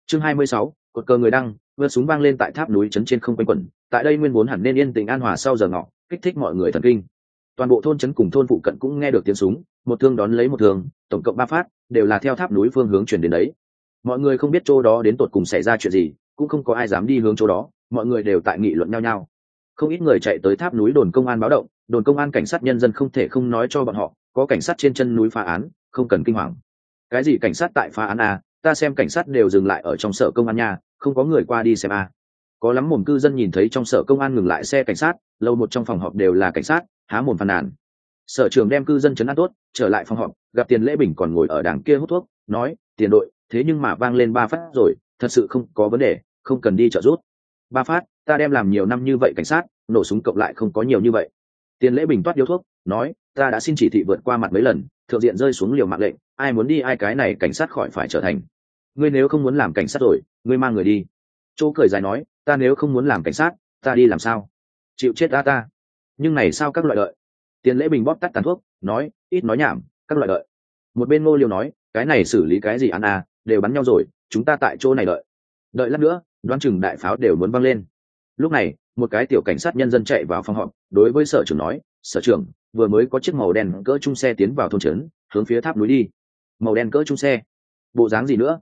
Chương 26, cột cờ người đăng, vượt súng vang lên tại tháp núi trấn trên không quanh quẩn, tại đây nguyên vốn hẳn nên yên tĩnh an hòa sau giờ ngọ, kích thích mọi người thần kinh. Toàn bộ thôn trấn cùng thôn phụ cận cũng nghe được tiếng súng, một thương đón lấy một thương, tổng cộng 3 phát, đều là theo tháp núi phương hướng chuyển đến đấy. Mọi người không biết chỗ đó đến tột cùng xảy ra chuyện gì, cũng không có ai dám đi hướng chỗ đó, mọi người đều tại nghị luận nhau nhau. Không ít người chạy tới tháp núi đồn công an báo động, đồn công an cảnh sát nhân dân không thể không nói cho bọn họ, có cảnh sát trên chân núi phá án, không cần kinh hoàng. Cái gì cảnh sát tại phá án à, ta xem cảnh sát đều dừng lại ở trong sở công an nha, không có người qua đi xem à. Có lắm mồm cư dân nhìn thấy trong sở công an ngừng lại xe cảnh sát, lâu một trong phòng họp đều là cảnh sát, há mồm phàn nàn. Sở trưởng đem cư dân trấn an tốt, trở lại phòng họp, gặp Tiền Lễ Bình còn ngồi ở đằng kia hút thuốc, nói: "Tiền đội, thế nhưng mà vang lên 3 phát rồi, thật sự không có vấn đề, không cần đi trợ giúp." 3 phát, ta đem làm nhiều năm như vậy cảnh sát, nổ súng cộng lại không có nhiều như vậy. Tiền Lễ Bình toát điếu thuốc, nói: "Ta đã xin chỉ thị vượt qua mặt mấy lần, thượng diện rơi xuống liều mạng lệnh, ai muốn đi ai cái này cảnh sát khỏi phải trở thành. Ngươi nếu không muốn làm cảnh sát rồi, ngươi mang người đi." Chỗ cười dài nói: "Ta nếu không muốn làm cảnh sát, ta đi làm sao? Chịu chết ta. Nhưng này sao các loại lợi." Tiền Lễ Bình bóp tắt tàn thuốc, nói: "Ít nói nhảm, các loại lợi." Một bên Ngô Liêu nói: "Cái này xử lý cái gì ăn à, đều bắn nhau rồi, chúng ta tại chỗ này đợi lát nữa, đoán chừng đại pháo đều muốn văng lên." Lúc này, một cái tiểu cảnh sát nhân dân chạy vào phòng họp, đối với sở trưởng nói: "Sở trưởng, vừa mới có chiếc màu đen cỡ trung xe tiến vào thôn trấn, hướng phía tháp núi đi." Màu đen cỡ trung xe? Bộ dáng gì nữa?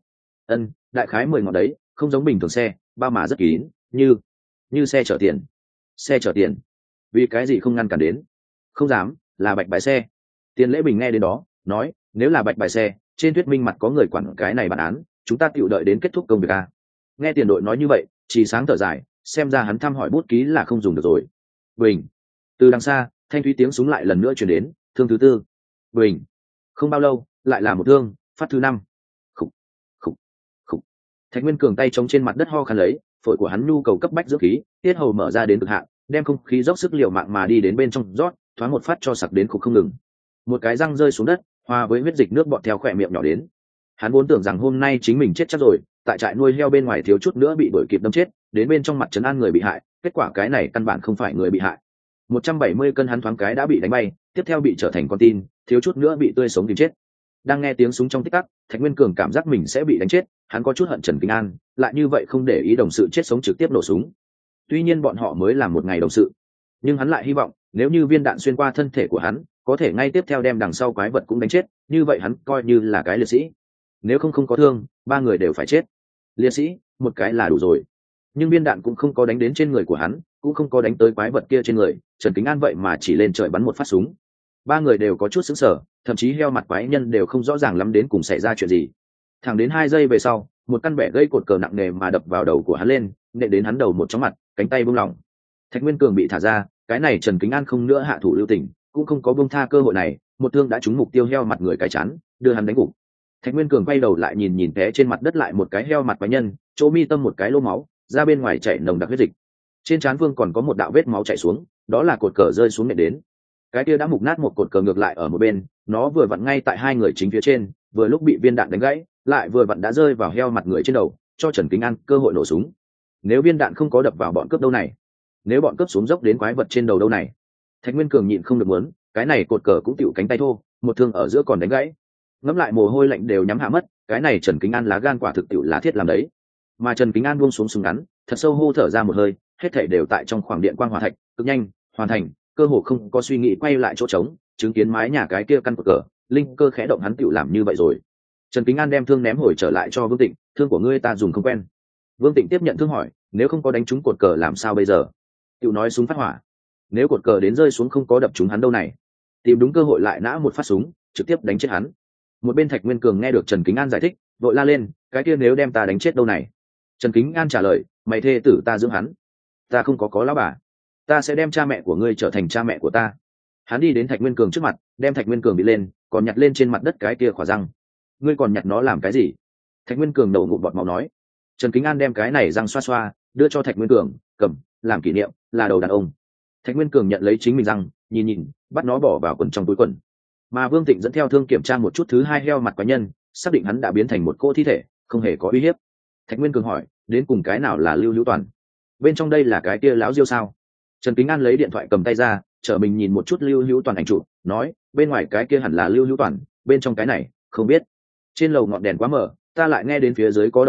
Đại khái 10 ngọn đấy, không giống bình thường xe, bao mà rất kín, như xe chở tiền. Xe chở tiền? Vì cái gì không ngăn cản đến? Không dám, là bạch bài xe. Tiền Lễ Bình nghe đến đó, nói: "Nếu là bạch bài xe, trên thuyết minh mặt có người quản cái này bản án, chúng ta tựu đợi đến kết thúc công việc à?" Nghe tiền đội nói như vậy, chỉ sáng thở dài, xem ra hắn thăm hỏi bút ký là không dùng được rồi. Bình. Từ đằng xa, thanh thúy tiếng súng lại lần nữa truyền đến, thương thứ 4. Bình. Không bao lâu, lại là một thương, phát thứ 5. Khục, khục, khục. Thạch Nguyên Cường tay chống trên mặt đất ho khan lấy, phổi của hắn nhu cầu cấp bách dưỡng khí, tiết hầu mở ra đến cực hạn, đem không khí dốc sức liều mạng mà đi đến bên trong rót, thoáng một phát cho sặc đến khục không ngừng. Một cái răng rơi xuống đất, hòa với huyết dịch nước bọt theo khỏe miệng nhỏ đến. Hắn vốn tưởng rằng hôm nay chính mình chết chắc rồi, tại trại nuôi heo bên ngoài thiếu chút nữa bị đuổi kịp đâm chết, đến bên trong mặt trấn an người bị hại, kết quả cái này căn bản không phải người bị hại. 170 cân hắn thoáng cái đã bị đánh bay, tiếp theo bị trở thành con tin, thiếu chút nữa bị tươi sống tìm chết. Đang nghe tiếng súng trong tích tắc, Thạch Nguyên Cường cảm giác mình sẽ bị đánh chết, hắn có chút hận Trần Kính An, lại như vậy không để ý đồng sự chết sống trực tiếp nổ súng. Tuy nhiên bọn họ mới làm một ngày đồng sự, nhưng hắn lại hy vọng, nếu như viên đạn xuyên qua thân thể của hắn, có thể ngay tiếp theo đem đằng sau quái vật cũng đánh chết, như vậy hắn coi như là cái liệt sĩ. Nếu không có thương, 3 người đều phải chết. Liệt sĩ, một cái là đủ rồi. Nhưng viên đạn cũng không có đánh đến trên người của hắn, cũng không có đánh tới quái vật kia trên người, Trần Kính An vậy mà chỉ lên trời bắn một phát súng. 3 người đều có chút sững sờ, thậm chí heo mặt quái nhân đều không rõ ràng lắm đến cùng xảy ra chuyện gì. Thẳng đến 2 giây về sau, một căn bẻ gây cột cờ nặng nề mà đập vào đầu của hắn lên, nện đến hắn đầu một chóng mặt, cánh tay buông lỏng. Thạch Nguyên Cường bị thả ra, cái này Trần Kính An không nữa hạ thủ lưu tình, cũng không có buông tha cơ hội này, một thương đã trúng mục tiêu heo mặt người cái chán, đưa hắn đánh gục. Thạch Nguyên Cường quay đầu lại nhìn té trên mặt đất lại một cái heo mặt quái nhân, chỗ mi tâm một cái lỗ máu, ra bên ngoài chảy nồng đặc huyết dịch. Trên trán Vương còn có một đạo vết máu chảy xuống, đó là cột cờ rơi xuống nện đến. Cái kia đã mục nát một cột cờ ngược lại ở một bên, nó vừa vặn ngay tại 2 người chính phía trên, vừa lúc bị viên đạn đánh gãy, lại vừa vặn đã rơi vào heo mặt người trên đầu, cho Trần Kính An cơ hội nổ súng. Nếu viên đạn không có đập vào bọn cướp đâu này, nếu bọn cướp xuống dốc đến quái vật trên đầu đâu này. Thạch Nguyên Cường nhịn không được muốn, cái này cột cờ cũng tựu cánh tay thô, một thương ở giữa còn đánh gãy. Ngẫm lại mồ hôi lạnh đều nhắm hạ mất, cái này Trần Kính An lá gan quả thực tựu là thiết làm đấy. Mà Trần Kính An buông xuống súng ngắn, thật sâu hô thở ra một hơi, hết thảy đều tại trong khoảng điện quang hỏa thạch, cực nhanh, hoàn thành, cơ hồ không có suy nghĩ quay lại chỗ trống, chứng kiến mái nhà cái kia căn cột cờ, linh cơ khẽ động hắn tựu làm như vậy rồi. Trần Kính An đem thương ném hồi trở lại cho Vương Tịnh, thương của ngươi ta dùng không quen. Vương Tịnh tiếp nhận thương hỏi, nếu không có đánh trúng cột cờ làm sao bây giờ? Tựu nói súng phát hỏa. Nếu cột cờ đến rơi xuống không có đập trúng hắn đâu này, tìm đúng cơ hội lại nã một phát súng, trực tiếp đánh chết hắn. Một bên Thạch Nguyên Cường nghe được Trần Kính An giải thích, vội la lên, cái kia nếu đem ta đánh chết đâu này? Trần Kính An trả lời, mày thê tử ta dưỡng hắn, ta không có lão bà, ta sẽ đem cha mẹ của ngươi trở thành cha mẹ của ta. Hắn đi đến Thạch Nguyên Cường trước mặt, đem Thạch Nguyên Cường bị lên, còn nhặt lên trên mặt đất cái kia khỏa răng. Ngươi còn nhặt nó làm cái gì? Thạch Nguyên Cường đầu ngụm bọt máu nói. Trần Kính An đem cái này răng xoa xoa, đưa cho Thạch Nguyên Cường, cầm, làm kỷ niệm, là đầu đàn ông. Thạch Nguyên Cường nhận lấy chính mình răng, nhìn, bắt nó bỏ vào quần trong túi quần. Mà Vương Tịnh dẫn theo thương kiểm tra một chút thứ 2 heo mặt quái nhân, xác định hắn đã biến thành một cô thi thể, không hề có uy hiếp. Thạch Nguyên Cường hỏi, đến cùng cái nào là Lưu Hữu Toàn? Bên trong đây là cái kia lão Diêu sao? Trần Kính An lấy điện thoại cầm tay ra, chở mình nhìn một chút Lưu Hữu Toàn ảnh chụp, nói, bên ngoài cái kia hẳn là Lưu Hữu Toàn, bên trong cái này, không biết. Trên lầu ngọn đèn quá mờ, ta lại nghe đến phía dưới có động tĩnh,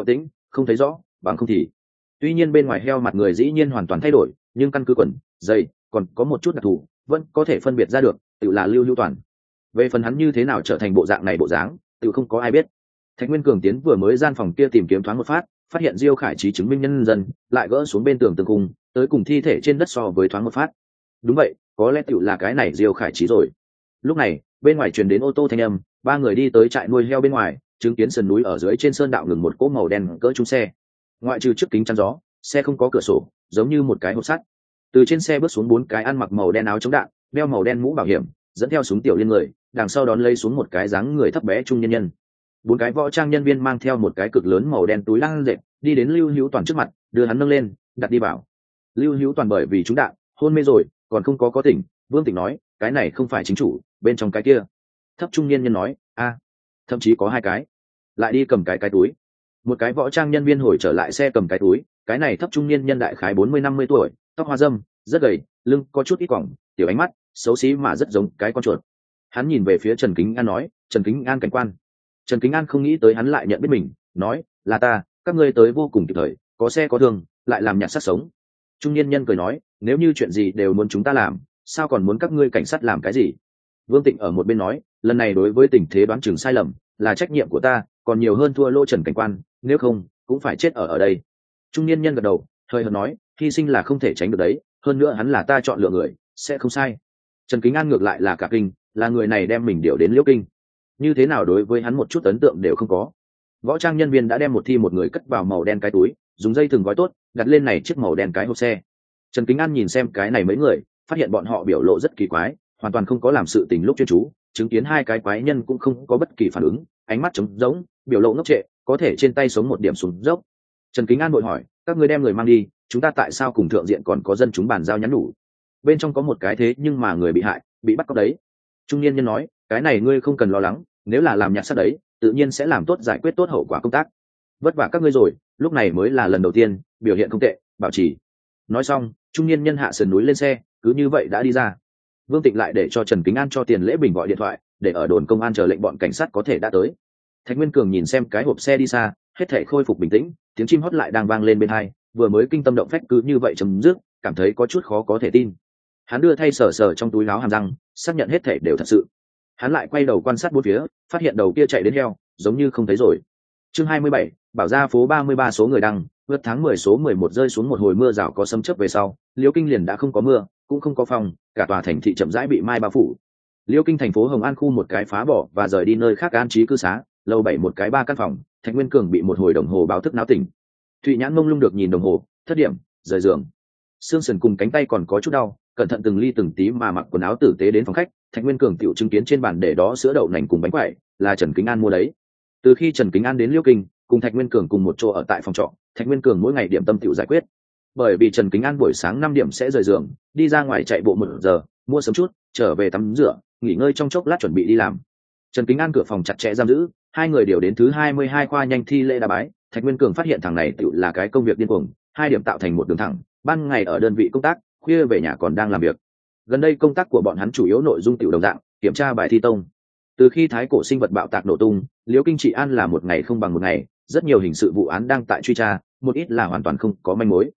không thấy rõ, bằng không thì tuy nhiên bên ngoài heo mặt người dĩ nhiên hoàn toàn thay đổi, nhưng căn cứ quần giày còn có một chút đặc thù vẫn có thể phân biệt ra được, tự là Lưu Hữu Toàn. Về phần hắn như thế nào trở thành bộ dạng này bộ dáng, tự không có ai biết. Thạch Nguyên Cường tiến vừa mới gian phòng kia tìm kiếm thoáng một phát, phát hiện Diêu Khải Trí chứng minh nhân dân lại gỡ xuống bên tường tường cùng tới cùng thi thể trên đất so với thoáng một phát. Đúng vậy, có lẽ tự là cái này Diêu Khải Trí rồi. Lúc này bên ngoài truyền đến ô tô thanh âm, ba người đi tới trại nuôi heo bên ngoài, chứng kiến sườn núi ở dưới trên sơn đạo ngừng một cỗ màu đen cỡ trung xe. Ngoại trừ trước kính chắn gió, xe không có cửa sổ, giống như một cái hộp sắt. Từ trên xe bước xuống bốn cái ăn mặc màu đen áo chống đạn, đeo màu đen mũ bảo hiểm, dẫn theo súng tiểu liên người, đằng sau đón lấy xuống một cái dáng người thấp bé trung nhân nhân. Bốn cái võ trang nhân viên mang theo một cái cực lớn màu đen túi lăng dệt, đi đến Lưu Hữu Toàn trước mặt, đưa hắn nâng lên, đặt đi vào. Lưu Hữu Toàn bởi vì trúng đạn, hôn mê rồi, còn không có tỉnh. Vương Tịnh nói, cái này không phải chính chủ, bên trong cái kia. Thấp trung niên nhân nói, a, thậm chí có hai cái. Lại đi cầm cái túi. Một cái võ trang nhân viên hồi trở lại xe cầm cái túi, cái này thấp trung niên nhân đại khái 40-50 tuổi, tóc hoa râm, rất gầy, lưng có chút ít quỏng, tiểu ánh mắt xấu xí mà rất giống cái con chuột. Hắn nhìn về phía Trần Kính An nói, Trần Kính An cảnh quan. Trần Kính An không nghĩ tới hắn lại nhận biết mình, nói, là ta, các ngươi tới vô cùng kịp thời, có xe có thương, lại làm nhặt xác sống. Trung niên nhân cười nói, nếu như chuyện gì đều muốn chúng ta làm, sao còn muốn các ngươi cảnh sát làm cái gì? Vương Tịnh ở một bên nói, lần này đối với tình thế đoán chừng sai lầm, là trách nhiệm của ta, còn nhiều hơn thua lô Trần cảnh quan, nếu không cũng phải chết ở đây. Trung niên nhân gật đầu, hơi hợt nói, hy sinh là không thể tránh được đấy, hơn nữa hắn là ta chọn lựa người, sẽ không sai. Trần Kính An ngược lại là cả kinh, là người này đem mình điều đến Liễu Kinh, như thế nào đối với hắn một chút ấn tượng đều không có. Võ trang nhân viên đã đem một người cất vào màu đen cái túi, dùng dây thừng gói tốt, đặt lên này chiếc màu đen cái hộp xe. Trần Kính An nhìn xem cái này mấy người, phát hiện bọn họ biểu lộ rất kỳ quái, hoàn toàn không có làm sự tình lúc chuyên chú, chứng kiến hai cái quái nhân cũng không có bất kỳ phản ứng, ánh mắt trống rỗng, biểu lộ ngốc trệ, có thể trên tay sống một điểm xuống dốc. Trần Kính An vội hỏi, các ngươi đem người mang đi, chúng ta tại sao cùng thượng diện còn có dân chúng bàn giao nhắn nhủ? Bên trong có một cái thế nhưng mà người bị hại, bị bắt cóc đấy. Trung niên nhân nói, cái này ngươi không cần lo lắng, nếu là làm nhặt xác đấy, tự nhiên sẽ làm tốt giải quyết tốt hậu quả công tác. Vất vả các ngươi rồi, lúc này mới là lần đầu tiên, biểu hiện không tệ, bảo trì. Nói xong, trung niên nhân hạ sườn núi lên xe, cứ như vậy đã đi ra. Vương Tịnh lại để cho Trần Kính An cho Tiền Lễ Bình gọi điện thoại, để ở đồn công an chờ lệnh bọn cảnh sát có thể đã tới. Thạch Nguyên Cường nhìn xem cái hộp xe đi xa, hết thảy khôi phục bình tĩnh, tiếng chim hót lại đang vang lên bên tai, vừa mới kinh tâm động phách cứ như vậy chấm dứt, cảm thấy có chút khó có thể tin. Hắn đưa thay sờ sờ trong túi áo hàm răng, xác nhận hết thảy đều thật sự. Hắn lại quay đầu quan sát bốn phía, phát hiện đầu kia chạy đến heo, giống như không thấy rồi. Chương 27, bảo ra phố 33 số người đăng, vượt tháng 10 số 11 rơi xuống một hồi mưa rào có sấm chớp về sau, Liễu Kinh liền đã không có mưa, cũng không có phong, cả tòa thành thị chậm rãi bị mai bao phủ. Liễu Kinh thành phố Hồng An khu một cái phá bỏ và rời đi nơi khác an trí cư xá, lầu 7 một cái 3 căn phòng, Thạch Nguyên Cường bị một hồi đồng hồ báo thức náo tỉnh. Thụy Nhãn mông lung được nhìn đồng hồ, thất điểm, rời giường. Xương sườn cùng cánh tay còn có chút đau, cẩn thận từng ly từng tí mà mặc quần áo tử tế đến phòng khách. Thạch Nguyên Cường tiểu chứng kiến trên bàn để đó sữa đậu nành cùng bánh quẩy, là Trần Kính An mua đấy. Từ khi Trần Kính An đến Liễu Kinh, cùng Thạch Nguyên Cường cùng một chỗ ở tại phòng trọ, Thạch Nguyên Cường mỗi ngày điểm tâm tiểu giải quyết. Bởi vì Trần Kính An buổi sáng 5 điểm sẽ rời giường, đi ra ngoài chạy bộ 1 giờ, mua sớm chút, trở về tắm rửa, nghỉ ngơi trong chốc lát chuẩn bị đi làm. Trần Kính An cửa phòng chặt chẽ giam giữ, hai người đều đến thứ 22 khoa nhanh thi lễ đá bái. Thạch Nguyên Cường phát hiện thằng này tiểu là cái công việc điên cuồng, 2 điểm tạo thành một đường thẳng, ban ngày ở đơn vị công tác, khuya về nhà còn đang làm việc. Gần đây công tác của bọn hắn chủ yếu nội dung tiểu đồng dạng, kiểm tra bài thi tông. Từ khi thái cổ sinh vật bạo tạc nổ tung, Liễu Kinh trị an là một ngày không bằng một ngày, rất nhiều hình sự vụ án đang tại truy tra, một ít là hoàn toàn không có manh mối.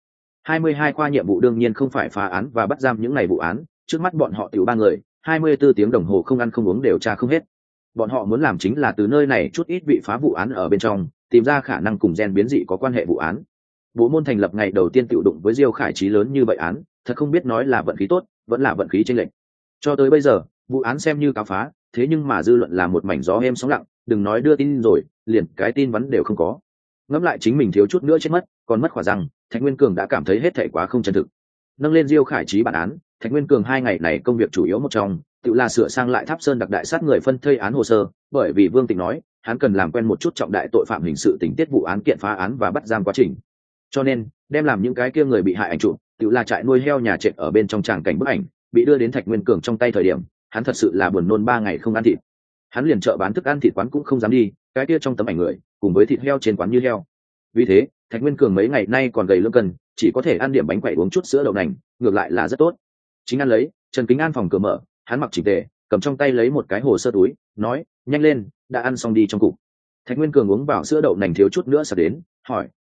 22 khoa nhiệm vụ đương nhiên không phải phá án và bắt giam những ngày vụ án, trước mắt bọn họ tiểu 3 người, 24 tiếng đồng hồ không ăn không uống đều tra không hết. Bọn họ muốn làm chính là từ nơi này chút ít vị phá vụ án ở bên trong, tìm ra khả năng cùng gen biến dị có quan hệ vụ án. Bộ môn thành lập ngày đầu tiên tiểu đụng với Diêu Khải Trí lớn như vậy án, thật không biết nói là vận khí tốt, vẫn là vận khí chênh lệch. Cho tới bây giờ, vụ án xem như cáo phá, thế nhưng mà dư luận là một mảnh gió êm sóng lặng, đừng nói đưa tin rồi, liền cái tin vắn đều không có. Ngẫm lại chính mình thiếu chút nữa chết mất, còn mất khỏa răng, Thạch Nguyên Cường đã cảm thấy hết thảy quá không chân thực. Nâng lên Diêu Khải Trí bản án, Thạch Nguyên Cường 2 ngày này công việc chủ yếu một trong, tự là sửa sang lại Tháp Sơn đặc đại sát người phân thây án hồ sơ, bởi vì Vương Tịnh nói, hắn cần làm quen một chút trọng đại tội phạm hình sự tình tiết vụ án kiện phá án và bắt giam quá trình. Cho nên, đem làm những cái kia người bị hại ảnh chụp, tự là trại nuôi heo nhà trệt ở bên trong tràng cảnh bức ảnh, bị đưa đến Thạch Nguyên Cường trong tay thời điểm, hắn thật sự là buồn nôn 3 ngày không ăn thịt. Hắn liền chợ bán thức ăn thịt quán cũng không dám đi, cái kia trong tấm ảnh người, cùng với thịt heo trên quán như heo. Vì thế, Thạch Nguyên Cường mấy ngày nay còn gầy lưng cân, chỉ có thể ăn điểm bánh quẩy uống chút sữa đậu nành, ngược lại là rất tốt. Chính ăn lấy, Trần Kính An phòng cửa mở, hắn mặc chỉnh tề, cầm trong tay lấy một cái hồ sơ túi, nói, nhanh lên, đã ăn xong đi trong cục. Thạch Nguyên Cường uống vào sữa đậu nành thiếu chút nữa sắp đến, hỏi,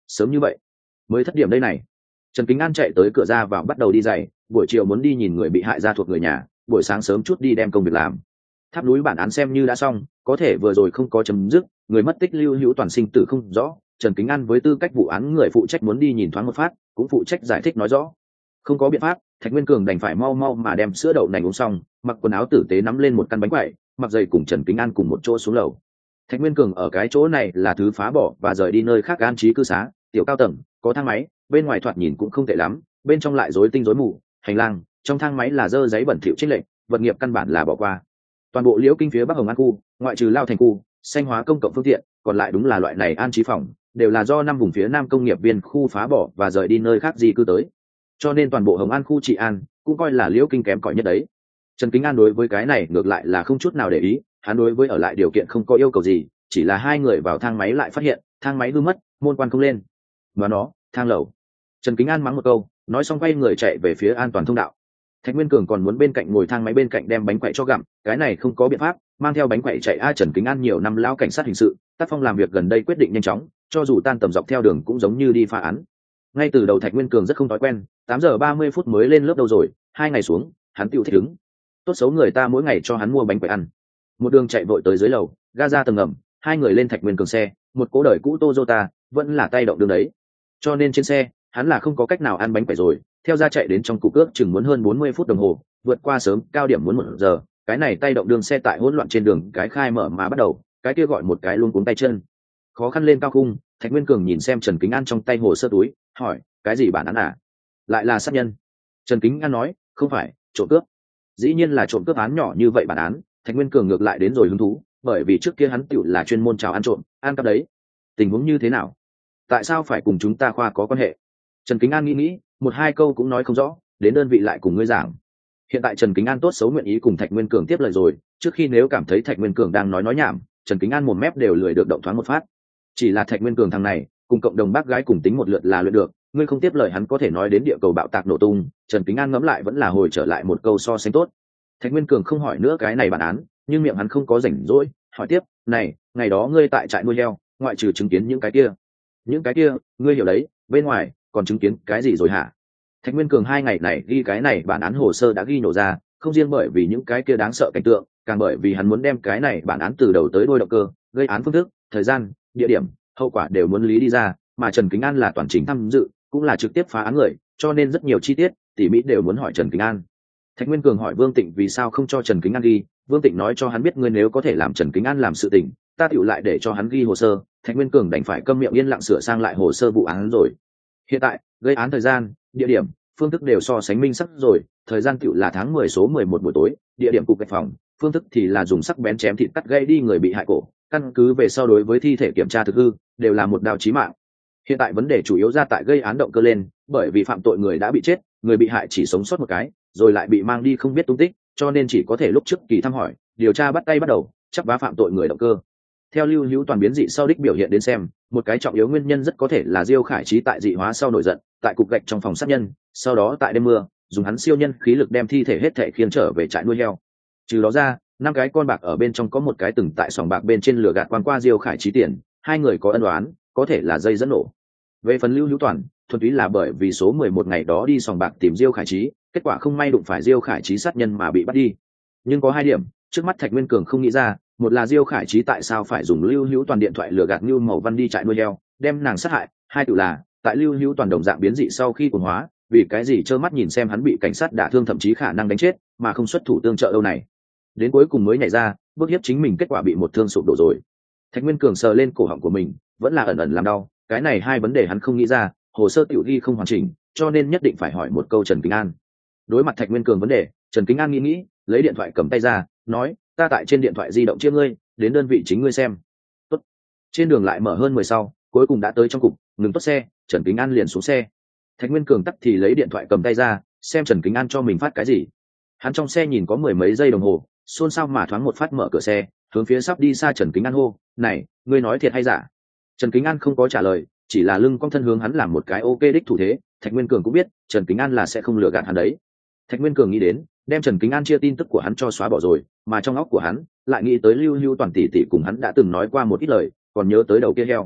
sớm như vậy mới thất điểm đây này. Trần Kính An chạy tới cửa ra vào bắt đầu đi giày, buổi chiều muốn đi nhìn người bị hại ra thuộc người nhà, buổi sáng sớm chút đi đem công việc làm. Tháp núi bản án xem như đã xong, có thể vừa rồi không có chấm dứt, người mất tích Lưu Hữu Toàn sinh tử không rõ, Trần Kính An với tư cách vụ án người phụ trách muốn đi nhìn thoáng một phát, cũng phụ trách giải thích nói rõ. Không có biện pháp, Thạch Nguyên Cường đành phải mau mau mà đem sữa đậu nành uống xong, mặc quần áo tử tế nắm lên một căn bánh quẩy, mặc giày cùng Trần Kính An cùng một chỗ xuống lầu. Thạch Nguyên Cường ở cái chỗ này là thứ phá bỏ và rời đi nơi khác an trí cư xá, tiểu cao tầng, có thang máy, bên ngoài thoạt nhìn cũng không tệ lắm, bên trong lại rối tinh rối mù, hành lang, trong thang máy là dơ giấy bẩn thỉu chênh lệch, vật nghiệp căn bản là bỏ qua. Toàn bộ Liễu Kinh phía Bắc Hồng An khu, ngoại trừ Lao Thành khu, xanh hóa công cộng phương tiện, còn lại đúng là loại này an trí phòng, đều là do năm vùng phía Nam công nghiệp viên khu phá bỏ và rời đi nơi khác di cư tới. Cho nên toàn bộ Hồng An khu trị an cũng coi là Liễu Kinh kém cỏi nhất đấy. Trần Kính An đối với cái này ngược lại là không chút nào để ý, hắn đối với ở lại điều kiện không có yêu cầu gì, chỉ là hai người vào thang máy lại phát hiện thang máy hư mất, môn quan không lên. Và nó, thang lầu. Trần Kính An mắng một câu, nói xong quay người chạy về phía an toàn thông đạo. Thạch Nguyên Cường còn muốn bên cạnh ngồi thang máy bên cạnh đem bánh quẩy cho gặm, cái này không có biện pháp, mang theo bánh quẩy chạy Trần Kính An nhiều năm lão cảnh sát hình sự, tác phong làm việc gần đây quyết định nhanh chóng, cho dù tan tầm dọc theo đường cũng giống như đi phá án. Ngay từ đầu Thạch Nguyên Cường rất không thói quen, 8 giờ 30 phút mới lên lớp đâu rồi, 2 ngày xuống, hắn tiêu thích ứng. Tốt xấu người ta mỗi ngày cho hắn mua bánh quẩy ăn. Một đường chạy vội tới dưới lầu, ga ra tầng ngầm, hai người lên Thạch Nguyên Cường xe, một cố đời cũ Toyota, vẫn là tay động đường đấy. Cho nên trên xe, hắn là không có cách nào ăn bánh quẩy rồi, theo ra chạy đến trong cục ước chừng muốn hơn 40 phút đồng hồ, vượt qua sớm, cao điểm muốn 1 giờ, cái này tay động đường xe tại hỗn loạn trên đường cái khai mở mà bắt đầu, cái kia gọi một cái luôn cuống tay chân. Khó khăn lên cao khung, Thạch Nguyên Cường nhìn xem Trần Kính An trong tay hồ sơ túi, hỏi, cái gì bản án à? Lại là sát nhân. Trần Kính An nói, không phải, trộm cướp. Dĩ nhiên là trộm cướp án nhỏ như vậy bản án, Thạch Nguyên Cường ngược lại đến rồi hứng thú, bởi vì trước kia hắn tựu là chuyên môn chào ăn trộm, ăn cắp đấy. Tình huống như thế nào? Tại sao phải cùng chúng ta khoa có quan hệ? Trần Kính An nghĩ, một hai câu cũng nói không rõ, đến đơn vị lại cùng ngươi giảng. Hiện tại Trần Kính An tốt xấu nguyện ý cùng Thạch Nguyên Cường tiếp lời rồi, trước khi nếu cảm thấy Thạch Nguyên Cường đang nói nhảm, Trần Kính An mồm mép đều lười được động thoáng một phát. Chỉ là Thạch Nguyên Cường thằng này, cùng cộng đồng bác gái cùng tính một lượt là luyện được, ngươi không tiếp lời hắn có thể nói đến địa cầu bạo tạc nổ tung. Trần Kính An ngẫm lại vẫn là hồi trở lại một câu so sánh tốt. Thạch Nguyên Cường không hỏi nữa cái này bản án, nhưng miệng hắn không có rảnh rỗi, hỏi tiếp, này, ngày đó ngươi tại trại nuôi heo, ngoại trừ chứng kiến những cái kia, ngươi hiểu đấy, bên ngoài còn chứng kiến cái gì rồi hả? Thạch Nguyên Cường 2 ngày này ghi cái này bản án hồ sơ đã ghi nhổ ra, không riêng bởi vì những cái kia đáng sợ cảnh tượng, càng bởi vì hắn muốn đem cái này bản án từ đầu tới đuôi động cơ, gây án phương thức, thời gian, địa điểm, hậu quả đều muốn lý đi ra, mà Trần Kính An là toàn trình tham dự, cũng là trực tiếp phá án người, cho nên rất nhiều chi tiết, tỉ mỉ đều muốn hỏi Trần Kính An. Thạch Nguyên Cường hỏi Vương Tịnh vì sao không cho Trần Kính An ghi, Vương Tịnh nói cho hắn biết ngươi nếu có thể làm Trần Kính An làm sự tình, ta tựu lại để cho hắn ghi hồ sơ. Thạch Nguyên Cường đành phải câm miệng yên lặng sửa sang lại hồ sơ vụ án rồi. Hiện tại, gây án thời gian, địa điểm, phương thức đều so sánh minh sắc rồi, thời gian tựu là tháng 10 số 11 buổi tối, địa điểm cục cảnh phòng, phương thức thì là dùng sắc bén chém thịt cắt gãy đi người bị hại cổ, căn cứ về sau đối với thi thể kiểm tra thực hư, đều là một đao chí mạng. Hiện tại vấn đề chủ yếu ra tại gây án động cơ lên, bởi vì phạm tội người đã bị chết, người bị hại chỉ sống sót một cái, rồi lại bị mang đi không biết tung tích, cho nên chỉ có thể lúc trước kỳ thăm hỏi, điều tra bắt tay bắt đầu, chắc vá phạm tội người động cơ. Theo Lưu Hữu Toàn biến dị sau đích biểu hiện đến xem, một cái trọng yếu nguyên nhân rất có thể là Diêu Khải Trí tại dị hóa sau nổi giận, tại cục gạch trong phòng sát nhân, sau đó tại đêm mưa, dùng hắn siêu nhân khí lực đem thi thể hết thảy khiêng trở về trại nuôi heo. Trừ đó ra, 5 cái con bạc ở bên trong có một cái từng tại sòng bạc bên trên lửa gạt quang qua Diêu Khải Trí tiền, hai người có ân oán, có thể là dây dẫn nổ. Về phần Lưu Hữu Toàn, thuần túy là bởi vì số 11 ngày đó đi sòng bạc tìm Diêu Khải Trí, kết quả không may đụng phải Diêu Khải Trí sát nhân mà bị bắt đi. Nhưng có 2 điểm, trước mắt Thạch Nguyên Cường không nghĩ ra, một là Diêu Khải Trí tại sao phải dùng Lưu Hữu Toàn điện thoại lừa gạt Nưu Mậu Văn đi trại nuôi heo, đem nàng sát hại, hai tự là, tại Lưu Hữu Toàn đồng dạng biến dị sau khi cuồng hóa, vì cái gì trơ mắt nhìn xem hắn bị cảnh sát đả thương thậm chí khả năng đánh chết, mà không xuất thủ tương trợ đâu này. Đến cuối cùng mới nhảy ra, bước hiếp chính mình kết quả bị một thương sụp đổ rồi. Thạch Nguyên Cường sờ lên cổ họng của mình, vẫn là ẩn ẩn làm đau, cái này 2 vấn đề hắn không nghĩ ra, hồ sơ tiểu ghi không hoàn chỉnh, cho nên nhất định phải hỏi một câu Trần Kính An. Đối mặt Thạch Nguyên Cường vấn đề, Trần Kính An nghĩ, lấy điện thoại cầm tay ra, nói, ta tại trên điện thoại di động chia ngươi, đến đơn vị chính ngươi xem. Tốt. Trên đường lại mở hơn 10 sau, cuối cùng đã tới trong cục, ngừng tốt xe, Trần Kính An liền xuống xe. Thạch Nguyên Cường tắt thì lấy điện thoại cầm tay ra, xem Trần Kính An cho mình phát cái gì. Hắn trong xe nhìn có 10 mấy giây đồng hồ, xôn xao mà thoáng một phát mở cửa xe, hướng phía sắp đi xa Trần Kính An hô, này, ngươi nói thiệt hay giả? Trần Kính An không có trả lời, chỉ là lưng cong thân hướng hắn làm một cái ok đích thủ thế. Thạch Nguyên Cường cũng biết Trần Kính An là sẽ không lừa gạt hắn đấy. Thạch Nguyên Cường nghĩ đến đem Trần Kính An chia tin tức của hắn cho xóa bỏ rồi, mà trong óc của hắn lại nghĩ tới Lưu Hữu Toàn tỷ tỷ cùng hắn đã từng nói qua một ít lời, còn nhớ tới đầu kia heo.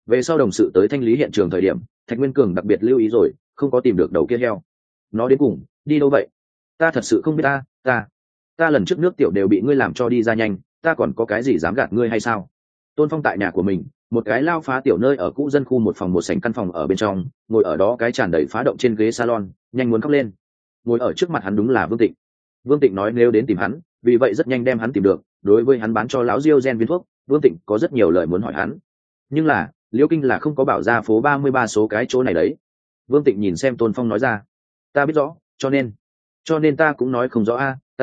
Về sau đồng sự tới thanh lý hiện trường thời điểm, Thạch Nguyên Cường đặc biệt lưu ý rồi, không có tìm được đầu kia heo. Nó đến cùng đi đâu vậy? Ta thật sự không biết. Ta lần trước nước tiểu đều bị ngươi làm cho đi ra nhanh, ta còn có cái gì dám gạt ngươi hay sao? Tôn Phong tại nhà của mình, một cái lao phá tiểu nơi ở cũ dân khu, một phòng một sảnh căn phòng ở bên trong, ngồi ở đó cái tràn đầy phá động trên ghế salon, nhanh muốn khóc lên. Ngồi ở trước mặt hắn đúng là Vương Tịnh. Vương Tịnh nói nếu đến tìm hắn, vì vậy rất nhanh đem hắn tìm được. Đối với hắn bán cho lão Diêu gen viên thuốc, Vương Tịnh có rất nhiều lời muốn hỏi hắn. Nhưng là Liễu Kinh là không có bảo ra phố 33 số cái chỗ này đấy. Vương Tịnh nhìn xem Tôn Phong nói ra, ta biết rõ, cho nên ta cũng nói không rõ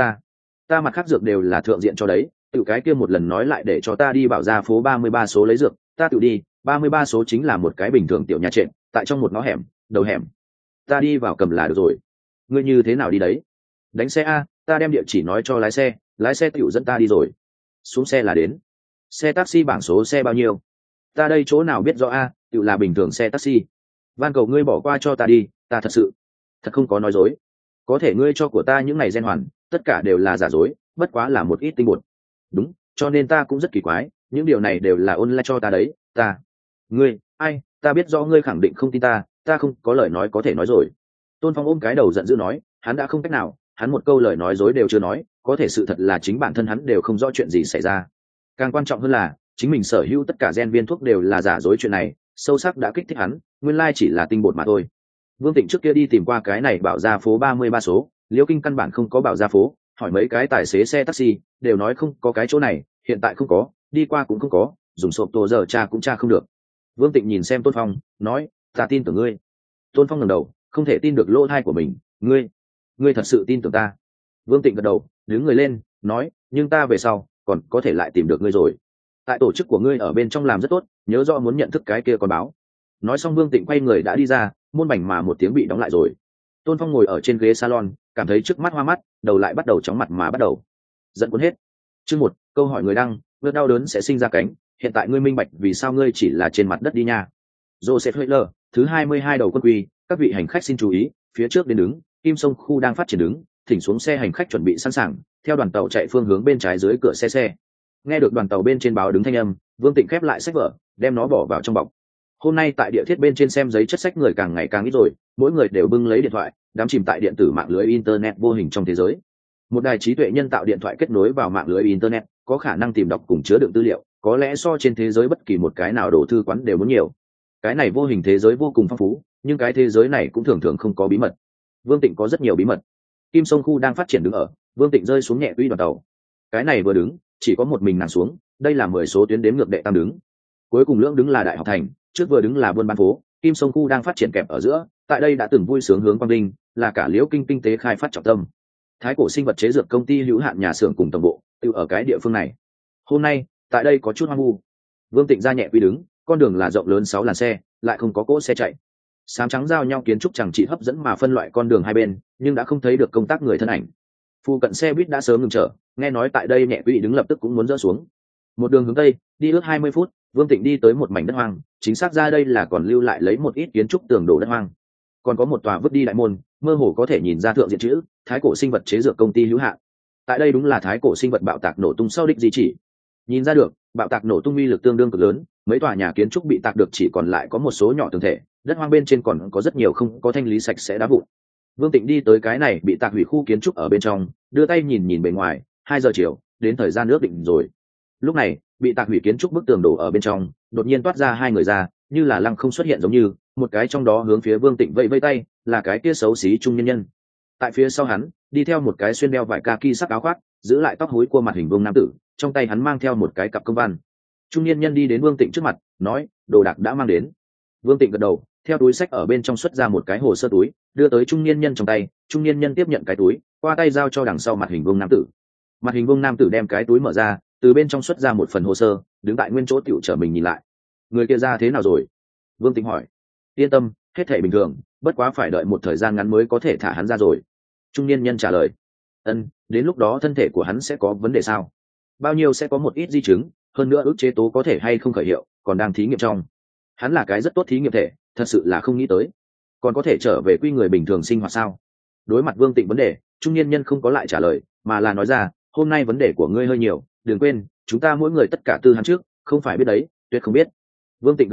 ta mặt khác dược đều là thượng diện cho đấy, tự cái kia một lần nói lại để cho ta đi bảo ra phố 33 số lấy dược, ta tự đi. 33 số chính là một cái bình thường tiểu nhà trệt, tại trong một ngõ hẻm, đầu hẻm. Ta đi vào cầm là được rồi. Ngươi như thế nào đi đấy? Đánh xe a, ta đem địa chỉ nói cho lái xe tiểu dẫn ta đi rồi. Xuống xe là đến. Xe taxi bảng số xe bao nhiêu? Ta đây chỗ nào biết rõ a, tiểu là bình thường xe taxi. Van cầu ngươi bỏ qua cho ta đi, ta thật không có nói dối. Có thể ngươi cho của ta những ngày gen hoàn, tất cả đều là giả dối, bất quá là một ít tinh bột. Đúng, cho nên ta cũng rất kỳ quái, những điều này đều là online cho ta đấy. Ngươi ai? Ta biết rõ ngươi khẳng định không tin ta không có lời nói có thể nói rồi. Tôn Phong ôm cái đầu giận dữ nói, hắn đã không cách nào, hắn một câu lời nói dối đều chưa nói, có thể sự thật là chính bản thân hắn đều không rõ chuyện gì xảy ra. Càng quan trọng hơn là chính mình sở hữu tất cả gen viên thuốc đều là giả dối, chuyện này sâu sắc đã kích thích hắn, nguyên lai chỉ là tinh bột mà thôi. Vương Tịnh trước kia đi tìm qua cái này bảo ra phố 33 số, Liễu Kinh căn bản không có bảo ra phố, hỏi mấy cái tài xế xe taxi đều nói không có cái chỗ này, hiện tại không có, đi qua cũng không có, dùng sộp tổ giờ tra cũng tra không được. Vương Tịnh nhìn xem Tôn Phong, nói, ta tin tưởng ngươi. Tôn Phong ngẩng đầu, không thể tin được lỗ tai của mình, ngươi thật sự tin tưởng ta? Vương Tịnh gật đầu, đứng người lên, nói, nhưng ta về sau còn có thể lại tìm được ngươi rồi. Tại tổ chức của ngươi ở bên trong làm rất tốt, nhớ rõ muốn nhận thức cái kia con báo. Nói xong Vương Tịnh quay người đã đi ra, môn bành mà một tiếng bị đóng lại rồi. Tôn Phong ngồi ở trên ghế salon, cảm thấy trước mắt hoa mắt, đầu lại bắt đầu chóng mặt mà bắt đầu giận cuốn hết. Chương 1, câu hỏi người đăng, vượt đau đớn sẽ sinh ra cánh, hiện tại ngươi minh bạch vì sao ngươi chỉ là trên mặt đất đi nha. Joseph Hitler, thứ 22 đầu quân quy, các vị hành khách xin chú ý, phía trước đến đứng, Kim Sông khu đang phát triển đứng, thỉnh xuống xe hành khách chuẩn bị sẵn sàng, theo đoàn tàu chạy phương hướng bên trái dưới cửa xe. Nghe được đoàn tàu bên trên báo đứng thanh âm, Vương Tịnh khép lại sách vở, đem nó bỏ vào trong bọc. Hôm nay tại địa thiết bên trên xem giấy chất sách người càng ngày càng ít rồi, mỗi người đều bưng lấy điện thoại, đắm chìm tại điện tử mạng lưới internet vô hình trong thế giới. Một đài trí tuệ nhân tạo điện thoại kết nối vào mạng lưới internet, có khả năng tìm đọc cùng chứa đựng tư liệu, có lẽ so trên thế giới bất kỳ một cái nào đồ thư quán đều muốn nhiều. Cái này vô hình thế giới vô cùng phong phú, nhưng cái thế giới này cũng thường thường không có bí mật. Vương Tịnh có rất nhiều bí mật. Kim Sông khu đang phát triển đứng ở, Vương Tịnh rơi xuống nhẹ uy đoàn tàu. Cái này vừa đứng, chỉ có một mình nàng xuống, đây là 10 số tuyến đếm ngược đệ tam đứng. Cuối cùng lưỡng đứng là Đại học thành, trước vừa đứng là buôn bán phố. Kim Sông khu đang phát triển kẹp ở giữa, tại đây đã từng vui sướng hướng Quang Linh, là cả Liễu Kinh kinh tế khai phát trọng tâm. Thái cổ sinh vật chế dược công ty hữu hạn nhà xưởng cùng tổng bộ tự ở cái địa phương này. Hôm nay tại đây có chút hoang vu. Vương Tịnh ra nhẹ quy đứng, con đường là rộng lớn 6 làn xe, lại không có cỗ xe chạy. Sám trắng giao nhau kiến trúc chẳng chỉ hấp dẫn mà phân loại con đường hai bên, nhưng đã không thấy được công tác người thân ảnh. Phu cận xe buýt đã sớm ngừng chở, nghe nói tại đây nhẹ quy đứng lập tức cũng muốn dỡ xuống. Một đường hướng tây, đi ước 20 phút, Vương Tịnh đi tới một mảnh đất hoang, chính xác ra đây là còn lưu lại lấy một ít kiến trúc tường đổ đất hoang. Còn có một tòa vứt đi đại môn, mơ hồ có thể nhìn ra thượng diện chữ Thái cổ sinh vật chế dược công ty hữu hạn. Tại đây đúng là Thái cổ sinh vật bạo tạc nổ tung sau đích di chỉ. Nhìn ra được, bạo tạc nổ tung uy lực tương đương cực lớn, mấy tòa nhà kiến trúc bị tạc được chỉ còn lại có một số nhỏ tường thể, đất hoang bên trên còn có rất nhiều không có thanh lý sạch sẽ đá vụn. Vương Tịnh đi tới cái này bị tạc hủy khu kiến trúc ở bên trong, đưa tay nhìn nhìn bề ngoài, 2 giờ chiều, đến thời gian ước định rồi. Lúc này, bị tạc hủy kiến trúc bức tường đổ ở bên trong, đột nhiên toát ra 2 người ra, như là lăng không xuất hiện giống như, một cái trong đó hướng phía Vương Tịnh vẫy vẫy tay, là cái kia xấu xí trung nhân nhân. Tại phía sau hắn, đi theo một cái xuyên đeo vải kaki sắc áo khoác, giữ lại tóc húi cua mặt hình vuông nam tử, trong tay hắn mang theo một cái cặp công văn. Trung niên nhân đi đến Vương Tịnh trước mặt, nói, đồ đạc đã mang đến. Vương Tịnh gật đầu, theo túi sách ở bên trong xuất ra một cái hồ sơ túi, đưa tới trung niên nhân trong tay. Trung niên nhân tiếp nhận cái túi, qua tay giao cho đằng sau mặt hình vuông nam tử. Mặt hình vuông nam tử đem cái túi mở ra, từ bên trong xuất ra một phần hồ sơ, đứng tại nguyên chỗ tiểu trở mình nhìn lại. Người kia ra thế nào rồi? Vương Tịnh hỏi. Yên tâm, hết thảy bình thường, bất quá phải đợi một thời gian ngắn mới có thể thả hắn ra rồi. Trung niên nhân trả lời. Đến lúc đó thân thể của hắn sẽ có vấn đề sao? Bao nhiêu sẽ có một ít di chứng, hơn nữa ức chế tố có thể hay không khởi hiệu, còn đang thí nghiệm trong. Hắn là cái rất tốt thí nghiệm thể, thật sự là không nghĩ tới. Còn có thể trở về quy người bình thường sinh hoạt sao? Đối mặt Vương Tịnh vấn đề, trung niên nhân không có lại trả lời, mà là nói ra, hôm nay vấn đề của ngươi hơi nhiều, đừng quên, chúng ta mỗi người tất cả tư hắn trước, không phải biết đấy, tuyệt không biết. Vương Tịnh gật đầu,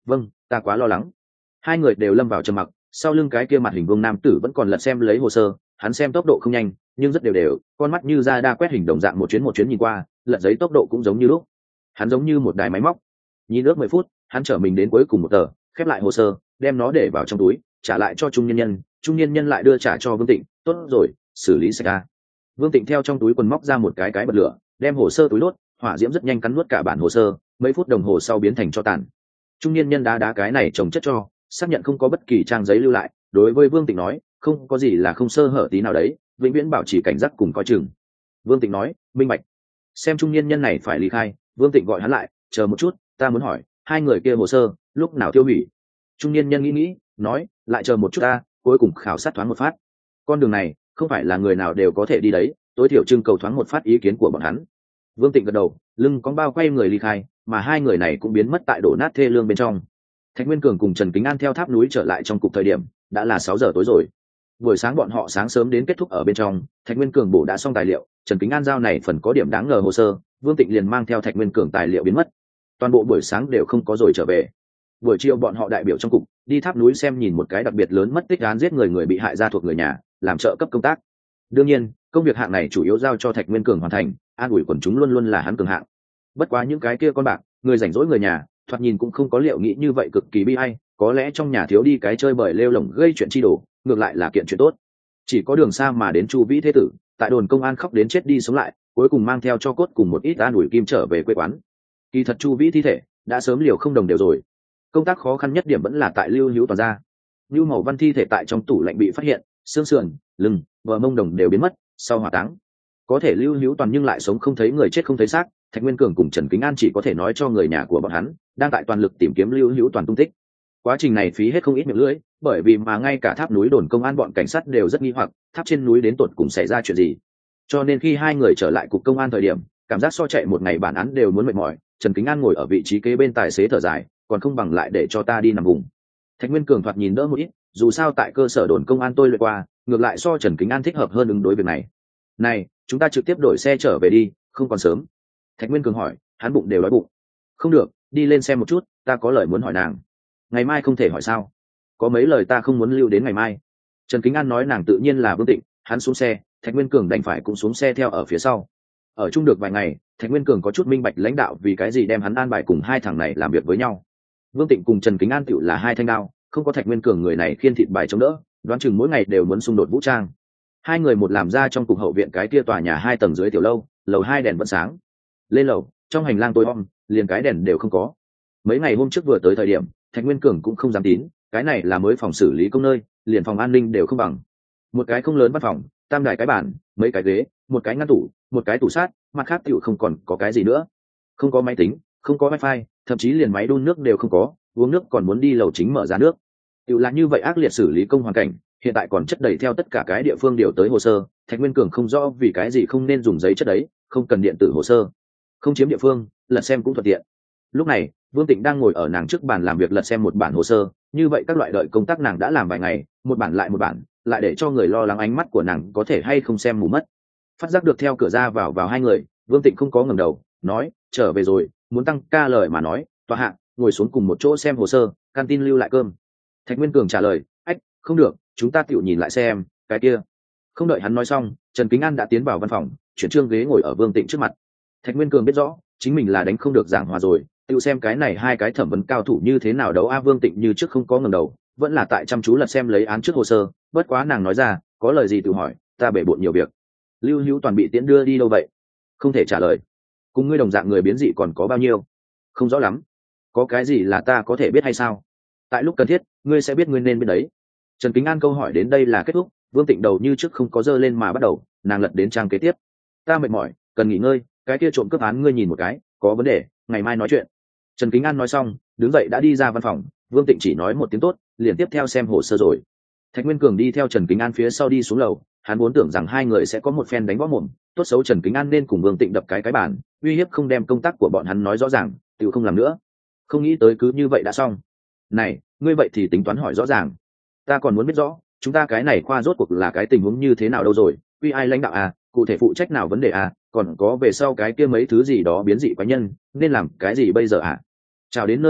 vâng, ta quá lo lắng. Hai người đều lâm vào trầm mặc, sau lưng cái kia mặt hình vuông nam tử vẫn còn lật xem lấy hồ sơ. Hắn xem tốc độ không nhanh nhưng rất đều đều, con mắt như ra đa quét hình đồng dạng một chuyến nhìn qua, lật giấy tốc độ cũng giống như lúc. Hắn giống như một đài máy móc. Nhìn ước 10 phút, hắn trở mình đến cuối cùng một tờ, khép lại hồ sơ, đem nó để vào trong túi, trả lại cho trung niên nhân lại đưa trả cho Vương Tịnh. Tốt rồi, xử lý sạch ra. Vương Tịnh theo trong túi quần móc ra một cái bật lửa, đem hồ sơ túi đốt, hỏa diễm rất nhanh cắn nuốt cả bản hồ sơ, mấy phút đồng hồ sau biến thành tro tàn. Trung niên nhân đá cái này trồng chất cho, xác nhận không có bất kỳ trang giấy lưu lại, đối với Vương Tịnh nói, không có gì là không sơ hở tí nào đấy, vĩnh viễn bảo trì cảnh giác cùng coi chừng. Vương Tịnh nói, minh bạch. Xem trung niên nhân này phải ly khai, Vương Tịnh gọi hắn lại, chờ một chút, ta muốn hỏi, hai người kia hồ sơ lúc nào tiêu hủy? Trung niên nhân nghĩ, nói, lại chờ một chút ta, cuối cùng khảo sát thoáng một phát. Con đường này không phải là người nào đều có thể đi đấy, tối thiểu trưng cầu thoáng một phát ý kiến của bọn hắn. Vương Tịnh gật đầu, lưng có bao quay người ly khai, mà hai người này cũng biến mất tại đổ nát thê lương bên trong. Thạch Nguyên Cường cùng Trần Kính An theo tháp núi trở lại trong cục thời điểm đã là 6 giờ tối rồi. Buổi sáng bọn họ sáng sớm đến kết thúc ở bên trong, Thạch Nguyên Cường bổ đã xong tài liệu, Trần Kính An giao này phần có điểm đáng ngờ hồ sơ, Vương Tịnh liền mang theo Thạch Nguyên Cường tài liệu biến mất. Toàn bộ buổi sáng đều không có rồi trở về. Buổi chiều bọn họ đại biểu trong cục đi tháp núi xem nhìn một cái đặc biệt lớn mất tích án giết người bị hại gia thuộc người nhà, làm trợ cấp công tác. Đương nhiên, công việc hạng này chủ yếu giao cho Thạch Nguyên Cường hoàn thành, an ủi quần chúng luôn luôn là hắn cường hạng. Bất quá những cái kia con bạc, người rảnh rỗi người nhà, thoạt nhìn cũng không có liệu nghĩ như vậy cực kỳ bi ai, có lẽ trong nhà thiếu đi cái chơi bời lêu lổng gây chuyện chi đổ, ngược lại là kiện chuyện tốt. Chỉ có Đường Sa mà đến Chu Vĩ thế tử, tại đồn công an khóc đến chết đi sống lại, cuối cùng mang theo cho cốt cùng một ít an ủi kim trở về quê quán. Kỳ thật Chu Vĩ thi thể đã sớm liều không đồng đều rồi. Công tác khó khăn nhất điểm vẫn là tại Lưu Hữu Toàn ra. Lưu Mậu Văn thi thể tại trong tủ lạnh bị phát hiện, xương sườn, lưng, bờ mông đồng đều biến mất, sau hỏa táng. Có thể Lưu Hữu Toàn nhưng lại sống không thấy người chết không thấy xác, Thạch Nguyên Cường cùng Trần Kính An chỉ có thể nói cho người nhà của bọn hắn đang tại toàn lực tìm kiếm Lưu Hữu Toàn tung tích. Quá trình này phí hết không ít miệng lưỡi, bởi vì mà ngay cả tháp núi đồn công an bọn cảnh sát đều rất nghi hoặc, tháp trên núi đến tột cùng xảy ra chuyện gì. Cho nên khi hai người trở lại cục công an thời điểm, cảm giác so chạy một ngày bản án đều muốn mệt mỏi. Trần Kính An ngồi ở vị trí kế bên tài xế thở dài, còn không bằng lại để cho ta đi nằm vùng. Thạch Nguyên Cường thoạt nhìn đỡ một ít, dù sao tại cơ sở đồn công an tôi luyện qua, ngược lại so Trần Kính An thích hợp hơn ứng đối việc này. Này, chúng ta trực tiếp đổi xe trở về đi, không còn sớm. Thạch Nguyên Cường hỏi, hắn bụng đều đói bụng. Không được, đi lên xem một chút, ta có lời muốn hỏi nàng. Ngày mai không thể hỏi sao? Có mấy lời ta không muốn lưu đến ngày mai. Trần Kính An nói nàng tự nhiên là Vương Tịnh, hắn xuống xe, Thạch Nguyên Cường đành phải cũng xuống xe theo ở phía sau. Ở chung được vài ngày, Thạch Nguyên Cường có chút minh bạch lãnh đạo vì cái gì đem hắn an bài cùng hai thằng này làm việc với nhau. Vương Tịnh cùng Trần Kính An tựu là hai thanh đao, không có Thạch Nguyên Cường người này khiên thịt bài chống đỡ, đoán chừng mỗi ngày đều muốn xung đột vũ trang. Hai người một làm ra trong cục hậu viện cái kia tòa nhà 2 tầng dưới tiểu lâu, lầu 2 đèn vẫn sáng. Lên lầu, trong hành lang tối om, liền cái đèn đều không có. Mấy ngày hôm trước vừa tới thời điểm, Thạch Nguyên Cường cũng không dám tín, cái này là mới phòng xử lý công nơi, liền phòng an ninh đều không bằng. Một cái không lớn văn phòng, tam đài cái bàn, mấy cái ghế, một cái ngăn tủ, một cái tủ sát, mặt khác tựu không còn có cái gì nữa. Không có máy tính, không có wifi, thậm chí liền máy đun nước đều không có, uống nước còn muốn đi lầu chính mở ra nước. Tựu là như vậy ác liệt xử lý công hoàn cảnh, hiện tại còn chất đầy theo tất cả cái địa phương điều tới hồ sơ. Thạch Nguyên Cường không rõ vì cái gì không nên dùng giấy chất đấy, không cần điện tử hồ sơ, không chiếm địa phương, lật xem cũng thuận tiện. Lúc này Vương Tịnh đang ngồi ở nàng trước bàn làm việc lật xem một bản hồ sơ, như vậy các loại đợi công tác nàng đã làm vài ngày, một bản, lại để cho người lo lắng ánh mắt của nàng có thể hay không xem mù mất. Phát giác được theo cửa ra vào hai người, Vương Tịnh không có ngẩng đầu, nói, trở về rồi, muốn tăng ca lời mà nói, tòa hạ, ngồi xuống cùng một chỗ xem hồ sơ, canteen lưu lại cơm. Thạch Nguyên Cường trả lời, ách, không được, chúng ta tiểu nhìn lại xem, cái kia. Không đợi hắn nói xong, Trần Kính An đã tiến vào văn phòng, chuyển trương ghế ngồi ở Vương Tịnh trước mặt. Thạch Nguyên Cường biết rõ, chính mình là đánh không được giảng hòa rồi, tự xem cái này hai cái thẩm vấn cao thủ như thế nào đấu. Vương Tịnh như trước không có ngẩng đầu, vẫn là tại chăm chú lật xem lấy án trước hồ sơ. Bất quá nàng nói ra, có lời gì tự hỏi, ta bể bộn nhiều việc. Lưu Hữu Toàn bị tiễn đưa đi đâu vậy? Không thể trả lời. Cùng ngươi đồng dạng người biến dị còn có bao nhiêu? Không rõ lắm. Có cái gì là ta có thể biết hay sao? Tại lúc cần thiết, ngươi sẽ biết, ngươi nên biết đấy. Trần Kính An câu hỏi đến đây là kết thúc. Vương Tịnh đầu như trước không có dơ lên mà bắt đầu, nàng lật đến trang kế tiếp. Ta mệt mỏi, cần nghỉ ngơi, cái kia trộm cướp án ngươi nhìn một cái, có vấn đề, ngày mai nói chuyện. Trần Kính An nói xong, đứng dậy đã đi ra văn phòng. Vương Tịnh chỉ nói một tiếng tốt, liền tiếp theo xem hồ sơ rồi. Thạch Nguyên Cường đi theo Trần Kính An phía sau đi xuống lầu, hắn vốn tưởng rằng hai người sẽ có một phen đánh võ mồm, tốt xấu Trần Kính An nên cùng Vương Tịnh đập cái bàn, uy hiếp không đem công tác của bọn hắn nói rõ ràng, tự không làm nữa. Không nghĩ tới cứ như vậy đã xong. Này, ngươi vậy thì tính toán hỏi rõ ràng. Ta còn muốn biết rõ, chúng ta cái này khoa rốt cuộc là cái tình huống như thế nào đâu rồi, quy ai lãnh đạo à, cụ thể phụ trách nào vấn đề à, còn có về sau cái kia mấy thứ gì đó biến dị quái nhân, nên làm cái gì bây giờ à? Chào đến nơi đâu à,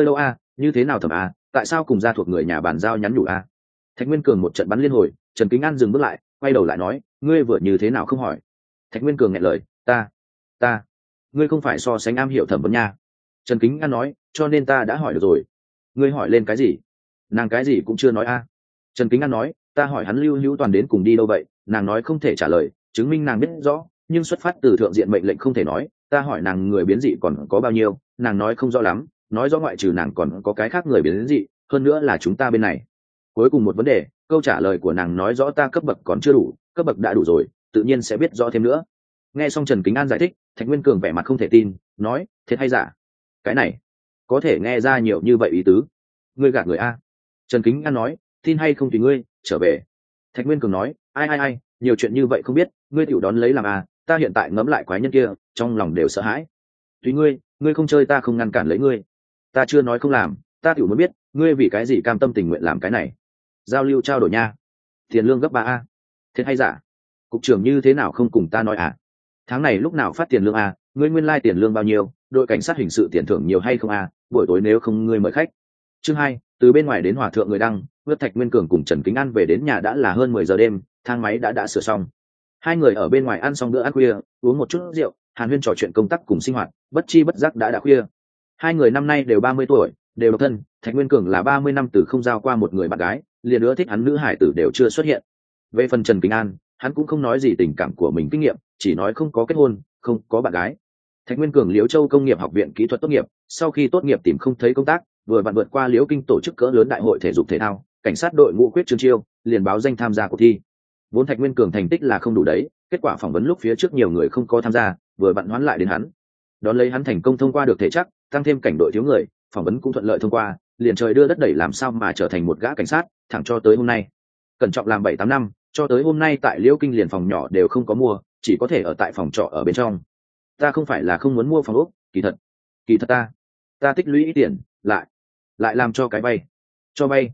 như thế nào thẩm a, tại sao cùng gia thuộc người nhà bàn giao nhắn nhủ a? Thạch Nguyên Cường một trận bắn liên hồi. Trần Kính An dừng bước lại, quay đầu lại nói, ngươi vừa như thế nào không hỏi? Thạch Nguyên Cường nghẹn lời, ta, ngươi không phải so sánh am hiểu thẩm vấn nha. Trần Kính An nói, cho nên ta đã hỏi được rồi. Ngươi hỏi lên cái gì? Nàng cái gì cũng chưa nói a. Trần Kính An nói, ta hỏi hắn Lưu Hữu Toàn đến cùng đi đâu vậy, nàng nói không thể trả lời, chứng minh nàng biết rõ, nhưng xuất phát từ thượng diện mệnh lệnh không thể nói. Ta hỏi nàng người biến dị còn có bao nhiêu, nàng nói không rõ lắm, nói rõ ngoại trừ nàng còn có cái khác người biến dị, hơn nữa là chúng ta bên này. Cuối cùng một vấn đề, câu trả lời của nàng nói rõ ta cấp bậc còn chưa đủ, cấp bậc đã đủ rồi, tự nhiên sẽ biết rõ thêm nữa. Nghe xong Trần Kính An giải thích, Thạch Nguyên Cường vẻ mặt không thể tin, nói, thiệt hay giả? Cái này có thể nghe ra nhiều như vậy ý tứ. Ngươi gạt người a. Trần Kính An nói, tin hay không tùy ngươi, trở về. Thạch Nguyên Cường nói, ai, nhiều chuyện như vậy không biết, ngươi tiểu đón lấy làm à, ta hiện tại ngẫm lại quái nhân kia, trong lòng đều sợ hãi. Tùy ngươi, ngươi không chơi ta không ngăn cản lấy ngươi. Ta chưa nói không làm, ta tiểu muốn biết, ngươi vì cái gì cam tâm tình nguyện làm cái này. Giao lưu trao đổi nha. Tiền lương gấp 3 a. Thiệt hay giả? Cục trưởng như thế nào không cùng ta nói à? Tháng này lúc nào phát tiền lương à? Ngươi nguyên lai tiền lương bao nhiêu? Đội cảnh sát hình sự tiền thưởng nhiều hay không à? Buổi tối nếu không ngươi mời khách. Chương 2, từ bên ngoài đến hòa thượng người đăng, vớt Thạch Nguyên Cường cùng Trần Kính An về đến nhà đã là hơn 10 giờ đêm, thang máy đã sửa xong. Hai người ở bên ngoài ăn xong bữa ăn khuya, uống một chút rượu, hàn huyên trò chuyện công tác cùng sinh hoạt, bất chi bất giác đã khuya. Hai người năm nay đều 30 tuổi, đều độc thân. Thạch Nguyên Cường là 30 năm từ không giao qua một người bạn gái, liền ưa thích hắn nữ hải tử đều chưa xuất hiện. Về phần Trần Kính An, hắn cũng không nói gì tình cảm của mình kinh nghiệm, chỉ nói không có kết hôn, không có bạn gái. Thạch Nguyên Cường Liễu Châu Công nghiệp Học viện Kỹ thuật tốt nghiệp, sau khi tốt nghiệp tìm không thấy công tác, vừa vặn vượt qua Liễu Kinh tổ chức cỡ lớn đại hội thể dục thể thao, cảnh sát đội ngũ quyết trương chiêu, liền báo danh tham gia cuộc thi. Vốn Thạch Nguyên Cường thành tích là không đủ đấy, kết quả phỏng vấn lúc phía trước nhiều người không có tham gia, vừa vặn hoán lại đến hắn. Đón lấy hắn thành công thông qua được thể chắc, tăng thêm cảnh đội thiếu người, phỏng vấn cũng thuận lợi thông qua, liền trời đưa đất đẩy làm sao mà trở thành một gã cảnh sát, thẳng cho tới hôm nay. Cẩn trọng làm 7-8 năm, cho tới hôm nay tại Liễu Kinh liền phòng nhỏ đều không có mua, chỉ có thể ở tại phòng trọ ở bên trong. Ta không phải là không muốn mua phòng ốc, kỳ thật ta tích lũy ít tiền, lại làm cho cái vay, cho vay,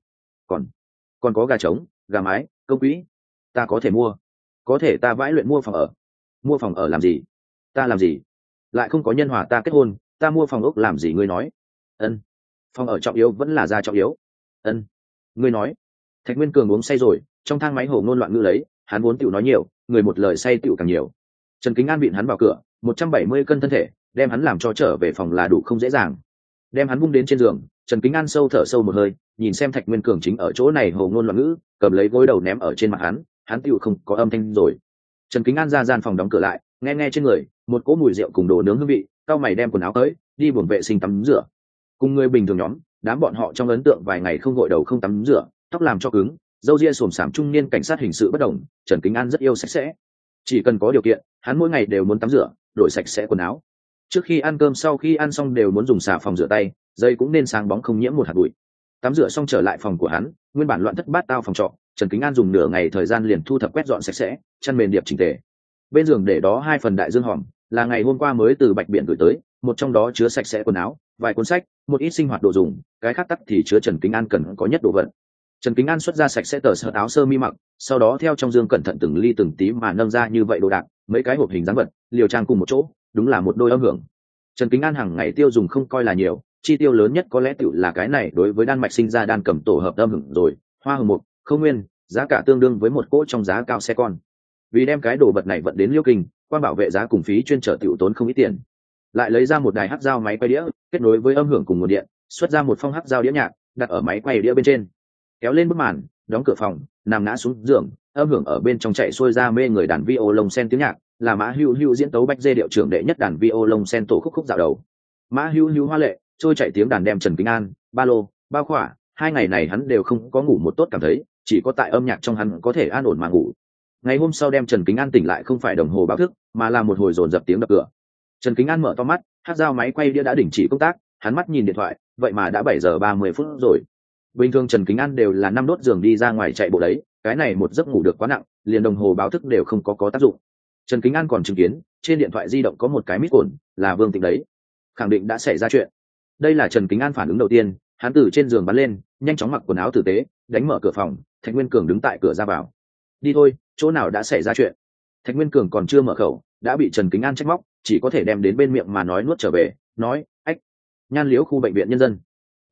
còn có gà trống, gà mái, công quỹ, ta có thể mua, có thể ta vãi luyện mua phòng ở làm gì, ta làm gì, lại không có nhân hòa ta kết hôn, ta mua phòng ốc làm gì ngươi nói? Ân, phòng ở trọng yếu vẫn là gia trọng yếu. Ân, ngươi nói. Thạch Nguyên Cường uống say rồi, trong thang máy hồ ngôn loạn ngữ lấy, hắn vốn tiểu nói nhiều, người một lời say tiểu càng nhiều. Trần Kính An vịn hắn vào cửa, 170 cân thân thể, đem hắn làm cho trở về phòng là đủ không dễ dàng. Đem hắn vung đến trên giường, Trần Kính An sâu thở sâu một hơi, nhìn xem Thạch Nguyên Cường chính ở chỗ này hồ ngôn loạn ngữ, cầm lấy gối đầu ném ở trên mặt hắn tiểu không có âm thanh rồi. Trần Kính An ra gian phòng đóng cửa lại, nghe trên người một cỗ mùi rượu cùng đồ nướng hương vị, cao mày đem quần áo tới, đi buồng vệ sinh tắm rửa. Cùng người bình thường nhóm, đám bọn họ trong ấn tượng vài ngày không gội đầu không tắm rửa, tóc làm cho cứng, râu ria xồm xàm trung niên cảnh sát hình sự bất đồng. Trần Kính An rất yêu sạch sẽ, chỉ cần có điều kiện, hắn mỗi ngày đều muốn tắm rửa, đổi sạch sẽ quần áo. Trước khi ăn cơm sau khi ăn xong đều muốn dùng xà phòng rửa tay, giày cũng nên sáng bóng không nhiễm một hạt bụi. Tắm rửa xong trở lại phòng của hắn, nguyên bản loạn thất bát tao phòng trọ, Trần Kính An dùng nửa ngày thời gian liền thu thập quét dọn sạch sẽ, chăn mền điệp chỉnh tề. Bên giường để đó 2 phần đại dương hòm, là ngày hôm qua mới từ Bạch Biển gửi tới, một trong đó chứa sạch sẽ quần áo, vài cuốn sách, một ít sinh hoạt đồ dùng, cái khác tắc thì chứa Trần Kính An cần có nhất đồ vật. Trần Kính An xuất ra sạch sẽ tờ sợt áo sơ mi mặc, sau đó theo trong dương cẩn thận từng ly từng tí mà nâng ra như vậy đồ đạc, mấy cái hộp hình dáng vật, liều trang cùng một chỗ, đúng là một đôi âm hưởng. Trần Kính An hàng ngày tiêu dùng không coi là nhiều, chi tiêu lớn nhất có lẽ tựu là cái này đối với đan mạch sinh ra đan cầm tổ hợp âm hưởng rồi, hoa hồng mục, không nguyên, giá cả tương đương với một cỗ trong giá cao xe con. Vì đem cái đồ vật này vận đến Liễu Kinh, quan bảo vệ giá cùng phí chuyên trở tiểu tốn không ít tiền. Lại lấy ra một đài hắc dao máy quay đĩa, kết nối với âm hưởng cùng nguồn điện, xuất ra một phong hắc dao đĩa nhạc, đặt ở máy quay đĩa bên trên. Kéo lên bức màn, đóng cửa phòng, nằm ngã xuống giường, âm hưởng ở bên trong chạy xuôi ra mê người đàn vi ô lông sen tiếng nhạc, là Mã Hưu Hưu diễn tấu bách dê điệu trưởng đệ nhất đàn vi ô lông sen tổ khúc dạo đầu. Mã Hưu Hưu hoa lệ, trôi chạy tiếng đàn đem Trần Kính An, ba lô, bao khỏa, 2 ngày này hắn đều không có ngủ một tốt cảm thấy, chỉ có tại âm nhạc trong hắn có thể an ổn mà ngủ. Ngày hôm sau đem Trần Kính An tỉnh lại không phải đồng hồ báo thức, mà là một hồi dồn dập tiếng đập cửa. Trần Kính An mở to mắt, hát dao máy quay đĩa đã đình chỉ công tác, hắn mắt nhìn điện thoại, vậy mà đã 7 giờ 30 phút rồi. Bình thường Trần Kính An đều là 5 đốt giường đi ra ngoài chạy bộ đấy, cái này một giấc ngủ được quá nặng, liền đồng hồ báo thức đều không có tác dụng. Trần Kính An còn chứng kiến, trên điện thoại di động có một cái mít cồn, là Vương Tịnh đấy, khẳng định đã xảy ra chuyện. Đây là Trần Kính An phản ứng đầu tiên, hắn từ trên giường bắn lên, nhanh chóng mặc quần áo tử tế, đánh mở cửa phòng. Thạch Nguyên Cường đứng tại cửa ra vào. Đi thôi, chỗ nào đã xảy ra chuyện? Thạch Nguyên Cường còn chưa mở khẩu, đã bị Trần Kính An trách móc, chỉ có thể đem đến bên miệng mà nói nuốt trở về, nói, ách, Nhan Liễu khu bệnh viện nhân dân.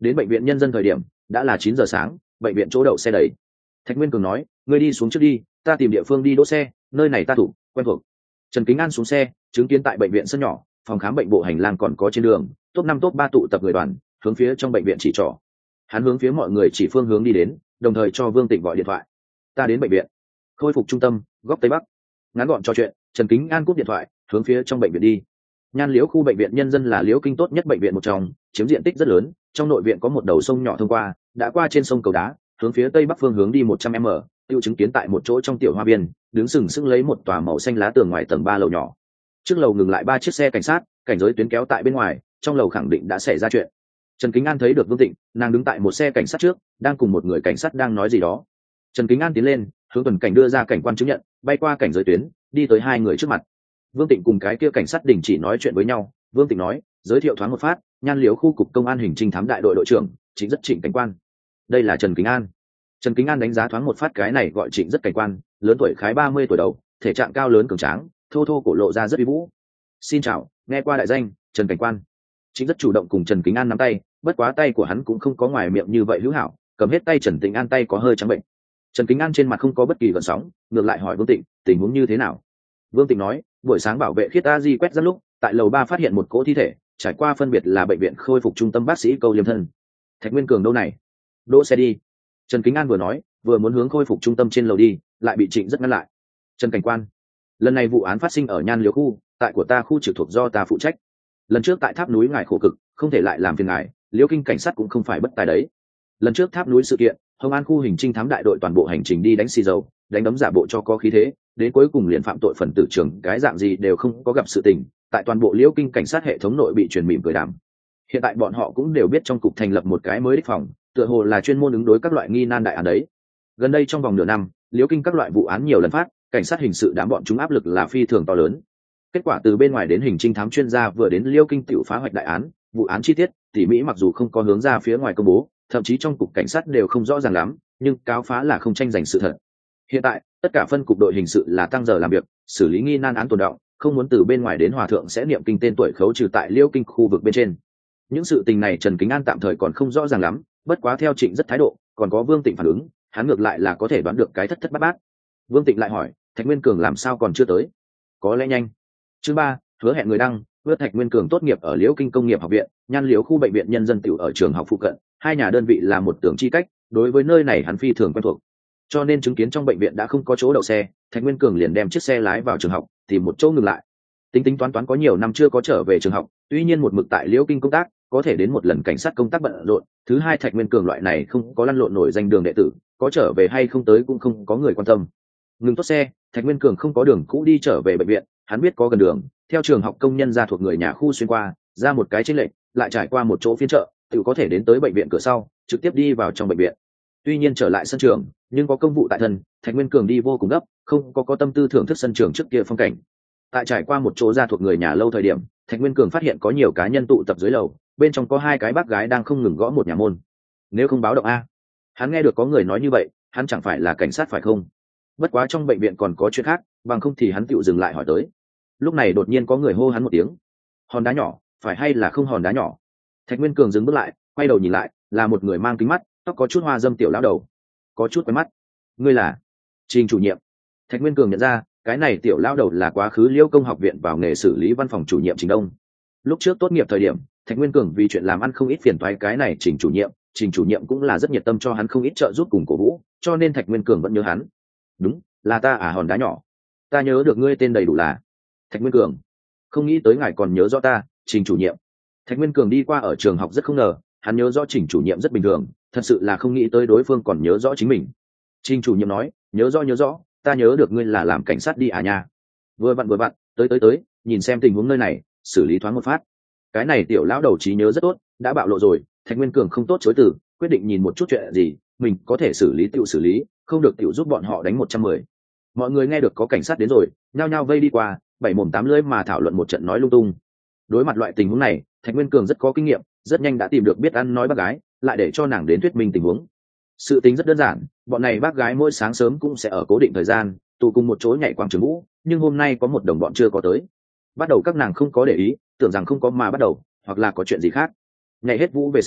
đến bệnh viện nhân dân thời điểm đã là 9 giờ sáng, bệnh viện chỗ đậu xe đầy. Thạch Nguyên Cường nói, ngươi đi xuống trước đi, ta tìm địa phương đi đỗ xe, nơi này ta thủ quen thuộc. Trần Kính An xuống xe, chứng kiến tại bệnh viện sân nhỏ, phòng khám bệnh bộ hành lang còn có trên đường, top 5 top 3 tụ tập người đoàn, hướng phía trong bệnh viện chỉ trỏ. Hắn hướng phía mọi người chỉ phương hướng đi đến, đồng thời cho Vương Tịnh gọi điện thoại. Ta đến bệnh viện khôi phục trung tâm, góc tây bắc. Ngắn gọn trò chuyện, Trần Kính An cúp điện thoại, hướng phía trong bệnh viện đi. Nhan Liễu khu bệnh viện nhân dân là Liễu Kinh tốt nhất bệnh viện một trong, chiếm diện tích rất lớn, trong nội viện có một đầu sông nhỏ thông qua, đã qua trên sông cầu đá, hướng phía tây bắc phương hướng đi 100m, tiêu chứng kiến tại một chỗ trong tiểu hoa viên, đứng sừng sững lấy một tòa màu xanh lá tường ngoài tầng 3 lầu nhỏ. Trước lầu ngừng lại 3 chiếc xe cảnh sát, cảnh giới tuyến kéo tại bên ngoài, trong lầu khẳng định đã xảy ra chuyện. Trần Kính An thấy được Vương Tịnh, nàng đứng tại một xe cảnh sát trước, đang cùng một người cảnh sát đang nói gì đó. Trần Kính An tiến lên, hướng tuần cảnh đưa ra cảnh quan chứng nhận, bay qua cảnh giới tuyến, đi tới hai người trước mặt. Vương Tịnh cùng cái kia cảnh sát đình chỉ nói chuyện với nhau. Vương Tịnh nói, giới thiệu thoáng một phát, Nhan Liễu khu cục công an hình trinh thám đại đội đội trưởng Trịnh Rất Trịnh cảnh quan. Đây là Trần Kính An. Trần Kính An đánh giá thoáng một phát cái này gọi Trịnh Rất cảnh quan, lớn tuổi khái 30 tuổi đầu, thể trạng cao lớn cường tráng, thô thô cổ lộ ra rất uy vũ. Xin chào, nghe qua đại danh Trần cảnh quan. Trịnh Rất chủ động cùng Trần Kính An nắm tay, bất quá tay của hắn cũng không có ngoài miệng như vậy hữu hảo, cầm hết tay Trần Kính An tay có hơi trắng bệnh. Trần Kính An trên mặt không có bất kỳ gợn sóng, ngược lại hỏi Vương Tịnh, tình huống như thế nào? Vương Tịnh nói, buổi sáng bảo vệ khiết A-di quét rất lúc, tại lầu 3 phát hiện một cỗ thi thể, trải qua phân biệt là bệnh viện khôi phục trung tâm bác sĩ Câu Liêm thân. Thạch Nguyên Cường đâu này? Đỗ xe đi. Trần Kính An vừa nói, vừa muốn hướng khôi phục trung tâm trên lầu đi, lại bị Trịnh Rất ngăn lại. Trần cảnh quan, lần này vụ án phát sinh ở Nhan Liễu khu, tại của ta khu trực thuộc do ta phụ trách. Lần trước tại tháp núi ngài khổ cực, không thể lại làm phiền ngài, Liễu Kinh cảnh sát cũng không phải bất tài đấy. Lần trước tháp núi sự kiện, Hồng An khu hình trinh thám đại đội toàn bộ hành trình đi đánh xì dầu, đánh đấm giả bộ cho có khí thế, đến cuối cùng liền phạm tội phần tử trưởng cái dạng gì đều không có gặp sự tình, tại toàn bộ Liễu Kinh cảnh sát hệ thống nội bị truyền mỉm cười đàm. Hiện tại bọn họ cũng đều biết trong cục thành lập một cái mới đích phòng, tựa hồ là chuyên môn ứng đối các loại nghi nan đại án đấy. Gần đây trong vòng nửa năm, Liễu Kinh các loại vụ án nhiều lần phát, cảnh sát hình sự đám bọn chúng áp lực là phi thường to lớn. Kết quả từ bên ngoài đến hình trinh thám chuyên gia vừa đến Liễu Kinh tiểu phá hoạch đại án, vụ án chi tiết tỉ mỹ mặc dù không có hướng ra phía ngoài công bố, thậm chí trong cục cảnh sát đều không rõ ràng lắm, nhưng cáo phá là không tranh giành sự thật. Hiện tại tất cả phân cục đội hình sự là tăng giờ làm việc, xử lý nghi nan án tồn đọng, không muốn từ bên ngoài đến hòa thượng sẽ niệm kinh tên tuổi khấu trừ tại Liễu Kinh khu vực bên trên. Những sự tình này Trần Kính An tạm thời còn không rõ ràng lắm, bất quá theo Trịnh Rất thái độ, còn có Vương Tịnh phản ứng, hắn ngược lại là có thể đoán được cái thất thất bát bát. Vương Tịnh lại hỏi, Thạch Nguyên Cường làm sao còn chưa tới? Có lẽ nhanh. Chương 3, hứa hẹn người đăng, vớt Thạch Nguyên Cường tốt nghiệp ở Liễu Kinh công nghiệp học viện, Nhan Liễu khu bệnh viện nhân dân tiểu ở trường học phụ cận, hai nhà đơn vị là một tưởng chi cách, đối với nơi này hắn phi thường quen thuộc. Cho nên chứng kiến trong bệnh viện đã không có chỗ đậu xe, Thạch Nguyên Cường liền đem chiếc xe lái vào trường học, tìm một chỗ ngừng lại. Tính tính toán toán có nhiều năm chưa có trở về trường học, tuy nhiên một mực tại Liễu Kinh công tác, có thể đến một lần cảnh sát công tác bận rộn. Thứ hai, Thạch Nguyên Cường loại này không có lăn lộn nổi danh đường đệ tử, có trở về hay không tới cũng không có người quan tâm. Ngừng tốt xe, Thạch Nguyên Cường không có đường cũ đi trở về bệnh viện, hắn biết có gần đường, theo trường học công nhân ra thuộc người nhà khu xuyên qua, ra một cái chênh lệch, lại trải qua một chỗ phiên chợ, tự có thể đến tới bệnh viện cửa sau, trực tiếp đi vào trong bệnh viện. Tuy nhiên trở lại sân trường, nhưng có công vụ tại thân, Thạch Nguyên Cường đi vô cùng gấp, không có tâm tư thưởng thức sân trường trước kia phong cảnh. Tại trải qua một chỗ ra thuộc người nhà lâu thời điểm, Thạch Nguyên Cường phát hiện có nhiều cá nhân tụ tập dưới lầu, bên trong có hai cái bác gái đang không ngừng gõ một nhà môn. Nếu không báo động a? Hắn nghe được có người nói như vậy, hắn chẳng phải là cảnh sát phải không? Bất quá trong bệnh viện còn có chuyện khác, bằng không thì hắn tựu dừng lại hỏi tới. Lúc này đột nhiên có người hô hắn một tiếng, hòn đá nhỏ, phải hay là không hòn đá nhỏ? Thạch Nguyên Cường dừng bước lại, quay đầu nhìn lại, là một người mang kính mắt, tóc có chút hoa dâm tiểu lão đầu, có chút quen mắt. Ngươi là Trình chủ nhiệm? Thạch Nguyên Cường nhận ra, cái này tiểu lão đầu là quá khứ Liễu Công học viện vào nghề xử lý văn phòng chủ nhiệm Trình Đông. Lúc trước tốt nghiệp thời điểm, Thạch Nguyên Cường vì chuyện làm ăn không ít phiền toái cái này Trình chủ nhiệm cũng là rất nhiệt tâm cho hắn không ít trợ giúp cùng cổ vũ, cho nên Thạch Nguyên Cường vẫn nhớ hắn. Đúng, là ta à, hòn đá nhỏ. Ta nhớ được ngươi tên đầy đủ là Thạch Nguyên Cường. Không nghĩ tới ngài còn nhớ rõ ta, Trình chủ nhiệm. Thạch Nguyên Cường đi qua ở trường học rất không ngờ, hắn nhớ rõ Trình chủ nhiệm rất bình thường, thật sự là không nghĩ tới đối phương còn nhớ rõ chính mình. Trình chủ nhiệm nói, nhớ rõ, ta nhớ được ngươi là làm cảnh sát đi à nha. Vừa vặn, tới, nhìn xem tình huống nơi này, xử lý thoáng một phát. Cái này tiểu lão đầu trí nhớ rất tốt, đã bạo lộ rồi. Thạch Nguyên Cường không tốt chối từ, quyết định nhìn một chút chuyện gì mình có thể xử lý tự xử lý, không được tự giúp bọn họ đánh 110. Mọi người nghe được có cảnh sát đến rồi, nhao nhao vây đi qua, bảy mồm tám lưỡi mà thảo luận một trận nói lung tung. Đối mặt loại tình huống này, Thạch Nguyên Cường rất có kinh nghiệm, rất nhanh đã tìm được biết ăn nói bác gái, lại để cho nàng đến thuyết minh tình huống. Sự tính rất đơn giản, bọn này bác gái mỗi sáng sớm cũng sẽ ở cố định thời gian tụ cùng một chỗ nhảy quảng trường vũ, nhưng hôm nay có một đồng bọn chưa có tới. Bắt đầu các nàng không có để ý, tưởng rằng không có mà bắt đầu, hoặc là có chuyện gì khác. Nhảy hết vũ về sau,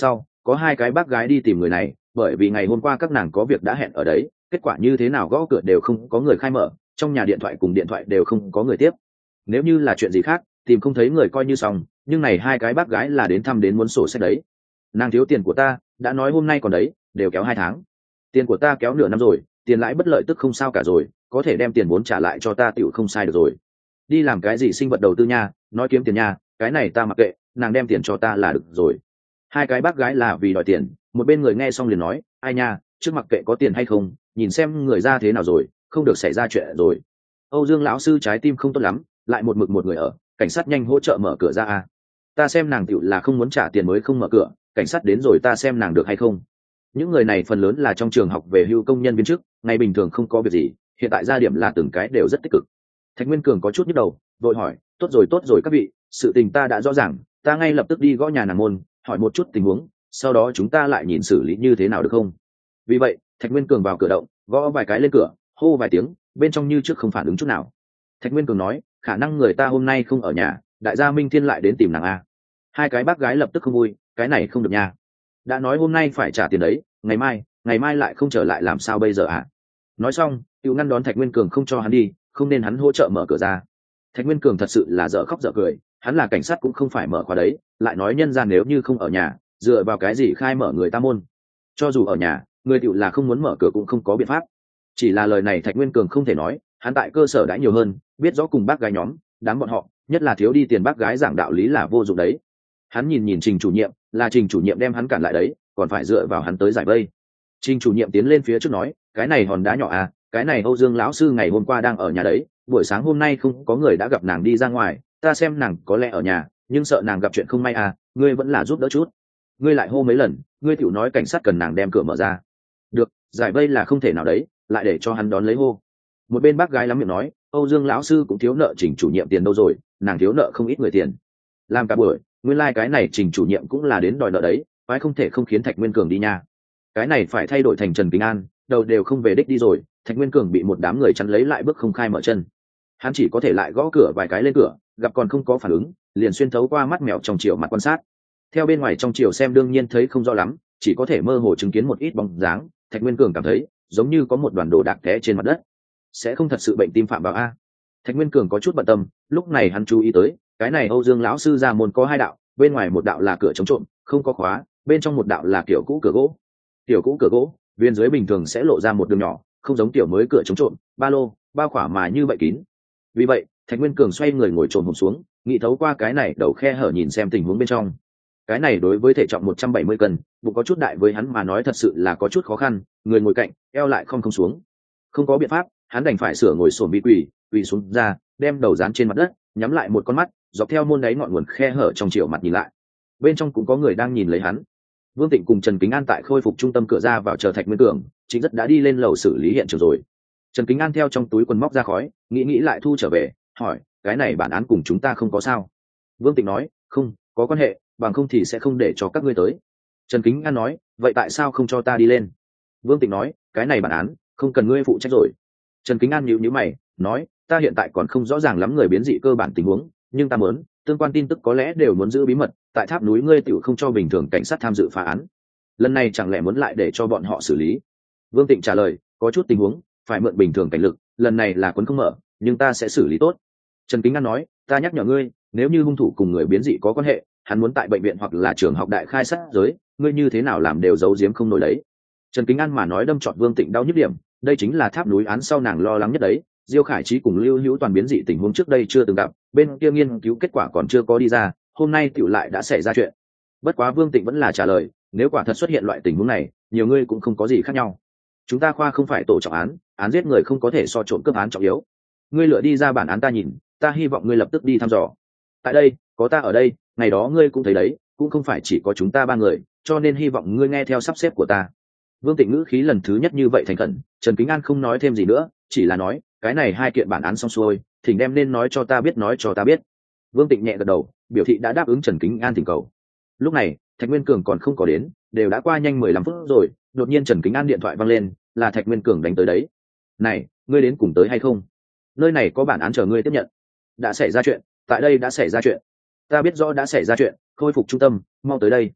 có hai cái bác gái đi tìm người này, bởi vì ngày hôm qua các nàng có việc đã hẹn ở đấy, kết quả như thế nào gõ cửa đều không có người khai mở, trong nhà điện thoại cùng điện thoại đều không có người tiếp. Nếu như là chuyện gì khác tìm không thấy người coi như xong, nhưng này hai cái bác gái là đến thăm đến muốn sổ sách đấy. Nàng thiếu tiền của ta, đã nói hôm nay còn đấy, đều kéo 2 tháng. Tiền của ta kéo nửa năm rồi, tiền lãi bất lợi tức không sao cả rồi, có thể đem tiền vốn trả lại cho ta tựu không sai được rồi. Đi làm cái gì sinh vật đầu tư nha, nói kiếm tiền nha, cái này ta mặc kệ, nàng đem tiền cho ta là được rồi. Hai cái bác gái là vì đòi tiền, một bên người nghe xong liền nói, ai nha, trước mặc kệ có tiền hay không, nhìn xem người ra thế nào rồi, không được xảy ra chuyện rồi. Âu Dương lão sư trái tim không tốt lắm, lại một mực một người ở, cảnh sát nhanh hỗ trợ mở cửa ra a. Ta xem nàng tựu là không muốn trả tiền mới không mở cửa, cảnh sát đến rồi ta xem nàng được hay không. Những người này phần lớn là trong trường học về hưu công nhân viên chức, ngày bình thường không có việc gì, hiện tại ra điểm là từng cái đều rất tích cực. Thạch Nguyên Cường có chút nhức đầu, vội hỏi, tốt rồi các vị, sự tình ta đã rõ ràng, ta ngay lập tức đi gõ nhà nàng môn, hỏi một chút tình huống, sau đó chúng ta lại nhìn xử lý như thế nào được không? Vì vậy, Thạch Nguyên Cường vào cửa động, gõ vài cái lên cửa, hô vài tiếng, bên trong như trước không phản ứng chút nào. Thạch Nguyên Cường nói, khả năng người ta hôm nay không ở nhà, đại gia Minh Thiên lại đến tìm nàng a. Hai cái bác gái lập tức không vui, cái này không được nha. Đã nói hôm nay phải trả tiền đấy, ngày mai lại không trở lại làm sao bây giờ ạ? Nói xong, Tiêu ngăn đón Thạch Nguyên Cường không cho hắn đi, không nên hắn hỗ trợ mở cửa ra. Thạch Nguyên Cường thật sự là dở khóc dở cười, hắn là cảnh sát cũng không phải mở khóa đấy, lại nói nhân ra nếu như không ở nhà, dựa vào cái gì khai mở người ta môn? Cho dù ở nhà, người Tiêu là không muốn mở cửa cũng không có biện pháp. Chỉ là lời này Thạch Nguyên Cường không thể nói, hắn tại cơ sở đã nhiều hơn, biết rõ cùng bác gái nhóm, đám bọn họ, nhất là thiếu đi tiền bác gái giảng đạo lý là vô dụng đấy. Hắn nhìn Trình chủ nhiệm, là Trình chủ nhiệm đem hắn cản lại đấy, còn phải dựa vào hắn tới giải vây. Trình chủ nhiệm tiến lên phía trước nói, cái này hòn đá nhỏ à, cái này Âu Dương lão sư ngày hôm qua đang ở nhà đấy, buổi sáng hôm nay không có người đã gặp nàng đi ra ngoài, ta xem nàng có lẽ ở nhà, nhưng sợ nàng gặp chuyện không may à, ngươi vẫn là giúp đỡ chút. Ngươi lại hô mấy lần, ngươi tiểu nói cảnh sát cần nàng đem cửa mở ra. Được, giải vây là không thể nào đấy, lại để cho hắn đón lấy hô. Một bên bác gái lắm miệng nói, Âu Dương lão sư cũng thiếu nợ Trình chủ nhiệm tiền đâu rồi, nàng thiếu nợ không ít người tiền. Làm cả buổi, nguyên lai cái này Trình chủ nhiệm cũng là đến đòi nợ đấy, phải không thể không khiến Thạch Nguyên Cường đi nha. Cái này phải thay đổi thành Trần Kính An, đầu đều không về đích đi rồi, Thạch Nguyên Cường bị một đám người chắn lấy lại bước không khai mở chân. Hắn chỉ có thể lại gõ cửa vài cái lên cửa, gặp còn không có phản ứng, liền xuyên thấu qua mắt mèo trong chiều mặt quan sát. Theo bên ngoài trong chiều xem đương nhiên thấy không rõ lắm, chỉ có thể mơ hồ chứng kiến một ít bóng dáng, Thạch Nguyên Cường cảm thấy giống như có một đoàn đồ đạc té trên mặt đất. Sẽ không thật sự bệnh tim phạm vào a? Thạch Nguyên Cường có chút bận tâm, lúc này hắn chú ý tới, cái này Âu Dương lão sư ra môn có 2 đạo, bên ngoài một đạo là cửa chống trộm, không có khóa, bên trong một đạo là kiểu cũ cửa gỗ. Kiểu cũ cửa gỗ, viên dưới bình thường sẽ lộ ra một đường nhỏ, không giống kiểu mới cửa chống trộm, ba lô, bao khỏa mà như vậy kín. Vì vậy, Thạch Nguyên Cường xoay người ngồi trồn hổm xuống, nghĩ thấu qua cái này đầu khe hở nhìn xem tình huống bên trong. Cái này đối với thể trọng 170 cân, bụng có chút đại với hắn mà nói thật sự là có chút khó khăn, người ngồi cạnh, eo lại không xuống. Không có biện pháp, hắn đành phải sửa ngồi xổm bị quỳ xuống ra, đem đầu dán trên mặt đất, nhắm lại một con mắt, dọc theo môn đáy ngọn nguồn khe hở trong chiều mặt nhìn lại. Bên trong cũng có người đang nhìn lấy hắn. Vương Tịnh cùng Trần Kính An tại khôi phục trung tâm cửa ra vào chờ Thạch Nguyên Cường, chính rất đã đi lên lầu xử lý hiện trường rồi. Trần Kính An theo trong túi quần móc ra khói, nghĩ lại thu trở về, hỏi, cái này bản án cùng chúng ta không có sao? Vương Tịnh nói, không, có quan hệ, bằng không thì sẽ không để cho các ngươi tới. Trần Kính An nói, vậy tại sao không cho ta đi lên? Vương Tịnh nói, cái này bản án, không cần ngươi phụ trách rồi. Trần Kính An nhíu mày, nói, ta hiện tại còn không rõ ràng lắm người biến dị cơ bản tình huống, nhưng ta muốn, tương quan tin tức có lẽ đều muốn giữ bí mật, tại tháp núi ngươi tiểu không cho bình thường cảnh sát tham dự phá án. Lần này chẳng lẽ muốn lại để cho bọn họ xử lý? Vương Tịnh trả lời, có chút tình huống, phải mượn bình thường cảnh lực, lần này là quấn không mở, nhưng ta sẽ xử lý tốt. Trần Kính An nói, ta nhắc nhở ngươi, nếu như hung thủ cùng người biến dị có quan hệ, hắn muốn tại bệnh viện hoặc là trường học đại khai sát giới, ngươi như thế nào làm đều giấu giếm không nổi đấy. Trần Kính An mà nói đâm trọt Vương Tịnh đau nhức điểm, đây chính là tháp núi án sau nàng lo lắng nhất đấy. Diêu Khải Trí cùng Lưu Hữu Toàn biến dị tình huống trước đây chưa từng gặp, bên kia nghiên cứu kết quả còn chưa có đi ra, hôm nay tựu lại đã xảy ra chuyện. Bất quá Vương Tịnh vẫn là trả lời, nếu quả thật xuất hiện loại tình huống này, nhiều ngươi cũng không có gì khác nhau. Chúng ta khoa không phải tổ trọng án, án giết người không có thể so trộm cướp án trọng yếu. Ngươi lựa đi ra bản án ta nhìn, ta hy vọng ngươi lập tức đi thăm dò. Tại đây, có ta ở đây, ngày đó ngươi cũng thấy đấy, cũng không phải chỉ có chúng ta 3 người, cho nên hy vọng ngươi nghe theo sắp xếp của ta. Vương Tịnh ngữ khí lần thứ nhất như vậy thành khẩn, Trần Kính An không nói thêm gì nữa, chỉ là nói, cái này 2 kiện bản án xong xuôi, thỉnh đem nên nói cho ta biết nói cho ta biết. Vương Tịnh nhẹ gật đầu, biểu thị đã đáp ứng Trần Kính An thỉnh cầu. Lúc này, Thạch Nguyên Cường còn không có đến, đều đã qua nhanh 15 phút rồi, đột nhiên Trần Kính An điện thoại vang lên, là Thạch Nguyên Cường đánh tới đấy. Này, ngươi đến cùng tới hay không? Nơi này có bản án chờ ngươi tiếp nhận. Đã xảy ra chuyện, tại đây đã xảy ra chuyện. Ta biết rõ đã xảy ra chuyện, khôi phục trung tâm, mau tới đây.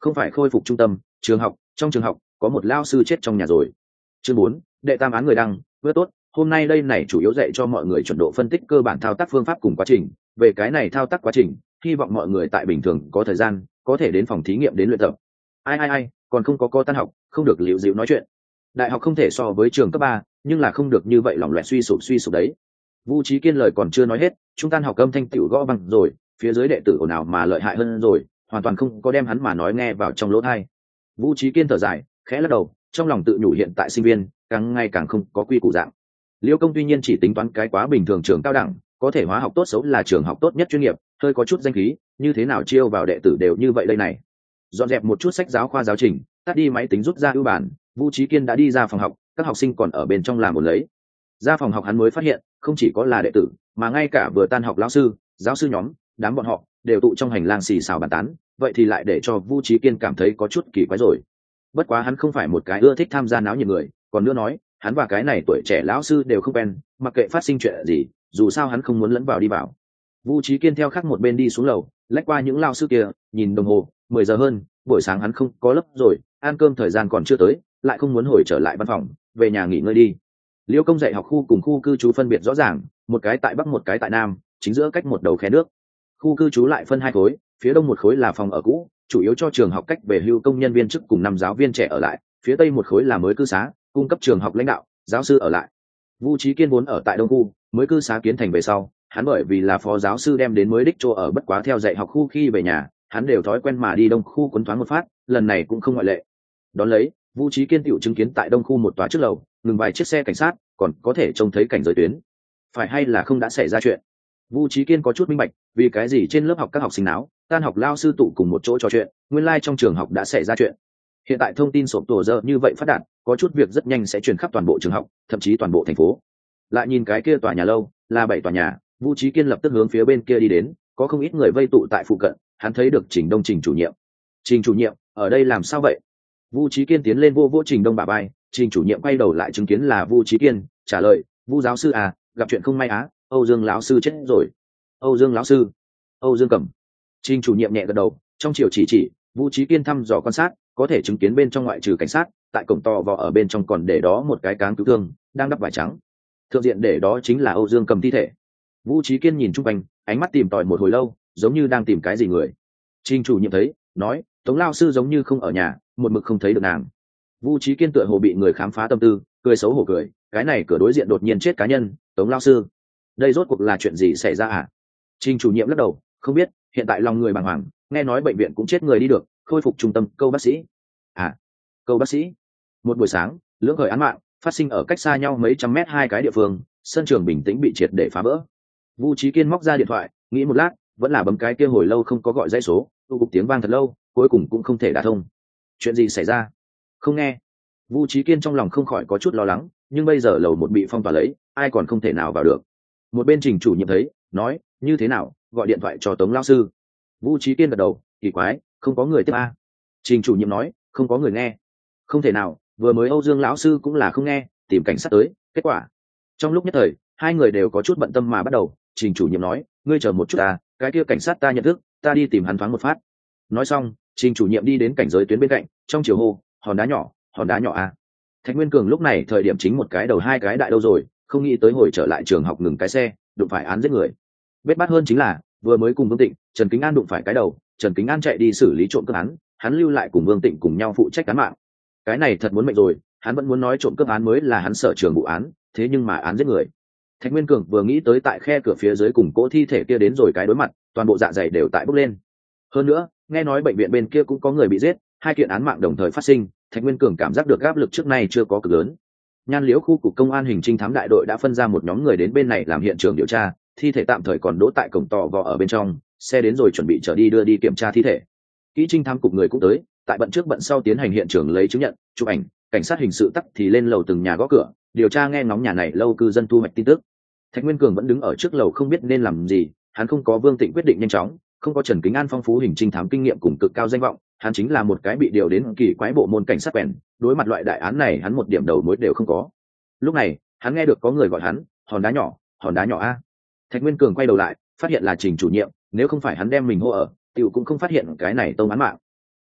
không phải khôi phục trung tâm trường học, trong trường học có một lao sư chết trong nhà rồi. Chương 4, đệ tam án người đăng vừa tốt. Hôm nay đây này chủ yếu dạy cho mọi người chuẩn độ phân tích cơ bản thao tác phương pháp cùng quá trình. Về cái này thao tác quá trình, hy vọng mọi người tại bình thường có thời gian có thể đến phòng thí nghiệm đến luyện tập. Ai còn không có tan học, không được liễu dịu nói chuyện. Đại học không thể so với trường cấp 3, nhưng là không được như vậy lỏng loẹt suy sụp đấy. Vu Chí Kiên lời còn chưa nói hết, chúng tan học âm thanh tiểu gõ bằng rồi, phía dưới đệ tử ồn ào mà lợi hại hơn rồi, hoàn toàn không có đem hắn mà nói nghe vào trong lỗ tai. Vu Chí Kiên thở dài, khẽ lắc đầu, trong lòng tự nhủ hiện tại sinh viên càng ngày càng không có quy củ dạng. Liêu Công tuy nhiên chỉ tính toán cái quá bình thường trường cao đẳng, có thể hóa học tốt xấu là trường học tốt nhất chuyên nghiệp, hơi có chút danh khí, như thế nào chiêu vào đệ tử đều như vậy đây này. Dọn dẹp một chút sách giáo khoa giáo trình, tắt đi máy tính rút ra ưu bản, Vu Chí Kiên đã đi ra phòng học, các học sinh còn ở bên trong làm một lấy. Ra phòng học hắn mới phát hiện, không chỉ có là đệ tử, mà ngay cả vừa tan học lão sư, giáo sư nhóm, đám bọn họ đều tụ trong hành lang xì xào bàn tán, vậy thì lại để cho Vu Chí Kiên cảm thấy có chút kỳ quái rồi. Bất quá hắn không phải một cái ưa thích tham gia náo nhiệt người, còn nữa nói, hắn và cái này tuổi trẻ lão sư đều không quen, mặc kệ phát sinh chuyện gì, dù sao hắn không muốn lẫn vào đi vào. Vu Chí Kiên theo khác một bên đi xuống lầu, lách qua những lão sư kia, nhìn đồng hồ, 10 giờ hơn, buổi sáng hắn không có lớp rồi, ăn cơm thời gian còn chưa tới, lại không muốn hồi trở lại văn phòng, về nhà nghỉ ngơi đi. Liêu Công dạy học khu cùng khu cư trú phân biệt rõ ràng, một cái tại bắc một cái tại nam, chính giữa cách một đầu khe nước. Khu cư trú lại phân hai khối, phía đông một khối là phòng ở cũ, chủ yếu cho trường học cách về hưu công nhân viên chức cùng năm giáo viên trẻ ở lại, phía tây một khối là mới cư xá, cung cấp trường học lãnh đạo, giáo sư ở lại. Vu Chí Kiên vốn ở tại đông khu, mới cư xá kiến thành về sau, hắn bởi vì là phó giáo sư đem đến mới đích chỗ ở bất quá theo dạy học khu khi về nhà, hắn đều thói quen mà đi đông khu quấn thoáng một phát, lần này cũng không ngoại lệ. Đón lấy, Vu Chí Kiên tiểu chứng kiến tại đông khu một tòa trước lầu, ngừng vài chiếc xe cảnh sát, còn có thể trông thấy cảnh giới tuyến. Phải hay là không đã xảy ra chuyện? Vu Chí Kiên có chút minh bạch, vì cái gì trên lớp học các học sinh náo, tan học lao sư tụ cùng một chỗ trò chuyện, nguyên lai trong trường học đã xảy ra chuyện. Hiện tại thông tin sộp tổ giờ như vậy phát đạt, có chút việc rất nhanh sẽ truyền khắp toàn bộ trường học, thậm chí toàn bộ thành phố. Lại nhìn cái kia tòa nhà lâu, là 7 tòa nhà, Vu Chí Kiên lập tức hướng phía bên kia đi đến, có không ít người vây tụ tại phụ cận, hắn thấy được Trình Đông Trình chủ nhiệm. Trình chủ nhiệm, ở đây làm sao vậy? Vu Chí Kiên tiến lên vô Trình Đông bả vai, Trình chủ nhiệm quay đầu lại chứng kiến là Vu Chí Kiên, trả lời, Vu giáo sư à, gặp chuyện không may á, Âu Dương lão sư chết rồi. Âu Dương lão sư? Âu Dương Cẩm. Trình chủ nhiệm nhẹ gật đầu, trong chiều chỉ, Vu Chí Kiên thăm dò quan sát, có thể chứng kiến bên trong ngoại trừ cảnh sát, tại cổng to vò ở bên trong còn để đó một cái cáng cứu thương, đang đắp vải trắng. Thượng diện để đó chính là Âu Dương Cẩm thi thể. Vu Chí Kiên nhìn chung quanh, ánh mắt tìm tòi một hồi lâu, giống như đang tìm cái gì người. Trình chủ nhiệm thấy, nói, Tống lão sư giống như không ở nhà, một mực không thấy được nàng. Vu Chí Kiên tựa hồ bị người khám phá tâm tư, cười xấu hổ cười, cái này cửa đối diện đột nhiên chết cá nhân, Tống lão sư, đây rốt cuộc là chuyện gì xảy ra à? Trình chủ nhiệm lắc đầu, không biết, hiện tại lòng người bàng hoàng, nghe nói bệnh viện cũng chết người đi được, khôi phục trung tâm câu bác sĩ. À, câu bác sĩ. Một buổi sáng, lưỡng khởi án mạng phát sinh ở cách xa nhau mấy trăm mét hai cái địa phương, sân trường bình tĩnh bị triệt để phá vỡ. Vu Chí Kiên móc ra điện thoại, nghĩ một lát, vẫn là bấm cái kia hồi lâu không có gọi dãy số, tu cục tiếng vang thật lâu, cuối cùng cũng không thể đả thông. Chuyện gì xảy ra? Không nghe. Vu Chí Kiên trong lòng không khỏi có chút lo lắng, nhưng bây giờ lầu một bị phong tỏa lấy, ai còn không thể nào vào được. Một bên Trình chủ nhiệm thấy, nói, như thế nào, gọi điện thoại cho Tống lão sư. Vu Chí Kiên gật đầu, kỳ quái, không có người tiếp a. Trình chủ nhiệm nói, không có người nghe. Không thể nào, vừa mới Âu Dương lão sư cũng là không nghe, tìm cảnh sát tới, kết quả. Trong lúc nhất thời, hai người đều có chút bận tâm mà bắt đầu. Trình chủ nhiệm nói, ngươi chờ một chút ta, cái kia cảnh sát ta nhận thức, ta đi tìm hắn thoáng một phát. Nói xong, Trình chủ nhiệm đi đến cảnh giới tuyến bên cạnh, trong chiều hô, hòn đá nhỏ a. Thạch Nguyên Cường lúc này thời điểm chính một cái đầu hai cái đại đâu rồi, không nghĩ tới hồi trở lại trường học ngừng cái xe, đụng phải án giết người. Bết bát hơn chính là, vừa mới cùng Vương Tịnh, Trần Kính An đụng phải cái đầu, Trần Kính An chạy đi xử lý trộm cướp án, hắn lưu lại cùng Vương Tịnh cùng nhau phụ trách án mạng. Cái này thật muốn mệnh rồi, hắn vẫn muốn nói trộm cướp án mới là hắn sở trường vụ án, thế nhưng mà án giết người. Thạch Nguyên Cường vừa nghĩ tới tại khe cửa phía dưới cùng cỗ thi thể kia đến rồi cái đối mặt, toàn bộ dạ dày đều tại bốc lên. Hơn nữa, nghe nói bệnh viện bên kia cũng có người bị giết, hai kiện án mạng đồng thời phát sinh, Thạch Nguyên Cường cảm giác được áp lực trước nay chưa có cực lớn. Nhan Liễu khu cục công an hình trinh thám đại đội đã phân ra một nhóm người đến bên này làm hiện trường điều tra, thi thể tạm thời còn đỗ tại cổng tò vò ở bên trong, xe đến rồi chuẩn bị chở đi đưa đi kiểm tra thi thể. Kỹ trinh thám cục người cũng tới, tại bận trước bận sau tiến hành hiện trường lấy chứng nhận, chụp ảnh, cảnh sát hình sự tắc thì lên lầu từng nhà gõ cửa, điều tra nghe ngóng nhà này lâu cư dân thu hoạch tin tức. Thạch Nguyên Cường vẫn đứng ở trước lầu không biết nên làm gì, hắn không có Vương Tịnh quyết định nhanh chóng, không có Trần Kính An phong phú hình trinh thám kinh nghiệm cùng cực cao danh vọng, hắn chính là một cái bị điều đến kỳ quái bộ môn cảnh sát quèn, đối mặt loại đại án này hắn một điểm đầu mối đều không có. Lúc này, hắn nghe được có người gọi hắn, hòn đá nhỏ a. Thạch Nguyên Cường quay đầu lại, phát hiện là Trình chủ nhiệm, nếu không phải hắn đem mình hô ở, tiểu cũng không phát hiện cái này tông án mạng.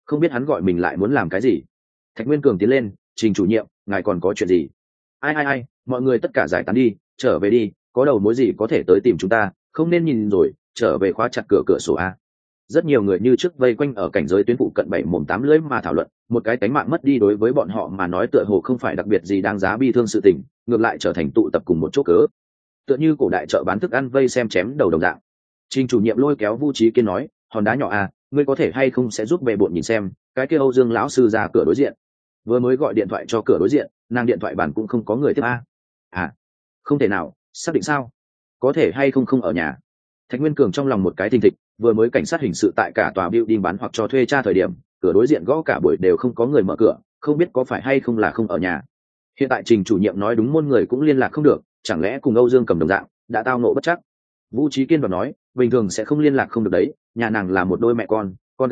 không biết hắn gọi mình lại muốn làm cái gì. Thạch Nguyên Cường tiến lên, Trình chủ nhiệm, ngài còn có chuyện gì? Ai, mọi người tất cả giải tán đi, trở về đi, có đầu mối gì có thể tới tìm chúng ta, không nên nhìn rồi, trở về khóa chặt cửa sổ a. Rất nhiều người như trước vây quanh ở cảnh giới tuyến phụ cận 7 mồm 8 lưỡi mà thảo luận, một cái tánh mạng mất đi đối với bọn họ mà nói tựa hồ không phải đặc biệt gì đáng giá bi thương sự tình, ngược lại trở thành tụ tập cùng một chỗ cớ. Tựa như cổ đại chợ bán thức ăn vây xem chém đầu đồng dạng. Trình chủ nhiệm lôi kéo Vu Chí Kiên nói, hòn đá nhỏ à, ngươi có thể hay không sẽ giúp bệ bộn nhìn xem, cái kia Âu Dương lão sư ra cửa đối diện. Vừa mới gọi điện thoại cho cửa đối diện, nàng điện thoại bàn cũng không có người tiếp a. À, không thể nào, xác định sao? Có thể hay không ở nhà. Thạch Nguyên Cường trong lòng một cái thình thịch, vừa mới cảnh sát hình sự tại cả tòa building bán hoặc cho thuê tra thời điểm, cửa đối diện gõ cả buổi đều không có người mở cửa, không biết có phải hay không là không ở nhà. Hiện tại Trình chủ nhiệm nói đúng môn người cũng liên lạc không được, chẳng lẽ cùng Âu Dương cầm đồng dạng, đã tao nộ bất chắc. Vũ Chí Kiên đoán nói, bình thường sẽ không liên lạc không được đấy, nhà nàng là một đôi mẹ con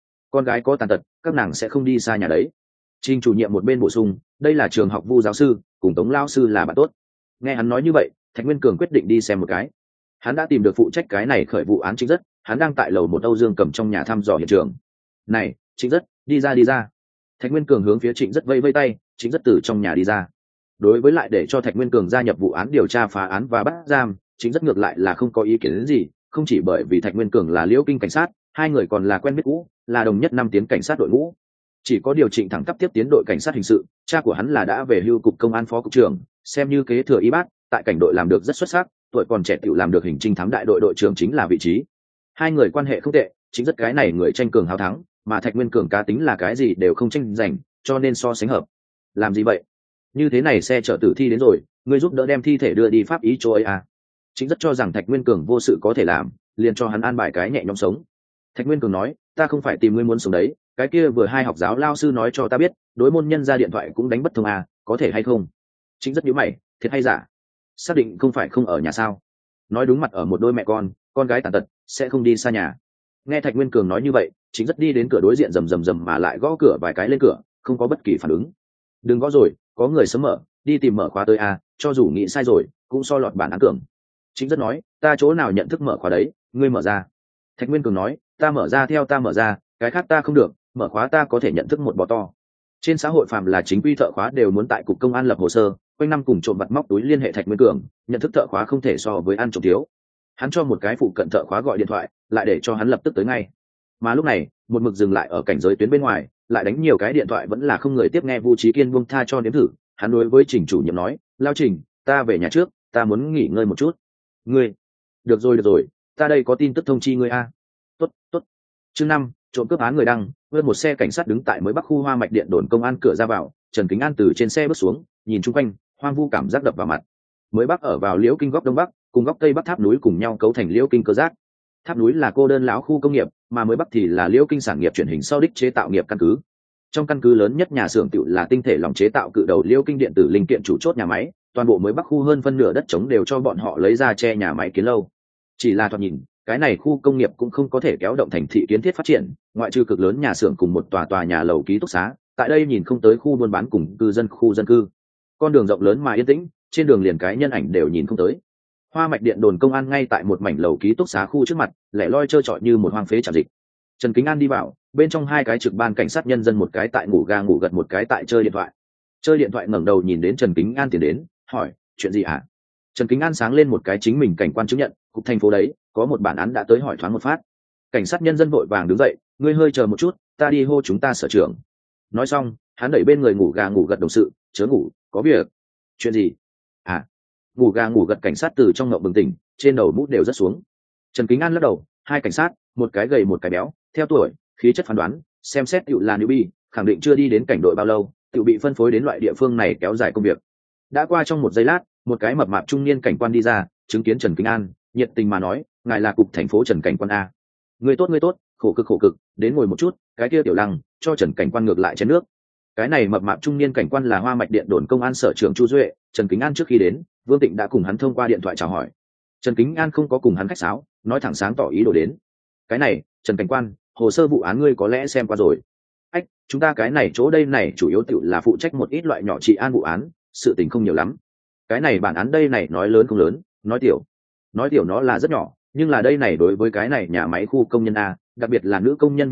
gái có tàn tật, các nàng sẽ không đi xa nhà đấy. Trình chủ nhiệm một bên bổ sung, đây là trường học Vu giáo sư, cùng Tống lão sư là bạn tốt. Nghe hắn nói như vậy, Thạch Nguyên Cường quyết định đi xem một cái. Hắn đã tìm được phụ trách cái này khởi vụ án Trịnh Rất, hắn đang tại lầu một Âu Dương cầm trong nhà thăm dò hiện trường. Này, Trịnh Rất, đi ra. Thạch Nguyên Cường hướng phía Trịnh Rất vây tay, Trịnh Rất từ trong nhà đi ra. Đối với lại để cho Thạch Nguyên Cường gia nhập vụ án điều tra phá án và bắt giam, Trịnh Rất ngược lại là không có ý kiến đến gì, không chỉ bởi vì Thạch Nguyên Cường là Liễu Kinh cảnh sát, hai người còn là quen biết cũ, là đồng nhất năm tiến cảnh sát đội ngũ. Chỉ có điều Trịnh thẳng cấp tiếp tiến đội cảnh sát hình sự, cha của hắn là đã về hưu cục công an phó cục trưởng, xem như kế thừa y bác, tại cảnh đội làm được rất xuất sắc, tuổi còn trẻ tiểu làm được hình trinh thám đại đội đội trưởng chính là vị trí. Hai người quan hệ không tệ, chính rất cái này người tranh cường hào thắng, mà Thạch Nguyên Cường cá tính là cái gì đều không tranh giành, cho nên so sánh hợp. Làm gì vậy? Như thế này xe chở tử thi đến rồi, ngươi giúp đỡ đem thi thể đưa đi pháp ý chỗ ấy à? Chính rất cho rằng Thạch Nguyên Cường vô sự có thể làm, liền cho hắn an bài cái nhẹ nhõm sống. Thạch Nguyên Cường nói, ta không phải tìm ngươi muốn sống đấy, cái kia vừa hai học giáo lao sư nói cho ta biết, đối môn nhân ra điện thoại cũng đánh bất thông à, có thể hay không? Chính rất nhíu mày, thiệt hay giả? Xác định không phải không ở nhà sao? Nói đúng mặt ở một đôi mẹ con gái tàn tật, sẽ không đi xa nhà. Nghe Thạch Nguyên Cường nói như vậy, chính rất đi đến cửa đối diện rầm mà lại gõ cửa vài cái lên cửa, không có bất kỳ phản ứng. Đừng gõ rồi, có người sớm mở, đi tìm mở khóa tới à, cho dù nghĩ sai rồi, cũng so lọt bản án tưởng. Chính rất nói, ta chỗ nào nhận thức mở khóa đấy, ngươi mở ra. Thạch Nguyên Cường nói, ta mở ra theo ta mở ra, cái khác ta không được, mở khóa ta có thể nhận thức một bò to. Trên xã hội phàm là chính quy thợ khóa đều muốn tại cục công an lập hồ sơ, quanh năm cùng trộm vặt móc túi liên hệ Thạch Nguyên Cường, nhận thức thợ khóa không thể so với ăn trộm thiếu. Hắn cho một cái phụ cận thợ khóa gọi điện thoại, lại để cho hắn lập tức tới ngay. Mà lúc này, một mực dừng lại ở cảnh giới tuyến bên ngoài, lại đánh nhiều cái điện thoại vẫn là không người tiếp nghe. Vu Chí Kiên buông tha cho nếm thử, hắn đối với Trình chủ nhiệm nói, lao Trình, ta về nhà trước, ta muốn nghỉ ngơi một chút. Ngươi, được rồi, ta đây có tin tức thông chi ngươi a. Tốt. Chương 5, trộm cướp án người đăng. Hơn một xe cảnh sát đứng tại mới bắc khu Hoa Mạch điện đồn công an cửa ra vào, Trần Kính An từ trên xe bước xuống, nhìn chung quanh, hoang vu cảm giác đập vào mặt. Mới bắc ở vào Liễu Kinh góc đông bắc, cùng góc tây bắc tháp núi cùng nhau cấu thành Liễu Kinh cơ giác. Tháp núi là cô đơn lão khu công nghiệp, mà mới bắc thì là Liễu Kinh sản nghiệp chuyển hình sau đích chế tạo nghiệp căn cứ. Trong căn cứ lớn nhất nhà xưởng tựu là tinh thể lòng chế tạo cự đầu Liễu Kinh điện tử linh kiện chủ chốt nhà máy, toàn bộ mới bắc khu hơn phân nửa đất trống đều cho bọn họ lấy ra che nhà máy kiến lâu. Chỉ là thoạt nhìn, cái này khu công nghiệp cũng không có thể kéo động thành thị kiến thiết phát triển, ngoại trừ cực lớn nhà xưởng cùng một tòa nhà lầu ký túc xá, tại đây nhìn không tới khu buôn bán cùng cư dân khu dân cư. Con đường rộng lớn mà yên tĩnh, trên đường liền cái nhân ảnh đều nhìn không tới. Hoa Mạch điện đồn công an ngay tại một mảnh lầu ký túc xá khu trước mặt, lẻ loi trơ trọi như một hoang phế trạm dịch. Trần Kính An đi vào, bên trong hai cái trực ban cảnh sát nhân dân, một cái tại ngủ ga ngủ gật, một cái tại chơi điện thoại. Chơi điện thoại ngẩng đầu nhìn đến Trần Kính An tiến đến, hỏi, chuyện gì hả? Trần Kính An sáng lên một cái chính mình cảnh quan chứng nhận, cục thành phố đấy, có một bản án đã tới hỏi thoáng một phát. Cảnh sát nhân dân vội vàng đứng dậy, ngươi hơi chờ một chút, ta đi hô chúng ta sở trưởng. Nói xong, hắn đẩy bên người ngủ gà ngủ gật đồng sự, chớ ngủ, có việc. Chuyện gì? À, ngủ gà ngủ gật cảnh sát từ trong ngộng bừng tỉnh, trên đầu mũ đều rất xuống. Trần Kính An lắc đầu, hai cảnh sát, một cái gầy một cái béo, theo tuổi, khí chất phán đoán, xem xét tựu là newbie, khẳng định chưa đi đến cảnh đội bao lâu, tựu bị phân phối đến loại địa phương này kéo dài công việc. Đã qua trong một giây lát, một cái mập mạp trung niên cảnh quan đi ra, chứng kiến Trần Kính An, nhiệt tình mà nói, ngài là cục thành phố Trần cảnh quan a. Người tốt, khổ cực, đến ngồi một chút, cái kia tiểu lăng, cho Trần cảnh quan ngược lại chén nước. Cái này mập mạp trung niên cảnh quan là Hoa Mạch điện đồn công an sở trưởng Chu Duệ. Trần Kính An trước khi đến, Vương Tịnh đã cùng hắn thông qua điện thoại chào hỏi. Trần Kính An không có cùng hắn khách sáo, nói thẳng sáng tỏ ý đồ đến. Cái này, Trần cảnh quan, hồ sơ vụ án ngươi có lẽ xem qua rồi. Ách, chúng ta cái này chỗ đây này chủ yếu tự là phụ trách một ít loại nhỏ trị an vụ án, sự tình không nhiều lắm. Cái này bản án đây này nói lớn không lớn, nói tiểu nó là rất nhỏ, nhưng là đây này đối với cái này nhà máy khu công nhân a, đặc biệt là nữ công nhân viên chức,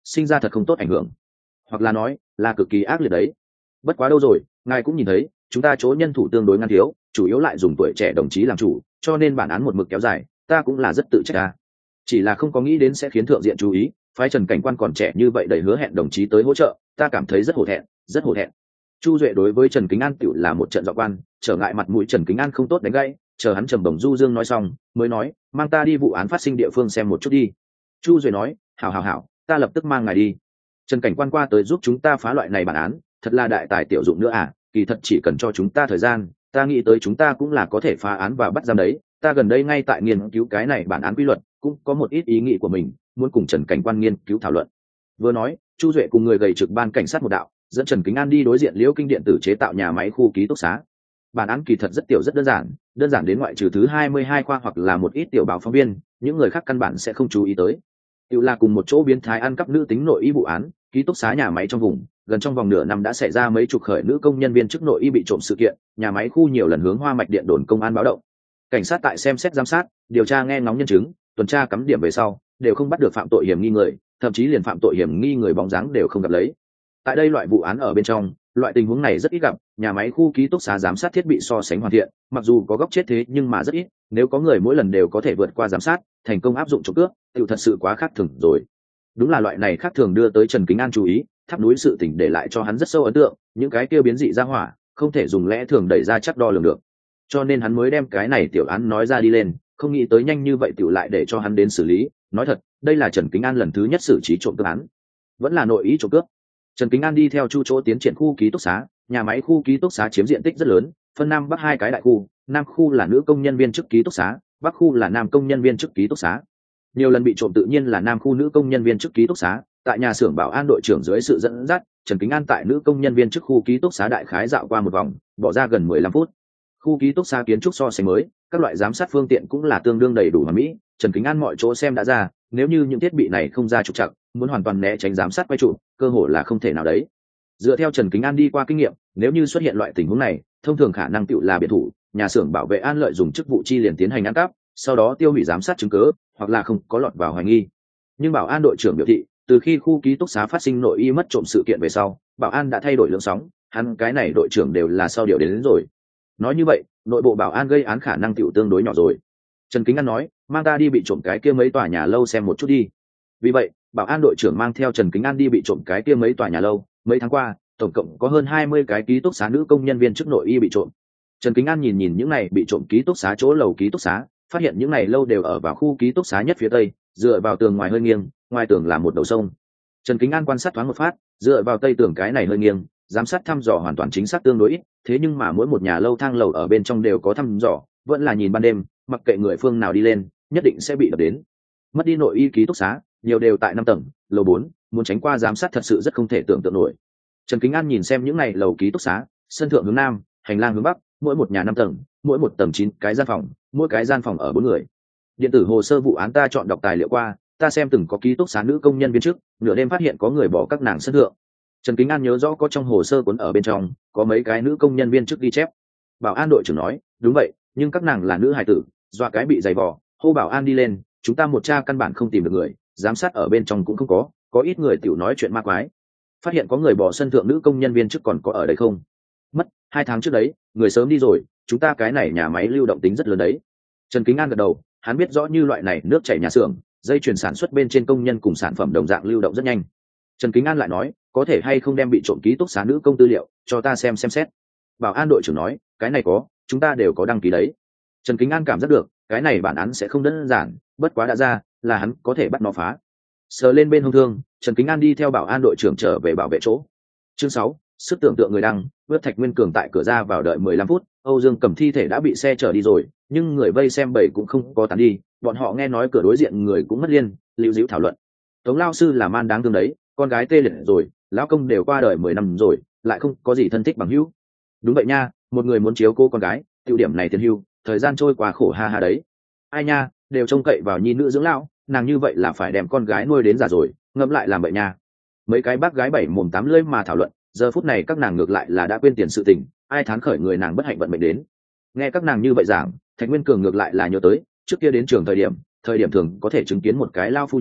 sinh ra thật không tốt ảnh hưởng, hoặc là nói là cực kỳ ác liệt đấy. Bất quá đâu rồi, ngài cũng nhìn thấy chúng ta chỗ nhân thủ tương đối ngăn thiếu, chủ yếu lại dùng tuổi trẻ đồng chí làm chủ, cho nên bản án một mực kéo dài, ta cũng là rất tự trách ta. Chỉ là không có nghĩ đến sẽ khiến thượng diện chú ý, phái Trần cảnh quan còn trẻ như vậy đầy hứa hẹn đồng chí tới hỗ trợ, ta cảm thấy rất hổ thẹn, rất hổ thẹn. Chu Duệ đối với Trần Kính An tựu là một trận dọ quan, trở ngại mặt mũi Trần Kính An không tốt đánh gãy, chờ hắn trầm bổng du dương nói xong mới nói, mang ta đi vụ án phát sinh địa phương xem một chút đi. Chu Duệ nói, hảo hảo hảo, ta lập tức mang ngài đi. Trần cảnh quan qua tới giúp chúng ta phá loại này bản án, thật là đại tài tiểu dụng nữa à, kỳ thật chỉ cần cho chúng ta thời gian, ta nghĩ tới chúng ta cũng là có thể phá án và bắt giam đấy. Ta gần đây ngay tại nghiên cứu cái này bản án quy luật, cũng có một ít ý nghĩ của mình, muốn cùng Trần cảnh quan nghiên cứu thảo luận. Vừa nói, Chu Duệ cùng người gầy trực ban cảnh sát một đạo, dẫn Trần Kính An đi đối diện Liễu Kinh điện tử chế tạo nhà máy khu ký túc xá. Bản án kỳ thật rất tiểu rất đơn giản đến ngoại trừ thứ 22 khoa hoặc là một ít tiểu báo phóng viên, những người khác căn bản sẽ không chú ý tới. Tiểu là cùng một chỗ biến thái ăn cắp nữ tính nội y vụ án, ký túc xá nhà máy trong vùng, gần trong vòng nửa năm đã xảy ra mấy chục khởi nữ công nhân viên chức nội y bị trộm sự kiện, nhà máy khu nhiều lần hướng Hoa Mạch điện đồn công an báo động. Cảnh sát tại xem xét giám sát, điều tra nghe ngóng nhân chứng, tuần tra cắm điểm về sau, đều không bắt được phạm tội hiểm nghi người, thậm chí liền phạm tội hiểm nghi người bóng dáng đều không gặp lấy. Tại đây loại vụ án ở bên trong, loại tình huống này rất ít gặp, nhà máy khu ký túc xá giám sát thiết bị so sánh hoàn thiện, mặc dù có góc chết thế nhưng mà rất ít, nếu có người mỗi lần đều có thể vượt qua giám sát, thành công áp dụng trộm cướp, tự thật sự quá khác thường rồi. Đúng là loại này khác thường đưa tới Trần Kính An chú ý, tháp núi sự tình để lại cho hắn rất sâu ấn tượng, những cái kia biến dị ra hỏa, không thể dùng lẽ thường đẩy ra chắc đo lường được. Cho nên hắn mới đem cái này tiểu án nói ra đi lên, không nghĩ tới nhanh như vậy tiểu lại để cho hắn đến xử lý. Nói thật, đây là Trần Kính An lần thứ nhất xử trí trộm cướp án, vẫn là nội ý trộm cướp. Trần Kính An đi theo Chu chỗ tiến triển khu ký túc xá, nhà máy khu ký túc xá chiếm diện tích rất lớn, phân nam bắc hai cái đại khu, nam khu là nữ công nhân viên chức ký túc xá, bắc khu là nam công nhân viên chức ký túc xá. Nhiều lần bị trộm tự nhiên là nam khu nữ công nhân viên chức ký túc xá, tại nhà xưởng bảo an đội trưởng dưới sự dẫn dắt, Trần Kính An tại nữ công nhân viên chức khu ký túc xá đại khái dạo qua một vòng, bỏ ra gần 15 phút. Khu ký túc xá kiến trúc so sánh mới, các loại giám sát phương tiện cũng là tương đương đầy đủ hoàn mỹ, Trần Kính An mọi chỗ xem đã ra, nếu như những thiết bị này không ra trục trặc, muốn hoàn toàn né tránh giám sát quay trụ, cơ hội là không thể nào đấy. Dựa theo Trần Kính An đi qua kinh nghiệm, nếu như xuất hiện loại tình huống này, thông thường khả năng tựu là biệt thủ, nhà xưởng bảo vệ an lợi dùng chức vụ chi liền tiến hành ăn cắp, sau đó tiêu hủy giám sát chứng cứ, hoặc là không có lọt vào hoài nghi. Nhưng bảo an đội trưởng biểu thị, từ khi khu ký túc xá phát sinh nội y mất trộm sự kiện về sau, bảo an đã thay đổi lượng sóng, hắn cái này đội trưởng đều là sau điều đến rồi. Nói như vậy, nội bộ bảo an gây án khả năng tựu tương đối nhỏ rồi. Trần Kính An nói, mang ta đi bị trộm cái kia mấy tòa nhà lâu xem một chút đi. Vì vậy, bảo an đội trưởng mang theo Trần Kính An đi bị trộm cái kia mấy tòa nhà lâu. Mấy tháng qua, tổng cộng có hơn 20 cái ký túc xá nữ công nhân viên chức nội y bị trộm. Trần Kính An nhìn những này bị trộm ký túc xá chỗ lầu ký túc xá, phát hiện những này lâu đều ở vào khu ký túc xá nhất phía tây, dựa vào tường ngoài hơi nghiêng, ngoài tường là một đầu sông. Trần Kính An quan sát thoáng một phát, dựa vào tây tường cái này hơi nghiêng, giám sát thăm dò hoàn toàn chính xác tương đối ít, thế nhưng mà mỗi một nhà lâu thang lầu ở bên trong đều có thăm dò, vẫn là nhìn ban đêm, mặc kệ người phương nào đi lên, nhất định sẽ bị đập đến. Mất đi nội y ký túc xá, nhiều đều tại 5 tầng, lầu 4, muốn tránh qua giám sát thật sự rất không thể tưởng tượng nổi. Trần Kính An nhìn xem những này lầu ký túc xá, sân thượng hướng nam, hành lang hướng bắc, mỗi một nhà 5 tầng, mỗi một tầng 9 cái gian phòng, mỗi cái gian phòng ở 4 người. Điện tử hồ sơ vụ án ta chọn đọc tài liệu qua, ta xem từng có ký túc xá nữ công nhân viên chức, nửa đêm phát hiện có người bỏ các nàng sân thượng. Trần Kính An nhớ rõ có trong hồ sơ cuốn ở bên trong, có mấy cái nữ công nhân viên chức ghi chép. Bảo an đội trưởng nói, đúng vậy, nhưng các nàng là nữ hài tử, dọa cái bị giày vò, hô bảo an đi lên, chúng ta một tra căn bản không tìm được người, giám sát ở bên trong cũng không có ít người tiểu nói chuyện ma quái. Phát hiện có người bỏ sân thượng nữ công nhân viên chức còn có ở đây không? Mất 2 tháng trước đấy, người sớm đi rồi, chúng ta cái này nhà máy lưu động tính rất lớn đấy. Trần Kính An gật đầu, hắn biết rõ như loại này nước chảy nhà xưởng, dây chuyền sản xuất bên trên công nhân cùng sản phẩm đồng dạng lưu động rất nhanh. Trần Kính An lại nói, có thể hay không đem bị trộm ký túc xá nữ công tư liệu cho ta xem xét. Bảo an đội trưởng nói, cái này có, chúng ta đều có đăng ký đấy. Trần Kính An cảm giác được, cái này bản án sẽ không đơn giản, bất quá đã ra, là hắn có thể bắt nó phá. Sờ lên bên hông thương, Trần Kính An đi theo bảo an đội trưởng trở về bảo vệ chỗ. Chương 6, sức tưởng tượng người đăng, vớt Thạch Nguyên Cường tại cửa ra vào đợi 15 phút, Âu Dương Cầm thi thể đã bị xe chở đi rồi, nhưng người vây xem bầy cũng không có tán đi, bọn họ nghe nói cửa đối diện người cũng mất liên, lưu díu thảo luận. Tống lao sư là man đáng thương đấy, con gái tê liệt rồi, lão công đều qua đời 10 năm rồi, lại không có gì thân thích bằng hữu. Đúng vậy nha, một người muốn chiếu cô con gái, tiêu điểm này tiền hưu, thời gian trôi qua khổ ha ha đấy. Ai nha, đều trông cậy vào nhi nữ dưỡng lão, nàng như vậy là phải đem con gái nuôi đến già rồi, ngẫm lại làm vậy nha. Mấy cái bác gái 7 mồm 8 lưỡi mà thảo luận, giờ phút này các nàng ngược lại là đã quên tiền sự tình, ai thán khởi người nàng bất hạnh vận mệnh đến. Nghe các nàng như vậy giảng, Thạch Nguyên Cường ngược lại là nhớ tới trước kia đến trường thời điểm thường có thể chứng kiến một cái lao phu nhân,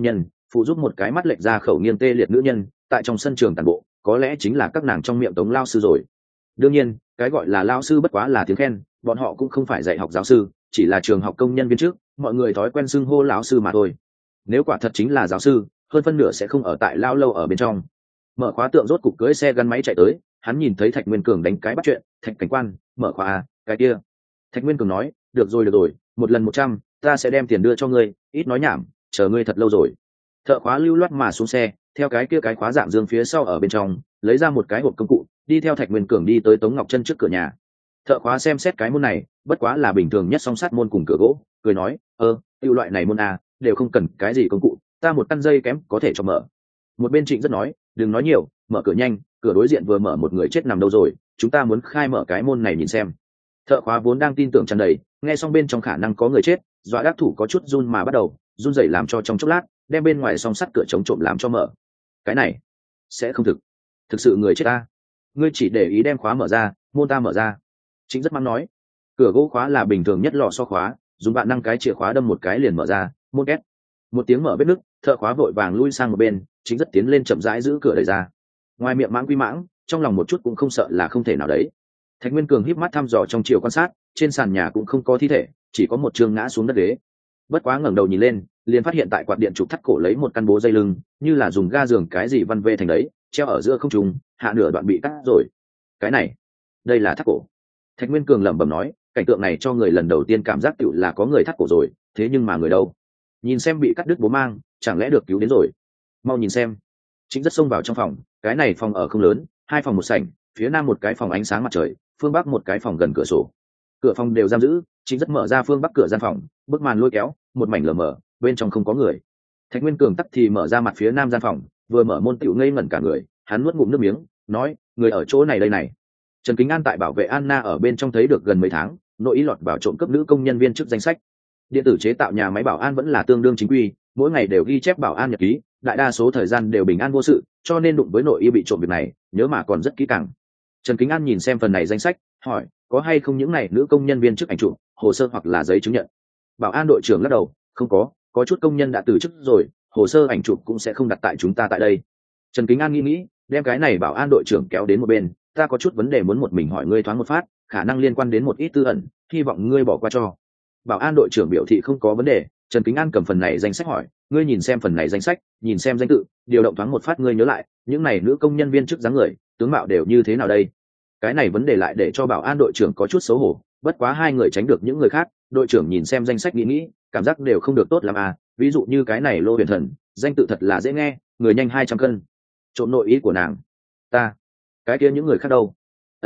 phụ giúp một cái mắt lệch ra khẩu nghiêng tê liệt nữ nhân tại trong sân trường tàn bộ, có lẽ chính là các nàng trong miệng Tống lao sư rồi. Đương nhiên cái gọi là lao sư bất quá là tiếng khen, bọn họ cũng không phải dạy học giáo sư, chỉ là trường học công nhân viên trước, mọi người thói quen xưng hô lão sư mà thôi. Nếu quả thật chính là giáo sư, hơn phân nửa sẽ không ở tại lao lâu ở bên trong. Mở khóa tượng rốt cục cưỡi xe gắn máy chạy tới, hắn nhìn thấy Thạch Nguyên Cường đánh cái bắt chuyện, Thạch cảnh quan, mở khóa à, cái kia. Thạch Nguyên Cường nói, được rồi, một lần 100, ta sẽ đem tiền đưa cho ngươi, ít nói nhảm, chờ ngươi thật lâu rồi. Thợ khóa lưu loát mà xuống xe, theo cái kia cái khóa dạng dương phía sau ở bên trong, lấy ra một cái hộp công cụ, đi theo Thạch Nguyên Cường đi tới Tống Ngọc Chân trước cửa nhà. Thợ khóa xem xét cái môn này, bất quá là bình thường nhất song sắt môn cùng cửa gỗ, cười nói, tiêu loại này môn à, đều không cần cái gì công cụ, ta một căn dây kém có thể cho mở. Một bên Trịnh rất nói, đừng nói nhiều, mở cửa nhanh, cửa đối diện vừa mở một người chết nằm đâu rồi, chúng ta muốn khai mở cái môn này nhìn xem. Thợ khóa vốn đang tin tưởng tràn đầy, nghe xong bên trong khả năng có người chết, dọa đắc thủ có chút run mà bắt đầu run rẩy, làm cho trong chốc lát đem bên ngoài song sắt cửa chống trộm làm cho mở. Cái này sẽ không thực sự người chết ta, ngươi chỉ để ý đem khóa mở ra, môn ta mở ra. Chính rất mắng nói, cửa gỗ khóa là bình thường nhất lò xo khóa, dùng bạn năng cái chìa khóa đâm một cái liền mở ra, môn két một tiếng mở vết nứt, thợ khóa vội vàng lui sang một bên, Chính rất tiến lên chậm rãi giữ cửa đẩy ra. Ngoài miệng mãng quy mãng, trong lòng một chút cũng không sợ là không thể nào đấy. Thạch Nguyên Cường híp mắt thăm dò trong chiều quan sát, trên sàn nhà cũng không có thi thể, chỉ có một chương ngã xuống đất ghế. Bất quá ngẩng đầu nhìn lên, liền phát hiện tại quạt điện trục thắt cổ lấy một căn bố dây lưng, như là dùng ga giường cái gì văn vê thành đấy, treo ở giữa không trung, hạ nửa đoạn bị cắt rồi. Cái này, đây là thắt cổ. Thạch Nguyên Cường lẩm bẩm nói, cảnh tượng này cho người lần đầu tiên cảm giác tựu là có người thắt cổ rồi, thế nhưng mà người đâu? Nhìn xem bị cắt đứt bố mang, chẳng lẽ được cứu đến rồi? Mau nhìn xem. Chính rất xông vào trong phòng, cái này phòng ở không lớn, 2 phòng một sảnh, phía nam một cái phòng ánh sáng mặt trời, phương bắc một cái phòng gần cửa sổ. Cửa phòng đều giam giữ, Chính rất mở ra phương bắc cửa gian phòng, bức màn lôi kéo, một mảnh lờ mờ, bên trong không có người. Thạch Nguyên Cường tắt thì mở ra mặt phía nam gian phòng, vừa mở môn tiểu ngây ngẩn cả người, hắn nuốt ngụm nước miếng, nói, người ở chỗ này đây này. Trần Kính An tại bảo vệ Anna ở bên trong thấy được gần mấy tháng, nội ý lọt vào trộm cướp nữ công nhân viên chức danh sách. Điện tử chế tạo nhà máy bảo an vẫn là tương đương chính quy, mỗi ngày đều ghi chép bảo an nhật ký, đại đa số thời gian đều bình an vô sự, cho nên đụng với nội y bị trộm việc này, nhớ mà còn rất kỹ càng. Trần Kính An nhìn xem phần này danh sách, hỏi, có hay không những này nữ công nhân viên chức ảnh chụp, hồ sơ hoặc là giấy chứng nhận? Bảo an đội trưởng lắc đầu, không có chút công nhân đã từ chức rồi, hồ sơ ảnh chụp cũng sẽ không đặt tại chúng ta tại đây. Trần Kính An nghĩ, đem cái này bảo an đội trưởng kéo đến một bên, ta có chút vấn đề muốn một mình hỏi ngươi thoáng một phát, khả năng liên quan đến một ít tư ẩn, hy vọng ngươi bỏ qua cho. Bảo an đội trưởng biểu thị không có vấn đề. Trần Kính An cầm phần này danh sách hỏi, ngươi nhìn xem phần này danh sách, nhìn xem danh tự, điều động thoáng một phát ngươi nhớ lại, những này nữ công nhân viên chức dáng người, tướng mạo đều như thế nào đây? Cái này vấn đề lại để cho bảo an đội trưởng có chút xấu hổ, bất quá hai người tránh được những người khác, đội trưởng nhìn xem danh sách nghĩ, cảm giác đều không được tốt lắm à, ví dụ như cái này Lô Huyền Thần, danh tự thật là dễ nghe, người nhanh 200 cân. Trộm nội ý của nàng. Ta, cái kia những người khác đâu?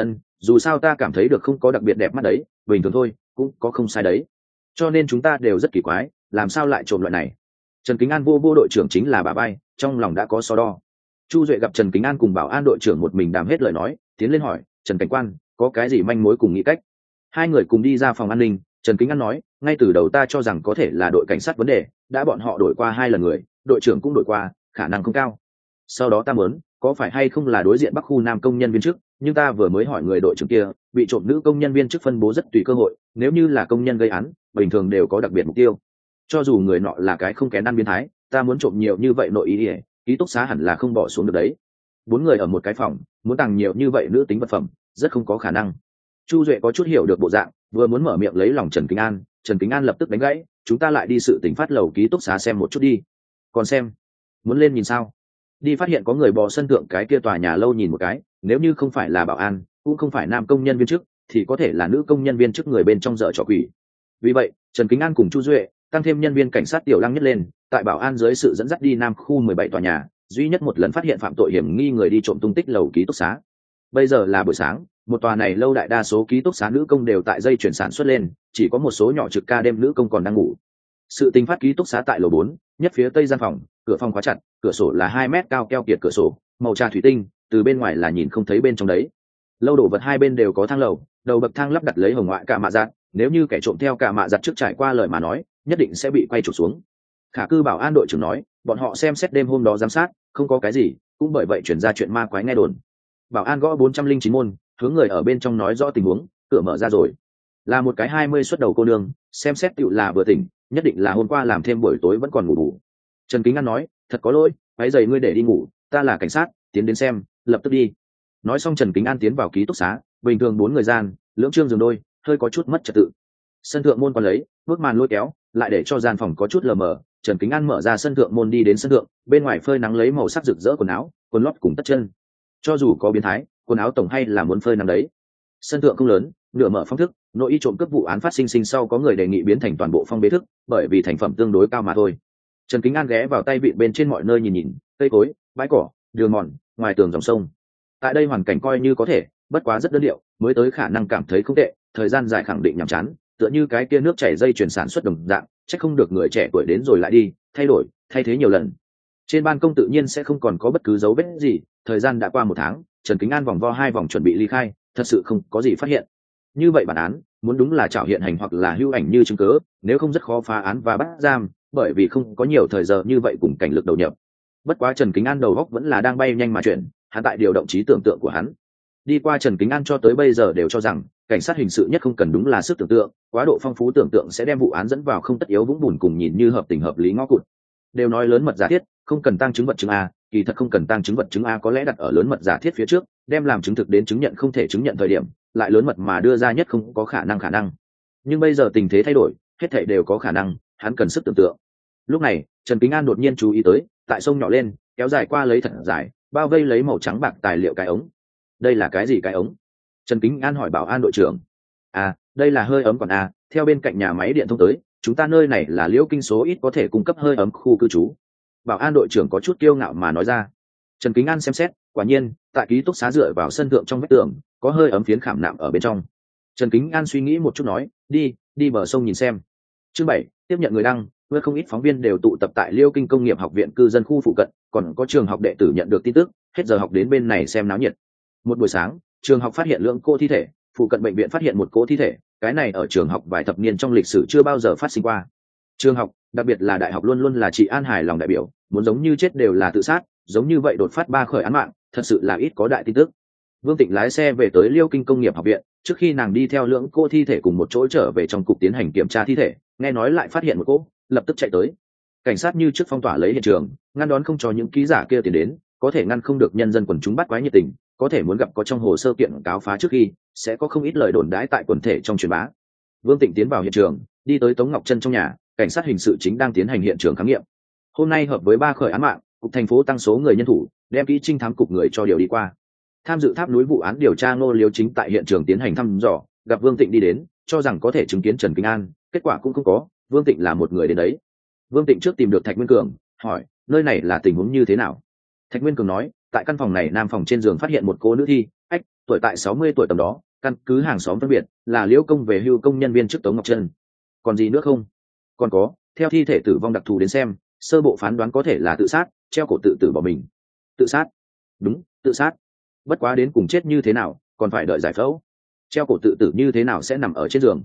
Dù sao ta cảm thấy được không có đặc biệt đẹp mắt đấy, bình thường thôi, cũng có không sai đấy. Cho nên chúng ta đều rất kỳ quái, làm sao lại trộm loại này? Trần Kính An vô đội trưởng chính là bà bay, trong lòng đã có so đo. Chu Duệ gặp Trần Kính An cùng bảo an đội trưởng một mình đàm hết lời nói, tiến lên hỏi, Trần cảnh quan, có cái gì manh mối cùng nghĩ cách? Hai người cùng đi ra phòng an ninh. Trần Kính An nói, ngay từ đầu ta cho rằng có thể là đội cảnh sát vấn đề, đã bọn họ đổi qua 2 lần người, đội trưởng cũng đổi qua, khả năng không cao. Sau đó ta muốn, có phải hay không là đối diện Bắc khu Nam công nhân viên chức, nhưng ta vừa mới hỏi người đội trưởng kia, bị trộm nữ công nhân viên chức phân bố rất tùy cơ hội, nếu như là công nhân gây án, bình thường đều có đặc biệt mục tiêu. Cho dù người nọ là cái không kén ăn biến thái, ta muốn trộm nhiều như vậy nội ý ỉa, ký túc xá hẳn là không bỏ xuống được đấy. 4 người ở một cái phòng, muốn tàng nhiều như vậy nữ tính vật phẩm, rất không có khả năng. Chu Duệ có chút hiểu được bộ dạng, vừa muốn mở miệng lấy lòng Trần Kính An, Trần Kính An lập tức đánh gãy, chúng ta lại đi sự tình phát lầu ký túc xá xem một chút đi. Còn xem? Muốn lên nhìn sao? Đi phát hiện có người bò sân thượng cái kia tòa nhà lâu nhìn một cái, nếu như không phải là bảo an, cũng không phải nam công nhân viên chức, thì có thể là nữ công nhân viên chức người bên trong dở trò quỷ. Vì vậy, Trần Kính An cùng Chu Duệ tăng thêm nhân viên cảnh sát tiểu lăng nhất lên, tại bảo an dưới sự dẫn dắt đi nam khu 17 tòa nhà, duy nhất một lần phát hiện phạm tội hiểm nghi người đi trộm tung tích lầu ký túc xá. Bây giờ là buổi sáng, một tòa này lâu đại đa số ký túc xá nữ công đều tại dây chuyển sản xuất lên, chỉ có một số nhỏ trực ca đêm nữ công còn đang ngủ. Sự tình phát ký túc xá tại lầu 4, nhất phía tây gian phòng, cửa phòng khóa chặt, cửa sổ là 2 mét cao keo kiệt cửa sổ, màu trà thủy tinh, từ bên ngoài là nhìn không thấy bên trong đấy. Lâu đổ vật hai bên đều có thang lầu, đầu bậc thang lắp đặt lấy hồng ngoại cả mạ giặt, nếu như kẻ trộm theo cả mạ giặt trước trải qua lời mà nói, nhất định sẽ bị quay trục xuống. Khả cư bảo an đội trưởng nói, bọn họ xem xét đêm hôm đó giám sát, không có cái gì, cũng bởi vậy chuyển ra chuyện ma quái nghe đồn. Bảo an gõ 409 môn, hướng người ở bên trong nói rõ tình huống, cửa mở ra rồi. Là một cái 20 xuất đầu cô nương, xem xét tựu là vừa tỉnh, nhất định là hôm qua làm thêm buổi tối vẫn còn ngủ bù. Trần Kính An nói, thật có lỗi, váy giày ngươi để đi ngủ, ta là cảnh sát, tiến đến xem, lập tức đi. Nói xong Trần Kính An tiến vào ký túc xá, bình thường 4 người gian, lưỡng trương giường đôi, hơi có chút mất trật tự. Sân thượng môn còn lấy, bước màn lôi kéo, lại để cho gian phòng có chút lờ mờ. Trần Kính An mở ra sân thượng môn đi đến sân thượng, bên ngoài phơi nắng lấy màu sắc rực rỡ quần áo, quần lót cùng tất chân. Cho dù có biến thái, quần áo tổng hay là muốn phơi nắng đấy. Sân thượng không lớn, nửa mở phong thức, nội y trộm cướp vụ án phát sinh sau có người đề nghị biến thành toàn bộ phong bế thức, bởi vì thành phẩm tương đối cao mà thôi. Trần Kính An ghé vào tay vịn bên trên mọi nơi nhìn nhìn, cây cối, bãi cỏ, đường mòn, ngoài tường dòng sông. Tại đây hoàn cảnh coi như có thể, bất quá rất đơn điệu, mới tới khả năng cảm thấy không tệ, thời gian dài khẳng định nhàm chán, tựa như cái kia nước chảy dây chuyển sản xuất đồng dạng, chắc không được người trẻ tuổi đến rồi lại đi, thay đổi, thay thế nhiều lần. Trên ban công tự nhiên sẽ không còn có bất cứ dấu vết gì, thời gian đã qua 1 tháng, Trần Kính An vòng vo 2 vòng chuẩn bị ly khai, thật sự không có gì phát hiện. Như vậy bản án, muốn đúng là trảo hiện hành hoặc là hữu ảnh như chứng cứ, nếu không rất khó phá án và bắt giam, bởi vì không có nhiều thời giờ như vậy cùng cảnh lực đầu nhập. Bất quá Trần Kính An đầu óc vẫn là đang bay nhanh mà chuyển, hắn tại điều động trí tưởng tượng của hắn. Đi qua Trần Kính An cho tới bây giờ đều cho rằng, cảnh sát hình sự nhất không cần đúng là sức tưởng tượng, quá độ phong phú tưởng tượng sẽ đem vụ án dẫn vào không tất yếu vũng bùn cùng nhìn như hợp tình hợp lý ngõ cụt. Đều nói lớn mật giả thiết, không cần tăng chứng vật chứng a, kỳ thật không cần tăng chứng vật chứng a có lẽ đặt ở lớn mật giả thiết phía trước, đem làm chứng thực đến chứng nhận không thể chứng nhận thời điểm, lại lớn mật mà đưa ra nhất không có khả năng. Nhưng bây giờ tình thế thay đổi, hết thảy đều có khả năng, hắn cần sức tưởng tượng. Lúc này, Trần Kính An đột nhiên chú ý tới, tại sông nhỏ lên, kéo dài qua lấy thật dài, bao vây lấy màu trắng bạc tài liệu cái ống. Đây là cái gì cái ống? Trần Kính An hỏi bảo an đội trưởng. À, đây là hơi ấm còn a, theo bên cạnh nhà máy điện thông tới, chúng ta nơi này là Liễu Kinh số ít có thể cung cấp hơi ấm khu cư trú. Bảo an đội trưởng có chút kiêu ngạo mà nói ra. Trần Kính An xem xét, quả nhiên, tại ký túc xá dựa vào sân thượng trong vách tường, có hơi ấm phiến khảm nạm ở bên trong. Trần Kính An suy nghĩ một chút nói, đi bờ sông nhìn xem. Chương 7, tiếp nhận người đăng, với không ít phóng viên đều tụ tập tại Liêu Kinh Công nghiệp học viện cư dân khu phụ cận, còn có trường học đệ tử nhận được tin tức, hết giờ học đến bên này xem náo nhiệt. Một buổi sáng, trường học phát hiện lượng cô thi thể, phụ cận bệnh viện phát hiện một cô thi thể, cái này ở trường học vài thập niên trong lịch sử chưa bao giờ phát sinh qua. Trường học, đặc biệt là đại học luôn luôn là chị an hài lòng đại biểu, muốn giống như chết đều là tự sát, giống như vậy đột phát 3 khởi án mạng, thật sự là ít có đại tin tức. Vương Tịnh lái xe về tới Liêu Kinh Công nghiệp học viện, trước khi nàng đi theo lưỡng cô thi thể cùng một chỗ trở về trong cục tiến hành kiểm tra thi thể, nghe nói lại phát hiện một cô, lập tức chạy tới. Cảnh sát như trước phong tỏa lấy hiện trường, ngăn đón không cho những ký giả kia tiến đến, có thể ngăn không được nhân dân quần chúng bắt quái nhiệt tình, có thể muốn gặp có trong hồ sơ kiện cáo phá trước khi, sẽ có không ít lời đồn đãi tại quần thể trong truyền bá. Vương Tịnh tiến vào hiện trường, đi tới Tống Ngọc Trân trong nhà, cảnh sát hình sự chính đang tiến hành hiện trường khám nghiệm. Hôm nay hợp với 3 khởi án mạng, cục thành phố tăng số người nhân thủ, đem kỹ trinh thám cục người cho điều đi qua. Tham dự tháp núi vụ án điều tra Ngô Liếu Chính tại hiện trường tiến hành thăm dò, gặp Vương Tịnh đi đến, cho rằng có thể chứng kiến Trần Kính An, kết quả cũng không có, Vương Tịnh là một người đến đấy. Vương Tịnh trước tìm được Thạch Nguyên Cường, hỏi, nơi này là tình huống như thế nào? Thạch Nguyên Cường nói, tại căn phòng này nam phòng trên giường phát hiện một cô nữ thi, tuổi tại 60 tuổi tầm đó, căn cứ hàng xóm phân biệt, là Liễu Công về hưu công nhân viên chức Tống Ngọc Trân. Còn gì nữa không? Còn có, theo thi thể tử vong đặc thù đến xem, sơ bộ phán đoán có thể là tự sát, treo cổ tự tử bỏ mình. Tự sát? Đúng, tự sát. Bất quá đến cùng chết như thế nào, còn phải đợi giải phẫu. Treo cổ tự tử như thế nào sẽ nằm ở trên giường?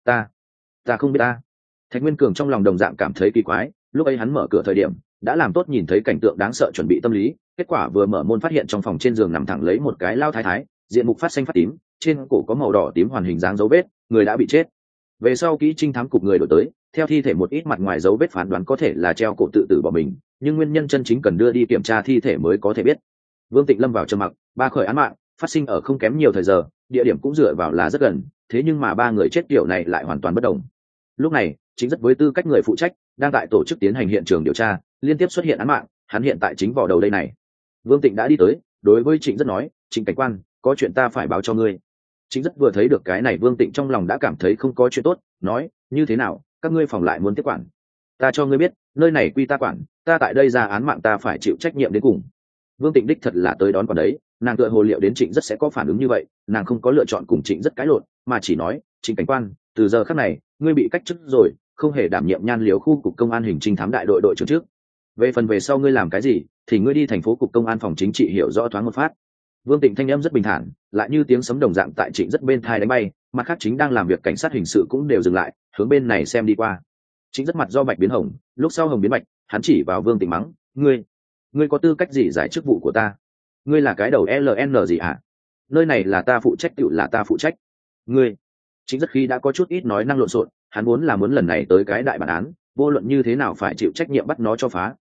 Ta không biết ta. Thạch Nguyên Cường trong lòng đồng dạng cảm thấy kỳ quái, lúc ấy hắn mở cửa thời điểm, đã làm tốt nhìn thấy cảnh tượng đáng sợ chuẩn bị tâm lý, kết quả vừa mở môn phát hiện trong phòng trên giường nằm thẳng lấy một cái lao thái thái, diện mục phát xanh phát tím, trên cổ có màu đỏ tím hoàn hình dáng dấu vết, người đã bị chết. Về sau kỹ trinh thám cục người đổi tới, theo thi thể một ít mặt ngoài dấu vết phán đoán có thể là treo cổ tự tử bỏ mình, nhưng nguyên nhân chân chính cần đưa đi kiểm tra thi thể mới có thể biết. Vương Tịnh lâm vào trầm mặc, 3 khởi án mạng phát sinh ở không kém nhiều thời giờ, địa điểm cũng dựa vào là rất gần, thế nhưng mà 3 người chết kiểu này lại hoàn toàn bất đồng. Lúc này, chính rất với tư cách người phụ trách, đang tại tổ chức tiến hành hiện trường điều tra, liên tiếp xuất hiện án mạng, hắn hiện tại chính vào đầu đây này. Vương Tịnh đã đi tới, đối với Trịnh Rất nói, Trịnh cảnh quan, có chuyện ta phải báo cho ngươi. Trịnh Rất vừa thấy được cái này, Vương Tịnh trong lòng đã cảm thấy không có chuyện tốt, nói, như thế nào, các ngươi phòng lại muốn tiếp quản? Ta cho ngươi biết, nơi này quy ta quản, ta tại đây ra án mạng ta phải chịu trách nhiệm đến cùng. Vương Tịnh đích thật là tới đón quản đấy, nàng tựa hồ liệu đến Trịnh Rất sẽ có phản ứng như vậy, nàng không có lựa chọn cùng Trịnh Rất cãi lộn, mà chỉ nói, Trịnh cảnh quan, từ giờ khắc này, ngươi bị cách chức rồi, không hề đảm nhiệm Nhan Liếu khu cục công an hình trinh thám đại đội đội trưởng trước. Về phần về sau ngươi làm cái gì, thì ngươi đi thành phố cục công an phòng chính trị hiểu rõ thoáng một phát. Vương Tịnh thanh âm rất bình thản, lại như tiếng sấm đồng dạng tại Trịnh Rất bên thai đánh bay, mặt khác chính đang làm việc cảnh sát hình sự cũng đều dừng lại, hướng bên này xem đi qua. Trịnh Rất mặt do bạch biến hồng, lúc sau hồng biến bạch, hắn chỉ vào Vương Tịnh mắng, ngươi có tư cách gì giải chức vụ của ta? Ngươi là cái đầu LN gì hả? Nơi này là ta phụ trách, tựu là ta phụ trách. Ngươi, Trịnh Rất khi đã có chút ít nói năng lộn xộn, hắn muốn lần này tới cái đại bản án, vô luận như thế nào phải chịu trách nhiệm bắt nó cho phá,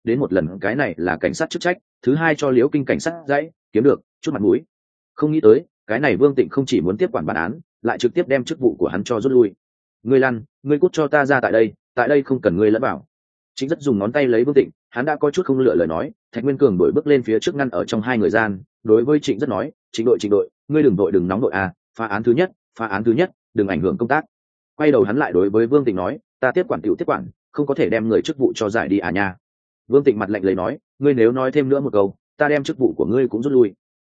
đến một lần cái này là cảnh sát chức trách, thứ hai cho Liễu Kinh cảnh sát dãy kiếm được chút mặt mũi. Không nghĩ tới cái này Vương Tịnh không chỉ muốn tiếp quản bản án, lại trực tiếp đem chức vụ của hắn cho rút lui. Ngươi lăn, ngươi cút cho ta ra tại đây không cần ngươi lẫn vào. Chính rất dùng ngón tay lấy Vương Tịnh, hắn đã có chút không lựa lời nói. Thạch Nguyên Cường đổi bước lên phía trước ngăn ở trong hai người gian, đối với Trịnh rất nói, Trịnh đội, ngươi đừng vội đừng nóng đội à, phá án thứ nhất, đừng ảnh hưởng công tác. Quay đầu hắn lại đối với Vương Tịnh nói, ta tiếp quản tiểu tiếp quản, không có thể đem người chức vụ cho giải đi à nha. Vương Tịnh mặt lạnh lấy nói, ngươi nếu nói thêm nữa một câu, ta đem chức vụ của ngươi cũng rút lui.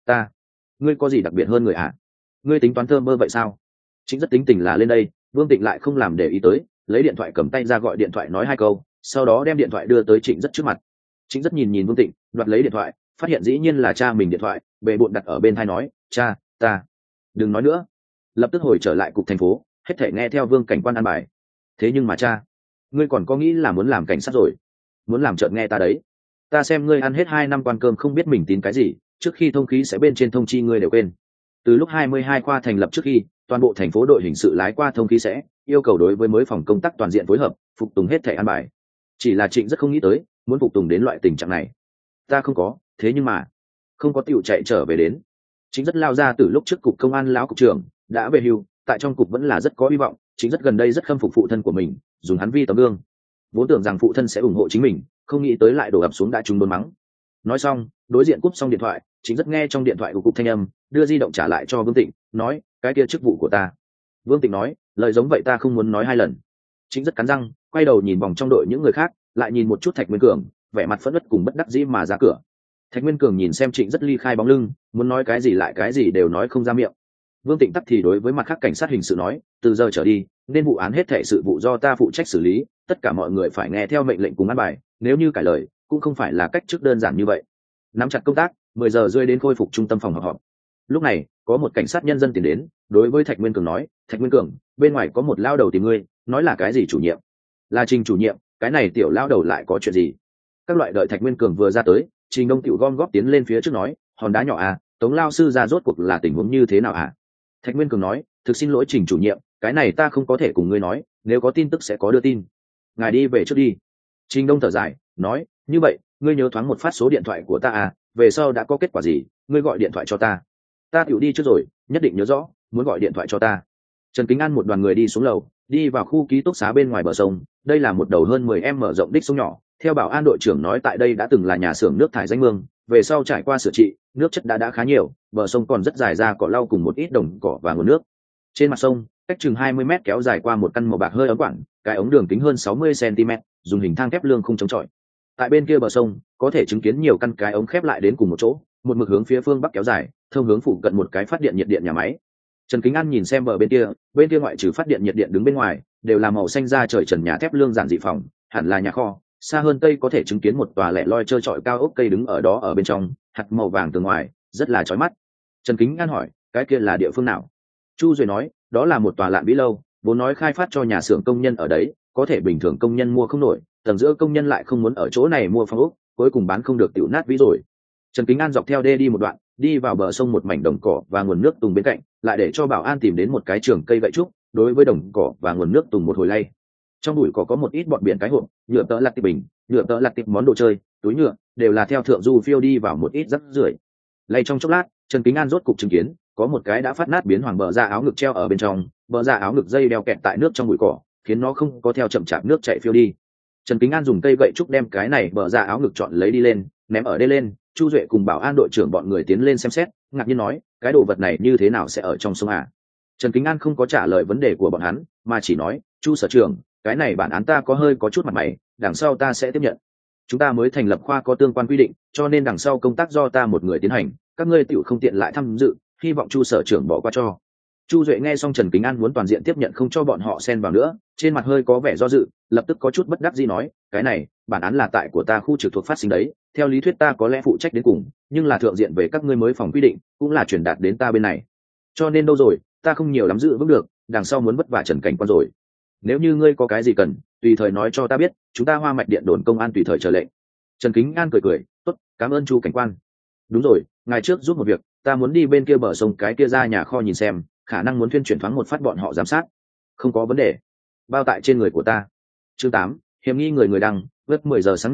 Ngươi có gì đặc biệt hơn người à? Ngươi tính toán thơ mơ vậy sao? Chính rất tính tình là lên đây. Vương Tịnh lại không làm để ý tới, lấy điện thoại cầm tay ra gọi điện thoại nói hai câu, sau đó đem điện thoại đưa tới Trịnh rất trước mặt. Trịnh rất nhìn Vương Tịnh, đoạt lấy điện thoại, phát hiện dĩ nhiên là cha mình điện thoại, bệ bội đặt ở bên tai nói, cha, ta đừng nói nữa, lập tức hồi trở lại cục thành phố, hết thể nghe theo Vương cảnh quan an bài. Thế nhưng mà cha, ngươi còn có nghĩ là muốn làm cảnh sát rồi? Muốn làm trợn nghe ta đấy. Ta xem ngươi ăn hết 2 năm quan cơm không biết mình tín cái gì, trước khi thông khí sẽ bên trên thông chi ngươi đều quên. Từ lúc 22 khoa thành lập trước khi, toàn bộ thành phố đội hình sự lái qua thông khí sẽ yêu cầu đối với mới phòng công tác toàn diện phối hợp, phục tùng hết thể an bài. Chỉ là Trịnh rất không nghĩ tới, muốn phục tùng đến loại tình trạng này. Ta không có, thế nhưng mà không có tiểu chạy trở về đến. Chính rất lao ra từ lúc trước cục công an lão cục trưởng đã về hưu, tại trong cục vẫn là rất có hy vọng. Chính rất gần đây rất khâm phục phụ thân của mình, dùng hắn vi tấm gương, vốn tưởng rằng phụ thân sẽ ủng hộ chính mình, không nghĩ tới lại đổ ập xuống đã trúng đốn mắng. Nói xong, đối diện cúp xong điện thoại, Chính rất nghe trong điện thoại của cục thanh âm, đưa di động trả lại cho Vương Tịnh, nói, cái kia chức vụ của ta. Vương Tịnh nói, lời giống vậy ta không muốn nói 2 lần. Chính rất cắn răng, quay đầu nhìn vòng trong đội những người khác, lại nhìn một chút Thạch Nguyên Cường, vẻ mặt phẫn uất cùng bất đắc dĩ mà ra cửa. Thạch Nguyên Cường nhìn xem Trịnh rất ly khai bóng lưng, muốn nói cái gì lại cái gì đều nói không ra miệng. Vương Tịnh tắc thì đối với mặt khác cảnh sát hình sự nói, từ giờ trở đi, nên vụ án hết thảy sự vụ do ta phụ trách xử lý, tất cả mọi người phải nghe theo mệnh lệnh cùng ăn bài, nếu như cãi lời, cũng không phải là cách trước đơn giản như vậy. Nắm chặt công tác, 10 giờ rưỡi đến khôi phục trung tâm phòng họp. Lúc này, có một cảnh sát nhân dân tiến đến, đối với Thạch Nguyên Cường nói, Thạch Nguyên Cường, bên ngoài có một lao đầu tìm ngươi, nói là cái gì chủ nhiệm? Là Trình chủ nhiệm, cái này tiểu lao đầu lại có chuyện gì? Các loại đợi Thạch Nguyên Cường vừa ra tới, Trình Đông tiểu gom góp tiến lên phía trước nói, hòn đá nhỏ à, Tống lao sư ra rốt cuộc là tình huống như thế nào à? Thạch Nguyên Cường nói, thực xin lỗi Trình chủ nhiệm, cái này ta không có thể cùng ngươi nói, nếu có tin tức sẽ có đưa tin. Ngài đi về trước đi. Trình Đông thở dài, nói, như vậy, ngươi nhớ thoáng một phát số điện thoại của ta à, về sau đã có kết quả gì, ngươi gọi điện thoại cho ta. Ta tiểu đi trước rồi, nhất định nhớ rõ, muốn gọi điện thoại cho ta. Trần Kính An một đoàn người đi xuống lầu, đi vào khu ký túc xá bên ngoài bờ sông, đây là một đầu hơn 10m mở rộng đích sông nhỏ, theo bảo an đội trưởng nói tại đây đã từng là nhà xưởng nước thải danh mương, về sau trải qua sửa trị, nước chất đã khá nhiều, bờ sông còn rất dài ra cỏ lau cùng một ít đồng cỏ và nguồn nước. Trên mặt sông, cách chừng 20m kéo dài qua một căn màu bạc hơi ấm quảng, cái ống đường kính hơn 60 cm, dùng hình thang thép lương không chống chọi. Tại bên kia bờ sông, có thể chứng kiến nhiều căn cái ống khép lại đến cùng một chỗ, một mực hướng phía phương bắc kéo dài, thông hướng phụ cận một cái phát điện nhiệt điện nhà máy. Trần Kính An nhìn xem bờ bên kia ngoại trừ phát điện nhiệt điện đứng bên ngoài, đều là màu xanh da trời trần nhà thép lương giản dị phòng, hẳn là nhà kho. Xa hơn tây có thể chứng kiến một tòa lẻ loi trơ trọi cao ốc cây đứng ở đó ở bên trong, hạt màu vàng từ ngoài, rất là chói mắt. Trần Kính An hỏi, cái kia là địa phương nào? Chu Duệ nói, đó là một tòa lạn vĩ lâu, vốn nói khai phát cho nhà xưởng công nhân ở đấy, có thể bình thường công nhân mua không nổi, tầng giữa công nhân lại không muốn ở chỗ này mua phòng ốc, cuối cùng bán không được tiểu nát vĩ rồi. Trần Kính An dọc theo đê đi một đoạn, đi vào bờ sông một mảnh đồng cỏ và nguồn nước tùng bên cạnh, lại để cho bảo an tìm đến một cái trường cây gậy trúc, đối với đồng cỏ và nguồn nước tùng một hồi lay. Trong bụi cỏ có một ít bọt biển cái hộp, nhựa tợ lặt tiệp bình, nhựa tợ lặt tiệp món đồ chơi, túi nhựa, đều là theo thượng du phiêu đi vào một ít rác rưởi. Lay trong chốc lát, Trần Kính An rốt cục chứng kiến, có một cái đã phát nát biến hoàng bờ ra áo ngực treo ở bên trong, bờ ra áo ngực dây đeo kẹt tại nước trong bụi cỏ, khiến nó không có theo chậm chạp nước chảy phiêu đi. Trần Kính An dùng cây gậy trúc đem cái này bờ ra áo ngực chọn lấy đi lên, ném ở đây lên. Chu Duệ cùng bảo an đội trưởng bọn người tiến lên xem xét, ngạc nhiên nói, cái đồ vật này như thế nào sẽ ở trong sông à? Trần Kính An không có trả lời vấn đề của bọn hắn, mà chỉ nói, Chu sở trưởng, cái này bản án ta có chút mặt mày, đằng sau ta sẽ tiếp nhận. Chúng ta mới thành lập khoa có tương quan quy định, cho nên đằng sau công tác do ta một người tiến hành, các ngươi tiểu không tiện lại tham dự, hy vọng Chu sở trưởng bỏ qua cho. Chu Duệ nghe xong Trần Kính An muốn toàn diện tiếp nhận không cho bọn họ xen vào nữa, trên mặt hơi có vẻ do dự, lập tức có chút bất đắc dĩ nói, cái này, bản án là tại của ta khu trực thuộc phát sinh đấy, theo lý thuyết ta có lẽ phụ trách đến cùng, nhưng là thượng diện về các ngươi mới phòng quy định, cũng là truyền đạt đến ta bên này. Cho nên đâu rồi, ta không nhiều lắm giữ vững được, đằng sau muốn vất vả Trần cảnh quan rồi. Nếu như ngươi có cái gì cần, tùy thời nói cho ta biết, chúng ta Hoa Mạch Điện đồn công an tùy thời chờ lệnh. Trần Kính An cười, tốt, cảm ơn Chu cảnh quan. Đúng rồi, ngày trước giúp một việc, ta muốn đi bên kia bờ sông cái kia ra nhà kho nhìn xem, khả năng muốn tuyên truyền thoáng một phát bọn họ giám sát. Không có vấn đề, bao tại trên người của ta. Chương 8, hiểm nghi người đăng, vớt 10 giờ sáng nữa,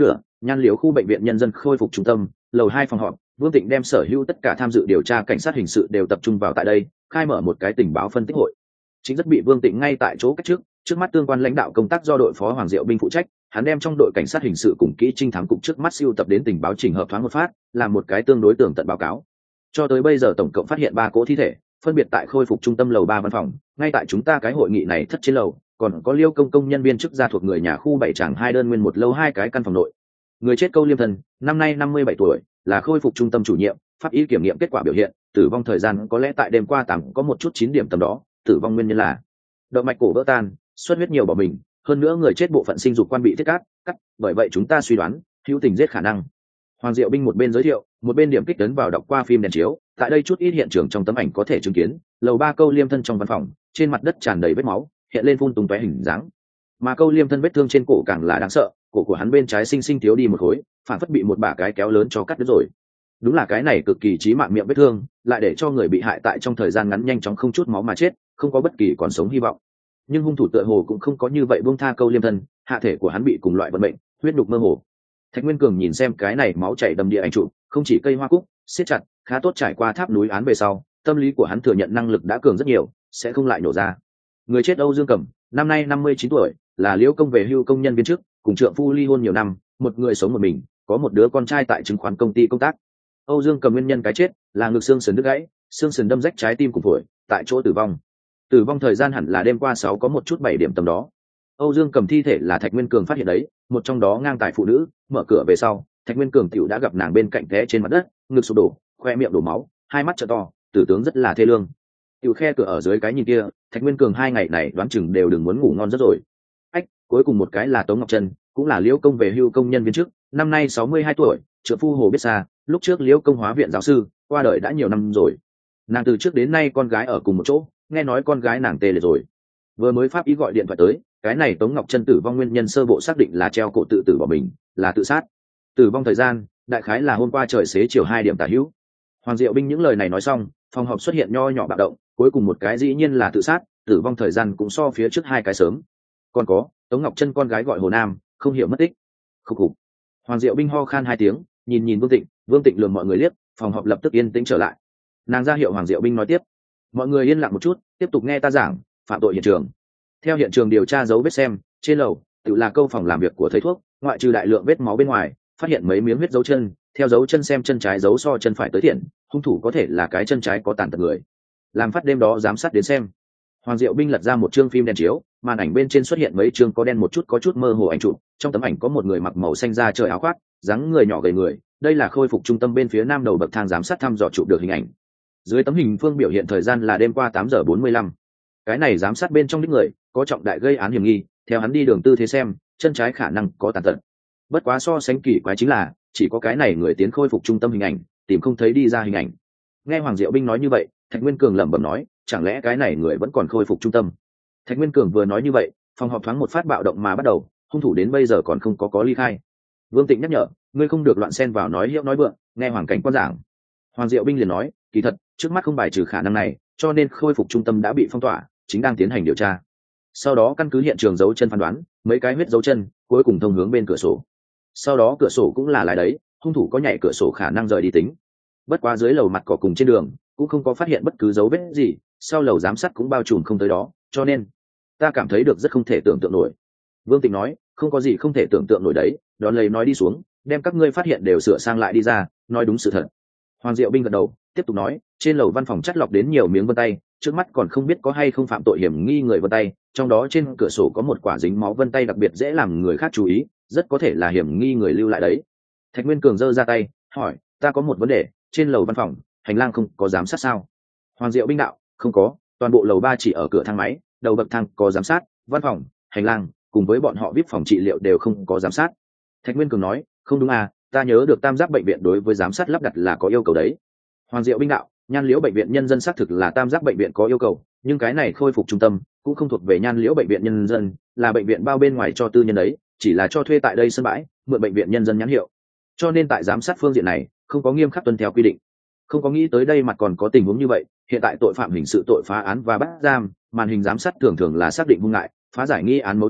Nhan Liễu khu bệnh viện nhân dân khôi phục trung tâm, lầu 2 phòng họp, Vương Tịnh đem sở hữu tất cả tham dự điều tra cảnh sát hình sự đều tập trung vào tại đây, khai mở một cái tình báo phân tích hội. Chính rất bị Vương Tịnh ngay tại chỗ cách trước mắt tương quan lãnh đạo công tác do đội phó Hoàng Diệu Binh phụ trách, hắn đem trong đội cảnh sát hình sự cùng kỹ trinh thám cục trước mắt siêu tập đến tình báo chỉnh hợp thoáng một phát, làm một cái tương đối tường tận báo cáo. Cho tới bây giờ tổng cộng phát hiện 3 cỗ thi thể, phân biệt tại khôi phục trung tâm lầu 3 văn phòng, ngay tại chúng ta cái hội nghị này thất trên lầu, còn có Liêu công nhân viên chức gia thuộc người nhà khu 7 tràng 2 đơn nguyên một lâu 2 cái căn phòng nội. Người chết Câu Liêm Thần, năm nay 57 tuổi, là khôi phục trung tâm chủ nhiệm, pháp y kiểm nghiệm kết quả biểu hiện, tử vong thời gian có lẽ tại đêm qua tầm có một chút 9 điểm tầm đó, tử vong nguyên nhân là động mạch cổ vỡ tan, xuất huyết nhiều bỏ mình, hơn nữa người chết bộ phận sinh dục quan bị thiết cắt, bởi vậy chúng ta suy đoán hữu tình giết khả năng. Hoàng Diệu Binh một bên giới thiệu, một bên điểm kích tấn vào đọc qua phim đèn chiếu, tại đây chút ít hiện trường trong tấm ảnh có thể chứng kiến, lầu 3 Câu Liêm Thân trong văn phòng, trên mặt đất tràn đầy vết máu, hiện lên phun tung tóe hình dáng. Mà Câu Liêm Thân vết thương trên cổ càng là đáng sợ, cổ của hắn bên trái sinh sinh thiếu đi một khối, phản phất bị một bả cái kéo lớn cho cắt đứt rồi. Đúng là cái này cực kỳ chí mạng miệng vết thương, lại để cho người bị hại tại trong thời gian ngắn nhanh chóng không chút máu mà chết, không có bất kỳ còn sống hy vọng. Nhưng hung thủ tựa hồ cũng không có như vậy buông tha Câu Liêm Thân, hạ thể của hắn bị cùng loại vận mệnh, huyết nhục mơ hồ. Thạch Nguyên Cường nhìn xem cái này máu chảy đầm địa ảnh trụ, không chỉ cây hoa cúc, siết chặt, khá tốt trải qua tháp núi án về sau, tâm lý của hắn thừa nhận năng lực đã cường rất nhiều, sẽ không lại nổ ra. Người chết Âu Dương Cẩm, năm nay 59 tuổi, là Liễu công về hưu công nhân viên chức, cùng trượng phu ly hôn nhiều năm, một người sống một mình, có một đứa con trai tại chứng khoán công ty công tác. Âu Dương Cẩm nguyên nhân cái chết là ngực xương sườn đứt gãy, xương sườn đâm rách trái tim cùng phổi, tại chỗ tử vong. Tử vong thời gian hẳn là đêm qua 6 có một chút 7 điểm tầm đó. Âu Dương Cẩm thi thể là Thạch Nguyên Cường phát hiện đấy, một trong đó ngang tài phụ nữ, mở cửa về sau, Thạch Nguyên Cường tiểu đã gặp nàng bên cạnh té trên mặt đất, ngực sụp đổ, khoe miệng đổ máu, hai mắt trợ to, tử tướng rất là thê lương. Tiểu khe cửa ở dưới cái nhìn kia, Thạch Nguyên Cường 2 ngày này đoán chừng đều đừng muốn ngủ ngon rất rồi. Cuối cùng một cái là Tống Ngọc Trân, cũng là Liễu công về hưu công nhân viên chức, năm nay 62 tuổi, trượng phu Hồ Biết Sa, lúc trước Liễu công hóa viện giáo sư, qua đời đã nhiều năm rồi. Nàng từ trước đến nay con gái ở cùng một chỗ, nghe nói con gái nàng tê liệt rồi. Vừa mới pháp y gọi điện thoại tới, cái này Tống Ngọc Trân tử vong nguyên nhân sơ bộ xác định là treo cổ tự tử bỏ mình, là tự sát. Tử vong thời gian, đại khái là hôm qua trời xế chiều 2 điểm tả hữu. Hoàng Diệu Binh những lời này nói xong, phòng họp xuất hiện nho nhỏ bạo động, cuối cùng một cái dĩ nhiên là tự sát, tử vong thời gian cũng so phía trước 2 cái sớm. Còn có, Tống Ngọc Trân con gái gọi Hồ Nam, không hiểu mất tích. Khục khục. Hoàng Diệu Binh ho khan 2 tiếng, nhìn Vương Tịnh lườm mọi người liếc, phòng họp lập tức yên tĩnh trở lại. Nàng ra hiệu Hoàng Diệu Binh nói tiếp. Mọi người yên lặng một chút, tiếp tục nghe ta giảng phạm tội hiện trường. Theo hiện trường điều tra dấu vết xem, trên lầu tự là câu phòng làm việc của thầy thuốc, ngoại trừ đại lượng vết máu bên ngoài, phát hiện mấy miếng huyết dấu chân, theo dấu chân xem chân trái dấu so chân phải tới thiện, hung thủ có thể là cái chân trái có tàn tật người. Làm phát đêm đó giám sát đến xem. Hoàng Diệu Binh lật ra một chương phim đèn chiếu, màn ảnh bên trên xuất hiện mấy chương có đen một chút có chút mơ hồ ảnh chụp, trong tấm ảnh có một người mặc màu xanh da trời áo khoác, dáng người nhỏ gầy người, đây là khôi phục trung tâm bên phía nam đầu bậc thang giám sát thăm dò chụp được hình ảnh. Dưới tấm hình phương biểu hiện thời gian là đêm qua 8 giờ 45. Cái này giám sát bên trong đích người, có trọng đại gây án hiểm nghi, theo hắn đi đường tư thế xem, chân trái khả năng có tàn tật. Bất quá so sánh kỳ quái chính là, chỉ có cái này người tiến khôi phục trung tâm hình ảnh, tìm không thấy đi ra hình ảnh. Nghe Hoàng Diệu Binh nói như vậy, Thạch Nguyên Cường lẩm bẩm nói, chẳng lẽ cái này người vẫn còn khôi phục trung tâm? Thạch Nguyên Cường vừa nói như vậy, phòng họp thoáng một phát bạo động mà bắt đầu, hung thủ đến bây giờ còn không có ly khai. Vương Tịnh nhắc nhở, ngươi không được loạn xen vào nói hiệu nói vượng, nghe Hoàng Cảnh quan giảng. Hoàng Diệu Binh liền nói, kỳ thật, trước mắt không bài trừ khả năng này, cho nên khôi phục trung tâm đã bị phong tỏa, chính đang tiến hành điều tra. Sau đó căn cứ hiện trường dấu chân phán đoán, mấy cái huyết dấu chân, cuối cùng thông hướng bên cửa sổ. Sau đó cửa sổ cũng là lái đấy, hung thủ có nhảy cửa sổ khả năng rời đi tính. Bất quá dưới lầu mặt cỏ cùng trên đường, cũng không có phát hiện bất cứ dấu vết gì, sau lầu giám sát cũng bao trùm không tới đó, cho nên ta cảm thấy được rất không thể tưởng tượng nổi. Vương Tịnh nói, không có gì không thể tưởng tượng nổi đấy, đón lấy nói đi xuống, đem các ngươi phát hiện đều sửa sang lại đi ra, nói đúng sự thật. Hoàng Diệu Binh gật đầu, tiếp tục nói, trên lầu văn phòng chắt lọc đến nhiều miếng vân tay, trước mắt còn không biết có hay không phạm tội hiểm nghi người vân tay, trong đó trên cửa sổ có một quả dính máu vân tay đặc biệt dễ làm người khác chú ý, rất có thể là hiểm nghi người lưu lại đấy. Thạch Nguyên Cường giơ ra tay, hỏi, ta có một vấn đề, trên lầu văn phòng, hành lang không có giám sát sao? Hoàng Diệu Binh đạo, không có, toàn bộ lầu 3 chỉ ở cửa thang máy, đầu bậc thang có giám sát, văn phòng, hành lang, cùng với bọn họ VIP phòng trị liệu đều không có giám sát. Thạch Nguyên Cường nói, không đúng à, ta nhớ được Tam Giác bệnh viện đối với giám sát lắp đặt là có yêu cầu đấy. Hoàng Diệu Binh đạo, Nhan Liễu bệnh viện nhân dân xác thực là Tam Giác bệnh viện có yêu cầu, nhưng cái này khôi phục trung tâm cũng không thuộc về Nhan Liễu bệnh viện nhân dân, là bệnh viện bao bên ngoài cho tư nhân đấy, chỉ là cho thuê tại đây sân bãi, mượn bệnh viện nhân dân nhãn hiệu. Cho nên tại giám sát phương diện này, không có nghiêm khắc tuân theo quy định. Không có nghĩ tới đây mặt còn có tình huống như vậy, hiện tại tội phạm hình sự tội phá án và bắt giam, màn hình giám sát thường thường là xác định hung ngại, phá giải nghi án mấu chốt,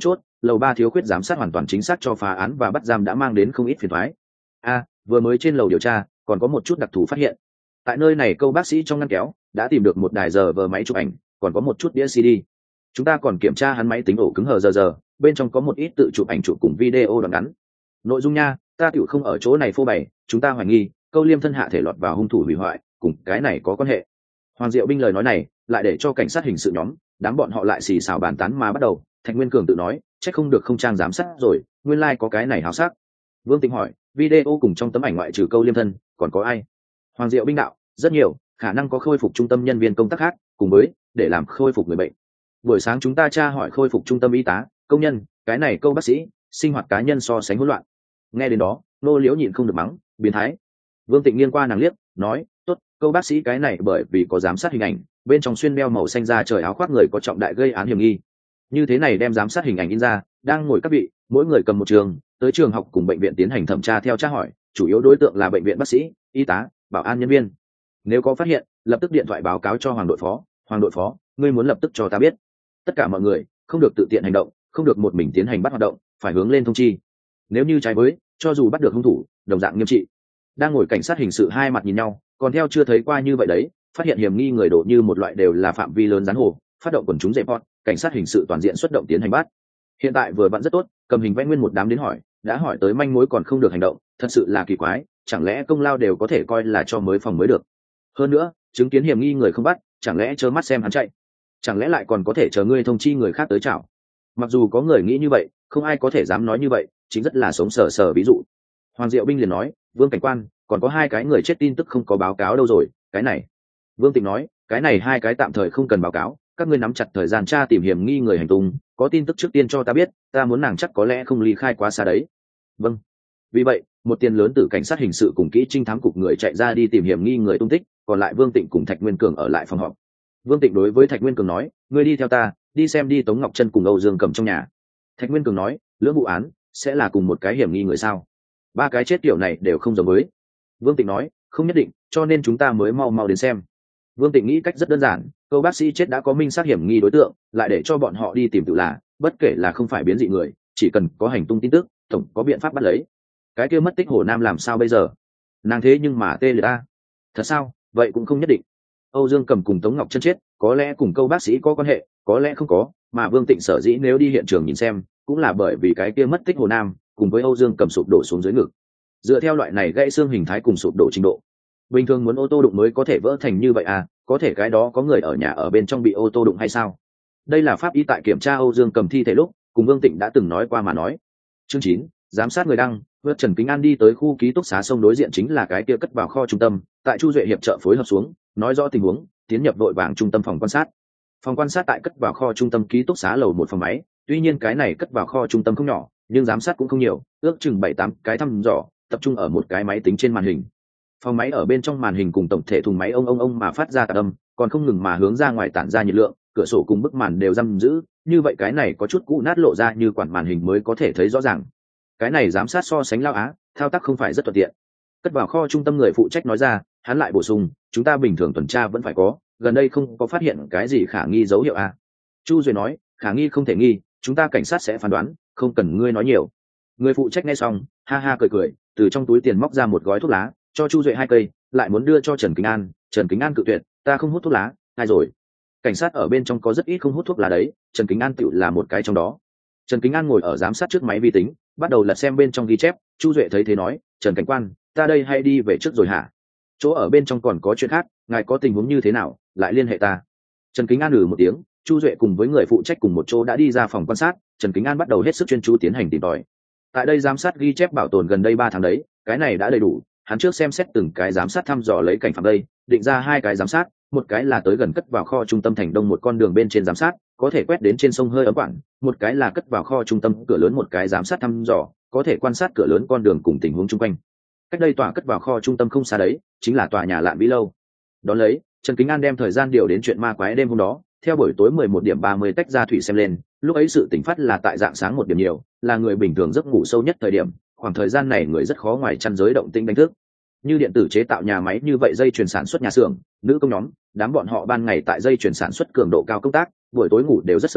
lầu 3 thiếu khuyết giám sát hoàn toàn chính xác cho phá án và bắt giam đã mang đến không ít phiền toái. Vừa mới trên lầu điều tra còn có một chút đặc thù phát hiện. Tại nơi này câu bác sĩ trong ngăn kéo đã tìm được một đài giờ vờ máy chụp ảnh, còn có một chút đĩa CD. Chúng ta còn kiểm tra hắn máy tính ổ cứng hờ giờ, bên trong có một ít tự chụp ảnh chụp cùng video đoạn ngắn. Nội dung nha, ta tiểu không ở chỗ này phô bày, chúng ta hoài nghi Câu Liêm thân hạ thể lọt vào hung thủ hủy hoại, cùng cái này có quan hệ. Hoàng Diệu Binh lời nói này lại để cho cảnh sát hình sự nhóm đám bọn họ lại xì xào bàn tán mà bắt đầu. Thạch Nguyên Cường tự nói, chắc không được không trang giám sát rồi, nguyên lai có cái này háo sắc. Vương Tĩnh hỏi, video cùng trong tấm ảnh ngoại trừ Câu Liêm thân còn có ai? Hoàng Diệu Binh đạo, rất nhiều, khả năng có khôi phục trung tâm nhân viên công tác khác, cùng với để làm khôi phục người bệnh. Buổi sáng chúng ta tra hỏi khôi phục trung tâm y tá, công nhân, cái này Câu bác sĩ sinh hoạt cá nhân so sánh hỗn loạn. Nghe đến đó, Nô Liễu nhịn không được mắng, biến thái. Vương Tịnh nghiêng qua nàng liếc, nói, tốt, Câu bác sĩ cái này bởi vì có giám sát hình ảnh, bên trong xuyên đeo màu xanh da trời áo khoác người có trọng đại gây án hiểm nghi. Như thế này đem giám sát hình ảnh in ra, đang ngồi các vị, mỗi người cầm một trường, tới trường học cùng bệnh viện tiến hành thẩm tra theo tra hỏi, chủ yếu đối tượng là bệnh viện bác sĩ, y tá, bảo an nhân viên. Nếu có phát hiện, lập tức điện thoại báo cáo cho Hoàng đội phó. Hoàng đội phó, ngươi muốn lập tức cho ta biết. Tất cả mọi người không được tự tiện hành động, không được một mình tiến hành bắt hoạt động, phải hướng lên thông chi. Nếu như trái với, cho dù bắt được hung thủ, đồng dạng nghiêm trị. Đang ngồi cảnh sát hình sự hai mặt nhìn nhau, còn theo chưa thấy qua như vậy đấy, phát hiện hiểm nghi người đổ như một loại đều là phạm vi lớn gián hồ, phát động quần chúng dẹp bọn, cảnh sát hình sự toàn diện xuất động tiến hành bắt. Hiện tại vừa vặn rất tốt, cầm hình vẽ nguyên một đám đến hỏi, đã hỏi tới manh mối còn không được hành động, thật sự là kỳ quái, chẳng lẽ công lao đều có thể coi là cho mới phòng mới được. Hơn nữa, chứng kiến hiểm nghi người không bắt, chẳng lẽ trơ mắt xem hắn chạy, chẳng lẽ lại còn có thể chờ ngươi thông chi người khác tới chảo. Mặc dù có người nghĩ như vậy, không ai có thể dám nói như vậy, chính rất là sống sờ sờ ví dụ. Hoàng Diệu Binh liền nói, Vương cảnh quan, còn có hai cái người chết tin tức không có báo cáo đâu rồi, cái này. Vương Tịnh nói, cái này hai cái tạm thời không cần báo cáo, các ngươi nắm chặt thời gian tra tìm hiểm nghi người hành tung, có tin tức trước tiên cho ta biết, ta muốn nàng chắc có lẽ không ly khai quá xa đấy. Vâng. Vì vậy, một tiền lớn từ cảnh sát hình sự cùng kỹ trinh thám cục người chạy ra đi tìm hiểm nghi người tung tích, còn lại Vương Tịnh cùng Thạch Nguyên Cường ở lại phòng họp. Vương Tịnh đối với Thạch Nguyên Cường nói, ngươi đi theo ta, đi xem đi Tống Ngọc Trân cùng Âu Dương Cầm trong nhà. Thạch Nguyên Cường nói, lưỡng vụ án sẽ là cùng một cái hiểm nghi người sao? Ba cái chết kiểu này đều không giống với. Vương Tịnh nói, không nhất định, cho nên chúng ta mới mau mau đến xem. Vương Tịnh nghĩ cách rất đơn giản, Câu bác sĩ chết đã có minh xác hiểm nghi đối tượng, lại để cho bọn họ đi tìm tự là, bất kể là không phải biến dị người, chỉ cần có hành tung tin tức, tổng có biện pháp bắt lấy. Cái kia mất tích Hồ Nam làm sao bây giờ? Nàng thế nhưng mà tê liệt ta. Thật sao? Vậy cũng không nhất định. Âu Dương Cầm cùng Tống Ngọc Chân chết, có lẽ cùng Câu bác sĩ có quan hệ, có lẽ không có, mà Vương Tịnh sở dĩ nếu đi hiện trường nhìn xem, cũng là bởi vì cái kia mất tích Hồ Nam, cùng với Âu Dương Cầm sụp đổ xuống dưới ngực. Dựa theo loại này gãy xương hình thái cùng sụp đổ trình độ, bình thường muốn ô tô đụng mới có thể vỡ thành như vậy à? Có thể cái đó có người ở nhà ở bên trong bị ô tô đụng hay sao? Đây là pháp y tại kiểm tra Âu Dương Cầm thi thể lúc cùng Vương Tịnh đã từng nói qua mà nói. Chương 9, giám sát người đăng. Vượt Trần Kính An đi tới khu ký túc xá sông đối diện chính là cái kia cất vào kho trung tâm, tại Chu Duệ hiệp trợ phối hợp xuống, nói rõ tình huống, tiến nhập đội vàng trung tâm phòng quan sát. Phòng quan sát tại cất vào kho trung tâm ký túc xá lầu một phòng máy, tuy nhiên cái này cất vào kho trung tâm không nhỏ, nhưng giám sát cũng không nhiều, ước chừng 7-8 cái thăm dò, tập trung ở một cái máy tính trên màn hình. Phòng máy ở bên trong màn hình cùng tổng thể thùng máy ông mà phát ra tạc âm, còn không ngừng mà hướng ra ngoài tản ra nhiệt lượng, cửa sổ cùng bức màn đều giam giữ, như vậy cái này có chút cũ nát lộ ra như quản màn hình mới có thể thấy rõ ràng. Cái này giám sát so sánh lao á, thao tác không phải rất thuận tiện. Cất vào kho trung tâm người phụ trách nói ra, hắn lại bổ sung, chúng ta bình thường tuần tra vẫn phải có, gần đây không có phát hiện cái gì khả nghi dấu hiệu à. Chu Duy nói, khả nghi không thể nghi, chúng ta cảnh sát sẽ phán đoán, không cần ngươi nói nhiều. Người phụ trách nghe xong, ha ha cười cười, từ trong túi tiền móc ra một gói thuốc lá, cho Chu Duệ 2 cây, lại muốn đưa cho Trần Kính An. Trần Kính An cự tuyệt, ta không hút thuốc lá. Hay rồi, cảnh sát ở bên trong có rất ít không hút thuốc lá đấy, Trần Kính An tự là một cái trong đó. Trần Kính An ngồi ở giám sát trước máy vi tính, bắt đầu lật xem bên trong ghi chép. Chu Duệ thấy thế nói, Trần cảnh quan, ta đây hay đi về trước rồi hả? Chỗ ở bên trong còn có chuyện khác, ngài có tình huống như thế nào lại liên hệ ta. Trần Kính An một tiếng. Chu Duệ cùng với người phụ trách cùng một chỗ đã đi ra phòng quan sát. Trần Kính An bắt đầu hết sức chuyên chú tiến hành tìm tòi. Tại đây giám sát ghi chép bảo tồn gần đây 3 tháng đấy, cái này đã đầy đủ. Hắn trước xem xét từng cái giám sát thăm dò lấy cảnh phạm đây, định ra 2 cái giám sát, một cái là tới gần cất vào kho trung tâm thành đông một con đường bên trên giám sát, có thể quét đến trên sông hơi ấm quản, một cái là cất vào kho trung tâm cửa lớn một cái giám sát thăm dò, có thể quan sát cửa lớn con đường cùng tình huống chung quanh. Cách đây tòa cất vào kho trung tâm không xa đấy, chính là tòa nhà Lạn Vĩ lâu. Đón lấy, Trần Kính An đem thời gian điều đến chuyện ma quái đêm hôm đó, theo buổi tối 11:30 tách ra thủy xem lên, lúc ấy sự tỉnh phát là tại dạng sáng 1 điểm nhiều, là người bình thường giấc ngủ sâu nhất thời điểm, khoảng thời gian này người rất khó ngoài chăn giới động tĩnh đánh thức. Như điện tử chế tạo nhà máy như vậy dây chuyền sản xuất nhà xưởng, nữ công nhóm, đám bọn họ ban ngày tại dây chuyền sản xuất cường độ cao công tác, buổi tối ngủ đều rất sớm,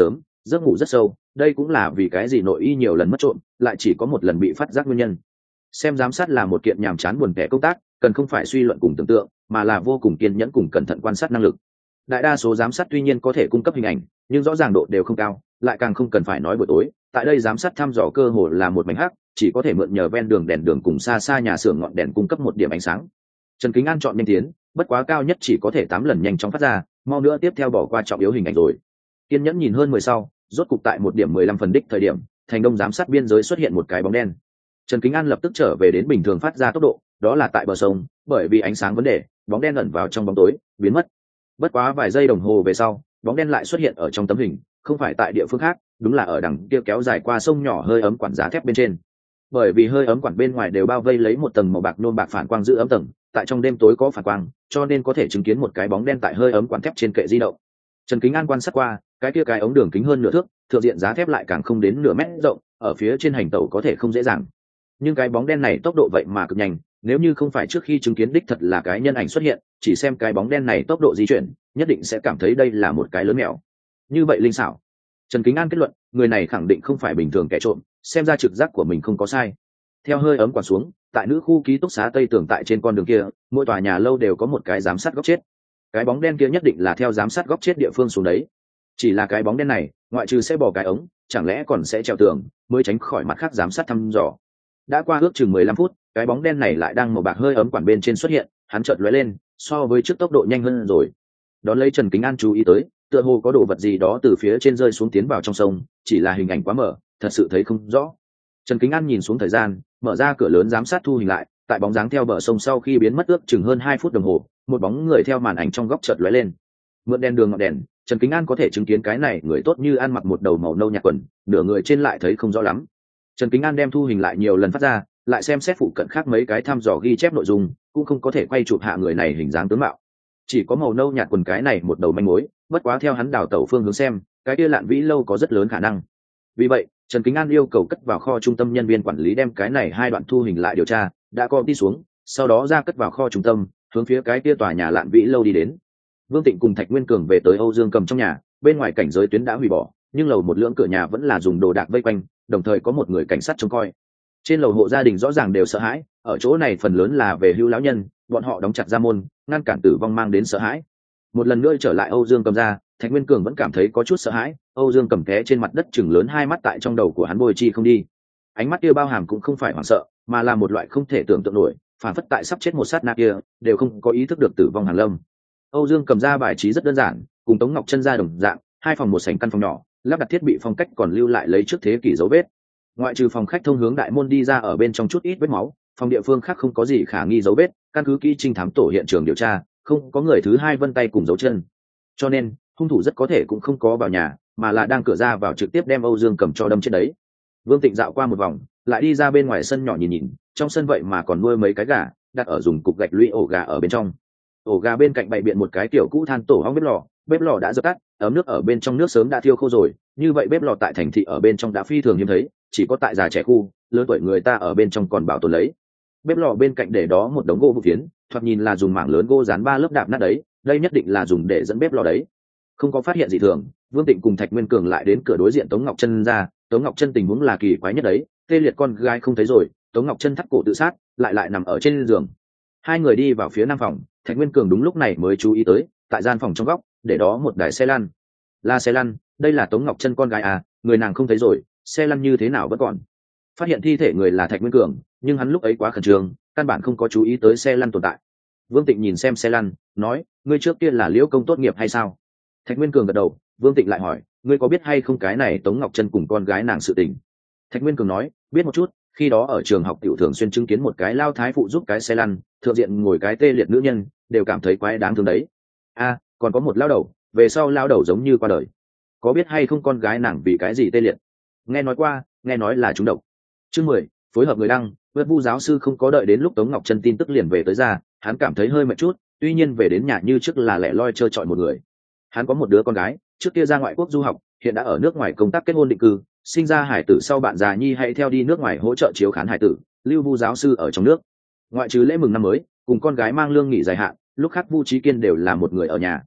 giấc ngủ rất sâu, đây cũng là vì cái gì nội y nhiều lần mất trộm lại chỉ có một lần bị phát giác nguyên nhân. Xem giám sát là một kiện nhàm chán buồn tẻ công tác, cần không phải suy luận cùng tưởng tượng, mà là vô cùng kiên nhẫn cùng cẩn thận quan sát năng lực. Đại đa số giám sát tuy nhiên có thể cung cấp hình ảnh, nhưng rõ ràng độ đều không cao, lại càng không cần phải nói buổi tối. Tại đây giám sát thăm dò cơ hồ là một mảnh hắc, chỉ có thể mượn nhờ ven đường đèn đường cùng xa xa nhà xưởng ngọn đèn cung cấp một điểm ánh sáng. Trần Kính An chọn nhanh tiến, bất quá cao nhất chỉ có thể 8 lần nhanh chóng phát ra, mau nữa tiếp theo bỏ qua trọng yếu hình ảnh rồi. Kiên nhẫn nhìn hơn 10 sau, rốt cục tại 1:15 phần đích thời điểm, thành đông giám sát biên giới xuất hiện một cái bóng đen. Trần Kính An lập tức trở về đến bình thường phát ra tốc độ, đó là tại bờ sông, bởi vì ánh sáng vấn đề, bóng đen ẩn vào trong bóng tối, biến mất. Bất quá vài giây đồng hồ về sau, bóng đen lại xuất hiện ở trong tấm hình, không phải tại địa phương khác, đúng là ở đằng kia kéo dài qua sông nhỏ hơi ấm quản giá thép bên trên. Bởi vì hơi ấm quản bên ngoài đều bao vây lấy một tầng màu bạc nôn bạc phản quang giữ ấm tầng, tại trong đêm tối có phản quang, cho nên có thể chứng kiến một cái bóng đen tại hơi ấm quản thép trên kệ di động. Trần Kính An quan sát qua, cái kia cái ống đường kính hơn nửa thước, thượng diện giá thép lại càng không đến nửa mét rộng, ở phía trên hành tàu có thể không dễ dàng. Nhưng cái bóng đen này tốc độ vậy mà cực nhanh, nếu như không phải trước khi chứng kiến đích thật là cái nhân ảnh xuất hiện, chỉ xem cái bóng đen này tốc độ di chuyển, nhất định sẽ cảm thấy đây là một cái lớn mèo. Như vậy linh xảo. Trần Kính An kết luận, người này khẳng định không phải bình thường kẻ trộm, xem ra trực giác của mình không có sai. Theo hơi ấm quản xuống, tại nữ khu ký túc xá Tây Tường tại trên con đường kia, mỗi tòa nhà lâu đều có một cái giám sát góc chết. Cái bóng đen kia nhất định là theo giám sát góc chết địa phương xuống đấy. Chỉ là cái bóng đen này, ngoại trừ sẽ bỏ cái ống, chẳng lẽ còn sẽ treo tường, mới tránh khỏi mặt khác giám sát thăm dò. Đã qua ước chừng 15 phút, cái bóng đen này lại đang màu bạc hơi ấm quản bên trên xuất hiện, hắn chợt lóe lên, so với trước tốc độ nhanh hơn rồi. Đón lấy Trần Kính An chú ý tới, tựa hồ có đồ vật gì đó từ phía trên rơi xuống tiến vào trong sông, chỉ là hình ảnh quá mờ, thật sự thấy không rõ. Trần Kính An nhìn xuống thời gian, mở ra cửa lớn giám sát thu hình lại, tại bóng dáng theo bờ sông sau khi biến mất ước chừng hơn 2 phút đồng hồ, một bóng người theo màn ảnh trong góc chợt lóe lên. Mượn đèn đường ngọn đèn, Trần Kính An có thể chứng kiến cái này người tốt như ăn mặc một đầu màu nâu nhạt quần, nửa người trên lại thấy không rõ lắm. Trần Kính An đem thu hình lại nhiều lần phát ra, lại xem xét phụ cận khác mấy cái thăm dò ghi chép nội dung, cũng không có thể quay chụp hạ người này hình dáng tướng mạo. Chỉ có màu nâu nhạt quần cái này một đầu manh mối, bất quá theo hắn đào tẩu phương hướng xem, cái kia Lạn Vĩ lâu có rất lớn khả năng. Vì vậy, Trần Kính An yêu cầu cất vào kho trung tâm nhân viên quản lý đem cái này 2 đoạn thu hình lại điều tra, đã copy xuống, sau đó ra cất vào kho trung tâm, hướng phía cái kia tòa nhà Lạn Vĩ lâu đi đến. Vương Tịnh cùng Thạch Nguyên Cường về tới Âu Dương Cầm trong nhà, bên ngoài cảnh giới tuyến đã hủy bỏ, nhưng lầu một lưỡng cửa nhà vẫn là dùng đồ đạc vây quanh, đồng thời có một người cảnh sát trông coi. Trên lầu hộ gia đình rõ ràng đều sợ hãi, ở chỗ này phần lớn là về hưu lão nhân, bọn họ đóng chặt ra môn, ngăn cản tử vong mang đến sợ hãi. Một lần nữa trở lại Âu Dương Cầm ra, Thạch Nguyên Cường vẫn cảm thấy có chút sợ hãi. Âu Dương Cầm té trên mặt đất chừng lớn 2 mắt tại trong đầu của hắn bồi chi không đi. Ánh mắt kia bao hàm cũng không phải hoảng sợ, mà là một loại không thể tưởng tượng nổi, phản phất tại sắp chết một sát na kia, đều không có ý thức được tử vong hàng lâm. Âu Dương Cầm ra bài trí rất đơn giản, cùng Tống Ngọc Chân ra đồng dạng, 2 phòng một sảnh căn phòng nhỏ, lắp đặt thiết bị phong cách còn lưu lại lấy trước thế kỷ dấu vết. Ngoại trừ phòng khách thông hướng đại môn đi ra ở bên trong chút ít vết máu, phòng địa phương khác không có gì khả nghi dấu vết, căn cứ kỹ trinh thám tổ hiện trường điều tra, không có người thứ hai vân tay cùng dấu chân. Cho nên, hung thủ rất có thể cũng không có vào nhà, mà là đang cửa ra vào trực tiếp đem Âu Dương Cầm cho đâm chết đấy. Vương Tịnh dạo qua một vòng, lại đi ra bên ngoài sân nhỏ nhìn nhìn, trong sân vậy mà còn nuôi mấy cái gà, đặt ở dùng cục gạch lũy ổ gà ở bên trong. Ổ gà bên cạnh bày biện một cái tiểu cũ than tổ hong bếp lò đã dập tắt, ấm nước ở bên trong nước sớm đã thiêu khô rồi, như vậy bếp lò tại thành thị ở bên trong đã phi thường hiếm thấy, chỉ có tại già trẻ khu, lớn tuổi người ta ở bên trong còn bảo tồn lấy. Bếp lò bên cạnh để đó một đống gỗ vụ phiến, thoạt nhìn là dùng mảng lớn gỗ dán 3 lớp đạp nát đấy, đây nhất định là dùng để dẫn bếp lò đấy. Không có phát hiện gì thường, Vương Tịnh cùng Thạch Nguyên Cường lại đến cửa đối diện Tống Ngọc Chân ra. Tống Ngọc Chân tình huống là kỳ quái nhất đấy, tê liệt con gái không thấy rồi, Tống Ngọc Chân thắt cổ tự sát, lại nằm ở trên giường. Hai người đi vào phía nam phòng, Thạch Nguyên Cường đúng lúc này mới chú ý tới, tại gian phòng trong góc, để đó một đài xe lăn. Là xe lăn, đây là Tống Ngọc Chân con gái à, người nàng không thấy rồi, xe lăn như thế nào vẫn còn. Phát hiện thi thể người là Thạch Nguyên Cường, nhưng hắn lúc ấy quá khẩn trương, căn bản không có chú ý tới xe lăn tồn tại. Vương Tịnh nhìn xem xe lăn, nói, ngươi trước kia là Liễu công tốt nghiệp hay sao? Thạch Nguyên Cường gật đầu. Vương Tịnh lại hỏi, ngươi có biết hay không cái này Tống Ngọc Chân cùng con gái nàng sự tình? Thạch Nguyên Cường nói, biết một chút, khi đó ở trường học tiểu thường xuyên chứng kiến một cái lao thái phụ giúp cái xe lăn, thượng diện ngồi cái tê liệt nữ nhân, đều cảm thấy quái đáng thương đấy. A, còn có một lao đầu, về sau lao đầu giống như qua đời. Có biết hay không con gái nàng vì cái gì tê liệt? Nghe nói qua, nghe nói là trúng độc. Chương 10, phối hợp người đăng. Vượt Vu giáo sư không có đợi đến lúc Tống Ngọc Chân tin tức liền về tới ra, hắn cảm thấy hơi mệt chút, tuy nhiên về đến nhà như trước là lẻ loi trơ trọi một người. Hắn có một đứa con gái, trước kia ra ngoại quốc du học, hiện đã ở nước ngoài công tác kết hôn định cư, sinh ra hải tử sau bạn già nhi hãy theo đi nước ngoài hỗ trợ chiếu khán hải tử, lưu Vu giáo sư ở trong nước. Ngoại trừ lễ mừng năm mới, cùng con gái mang lương nghỉ dài hạn, lúc khác Vu Chí Kiên đều là một người ở nhà.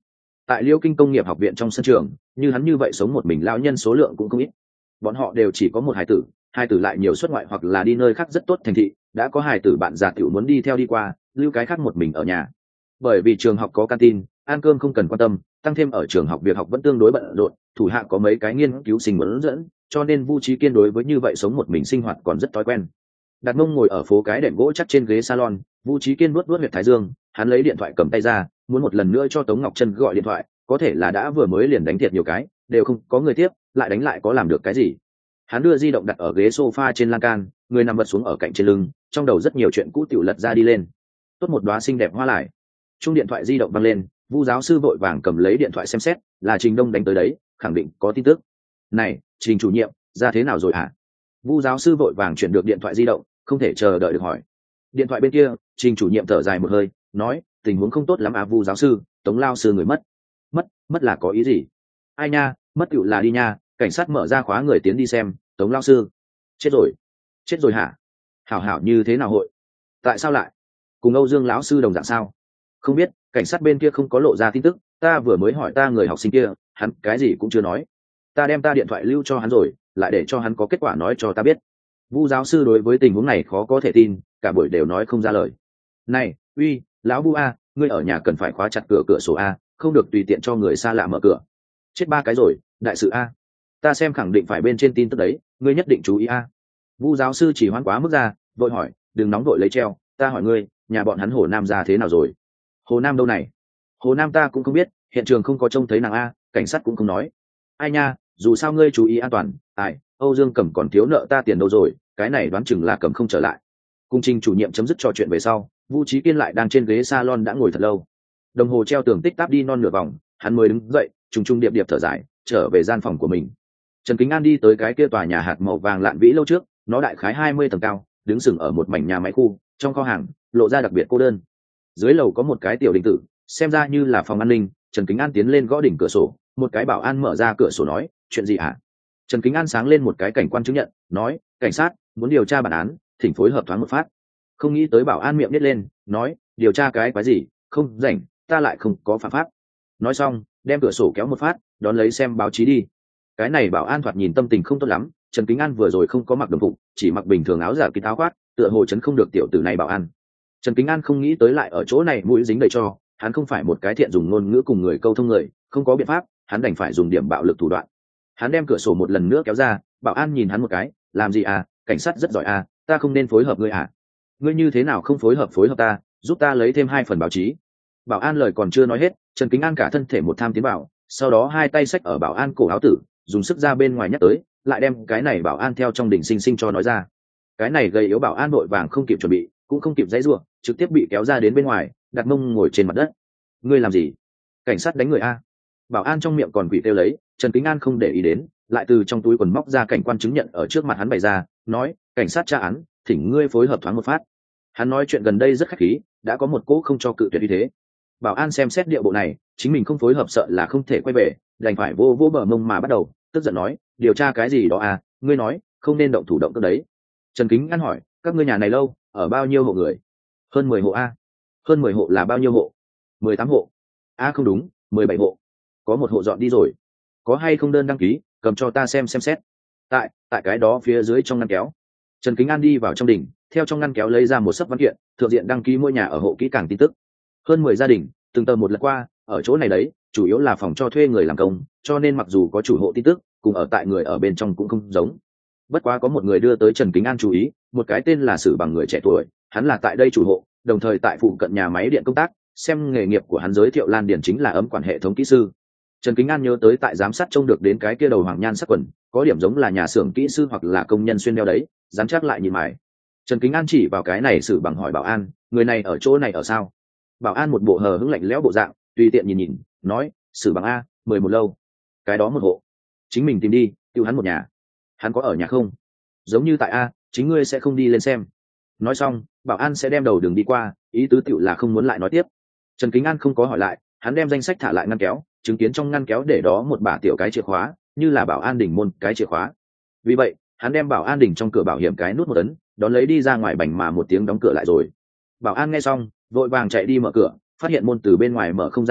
tại Liêu Kinh công nghiệp học viện trong sân trường, như hắn như vậy sống một mình lão nhân số lượng cũng không ít. Bọn họ đều chỉ có một hài tử lại nhiều xuất ngoại hoặc là đi nơi khác rất tốt thành thị, đã có hài tử bạn già tiểu muốn đi theo đi qua, lưu cái khác một mình ở nhà. Bởi vì trường học có canteen, ăn cơm không cần quan tâm, tăng thêm ở trường học việc học vẫn tương đối bận rộn, thủ hạ có mấy cái nghiên cứu sinh muốn dẫn, cho nên Vu Chí Kiên đối với như vậy sống một mình sinh hoạt còn rất thói quen. Đặt mông ngồi ở phố cái đệm gỗ chắc trên ghế salon, Vu Chí Kiên vuốt huyệt thái dương, hắn lấy điện thoại cầm tay ra, muốn một lần nữa cho Tống Ngọc Chân gọi điện thoại, có thể là đã vừa mới liền đánh thiệt nhiều cái, đều không có người tiếp, lại đánh lại có làm được cái gì. Hắn đưa di động đặt ở ghế sofa trên lan can, người nằm vật xuống ở cạnh trên lưng, trong đầu rất nhiều chuyện cũ tiểu lật ra đi lên. Tốt một đóa xinh đẹp hoa lại. Chung điện thoại di động vang lên, Vu giáo sư vội vàng cầm lấy điện thoại xem xét, là Trình Đông đánh tới đấy, khẳng định có tin tức. Này, Trình chủ nhiệm, ra thế nào rồi hả? Vu giáo sư vội vàng chuyển được điện thoại di động, không thể chờ đợi được hỏi. Điện thoại bên kia, Trình chủ nhiệm thở dài một hơi, nói, tình huống không tốt lắm à Vu giáo sư, Tống lao sư người mất. Mất là có ý gì? Ai nha, mất tựu là đi nha, cảnh sát mở ra khóa người tiến đi xem, Tống lao sư. Chết rồi hả? Hảo hảo như thế nào hội? Tại sao lại? Cùng Âu Dương lão sư đồng dạng sao? Không biết, cảnh sát bên kia không có lộ ra tin tức, ta vừa mới hỏi ta người học sinh kia, hắn cái gì cũng chưa nói. Ta đem ta điện thoại lưu cho hắn rồi, lại để cho hắn có kết quả nói cho ta biết. Vu giáo sư đối với tình huống này khó có thể tin, cả buổi đều nói không ra lời. Này, uy, lão Vu a, ngươi ở nhà cần phải khóa chặt cửa sổ a, không được tùy tiện cho người xa lạ mở cửa. Chết ba cái rồi, đại sự a. Ta xem khẳng định phải bên trên tin tức đấy, ngươi nhất định chú ý a. Vu giáo sư chỉ hoãn quá mức ra, vội hỏi, đừng nóng vội lấy treo, ta hỏi ngươi, nhà bọn hắn Hồ Nam ra thế nào rồi? Hồ Nam đâu này? Hồ Nam ta cũng không biết, hiện trường không có trông thấy nàng a, cảnh sát cũng không nói. Ai nha, dù sao ngươi chú ý an toàn. Âu Dương Cẩm còn thiếu nợ ta tiền đâu rồi, cái này đoán chừng là Cẩm không trở lại. Cung trình chủ nhiệm chấm dứt trò chuyện về sau, Vu Chí Kiên lại đang trên ghế salon đã ngồi thật lâu. Đồng hồ treo tường tích tắp đi non nửa vòng, hắn mới đứng dậy, trùng trùng điệp điệp thở dài, trở về gian phòng của mình. Trần Kính An đi tới cái kia tòa nhà hạt màu vàng lạn vĩ lâu trước, nó đại khái 20 tầng cao, đứng sừng ở một mảnh nhà máy khu, trong kho hàng, lộ ra đặc biệt cô đơn. Dưới lầu có một cái tiểu đình tử, xem ra như là phòng an ninh. Trần Kính An tiến lên gõ đỉnh cửa sổ, một cái bảo an mở ra cửa sổ nói, chuyện gì hả? Trần Kính An sáng lên một cái cảnh quan chứng nhận, nói, cảnh sát muốn điều tra bản án, thỉnh phối hợp thoáng một phát. Không nghĩ tới bảo an miệng nít lên, nói, điều tra cái quái gì, không rảnh, ta lại không có phạm pháp. Nói xong, đem cửa sổ kéo một phát, đón lấy xem báo chí đi. Cái này bảo an thoạt nhìn tâm tình không tốt lắm. Trần Kính An vừa rồi không có mặc đồng phục, chỉ mặc bình thường áo giả kín áo khoác, tựa hồ chấn không được tiểu tử này bảo an. Trần Kính An không nghĩ tới lại ở chỗ này mũi dính đầy cho, hắn không phải một cái thiện dùng ngôn ngữ cùng người câu thông người, không có biện pháp, hắn đành phải dùng điểm bạo lực thủ đoạn. Hắn đem cửa sổ một lần nữa kéo ra, bảo an nhìn hắn một cái, làm gì à, cảnh sát rất giỏi à, ta không nên phối hợp ngươi à? Ngươi như thế nào không phối hợp ta, giúp ta lấy thêm 2 phần báo chí. Bảo an lời còn chưa nói hết, Trần Kính An cả thân thể một tham tiến vào, sau đó 2 tay xách ở bảo an cổ áo tử, dùng sức ra bên ngoài nhắc tới, lại đem cái này bảo an theo trong đỉnh sinh sinh cho nói ra. Cái này gầy yếu bảo an vội vàng không kịp chuẩn bị, cũng không kịp dãy rủa, trực tiếp bị kéo ra đến bên ngoài, đặt mông ngồi trên mặt đất. Ngươi làm gì? Cảnh sát đánh người a? Bảo an trong miệng còn quỷ kêu lấy, Trần Kính An không để ý đến, lại từ trong túi quần móc ra cảnh quan chứng nhận ở trước mặt hắn bày ra, nói, cảnh sát tra án, thỉnh ngươi phối hợp thoáng một phát. Hắn nói chuyện gần đây rất khách khí, đã có một cỗ không cho cự tuyệt như thế. Bảo an xem xét địa bộ này, chính mình không phối hợp sợ là không thể quay về, đành phải vô bờ mông mà bắt đầu, tức giận nói, điều tra cái gì đó à, ngươi nói, không nên động thủ động cơ đấy. Trần Kính An hỏi, các ngươi nhà này lâu, ở bao nhiêu hộ người? Hơn 10 hộ a. Hơn 10 hộ là bao nhiêu hộ? 18 hộ. A không đúng, 17 hộ. Có một hộ dọn đi rồi. Có hay không đơn đăng ký, cầm cho ta xem xét. Tại cái đó phía dưới trong ngăn kéo. Trần Kính An đi vào trong đỉnh, theo trong ngăn kéo lấy ra một sấp văn kiện, thượng diện đăng ký mỗi nhà ở hộ kỹ càng tin tức. Hơn 10 gia đình, từng tờ một lượt qua, ở chỗ này đấy, chủ yếu là phòng cho thuê người làm công, cho nên mặc dù có chủ hộ tin tức, cùng ở tại người ở bên trong cũng không giống. Bất quá có một người đưa tới Trần Kính An chú ý, một cái tên là Sử Bằng người trẻ tuổi, hắn là tại đây chủ hộ, đồng thời tại phụ cận nhà máy điện công tác, xem nghề nghiệp của hắn giới thiệu Lan Điền chính là ấm quản hệ thống kỹ sư. Trần Kính An nhớ tới tại giám sát trông được đến cái kia đầu hoàng nhan sắc quần, có điểm giống là nhà xưởng kỹ sư hoặc là công nhân xuyên đeo đấy, dám chắc lại nhìn mày. Trần Kính An chỉ vào cái này Sử Bằng hỏi bảo an, người này ở chỗ này ở sao? Bảo an một bộ hờ hững lạnh lẽo bộ dạng, tùy tiện nhìn, nói, Sử Bằng a, 11 lâu. Cái đó một hộ. Chính mình tìm đi, tiêu hắn một nhà. Hắn có ở nhà không? Giống như tại a, chính ngươi sẽ không đi lên xem. Nói xong, bảo an sẽ đem đầu đường đi qua, ý tứ tiểu là không muốn lại nói tiếp. Trần Kính An không có hỏi lại, hắn đem danh sách thả lại ngăn kéo, chứng kiến trong ngăn kéo để đó một bả tiểu cái chìa khóa, như là bảo an đỉnh môn cái chìa khóa. Vì vậy, hắn đem bảo an đỉnh trong cửa bảo hiểm cái nút một ấn, đón lấy đi ra ngoài bành mà một tiếng đóng cửa lại rồi. Bảo an nghe xong, vội vàng chạy đi mở cửa, phát hiện môn từ bên ngoài mở không ra rồi,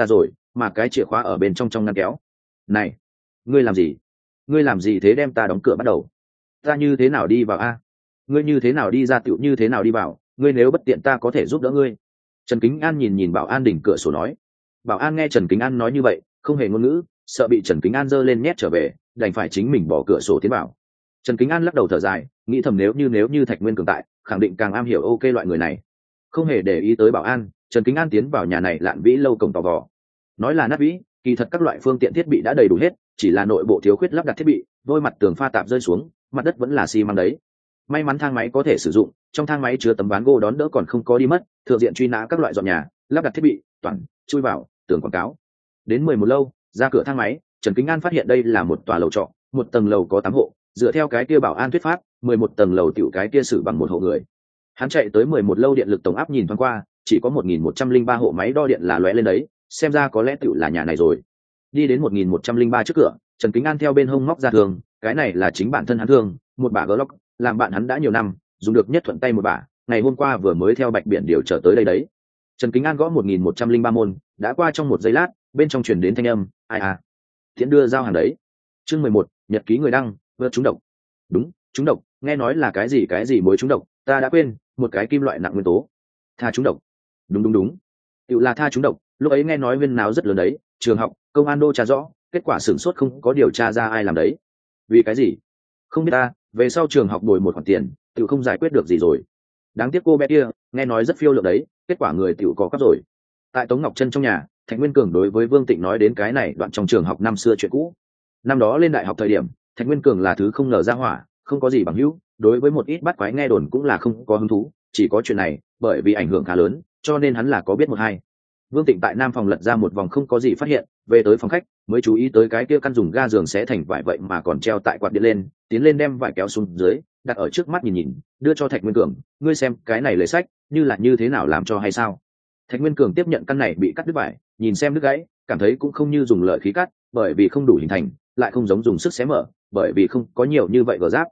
mà cái chìa khóa ở bên trong ngăn kéo. Này, ngươi làm gì? Ngươi làm gì thế, đem ta đóng cửa bắt đầu? Ta như thế nào đi vào a? Ngươi như thế nào đi ra, tựu như thế nào đi vào? Ngươi nếu bất tiện ta có thể giúp đỡ ngươi. Trần Kính An nhìn nhìn Bảo An đỉnh cửa sổ nói. Bảo An nghe Trần Kính An nói như vậy, không hề ngôn ngữ, sợ bị Trần Kính An giơ lên nhét trở về, đành phải chính mình bỏ cửa sổ tiến vào. Trần Kính An lắc đầu thở dài, nghĩ thầm nếu như Thạch Nguyên cường tại, khẳng định càng am hiểu ok loại người này. Không hề để ý tới Bảo An, Trần Kính An tiến vào nhà này Lạn Vĩ lâu cổng tò vò. Nói là nát vĩ, kỳ thật các loại phương tiện thiết bị đã đầy đủ hết, chỉ là nội bộ thiếu khuyết lắp đặt thiết bị, đôi mặt tường pha tạp rơi xuống, mặt đất vẫn là xi măng đấy. May mắn thang máy có thể sử dụng, trong thang máy chứa tấm ván gỗ đón đỡ còn không có đi mất, thượng diện truy nã các loại dọn nhà, lắp đặt thiết bị, toàn chui vào, tường quảng cáo. Đến 11 lâu, ra cửa thang máy, Trần Kính An phát hiện đây là một tòa lầu trọ, một tầng lầu có 8 hộ, dựa theo cái kia Bảo An thuyết pháp, 11 tầng lầu tiểu cái kia xử bằng một hộ người. Hắn chạy tới 11 lâu điện lực tổng áp nhìn thoáng qua, chỉ có 1103 hộ máy đo điện là lóe lên đấy, xem ra có lẽ tiểu là nhà này rồi. Đi đến 1103 trước cửa, Trần Kính An theo bên hông móc ra thường, cái này là chính bản thân hắn thương, một bả Glock, làm bạn hắn đã nhiều năm, dùng được nhất thuận tay một bả, ngày hôm qua vừa mới theo Bạch Biển điều trở tới đây đấy. Trần Kính An gõ 1103 môn, đã qua trong một giây lát, bên trong truyền đến thanh âm, ai à? Tiễn đưa giao hàng đấy. Chương 11, nhật ký người đăng, vượt trúng độc. Đúng, trúng độc, nghe nói là cái gì mới trúng độc, ta đã quên, một cái kim loại nặng nguyên tố. Tha trúng độc. Đúng. Tiểu là tha trúng độc, lúc ấy nghe nói viên náo rất lớn đấy, trường học, công an đô tra rõ, kết quả sửng sốt không có điều tra ra ai làm đấy. Vì cái gì? Không biết ta, về sau trường học bồi một khoản tiền, tiểu không giải quyết được gì rồi. Đáng tiếc cô bé kia, nghe nói rất phiêu lượng đấy, kết quả người tiểu có cắp rồi. Tại Tống Ngọc Chân trong nhà, Thạch Nguyên Cường đối với Vương Tịnh nói đến cái này đoạn trong trường học năm xưa chuyện cũ. Năm đó lên đại học thời điểm, Thạch Nguyên Cường là thứ không ngờ ra hỏa, không có gì bằng hữu, đối với một ít bắt quái nghe đồn cũng là không có hứng thú, chỉ có chuyện này, bởi vì ảnh hưởng khá lớn, cho nên hắn là có biết một hai. Vương Tịnh tại Nam phòng lật ra một vòng không có gì phát hiện, về tới phòng khách, mới chú ý tới cái kia căn dùng ga giường xé thành vải vậy mà còn treo tại quạt điện lên, tiến lên đem vải kéo xuống dưới, đặt ở trước mắt nhìn, đưa cho Thạch Nguyên Cường, ngươi xem, cái này lấy sách, như là như thế nào làm cho hay sao? Thạch Nguyên Cường tiếp nhận căn này bị cắt đứt vải, nhìn xem đứt gãy, cảm thấy cũng không như dùng lợi khí cắt, bởi vì không đủ hình thành, lại không giống dùng sức xé mở, bởi vì không có nhiều như vậy gờ giáp.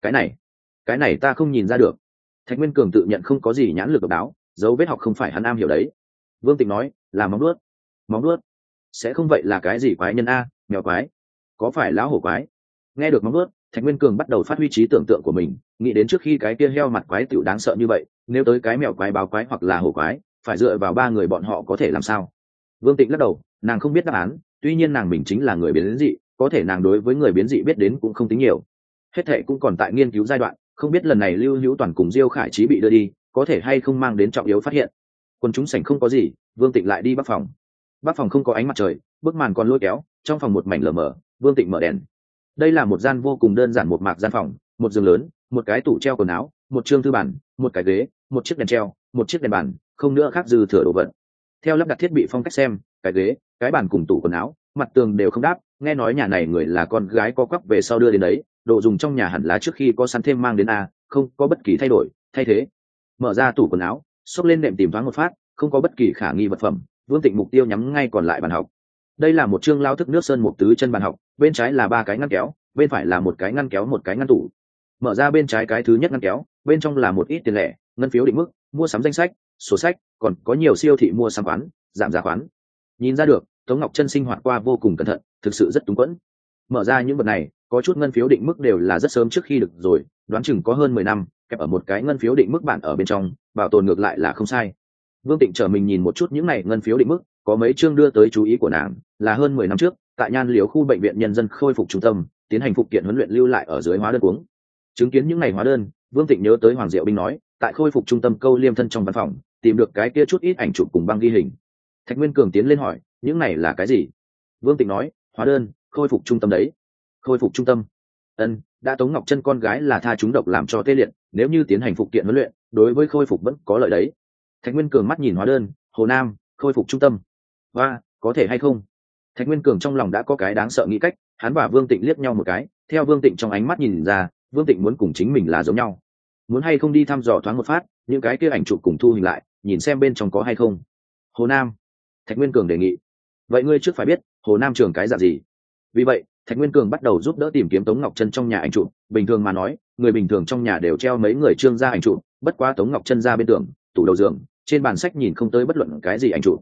Cái này ta không nhìn ra được. Thạch Nguyên Cường tự nhận không có gì nhãn lực độc đáo, dấu vết học không phải hắn am hiểu đấy. Vương Tịnh nói, là móng đuốt, sẽ không vậy là cái gì quái nhân a, mèo quái, có phải lão hổ quái? Nghe được móng đuốt, Thạch Nguyên Cường bắt đầu phát huy trí tưởng tượng của mình, nghĩ đến trước khi cái kia heo mặt quái tiểu đáng sợ như vậy, nếu tới cái mèo quái, báo quái hoặc là hổ quái, phải dựa vào ba người bọn họ có thể làm sao? Vương Tịnh lắc đầu, nàng không biết đáp án, tuy nhiên nàng mình chính là người biến dị, có thể nàng đối với người biến dị biết đến cũng không tính nhiều. Hết thệ cũng còn tại nghiên cứu giai đoạn, không biết lần này Lưu Hữu Toàn cùng Diêu Khải Chí bị đưa đi, có thể hay không mang đến trọng yếu phát hiện. Quân chúng sảnh không có gì, Vương Tịnh lại đi bắc phòng. Bắc phòng không có ánh mặt trời, bức màn còn lôi kéo, trong phòng một mảnh lờ mờ, Vương Tịnh mở đèn. Đây là một gian vô cùng đơn giản một mạc gian phòng, một giường lớn, một cái tủ treo quần áo, một chương thư bản, một cái ghế, một chiếc đèn treo, một chiếc đèn bàn, không nữa khác dư thừa đồ vật. Theo lắp đặt thiết bị phong cách xem, cái ghế, cái bàn cùng tủ quần áo, mặt tường đều không đáp, nghe nói nhà này người là con gái có quắp về sau đưa đến đấy, đồ dùng trong nhà hẳn là trước khi có sẵn thêm mang đến a, không có bất kỳ thay đổi, thay thế. Mở ra tủ quần áo, xốc lên nệm tìm thoáng một phát, không có bất kỳ khả nghi vật phẩm, Vương Tịnh mục tiêu nhắm ngay còn lại bàn học. Đây là một chương lao thức nước sơn một tứ chân bàn học, bên trái là ba cái ngăn kéo, bên phải là một cái ngăn kéo một cái ngăn tủ. Mở ra bên trái cái thứ nhất ngăn kéo, bên trong là một ít tiền lẻ, ngân phiếu định mức, mua sắm danh sách, sổ sách, còn có nhiều siêu thị mua sắm khoán, giảm giá khoán. Nhìn ra được, Tống Ngọc Chân sinh hoạt qua vô cùng cẩn thận, thực sự rất túng quẫn. Mở ra những vật này, có chút ngân phiếu định mức đều là rất sớm trước khi được rồi, đoán chừng có hơn 10 năm, kẹp ở một cái ngân phiếu định mức bản ở bên trong, bảo tồn ngược lại là không sai. Vương Tịnh trở mình nhìn một chút những này ngân phiếu định mức, có mấy chương đưa tới chú ý của nàng, là hơn 10 năm trước, tại Nhan Liếu khu bệnh viện nhân dân khôi phục trung tâm, tiến hành phục kiện huấn luyện lưu lại ở dưới hóa đơn cuống. Chứng kiến những ngày hóa đơn, Vương Tịnh nhớ tới Hoàng Diệu Binh nói, tại khôi phục trung tâm câu liêm thân trong văn phòng, tìm được cái kia chút ít ảnh chụp cùng băng ghi hình. Thạch Nguyên Cường tiến lên hỏi, những này là cái gì? Vương Tịnh nói, hóa đơn, khôi phục trung tâm đấy. Khôi phục trung tâm? Đã Tống Ngọc Chân con gái là tha chúng độc làm cho tê liệt, nếu như tiến hành phục kiện huấn luyện, đối với khôi phục vẫn có lợi đấy. Thạch Nguyên Cường mắt nhìn hóa đơn, Hồ Nam, khôi phục trung tâm. Và, có thể hay không? Thạch Nguyên Cường trong lòng đã có cái đáng sợ nghĩ cách, hắn và Vương Tịnh liếc nhau một cái, theo Vương Tịnh trong ánh mắt nhìn ra, Vương Tịnh muốn cùng chính mình là giống nhau. Muốn hay không đi thăm dò thoáng một phát, những cái kia ảnh chụp cùng thu hình lại, nhìn xem bên trong có hay không. Hồ Nam, Thạch Nguyên Cường đề nghị. Vậy ngươi trước phải biết, Hồ Nam trường cái dạng gì? Vì vậy, Thạch Nguyên Cường bắt đầu giúp đỡ tìm kiếm Tống Ngọc Chân trong nhà ảnh chụp. Bình thường mà nói, người bình thường trong nhà đều treo mấy người trương gia ảnh chụp, bất quá Tống Ngọc Chân ra bên tường, tủ đầu giường, trên bàn sách nhìn không tới bất luận cái gì ảnh chụp.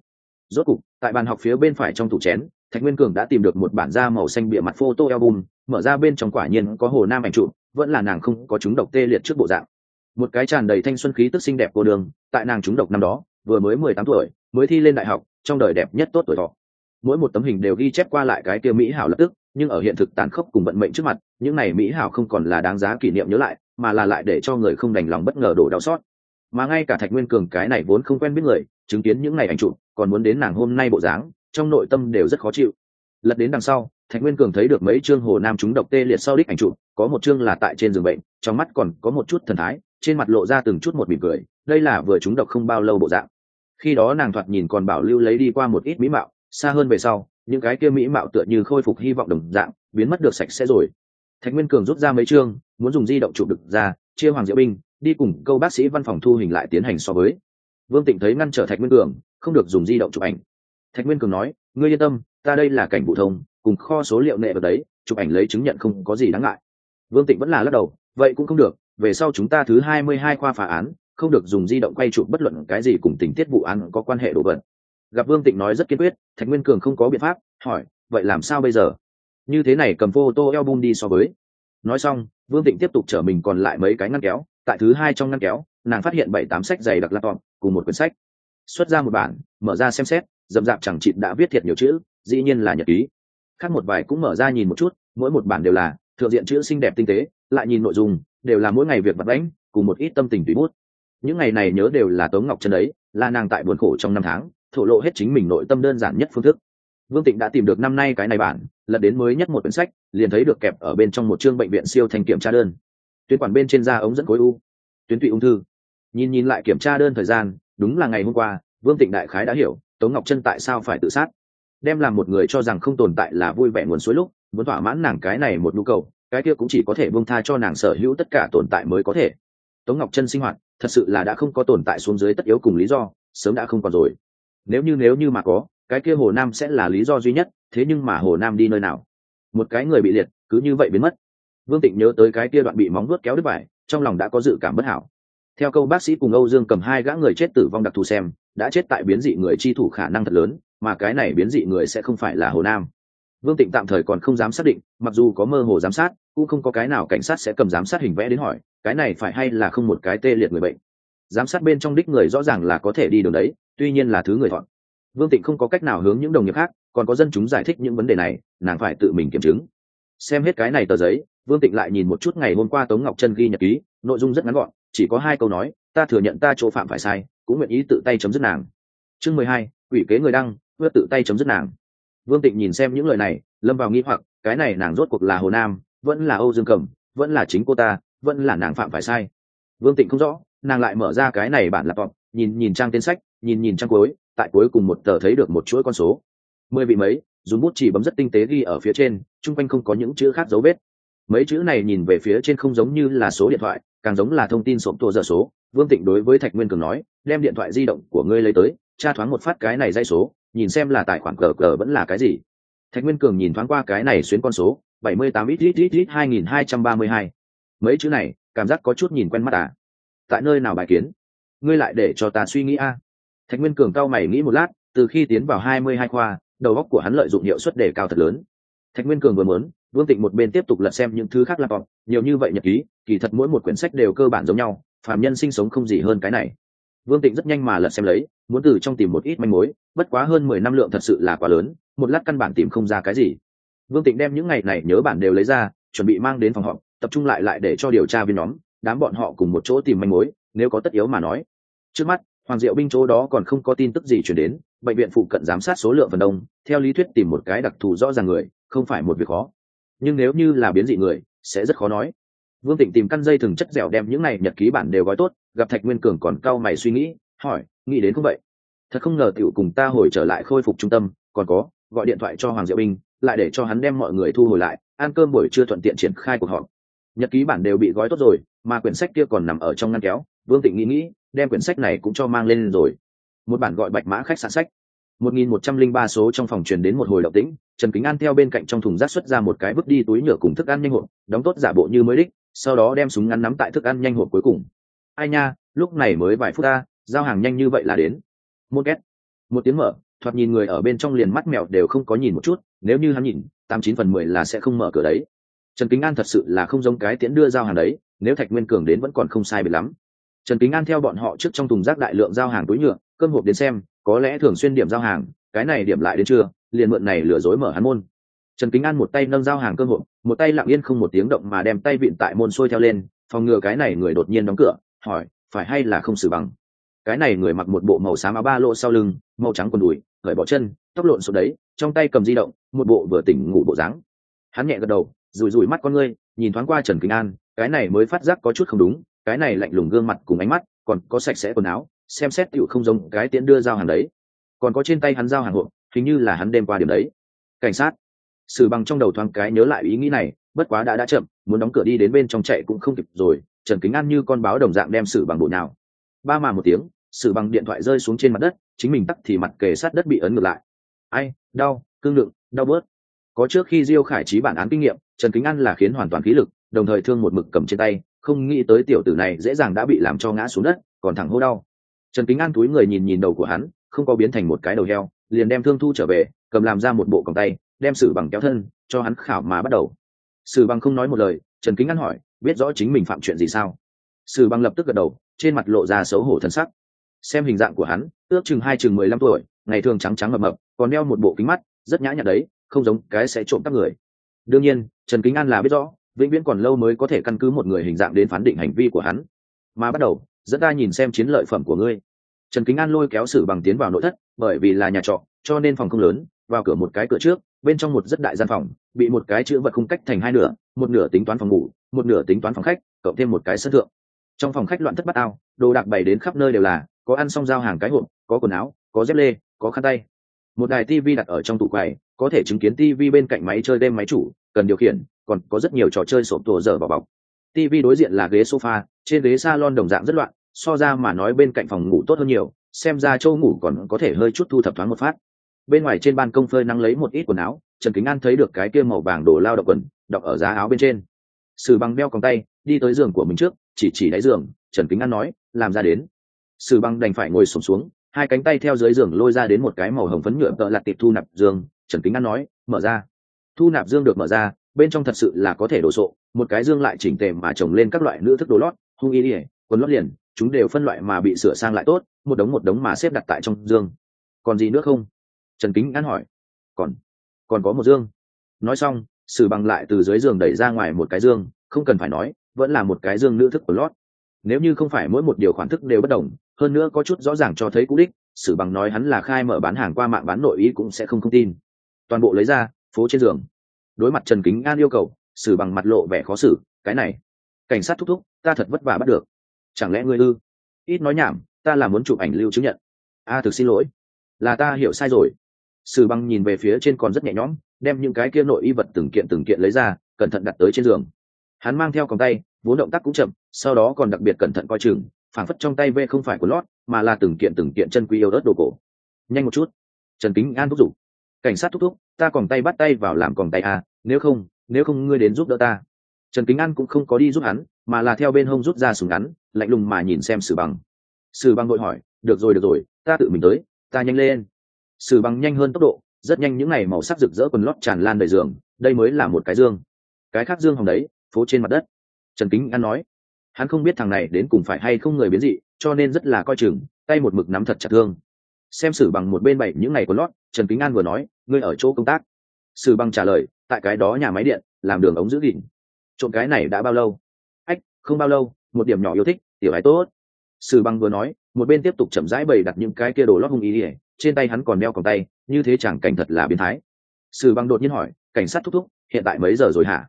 Rốt cục tại bàn học phía bên phải trong tủ chén, Thạch Nguyên Cường đã tìm được một bản da màu xanh bìa mặt photo album, mở ra bên trong quả nhiên có Hồ Nam ảnh chụp, vẫn là nàng không có trúng độc tê liệt trước bộ dạng. Một cái tràn đầy thanh xuân khí tức xinh đẹp cô đường, tại nàng trúng độc năm đó, vừa mới 18 tuổi, mới thi lên đại học, trong đời đẹp nhất tốt tuổi thọ. Mỗi một tấm hình đều ghi chép qua lại cái kia mỹ hảo lập tức, nhưng ở hiện thực tàn khốc cùng vận mệnh trước mặt, những này mỹ hảo không còn là đáng giá kỷ niệm nhớ lại, mà là lại để cho người không đành lòng bất ngờ đổ đau xót. Mà ngay cả Thạch Nguyên Cường cái này vốn không quen biết người, chứng kiến những này ảnh chụp, còn muốn đến nàng hôm nay bộ dáng, trong nội tâm đều rất khó chịu. Lật đến đằng sau, Thạch Nguyên Cường thấy được mấy chương Hồ Nam trúng độc tê liệt sau đích ảnh chụp, có một chương là tại trên giường bệnh, trong mắt còn có một chút thần thái, trên mặt lộ ra từng chút một mỉm cười, đây là vừa trúng độc không bao lâu bộ dạng. Khi đó nàng thoạt nhìn còn bảo lưu lấy đi qua một ít mỹ mạo, xa hơn về sau, những cái kia mỹ mạo tựa như khôi phục hy vọng đồng dạng, biến mất được sạch sẽ rồi. Thạch Nguyên Cường rút ra mấy chương, muốn dùng di động chụp được ra, chia Hoàng Diệu Binh, đi cùng câu bác sĩ văn phòng thu hình lại tiến hành so với. Vương Tịnh thấy ngăn trở Thạch Nguyên Cường, không được dùng di động chụp ảnh. Thạch Nguyên Cường nói, ngươi yên tâm, ta đây là cảnh vụ thông, cùng kho số liệu nệ vào đấy, chụp ảnh lấy chứng nhận không có gì đáng ngại. Vương Tịnh vẫn là lắc đầu, vậy cũng không được, về sau chúng ta thứ 22 khoa phá án, không được dùng di động quay chụp bất luận cái gì cùng tình tiết vụ án có quan hệ đồ vật. Gặp Vương Tịnh nói rất kiên quyết, Thạch Nguyên Cường không có biện pháp, hỏi, vậy làm sao bây giờ? Như thế này cầm photo album đi so với. Nói xong, Vương Tịnh tiếp tục chở mình còn lại mấy cái ngăn kéo, tại thứ hai trong ngăn kéo, nàng phát hiện 7-8 sách dày đặc laptop, cùng một quyển sách. Xuất ra một bản, mở ra xem xét, rậm rạp chẳng chịt đã viết thiệt nhiều chữ, dĩ nhiên là nhật ký. Khác một vài cũng mở ra nhìn một chút, mỗi một bản đều là thượng diện chữ xinh đẹp tinh tế, lại nhìn nội dung, đều là mỗi ngày việc vặt vãnh, cùng một ít tâm tình tùy bút. Những ngày này nhớ đều là Tống Ngọc Chân đấy, là nàng tại buồn khổ trong năm tháng, thổ lộ hết chính mình nội tâm đơn giản nhất phương thức. Vương Tịnh đã tìm được năm nay cái này bản, lật đến mới nhất một quyển sách, liền thấy được kẹp ở bên trong một chương bệnh viện siêu thanh kiểm tra đơn. Tuyến quản bên trên da ống dẫn khối u, tuyến tụy ung thư. Nhìn lại kiểm tra đơn thời gian, đúng là ngày hôm qua, Vương Tịnh đại khái đã hiểu, Tống Ngọc Chân tại sao phải tự sát. Đem làm một người cho rằng không tồn tại là vui vẻ nguồn suối lúc, muốn thỏa mãn nàng cái này một nhu cầu, cái kia cũng chỉ có thể buông tha cho nàng sở hữu tất cả tồn tại mới có thể. Tống Ngọc Chân sinh hoạt, thật sự là đã không có tồn tại xuống dưới tất yếu cùng lý do, sớm đã không còn rồi. Nếu như mà có, cái kia Hồ Nam sẽ là lý do duy nhất, thế nhưng mà Hồ Nam đi nơi nào? Một cái người bị liệt, cứ như vậy biến mất. Vương Tịnh nhớ tới cái kia đoạn bị móng vuốt kéo đứt vải, trong lòng đã có dự cảm bất hảo. Theo câu bác sĩ cùng Âu Dương cầm hai gã người chết tử vong đặc thù xem, đã chết tại biến dị người chi thủ khả năng thật lớn, mà cái này biến dị người sẽ không phải là Hồ Nam. Vương Tịnh tạm thời còn không dám xác định, mặc dù có mơ hồ giám sát, cũng không có cái nào cảnh sát sẽ cầm giám sát hình vẽ đến hỏi, cái này phải hay là không một cái tê liệt người bệnh. Giám sát bên trong đích người rõ ràng là có thể đi đường đấy, tuy nhiên là thứ người thọn. Vương Tịnh không có cách nào hướng những đồng nghiệp khác, còn có dân chúng giải thích những vấn đề này, nàng phải tự mình kiểm chứng. Xem hết cái này tờ giấy, Vương Tịnh lại nhìn một chút ngày hôm qua Tống Ngọc Chân ghi nhật ký, nội dung rất ngắn gọn, chỉ có 2 câu nói, ta thừa nhận ta chỗ phạm phải sai, cũng nguyện ý tự tay chấm dứt nàng. Chương 12, ủy kế người đăng, vừa tự tay chấm dứt nàng. Vương Tịnh nhìn xem những lời này, lâm vào nghi hoặc, cái này nàng rốt cuộc là Hồ Nam, vẫn là Âu Dương Cẩm, vẫn là chính cô ta, vẫn là nàng phạm phải sai. Vương Tịnh không rõ, nàng lại mở ra cái này bản laptop, nhìn trang tên sách, nhìn trang cuối, tại cuối cùng một tờ thấy được một chuỗi con số 10 vị mấy, dùng bút chỉ bấm rất tinh tế ghi ở phía trên, chung quanh không có những chữ khác dấu vết. Mấy chữ này nhìn về phía trên không giống như là số điện thoại, càng giống là thông tin sộm tua giờ số. Vương Tịnh đối với Thạch Nguyên Cường nói, đem điện thoại di động của ngươi lấy tới, tra thoáng một phát cái này dây số, nhìn xem là tài khoản cờ vẫn là cái gì. Thạch Nguyên Cường nhìn thoáng qua cái này xuyến con số 78 ít 2232. Mấy chữ này cảm giác có chút nhìn quen mắt à. Tại nơi nào bài kiến? Ngươi lại để cho ta suy nghĩ a. Thạch Nguyên Cường cau mày nghĩ một lát, từ khi tiến vào 22 khoa, đầu óc của hắn lợi dụng hiệu suất đề cao thật lớn. Thạch Nguyên Cường vừa muốn, Vương Tịnh một bên tiếp tục lật xem những thứ khác laptop, nhiều như vậy nhật ký, kỳ thật mỗi một quyển sách đều cơ bản giống nhau, phàm nhân sinh sống không gì hơn cái này. Vương Tịnh rất nhanh mà lật xem lấy, muốn từ trong tìm một ít manh mối, bất quá hơn 10 năm lượng thật sự là quá lớn, một lát căn bản tìm không ra cái gì. Vương Tịnh đem những ngày này nhớ bản đều lấy ra, chuẩn bị mang đến phòng họp, tập trung lại để cho điều tra viên nhóm, đám bọn họ cùng một chỗ tìm manh mối, nếu có tất yếu mà nói. Trước mắt, Hoàng Diệu Binh chỗ đó còn không có tin tức gì truyền đến, bệnh viện phụ cận giám sát số lượng phần đông, theo lý thuyết tìm một cái đặc thù rõ ràng người, không phải một việc khó. Nhưng nếu như là biến dị người, sẽ rất khó nói. Vương Tịnh tìm căn dây thừng chất dẻo đem những này nhật ký bản đều gói tốt, gặp Thạch Nguyên Cường còn cau mày suy nghĩ, hỏi, nghĩ đến không vậy? Thật không ngờ tiểu cùng ta hồi trở lại khôi phục trung tâm, còn có, gọi điện thoại cho Hoàng Diệu Binh, lại để cho hắn đem mọi người thu hồi lại, ăn cơm buổi trưa thuận tiện triển khai cuộc họp. Nhật ký bản đều bị gói tốt rồi, mà quyển sách kia còn nằm ở trong ngăn kéo, Vương Tịnh nghĩ, đem quyển sách này cũng cho mang lên rồi. Một bản gọi Bạch Mã khách sạn sách. 1103 số trong phòng truyền đến một hồi động tĩnh, Trần Kính An theo bên cạnh trong thùng rác xuất ra một cái vứt đi túi nhựa cùng thức ăn nhanh hộp, đóng tốt giả bộ như mới đích, sau đó đem súng ngắn nắm tại thức ăn nhanh hộp cuối cùng. Ai nha, lúc này mới vài phút ta, giao hàng nhanh như vậy là đến. Một két, một tiếng mở, thoạt nhìn người ở bên trong liền mắt mèo đều không có nhìn một chút, nếu như hắn nhìn 89/10 là sẽ không mở cửa đấy. Trần Kính An thật sự là không giống cái tiễn đưa giao hàng đấy, nếu Thạch Nguyên Cường đến vẫn còn không sai biệt lắm. Trần Kính An theo bọn họ trước trong thùng rác đại lượng giao hàng túi nhựa cơm hộp đến xem, có lẽ thường xuyên điểm giao hàng, cái này điểm lại đến trưa liền mượn này lừa dối mở hắn môn. Trần Kính An một tay nâng giao hàng cơm hộp, một tay lặng yên không một tiếng động mà đem tay vịn tại môn xuôi theo lên, phòng ngừa cái này người đột nhiên đóng cửa, hỏi phải hay là không xử bằng. Cái này người mặc một bộ màu xám áo ba lỗ sau lưng, màu trắng quần đùi, cởi bỏ chân, tóc lộn xộn đấy, trong tay cầm di động, một bộ vừa tỉnh ngủ bộ dáng. Hắn nhẹ gật đầu, rủi rủi mắt con ngươi, nhìn thoáng qua Trần Kính An, cái này mới phát giác có chút không đúng, cái này lạnh lùng gương mặt cùng ánh mắt, còn có sạch sẽ quần áo, xem xét tựu không giống cái tiễn đưa giao hàng đấy. Còn có trên tay hắn giao hàng hộp, hình như là hắn đêm qua điểm đấy. Cảnh sát. Sử Bằng trong đầu thoáng cái nhớ lại ý nghĩ này, bất quá đã chậm, muốn đóng cửa đi đến bên trong chạy cũng không kịp rồi. Trần Kính An như con báo đồng dạng đem Sử Bằng bộ nào. Ba mà một tiếng, Sử Bằng điện thoại rơi xuống trên mặt đất, chính mình tắt thì mặt kề sát đất bị ấn ngược lại. Ai, đau, cương đựng, đau bớt. Có trước khi Diêu Khải Trí bản án kinh nghiệm, Trần Kính An là khiến hoàn toàn khí lực, đồng thời thương một mực cầm trên tay, không nghĩ tới tiểu tử này dễ dàng đã bị làm cho ngã xuống đất, còn thẳng hô đau. Trần Kính An túi người nhìn nhìn đầu của hắn, không có biến thành một cái đầu heo, liền đem thương thu trở về, cầm làm ra một bộ còng tay, đem Sử Bằng kéo thân, cho hắn khảo mà bắt đầu. Sử Bằng không nói một lời, Trần Kính An hỏi, biết rõ chính mình phạm chuyện gì sao? Sử Bằng lập tức gật đầu, trên mặt lộ ra xấu hổ thần sắc. Xem hình dạng của hắn, ước chừng 15 tuổi, ngày thường trắng trắng mập mập, còn đeo một bộ kính mắt, rất nhã nhặn đấy, không giống cái sẽ trộm các người. Đương nhiên, Trần Kính An là biết rõ, vĩnh viễn còn lâu mới có thể căn cứ một người hình dạng đến phán định hành vi của hắn. Mà bắt đầu, dẫn ta nhìn xem chiến lợi phẩm của ngươi. Trần Kính An lôi kéo Sử Bằng tiến vào nội thất, bởi vì là nhà trọ, cho nên phòng không lớn, vào cửa một cái cửa trước, bên trong một rất đại gian phòng, bị một cái chữ vật khung cách thành hai nửa, một nửa tính toán phòng ngủ, một nửa tính toán phòng khách, cộng thêm một cái sân thượng. Trong phòng khách loạn thất bát ao, đồ đạc bày đến khắp nơi đều là, có ăn xong giao hàng cái hộp, có quần áo, có dép lê, có khăn tay. Một đài tivi đặt ở trong tủ quầy, có thể chứng kiến tivi bên cạnh máy chơi game máy chủ, cần điều khiển, còn có rất nhiều trò chơi sộp tổ dở vào bọc. Tivi đối diện là ghế sofa, trên ghế salon đồng dạng rất loạn, so ra mà nói bên cạnh phòng ngủ tốt hơn nhiều, xem ra chỗ ngủ còn có thể hơi chút thu thập thoáng một phát. Bên ngoài trên ban công phơi nắng lấy một ít quần áo, Trần Kính An thấy được cái kia màu vàng đồ lao động quần, đọc ở giá áo bên trên. Sử Bằng đeo còng tay, đi tới giường của mình trước, chỉ đáy giường, Trần Kính An nói, làm ra đến. Sử Bằng đành phải ngồi xổm xuống, hai cánh tay theo dưới giường lôi ra đến một cái màu hồng phấn nhựa tợ lặt tiệp thu nạp dương. Trần Kính An nói, mở ra. Thu nạp dương được mở ra, bên trong thật sự là có thể đồ sộ, một cái dương lại chỉnh tề mà trồng lên các loại nữ thức đồ lót, hung y ỉa, quần lót liền, chúng đều phân loại mà bị sửa sang lại tốt, một đống mà xếp đặt tại trong dương. Còn gì nữa không? Trần Kính An hỏi. Còn có một dương. Nói xong, Sử Bằng lại từ dưới giường đẩy ra ngoài một cái dương, không cần phải nói, vẫn là một cái dương nữ thức của lót. Nếu như không phải mỗi một điều khoản thức đều bất đồng, hơn nữa có chút rõ ràng cho thấy cú đích, Sử Bằng nói hắn là khai mở bán hàng qua mạng bán nội ý cũng sẽ không tin. Toàn bộ lấy ra, phố trên giường. Đối mặt Trần Kính An yêu cầu, Sử Bằng mặt lộ vẻ khó xử, cái này, cảnh sát thúc thúc, ta thật vất vả bắt được. Chẳng lẽ ngươi ư? Ít nói nhảm, ta là muốn chụp ảnh lưu chứng nhận. Thực xin lỗi, là ta hiểu sai rồi. Sử Bằng nhìn về phía trên còn rất nhẹ nhõm, đem những cái kia nội y vật từng kiện lấy ra, cẩn thận đặt tới trên giường. Hắn mang theo còng tay, vốn động tác cũng chậm, sau đó còn đặc biệt cẩn thận coi chừng, phảng phất trong tay vê không phải của lót, mà là từng kiện chân quý yêu đất đồ cổ. Nhanh một chút. Trần Kính An thúc giục. Cảnh sát thúc thúc, ta còng tay bắt tay vào làm còng tay nếu không ngươi đến giúp đỡ ta. Trần Kính An cũng không có đi giúp hắn, mà là theo bên hông rút ra súng ngắn, lạnh lùng mà nhìn xem Sử Bằng. Sử Bằng vội hỏi, được rồi, ta tự mình tới, ta nhanh lên. Sử Bằng nhanh hơn tốc độ, rất nhanh những ngày màu sắc rực rỡ quần lót tràn lan đầy giường, đây mới là một cái dương. Cái khác dương hồng đấy, phố trên mặt đất. Trần Kính An nói, hắn không biết thằng này đến cùng phải hay không người biến dị, cho nên rất là coi chừng, tay một mực nắm thật chặt thương. Xem Sử Bằng một bên bày những ngày quần lót, Trần Kính An vừa nói, ngươi ở chỗ công tác. Sử Bằng trả lời, tại cái đó nhà máy điện, làm đường ống giữ gìn. Trộm cái này đã bao lâu? Không bao lâu, một điểm nhỏ yêu thích, tiểu ái tốt. Sử Bằng vừa nói, một bên tiếp tục chậm rãi bày đặt những cái kia đồ lót hung ý ỉa, trên tay hắn còn đeo còng tay, như thế chẳng cảnh thật là biến thái. Sử Bằng đột nhiên hỏi, cảnh sát thúc thúc, hiện tại mấy giờ rồi hả?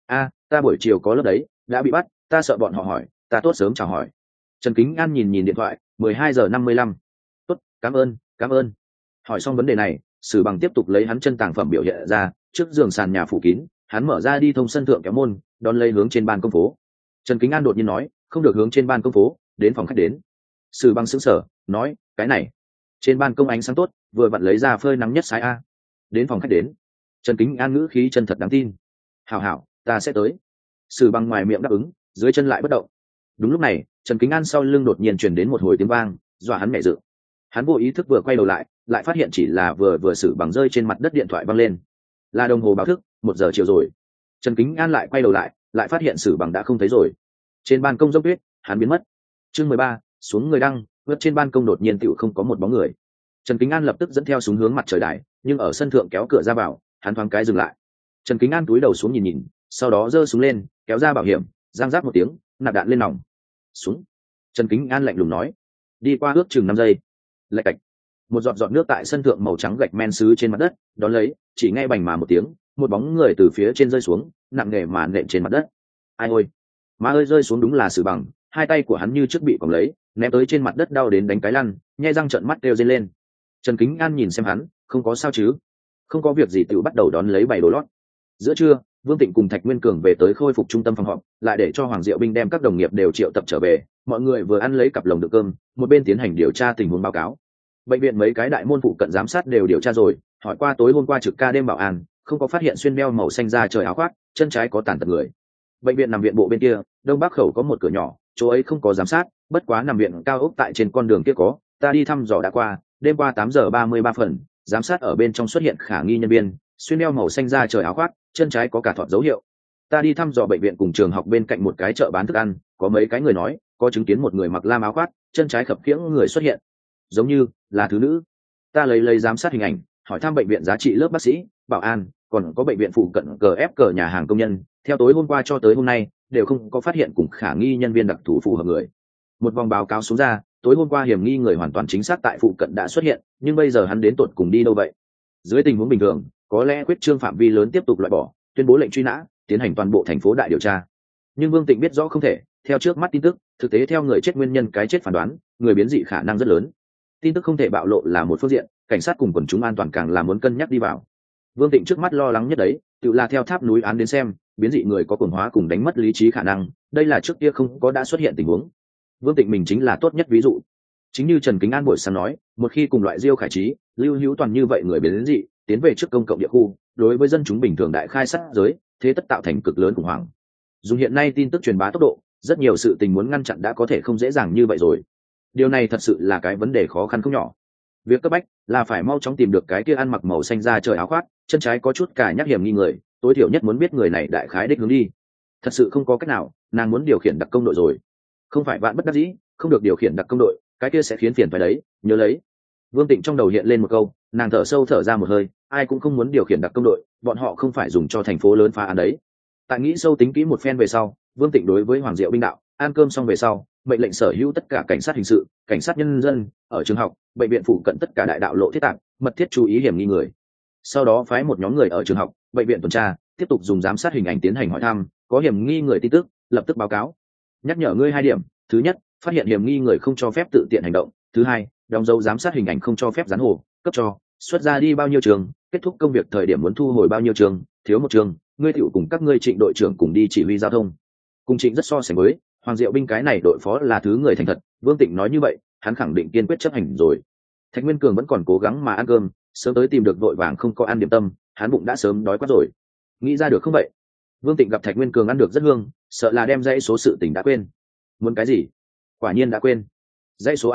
Ta buổi chiều có lớp đấy, đã bị bắt, ta sợ bọn họ hỏi, ta tốt sớm chào hỏi. Trần Kính An nhìn điện thoại, 12:55. Tốt, cảm ơn. Hỏi xong vấn đề này, Sử Bằng tiếp tục lấy hắn chân tàng phẩm biểu hiện ra, trước giường sàn nhà phủ kín, hắn mở ra đi thông sân thượng kéo môn, đón lấy hướng trên ban công phố. Trần Kính An đột nhiên nói, không được hướng trên ban công phố, đến phòng khách đến. Sử Bằng sững sờ, nói, cái này, trên ban công ánh sáng tốt, vừa vặn lấy ra phơi nắng nhất sái đến phòng khách đến. Trần Kính An ngữ khí chân thật đáng tin. Hảo, ta sẽ tới. Sử Bằng ngoài miệng đáp ứng, dưới chân lại bất động. Đúng lúc này, Trần Kính An sau lưng đột nhiên truyền đến một hồi tiếng vang, dọa hắn mẹ dự. Hắn vô ý thức vừa quay đầu lại, lại phát hiện chỉ là vừa xử bằng rơi trên mặt đất điện thoại văng lên, là đồng hồ báo thức 1 giờ chiều rồi. Trần Kính An lại quay đầu lại phát hiện sử bằng đã không thấy rồi. Trên ban công dốc tuyết hắn biến mất. Chương 13, xuống người đăng, vượt trên ban công đột nhiên tựu không có một bóng người. Trần Kính An lập tức dẫn theo súng hướng mặt trời đài, nhưng ở sân thượng kéo cửa ra vào, hắn thoáng cái dừng lại. Trần Kính An túi đầu xuống nhìn, sau đó giơ súng lên, kéo ra bảo hiểm, giang giáp một tiếng, nạp đạn lên nòng. Súng. Trần Kính An lạnh lùng nói. Đi qua ước chừng 5 giây. Lạch cạch. Một giọt nước tại sân thượng màu trắng gạch men sứ trên mặt đất, đón lấy, chỉ nghe bành mà một tiếng, một bóng người từ phía trên rơi xuống, nặng nề mà nện trên mặt đất. Ai ôi, má ơi, rơi xuống đúng là Sử Bằng, hai tay của hắn như trước bị còng lấy, ném tới trên mặt đất đau đến đánh cái lăn, nhe răng trợn mắt kêu rên lên. Trần Kính An nhìn xem hắn, không có sao chứ? Không có việc gì, tự bắt đầu đón lấy bày đồ lót. Giữa trưa, Vương Tịnh cùng Thạch Nguyên Cường về tới khôi phục trung tâm phòng họp, lại để cho Hoàng Diệu Binh đem các đồng nghiệp đều triệu tập trở về. Mọi người vừa ăn lấy cặp lồng đựng cơm, một bên tiến hành điều tra tình huống báo cáo. Bệnh viện mấy cái đại môn phụ cận giám sát đều điều tra rồi, hỏi qua tối hôm qua trực ca đêm bảo an, không có phát hiện xuyên đeo màu xanh da trời áo khoác, chân trái có tàn tật người. Bệnh viện nằm viện bộ bên kia, đông bắc khẩu có một cửa nhỏ, chỗ ấy không có giám sát, bất quá nằm viện cao ốc tại trên con đường kia có, ta đi thăm dò đã qua, đêm qua 8:33 phần, giám sát ở bên trong xuất hiện khả nghi nhân viên, xuyên đeo màu xanh da trời áo khoác, chân trái có cả thọt dấu hiệu. Ta đi thăm dò bệnh viện cùng trường học bên cạnh một cái chợ bán thức ăn, có mấy cái người nói, có chứng kiến một người mặc lam áo khoác, chân trái khập khiễng người xuất hiện, giống như là thứ nữ. Ta lấy giám sát hình ảnh, hỏi thăm bệnh viện giá trị lớp bác sĩ, bảo an, còn có bệnh viện phụ cận cờ nhà hàng công nhân, theo tối hôm qua cho tới hôm nay đều không có phát hiện cùng khả nghi nhân viên đặc thù phù hợp người. Một vòng báo cáo xuống ra, tối hôm qua hiểm nghi người hoàn toàn chính xác tại phụ cận đã xuất hiện, nhưng bây giờ hắn đến tột cùng đi đâu vậy? Dưới tình huống bình thường, có lẽ quyết trương phạm vi lớn tiếp tục loại bỏ, tuyên bố lệnh truy nã, tiến hành toàn bộ thành phố đại điều tra. Nhưng Vương Tịnh biết rõ không thể, theo trước mắt tin tức, thực tế theo người chết nguyên nhân cái chết phán đoán, người biến dị khả năng rất lớn. Tin tức không thể bạo lộ là một phương diện, cảnh sát cùng quần chúng an toàn càng là muốn cân nhắc đi vào. Vương Tịnh trước mắt lo lắng nhất đấy, tự là theo tháp núi án đến xem, biến dị người có cuồng hóa cùng đánh mất lý trí khả năng, đây là trước kia không có đã xuất hiện tình huống. Vương Tịnh mình chính là tốt nhất ví dụ. Chính như Trần Kính An buổi sáng nói, một khi cùng loại Diêu Khải Trí, Lưu Hữu Toàn như vậy người biến dị, tiến về trước công cộng địa khu, đối với dân chúng bình thường đại khai sát giới, thế tất tạo thành cực lớn khủng hoảng. Dùng hiện nay tin tức truyền bá tốc độ, rất nhiều sự tình muốn ngăn chặn đã có thể không dễ dàng như vậy rồi. Điều này thật sự là cái vấn đề khó khăn không nhỏ. Việc cấp bách là phải mau chóng tìm được cái kia ăn mặc màu xanh da trời áo khoác, chân trái có chút cả nhắc hiểm nghi người, tối thiểu nhất muốn biết người này đại khái đích hướng đi. Thật sự không có cách nào, nàng muốn điều khiển đặc công đội rồi. Không phải vạn bất đắc dĩ, không được điều khiển đặc công đội, cái kia sẽ khiến phiền phải đấy, nhớ lấy. Vương Tịnh trong đầu hiện lên một câu, nàng thở sâu thở ra một hơi, ai cũng không muốn điều khiển đặc công đội, bọn họ không phải dùng cho thành phố lớn phá án đấy. Tại nghĩ sâu tính kỹ một phen về sau, Vương Tịnh đối với Hoàng Diệu Binh đạo, ăn cơm xong về sau, mệnh lệnh sở hữu tất cả cảnh sát hình sự, cảnh sát nhân dân, ở trường học, bệnh viện phụ cận tất cả đại đạo lộ thiết tạp, mật thiết chú ý hiểm nghi người. Sau đó phái một nhóm người ở trường học, bệnh viện tuần tra, tiếp tục dùng giám sát hình ảnh tiến hành hỏi thăm, có hiểm nghi người tin tức, lập tức báo cáo. Nhắc nhở ngươi 2 điểm, thứ nhất, phát hiện hiểm nghi người không cho phép tự tiện hành động, thứ hai, đóng dấu giám sát hình ảnh không cho phép dán hồ, cấp cho, xuất ra đi bao nhiêu trường, kết thúc công việc thời điểm muốn thu hồi bao nhiêu trường, thiếu một trường, ngươi tiểu cùng các ngươi Trịnh đội trưởng cùng đi chỉ huy giao thông. Cùng Trịnh rất so sánh với Hoàng Diệu Binh, cái này đội phó là thứ người thành thật, Vương Tịnh nói như vậy, hắn khẳng định kiên quyết chấp hành rồi. Thạch Nguyên Cường vẫn còn cố gắng mà ăn cơm, sớm tới tìm được vội vàng không có ăn điểm tâm, hắn bụng đã sớm đói quá rồi. Nghĩ ra được không vậy? Vương Tịnh gặp Thạch Nguyên Cường ăn được rất hương, sợ là đem dãy số sự tình đã quên. Muốn cái gì? Quả nhiên đã quên. Dãy số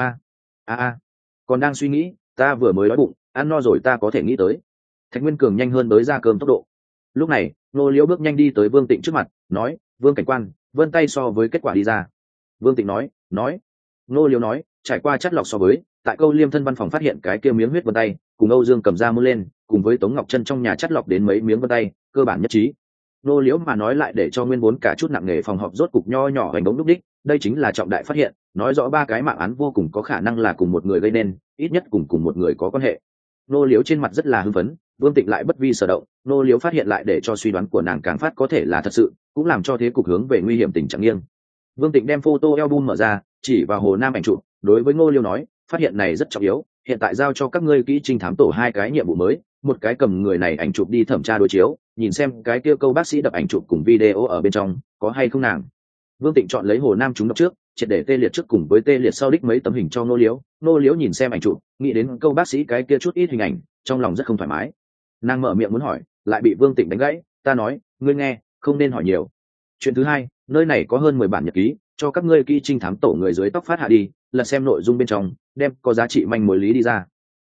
a. Còn đang suy nghĩ, ta vừa mới đói bụng, ăn no rồi ta có thể nghĩ tới. Thạch Nguyên Cường nhanh hơn tới ra cơm tốc độ. Lúc này, Nô Liễu bước nhanh đi tới Vương Tịnh trước mặt, nói, Vương cảnh quan, vân tay so với kết quả đi ra. Vương Tịnh nói. Nô Liễu nói, trải qua chắt lọc so với, tại Câu Liêm thân văn phòng phát hiện cái kia miếng huyết vân tay, cùng Âu Dương cầm ra mua lên, cùng với Tống Ngọc Chân trong nhà chắt lọc đến mấy miếng vân tay, cơ bản nhất trí. Nô Liễu mà nói lại để cho nguyên vốn cả chút nặng nghề phòng họp rốt cục nho nhỏ hành động lúc đích, đây chính là trọng đại phát hiện, nói rõ 3 cái mạng án vô cùng có khả năng là cùng một người gây nên, ít nhất cùng một người có quan hệ. Nô Liễu trên mặt rất là hưng phấn, Vương Tịnh lại bất vi sở động, Nô Liễu phát hiện lại để cho suy đoán của nàng càng phát có thể là thật sự, cũng làm cho thế cục hướng về nguy hiểm tình trạng nghiêng. Vương Tịnh đem photo album mở ra, chỉ vào Hồ Nam ảnh chụp, đối với Ngô Liễu nói, phát hiện này rất trọng yếu, hiện tại giao cho các ngươi kỹ trinh thám tổ 2 cái nhiệm vụ mới, một cái cầm người này ảnh chụp đi thẩm tra đối chiếu, nhìn xem cái kia câu bác sĩ đập ảnh chụp cùng video ở bên trong có hay không nàng. Vương Tịnh chọn lấy Hồ Nam chúng đọc trước, triệt để tê liệt trước cùng với tê liệt sau đích mấy tấm hình cho Nô Liễu nhìn xem ảnh chụp, nghĩ đến câu bác sĩ cái kia chút ít hình ảnh, trong lòng rất không thoải mái. Nàng mở miệng muốn hỏi, lại bị Vương Tịnh đánh gãy, ta nói, ngươi nghe, không nên hỏi nhiều. Chuyện thứ hai, nơi này có hơn 10 bản nhật ký, cho các ngươi kỹ trinh thám tổ người dưới tóc phát hạ đi, lật xem nội dung bên trong, đem có giá trị manh mối lý đi ra.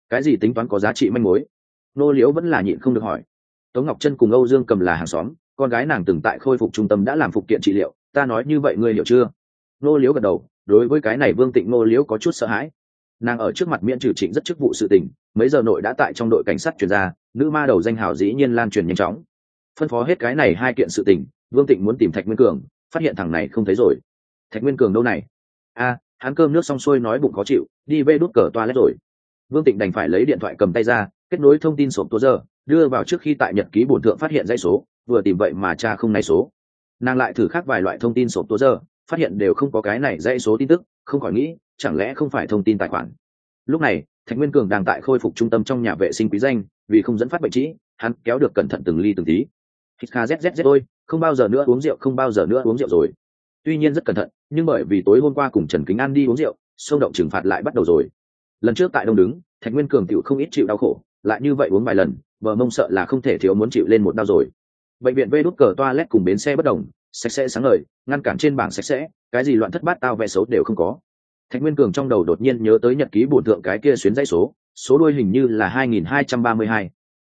Cái gì tính toán có giá trị manh mối? Nô Liễu vẫn là nhịn không được hỏi. Tống Ngọc Chân cùng Âu Dương Cầm là hàng xóm, con gái nàng từng tại khôi phục trung tâm đã làm phục kiện trị liệu, ta nói như vậy ngươi hiểu chưa? Nô Liễu gật đầu, đối với cái này Vương Tịnh Nô Liễu có chút sợ hãi. Nàng ở trước mặt miễn trừ Trịnh rất chức vụ sự tình, mấy giờ nội đã tại trong đội cảnh sát truyền ra, nữ ma đầu danh hào dĩ nhiên lan truyền nhanh chóng. Phân phó hết cái này hai kiện sự tình, Vương Tịnh muốn tìm Thạch Nguyên Cường, phát hiện thằng này không thấy rồi. Thạch Nguyên Cường đâu này? Hắn cơm nước xong xuôi nói bụng khó chịu, đi về đút cờ toilet rồi. Vương Tịnh đành phải lấy điện thoại cầm tay ra, kết nối thông tin sổ tố giờ, đưa vào trước khi tại nhật ký bổn thượng phát hiện dãy số, vừa tìm vậy mà tra không này số. Nàng lại thử khác vài loại thông tin sổ tố giờ, phát hiện đều không có cái này dãy số tin tức, không khỏi nghĩ, chẳng lẽ không phải thông tin tài khoản. Lúc này, Thạch Nguyên Cường đang tại khôi phục trung tâm trong nhà vệ sinh quý danh, vì không dẫn phát bệnh trĩ, hắn kéo được cẩn thận từng ly từng tí. Hít kha zzz ôi, không bao giờ nữa uống rượu, không bao giờ nữa uống rượu rồi. Tuy nhiên rất cẩn thận, nhưng bởi vì tối hôm qua cùng Trần Kính An đi uống rượu, xông động trừng phạt lại bắt đầu rồi. Lần trước tại đông đứng, Thạch Nguyên Cường tiểu không ít chịu đau khổ, lại như vậy uống vài lần, bờ mông sợ là không thể thiếu muốn chịu lên một đau rồi. Bệnh viện vê đút cờ toilet cùng bến xe bất đồng, sạch sẽ sáng ngời, ngăn cản trên bảng sạch sẽ, cái gì loạn thất bát tao vẽ xấu đều không có. Thạch Nguyên Cường trong đầu đột nhiên nhớ tới nhật ký bổn thượng cái kia xuyến dãy số, số đuôi hình như là 2232.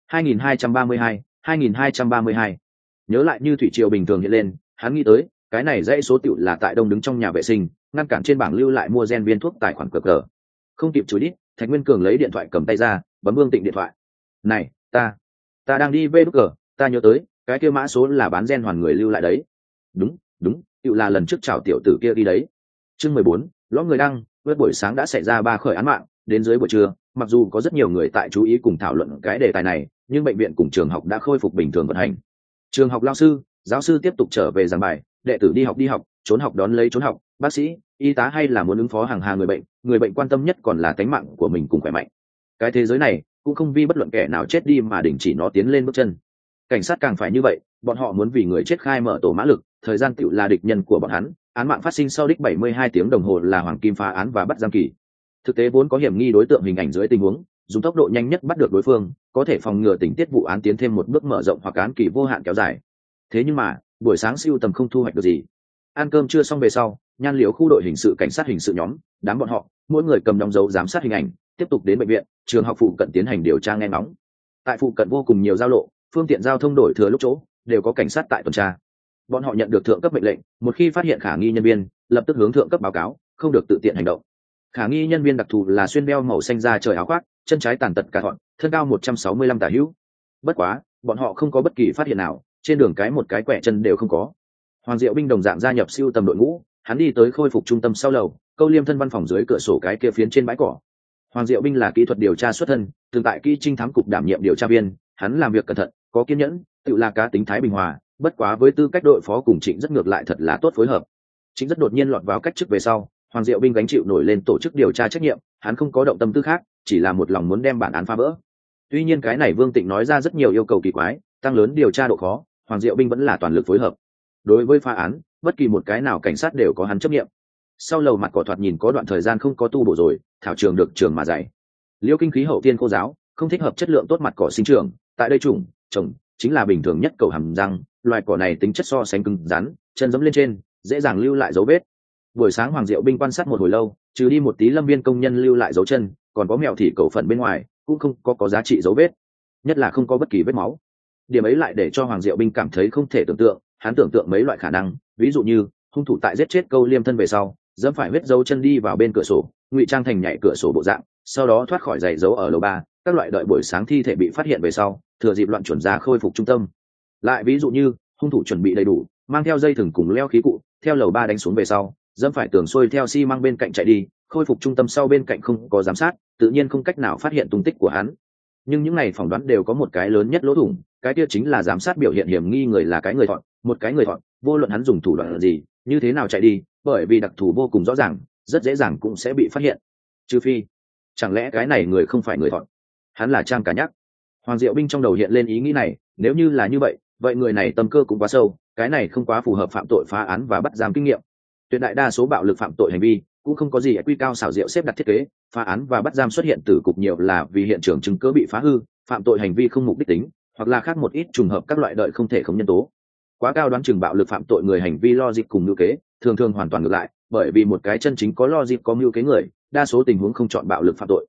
2232, 2232. Nhớ lại như thủy triều bình thường hiện lên, hắn nghĩ tới, cái này dãy số tiểu là tại đông đứng trong nhà vệ sinh, ngăn cản trên bảng lưu lại mua gen viên thuốc tài khoản cờ cờ. Không kịp chú ý, Thạch Nguyên Cường lấy điện thoại cầm tay ra, bấm Vương Tịnh điện thoại. Này, ta đang đi về đút cờ, ta nhớ tới, cái kia mã số là bán gen hoàn người lưu lại đấy. Đúng, tiểu là lần trước chào tiểu tử kia đi đấy. Chương 14, lõ người đăng, với buổi sáng đã xảy ra 3 khởi án mạng, đến dưới buổi trưa, mặc dù có rất nhiều người tại chú ý cùng thảo luận cái đề tài này, nhưng bệnh viện cùng trường học đã khôi phục bình thường vận hành. Trường học lao sư, giáo sư tiếp tục trở về giảng bài, đệ tử đi học, trốn học đón lấy trốn học, bác sĩ, y tá hay là muốn ứng phó hàng hà người bệnh quan tâm nhất còn là tính mạng của mình cùng khỏe mạnh. Cái thế giới này cũng không vì bất luận kẻ nào chết đi mà đình chỉ nó tiến lên bước chân. Cảnh sát càng phải như vậy, bọn họ muốn vì người chết khai mở tổ mã lực, thời gian tựu là địch nhân của bọn hắn, án mạng phát sinh sau đích 72 tiếng đồng hồ là hoàng kim phá án và bắt giam kỳ. Thực tế vốn có hiểm nghi đối tượng hình ảnh dưới tình huống, dùng tốc độ nhanh nhất bắt được đối phương, có thể phòng ngừa tình tiết vụ án tiến thêm một bước mở rộng hoặc án kỳ vô hạn kéo dài. Thế nhưng mà, buổi sáng siêu tầm không thu hoạch được gì. Ăn cơm trưa xong về sau, Nhan Liễu khu đội hình sự cảnh sát hình sự nhóm, đám bọn họ, mỗi người cầm đóng dấu giám sát hình ảnh, tiếp tục đến bệnh viện, trường học phụ cận tiến hành điều tra nghe ngóng. Tại phụ cận vô cùng nhiều giao lộ, phương tiện giao thông đổi thừa lúc chỗ, đều có cảnh sát tại tuần tra. Bọn họ nhận được thượng cấp mệnh lệnh, một khi phát hiện khả nghi nhân viên, lập tức hướng thượng cấp báo cáo, không được tự tiện hành động. Khả nghi nhân viên đặc thù là xuyên đeo màu xanh da trời áo khoác, chân trái tàn tật cả thọn, thân cao 165 tả hữu. Bất quá, bọn họ không có bất kỳ phát hiện nào, trên đường cái một cái quẻ chân đều không có. Hoàng Diệu Binh đồng dạng gia nhập siêu tầm đội ngũ, hắn đi tới khôi phục trung tâm sau lầu, câu liêm thân văn phòng dưới cửa sổ cái kia phiến trên bãi cỏ. Hoàng Diệu Binh là kỹ thuật điều tra xuất thân, từng tại kỹ trinh thám cục đảm nhiệm điều tra viên, hắn làm việc cẩn thận, có kiên nhẫn, tự là cá tính thái bình hòa, bất quá với tư cách đội phó cùng Trịnh rất ngược lại thật là tốt phối hợp. Trịnh rất đột nhiên lọt vào cách chức về sau, Hoàng Diệu Binh gánh chịu nổi lên tổ chức điều tra trách nhiệm, hắn không có động tâm tư khác, chỉ là một lòng muốn đem bản án phá vỡ. Tuy nhiên cái này Vương Tịnh nói ra rất nhiều yêu cầu kỳ quái, tăng lớn điều tra độ khó, Hoàng Diệu Binh vẫn là toàn lực phối hợp. Đối với phá án, bất kỳ một cái nào cảnh sát đều có hắn chấp nhiệm. Sau lầu mặt cỏ thoạt nhìn có đoạn thời gian không có tu bổ rồi, thảo trường được trường mà dày. Liêu kinh khí hậu tiên khô giáo, không thích hợp chất lượng tốt mặt cỏ sinh trưởng, tại đây trồng chính là bình thường nhất cầu hàm răng, loài cỏ này tính chất so sánh cứng rắn, chân giẫm lên trên, dễ dàng lưu lại dấu vết. Buổi sáng Hoàng Diệu Binh quan sát một hồi lâu, trừ đi một tí lâm viên công nhân lưu lại dấu chân, còn có mèo thị cầu phần bên ngoài, cũng không có giá trị dấu vết, nhất là không có bất kỳ vết máu. Điểm ấy lại để cho Hoàng Diệu Binh cảm thấy không thể tưởng tượng, hắn tưởng tượng mấy loại khả năng, ví dụ như hung thủ tại giết chết câu liêm thân về sau, dẫm phải huyết dấu chân đi vào bên cửa sổ, ngụy trang thành nhảy cửa sổ bộ dạng, sau đó thoát khỏi giày dấu ở lầu 3, các loại đợi buổi sáng thi thể bị phát hiện về sau, thừa dịp loạn chuẩn ra khôi phục trung tâm. Lại ví dụ như hung thủ chuẩn bị đầy đủ, mang theo dây thừng cùng leo khí cụ, theo lầu 3 đánh xuống về sau, dẫm phải tường xuôi theo xi măng bên cạnh chạy đi, khôi phục trung tâm sau bên cạnh không có giám sát, tự nhiên không cách nào phát hiện tung tích của hắn. Nhưng những này phỏng đoán đều có một cái lớn nhất lỗ thủng, cái kia chính là giám sát biểu hiện hiểm nghi người là cái người thọn, một cái người thọn, vô luận hắn dùng thủ đoạn gì, như thế nào chạy đi, bởi vì đặc thù vô cùng rõ ràng, rất dễ dàng cũng sẽ bị phát hiện. Trừ phi, chẳng lẽ cái này người không phải người thọn, hắn là Trang Cả Nhắc. Hoàng Diệu Binh trong đầu hiện lên ý nghĩ này, nếu như là như vậy, vậy người này tâm cơ cũng quá sâu, cái này không quá phù hợp phạm tội phá án và bắt giam kinh nghiệm. Tuyệt đại đa số bạo lực phạm tội hành vi cũng không có gì quy cao xảo diệu xếp đặt thiết kế, phá án và bắt giam xuất hiện từ cục nhiều là vì hiện trường chứng cứ bị phá hư, phạm tội hành vi không mục đích tính, hoặc là khác một ít trùng hợp các loại đợi không thể không nhân tố. Quá cao đoán chừng bạo lực phạm tội người hành vi logic cùng mưu kế, thường thường hoàn toàn ngược lại, bởi vì một cái chân chính có logic có mưu kế người, đa số tình huống không chọn bạo lực phạm tội.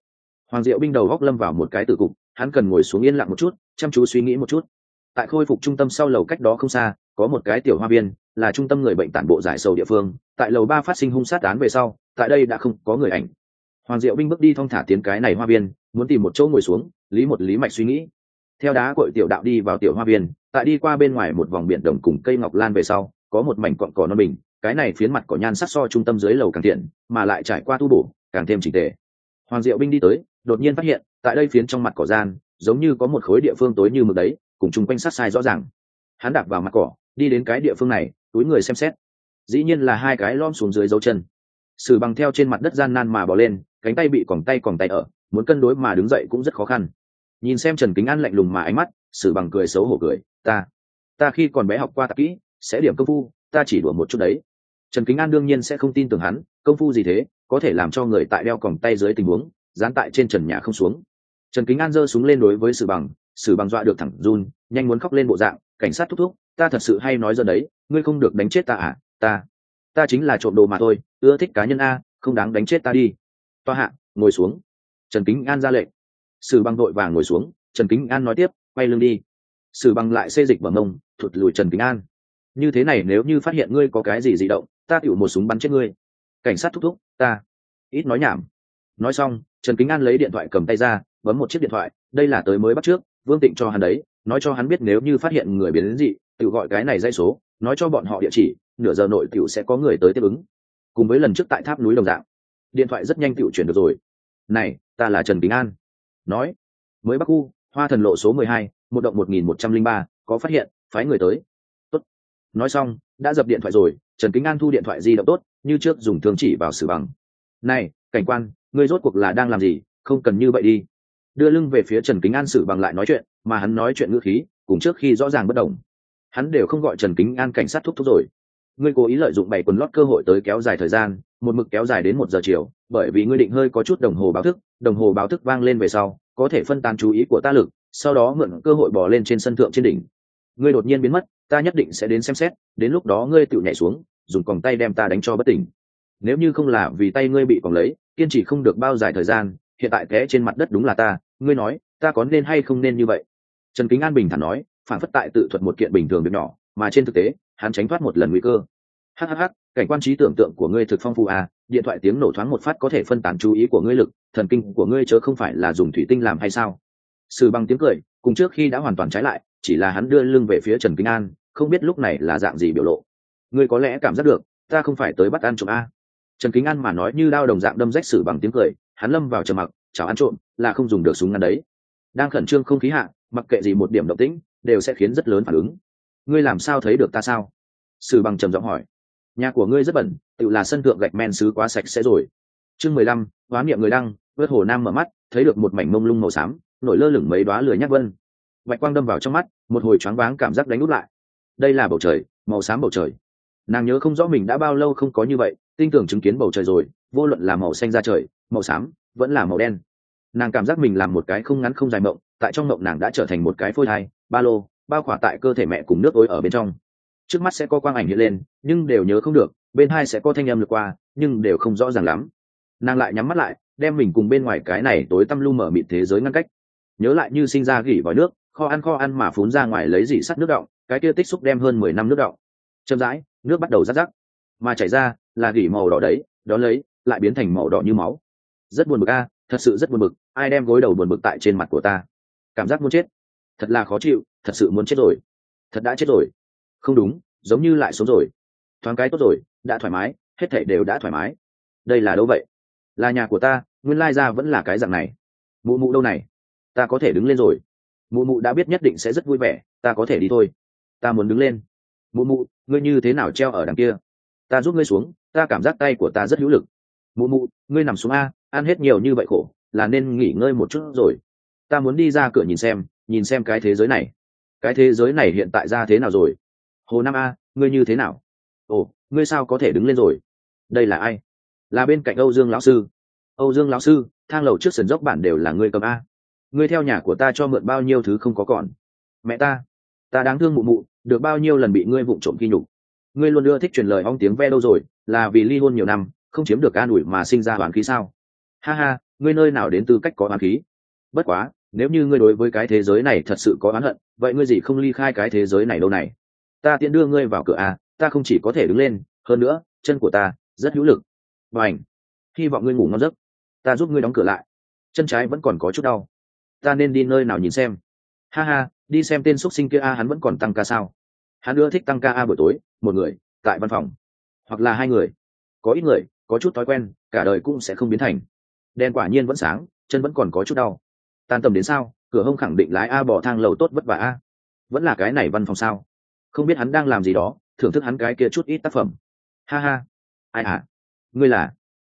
Hoàng Diệu Binh đầu góc lâm vào một cái tử cục, hắn cần ngồi xuống yên lặng một chút, chăm chú suy nghĩ một chút. Tại khôi phục trung tâm sau lầu cách đó không xa, có một cái tiểu hoa viên, là trung tâm người bệnh tản bộ giải sầu địa phương. Tại lầu 3 phát sinh hung sát án về sau, tại đây đã không có người ảnh. Hoàng Diệu Binh bước đi thong thả tiến cái này hoa viên, muốn tìm một chỗ ngồi xuống, lý mạch suy nghĩ. Theo đá cội tiểu đạo đi vào tiểu hoa viên, tại đi qua bên ngoài một vòng biển đồng cùng cây ngọc lan về sau, có một mảnh cọn cỏ non bình, cái này phiến mặt cỏ nhan sắc so trung tâm dưới lầu càng thiện, mà lại trải qua tu bổ, càng thêm chỉnh tề. Hoàng Diệu Binh đi tới, đột nhiên phát hiện, tại đây phiến trong mặt cỏ gian, giống như có một khối địa phương tối như mực đấy, cùng chung quanh sát sai rõ ràng. Hắn đạp vào mặt cỏ, đi đến cái địa phương này, túi người xem xét. Dĩ nhiên là hai cái lom xuống dưới dấu chân. Sử Bằng theo trên mặt đất gian nan mà bò lên, cánh tay bị còng tay ở, muốn cân đối mà đứng dậy cũng rất khó khăn. Nhìn xem Trần Kính An lạnh lùng mà ánh mắt, Sử Bằng cười xấu hổ cười, ta khi còn bé học qua tạp kỹ, sẽ điểm công phu, ta chỉ đùa một chút đấy. Trần Kính An đương nhiên sẽ không tin tưởng hắn, công phu gì thế, có thể làm cho người tại đeo còng tay dưới tình huống, dán tại trên trần nhà không xuống. Trần Kính An giơ súng lên đối với Sử Bằng dọa được thẳng run, nhanh muốn khóc lên bộ dạng, cảnh sát thúc, ta thật sự hay nói giờ đấy, ngươi không được đánh chết ta à, ta chính là trộm đồ mà thôi, ưa thích cá nhân a, không đáng đánh chết ta đi. Toa hạ, ngồi xuống. Trần Kính An ra lệnh. Sử Bằng đội vàng ngồi xuống, Trần Kính An nói tiếp, quay lưng đi. Sử Bằng lại xê dịch vào mông, thụt lùi Trần Kính An. Như thế này nếu như phát hiện ngươi có cái gì dị động, ta tiểu một súng bắn chết ngươi. Cảnh sát thúc, ta ít nói nhảm. Nói xong, Trần Kính An lấy điện thoại cầm tay ra, bấm một chiếc điện thoại, đây là tới mới bắt trước, Vương Tịnh cho hắn đấy, nói cho hắn biết nếu như phát hiện người biến dị, tự gọi cái này dãy số, nói cho bọn họ địa chỉ, nửa giờ nội tiểu sẽ có người tới tiếp ứng. Cùng với lần trước tại tháp núi đồng dạng. Điện thoại rất nhanh tiểu chuyển được rồi. Này, ta là Trần Kính An. Nói, mới Bắc khu, Hoa Thần lộ số 12, một động 1103, có phát hiện, phái người tới. Tốt. Nói xong, đã dập điện thoại rồi, Trần Kính An thu điện thoại di động tốt, như trước dùng thương chỉ vào Sử Bằng. Này, cảnh quan, ngươi rốt cuộc là đang làm gì, không cần như vậy đi. Đưa lưng về phía Trần Kính An, Sử Bằng lại nói chuyện, mà hắn nói chuyện ngữ khí, cùng trước khi rõ ràng bất đồng. Hắn đều không gọi Trần Kính An cảnh sát thúc rồi. Ngươi cố ý lợi dụng bày quần lót cơ hội tới kéo dài thời gian, một mực kéo dài đến 1 giờ chiều, bởi vì ngươi định hơi có chút đồng hồ báo thức vang lên về sau, có thể phân tán chú ý của ta lực, sau đó mượn cơ hội bò lên trên sân thượng trên đỉnh. Ngươi đột nhiên biến mất, ta nhất định sẽ đến xem xét, đến lúc đó ngươi tự nhảy xuống, dùng còng tay đem ta đánh cho bất tỉnh. Nếu như không là vì tay ngươi bị còng lấy, kiên trì không được bao dài thời gian, hiện tại té trên mặt đất đúng là ta, ngươi nói, ta có nên hay không nên như vậy? Trần Kính An bình thản nói, phản phất tại tự thuật một kiện bình thường việc nhỏ, mà trên thực tế, hắn tránh thoát một lần nguy cơ. Hắc, cảnh quan trí tưởng tượng của ngươi thực phong phú à, điện thoại tiếng nổ thoáng một phát có thể phân tán chú ý của ngươi lực, thần kinh của ngươi chớ không phải là dùng thủy tinh làm hay sao? Sử Bằng tiếng cười, cùng trước khi đã hoàn toàn trái lại, chỉ là hắn đưa lưng về phía Trần Kính An, không biết lúc này là dạng gì biểu lộ. Ngươi có lẽ cảm giác được, ta không phải tới bắt ăn trộm a. Trần Kính An mà nói như đao đồng dạng đâm rách Sử Bằng tiếng cười, hắn lâm vào trầm mặc, chào ăn trộm, là không dùng được súng ngắn đấy. Đang khẩn trương không khí hạ, mặc kệ gì một điểm động tĩnh, đều sẽ khiến rất lớn phản ứng. Ngươi làm sao thấy được ta sao? Sử Bằng trầm giọng hỏi. Nhà của ngươi rất bẩn, tự là sân thượng gạch men sứ quá sạch sẽ rồi. Chương 15, hóa niệm người đăng, vớt hồ nam mở mắt, thấy được một mảnh mông lung màu xám, nổi lơ lửng mấy đóa lười nhác vân. Bạch quang đâm vào trong mắt, một hồi choáng váng cảm giác đánh úp lại. Đây là bầu trời, màu xám bầu trời. Nàng nhớ không rõ mình đã bao lâu không có như vậy, tinh tưởng chứng kiến bầu trời rồi, vô luận là màu xanh da trời, màu xám, vẫn là màu đen. Nàng cảm giác mình làm một cái không ngắn không dài mộng, tại trong mộng nàng đã trở thành một cái phôi thai, ba lô, bao khỏa tại cơ thể mẹ cùng nước ối ở bên trong. Trước mắt sẽ có quang ảnh hiện lên, nhưng đều nhớ không được, bên hai sẽ có thanh âm lướt qua, nhưng đều không rõ ràng lắm. Nàng lại nhắm mắt lại, đem mình cùng bên ngoài cái này tối tăm lu mờ mịt thế giới ngăn cách. Nhớ lại như sinh ra gỉ vòi nước, kho ăn mà phún ra ngoài lấy dị sắt nước đọng, cái kia tích xúc đem hơn 10 năm nước đọng. Chậm rãi, nước bắt đầu rắc rắc, mà chảy ra là gỉ màu đỏ đấy, đó lấy lại biến thành màu đỏ như máu. Rất buồn bực a, thật sự rất buồn bực, ai đem gối đầu buồn bực tại trên mặt của ta. Cảm giác muốn chết, thật là khó chịu, thật sự muốn chết rồi. Thật đã chết rồi. Không đúng, giống như lại sống rồi. Thoáng cái tốt rồi, đã thoải mái, hết thảy đều đã thoải mái. Đây là đâu vậy? Là nhà của ta, nguyên lai ra vẫn là cái dạng này. Mụ mụ đâu này? Ta có thể đứng lên rồi. Mụ mụ đã biết nhất định sẽ rất vui vẻ, ta có thể đi thôi. Ta muốn đứng lên. Mụ mụ, ngươi như thế nào treo ở đằng kia? Ta giúp ngươi xuống, ta cảm giác tay của ta rất hữu lực. Mụ mụ, ngươi nằm xuống a, ăn hết nhiều như vậy khổ, là nên nghỉ ngơi một chút rồi. Ta muốn đi ra cửa nhìn xem cái thế giới này. Cái thế giới này hiện tại ra thế nào rồi? Hồ Nam a, ngươi như thế nào? Ồ, ngươi sao có thể đứng lên rồi? Đây là ai? Là bên cạnh Âu Dương lão sư. Âu Dương lão sư, thang lầu trước sườn dốc bản đều là ngươi cầm a. Ngươi theo nhà của ta cho mượn bao nhiêu thứ không có còn. Mẹ ta đáng thương mụ mụ, được bao nhiêu lần bị ngươi vụng trộm khi nhục. Ngươi luôn ưa thích truyền lời ong tiếng ve đâu rồi, là vì ly hôn nhiều năm, không chiếm được an ủi mà sinh ra oán khí sao? Ha ha, ngươi nơi nào đến tư cách có oán khí? Bất quá nếu như ngươi đối với cái thế giới này thật sự có oán hận, vậy ngươi gì không ly khai cái thế giới này đâu này? Ta tiện đưa ngươi vào cửa à, ta không chỉ có thể đứng lên, hơn nữa chân của ta rất hữu lực. Và ảnh, hy vọng ngươi ngủ ngon giấc. Ta giúp ngươi đóng cửa lại. Chân trái vẫn còn có chút đau, ta nên đi nơi nào nhìn xem? Ha ha, đi xem tên xuất sinh kia a, hắn vẫn còn tăng ca sao? Hắn ưa thích tăng ca a buổi tối, một người tại văn phòng, hoặc là hai người. Có ít người có chút thói quen, cả đời cũng sẽ không biến thành. Đèn quả nhiên vẫn sáng, chân vẫn còn có chút đau. Tan tầm đến sao? Cửa hông khẳng định lái a bỏ thang lầu tốt vất vả a. Vẫn là cái này văn phòng sao? Không biết hắn đang làm gì đó, thưởng thức hắn cái kia chút ít tác phẩm. Ha ha. Ai hả? Ngươi là?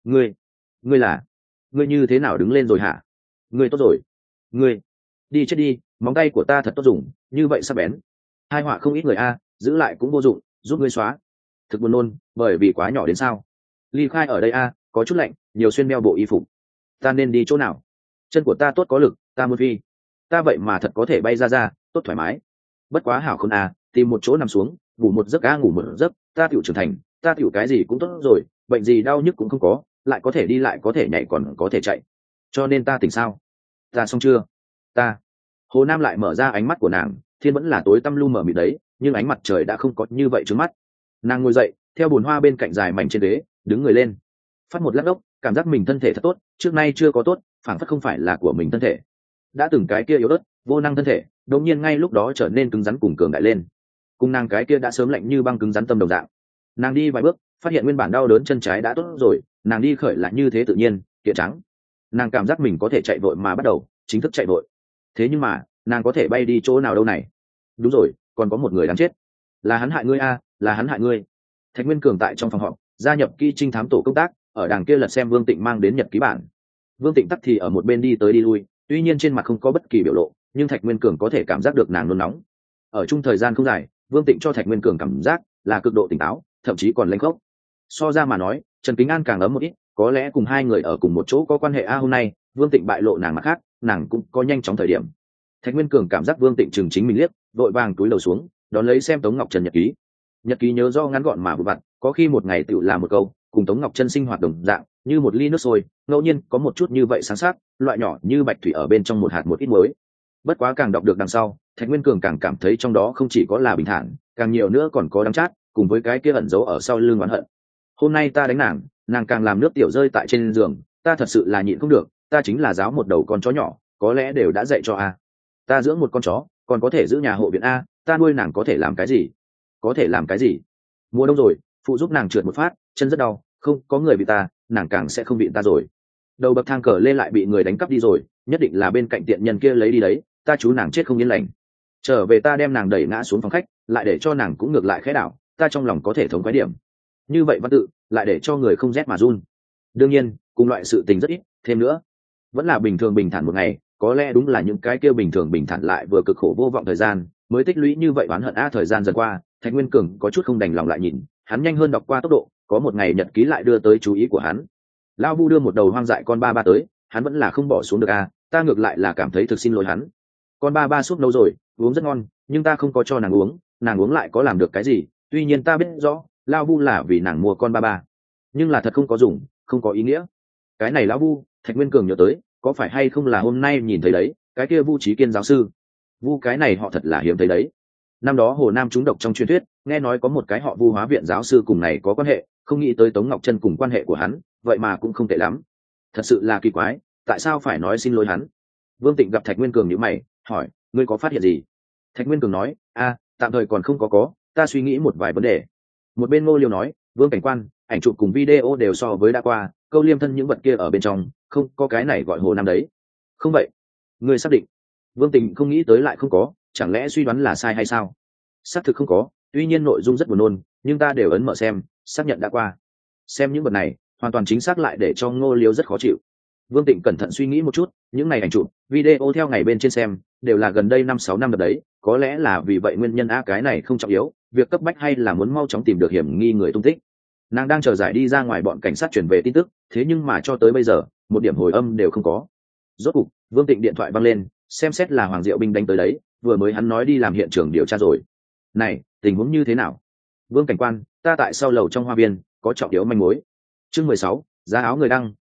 Ngươi là? Ngươi như thế nào đứng lên rồi hả? Ngươi tốt rồi. Ngươi đi chết đi, móng tay của ta thật tốt dùng, như vậy sắc bén. Hai họa không ít người a, giữ lại cũng vô dụng, giúp ngươi xóa. Thực buồn nôn, bởi vì quá nhỏ đến sao? Ly khai ở đây a, có chút lạnh, nhiều xuyên đeo bộ y phục. Ta nên đi chỗ nào? Chân của ta tốt có lực, ta muốn phi. Ta vậy mà thật có thể bay ra, tốt thoải mái. Bất quá hảo không a, tìm một chỗ nằm xuống, ngủ một giấc a, ngủ một giấc, ta tiểu trưởng thành, ta tiểu cái gì cũng tốt rồi, bệnh gì đau nhức cũng không có, lại có thể đi lại có thể nhảy còn có thể chạy. Cho nên ta tỉnh sao? Ta xong chưa? Ta. Hồ Nam lại mở ra ánh mắt của nàng, thiên vẫn là tối tăm lu mờ mịt đấy, nhưng ánh mặt trời đã không có như vậy trước mắt. Nàng ngồi dậy, theo bồn hoa bên cạnh dài mảnh trên ghế, đứng người lên. Phát một lát ốc, cảm giác mình thân thể thật tốt, trước nay chưa có tốt, phản phất không phải là của mình thân thể. Đã từng cái kia yếu ớt, vô năng thân thể, đột nhiên ngay lúc đó trở nên cứng rắn cùng cường đại lên. Cùng nàng cái kia đã sớm lạnh như băng cứng rắn tâm đồng dạng. Nàng đi vài bước, phát hiện nguyên bản đau đớn chân trái đã tốt rồi, nàng đi khởi lại như thế tự nhiên, kiện trắng. Nàng cảm giác mình có thể chạy vội mà bắt đầu chính thức chạy vội. Thế nhưng mà nàng có thể bay đi chỗ nào đâu này? Đúng rồi, còn có một người đáng chết. Là hắn hại ngươi a, là hắn hại ngươi. Thạch Nguyên Cường tại trong phòng họp gia nhập kỹ trinh thám tổ công tác, ở đằng kia lật xem Vương Tịnh mang đến nhật ký bản. Vương Tịnh tắc thì ở một bên đi tới đi lui, tuy nhiên trên mặt không có bất kỳ biểu lộ, nhưng Thạch Nguyên Cường có thể cảm giác được nàng nôn nóng. Ở chung thời gian không dài, Vương Tịnh cho Thạch Nguyên Cường cảm giác là cực độ tỉnh táo, thậm chí còn lênh khốc. So ra mà nói, Trần Kính An càng ấm một ít, có lẽ cùng hai người ở cùng một chỗ có quan hệ a. Hôm nay Vương Tịnh bại lộ nàng mặt khác, nàng cũng có nhanh chóng thời điểm. Thạch Nguyên Cường cảm giác Vương Tịnh chừng chính mình liếc, vội vàng túi đầu xuống, đón lấy xem Tống Ngọc Trần nhật ký. Nhật ký nhớ do ngắn gọn mà vừa vặn, có khi một ngày tự làm một câu, cùng Tống Ngọc Trân sinh hoạt đồng dạng, như một ly nước sôi, ngẫu nhiên có một chút như vậy sáng sắc, loại nhỏ như bạch thủy ở bên trong một hạt một ít muối. Bất quá càng đọc được đằng sau, Thạch Nguyên Cường càng cảm thấy trong đó không chỉ có là bình thản, càng nhiều nữa còn có đắng chát, cùng với cái kia ẩn giấu ở sau lưng oán hận. Hôm nay ta đánh nàng, nàng càng làm nước tiểu rơi tại trên giường, ta thật sự là nhịn không được, ta chính là giáo một đầu con chó nhỏ, có lẽ đều đã dạy cho a. Ta dưỡng một con chó, còn có thể giữ nhà hộ viện a, ta nuôi nàng có thể làm cái gì? Có thể làm cái gì? Mùa đông rồi, phụ giúp nàng trượt một phát, chân rất đau, không có người bị ta, nàng càng sẽ không bị ta rồi. Đầu bậc thang cờ lên lại bị người đánh cắp đi rồi, nhất định là bên cạnh tiện nhân kia lấy đi đấy, ta chú nàng chết không yên lành. Trở về ta đem nàng đẩy ngã xuống phòng khách, lại để cho nàng cũng ngược lại khẽ đảo, ta trong lòng có thể thống khoái điểm. Như vậy văn tự, lại để cho người không rét mà run. Đương nhiên, cùng loại sự tình rất ít, thêm nữa, vẫn là bình thường bình thản một ngày, có lẽ đúng là những cái kia bình thường bình thản lại vừa cực khổ vô vọng thời gian, mới tích lũy như vậy oán hận a. Thời gian dần qua, Thạch Nguyên Cường có chút không đành lòng lại nhìn, hắn nhanh hơn đọc qua tốc độ, có một ngày nhật ký lại đưa tới chú ý của hắn. Lão Vu đưa một đầu hoang dại con ba ba tới, hắn vẫn là không bỏ xuống được a, ta ngược lại là cảm thấy thực xin lỗi hắn. Con ba ba súp nấu rồi, uống rất ngon, nhưng ta không có cho nàng uống lại có làm được cái gì? Tuy nhiên ta biết rõ, Lão Vu là vì nàng mua con ba ba, nhưng là thật không có dùng, không có ý nghĩa. Cái này Lão Vu, Thạch Nguyên Cường nhớ tới, có phải hay không là hôm nay nhìn thấy đấy, cái kia Vu Trí Kiên giáo sư. Vu cái này họ thật là hiếm thấy đấy. Năm đó Hồ Nam trúng độc trong truyền thuyết, nghe nói có một cái họ Vu hóa viện giáo sư cùng này có quan hệ, không nghĩ tới Tống Ngọc Trân cùng quan hệ của hắn, vậy mà cũng không tệ lắm. Thật sự là kỳ quái, tại sao phải nói xin lỗi hắn? Vương Tịnh gặp Thạch Nguyên Cường nhíu mày, hỏi, ngươi có phát hiện gì? Thạch Nguyên Cường nói, tạm thời còn không có, ta suy nghĩ một vài vấn đề. Một bên Ngô Liêu nói, Vương cảnh quan, ảnh chụp cùng video đều so với đã qua, câu liêm thân những vật kia ở bên trong, không có cái này gọi Hồ Nam đấy. Không vậy, ngươi xác định? Vương Tịnh không nghĩ tới lại không có, chẳng lẽ suy đoán là sai hay sao? Xác thực không có, tuy nhiên nội dung rất buồn nôn, nhưng ta đều ấn mở xem, xác nhận đã qua. Xem những vật này, hoàn toàn chính xác lại để cho Ngô Liêu rất khó chịu. Vương Tịnh cẩn thận suy nghĩ một chút, những này ảnh chụp, video theo ngày bên trên xem, đều là gần đây 5-6 năm đợt đấy, có lẽ là vì vậy nguyên nhân cái này không trọng yếu, việc cấp bách hay là muốn mau chóng tìm được hiểm nghi người tung tích. Nàng đang chờ giải đi ra ngoài bọn cảnh sát chuyển về tin tức, thế nhưng mà cho tới bây giờ, một điểm hồi âm đều không có. Rốt cục, Vương Tịnh điện thoại vang lên, xem xét là Hoàng Diệu Binh đánh tới đấy, vừa mới hắn nói đi làm hiện trường điều tra rồi. Này, tình huống như thế nào? Vương cảnh quan, ta tại sau lầu trong hoa viên, có trọng yếu manh mối. Chương 16, giá áo người đăng,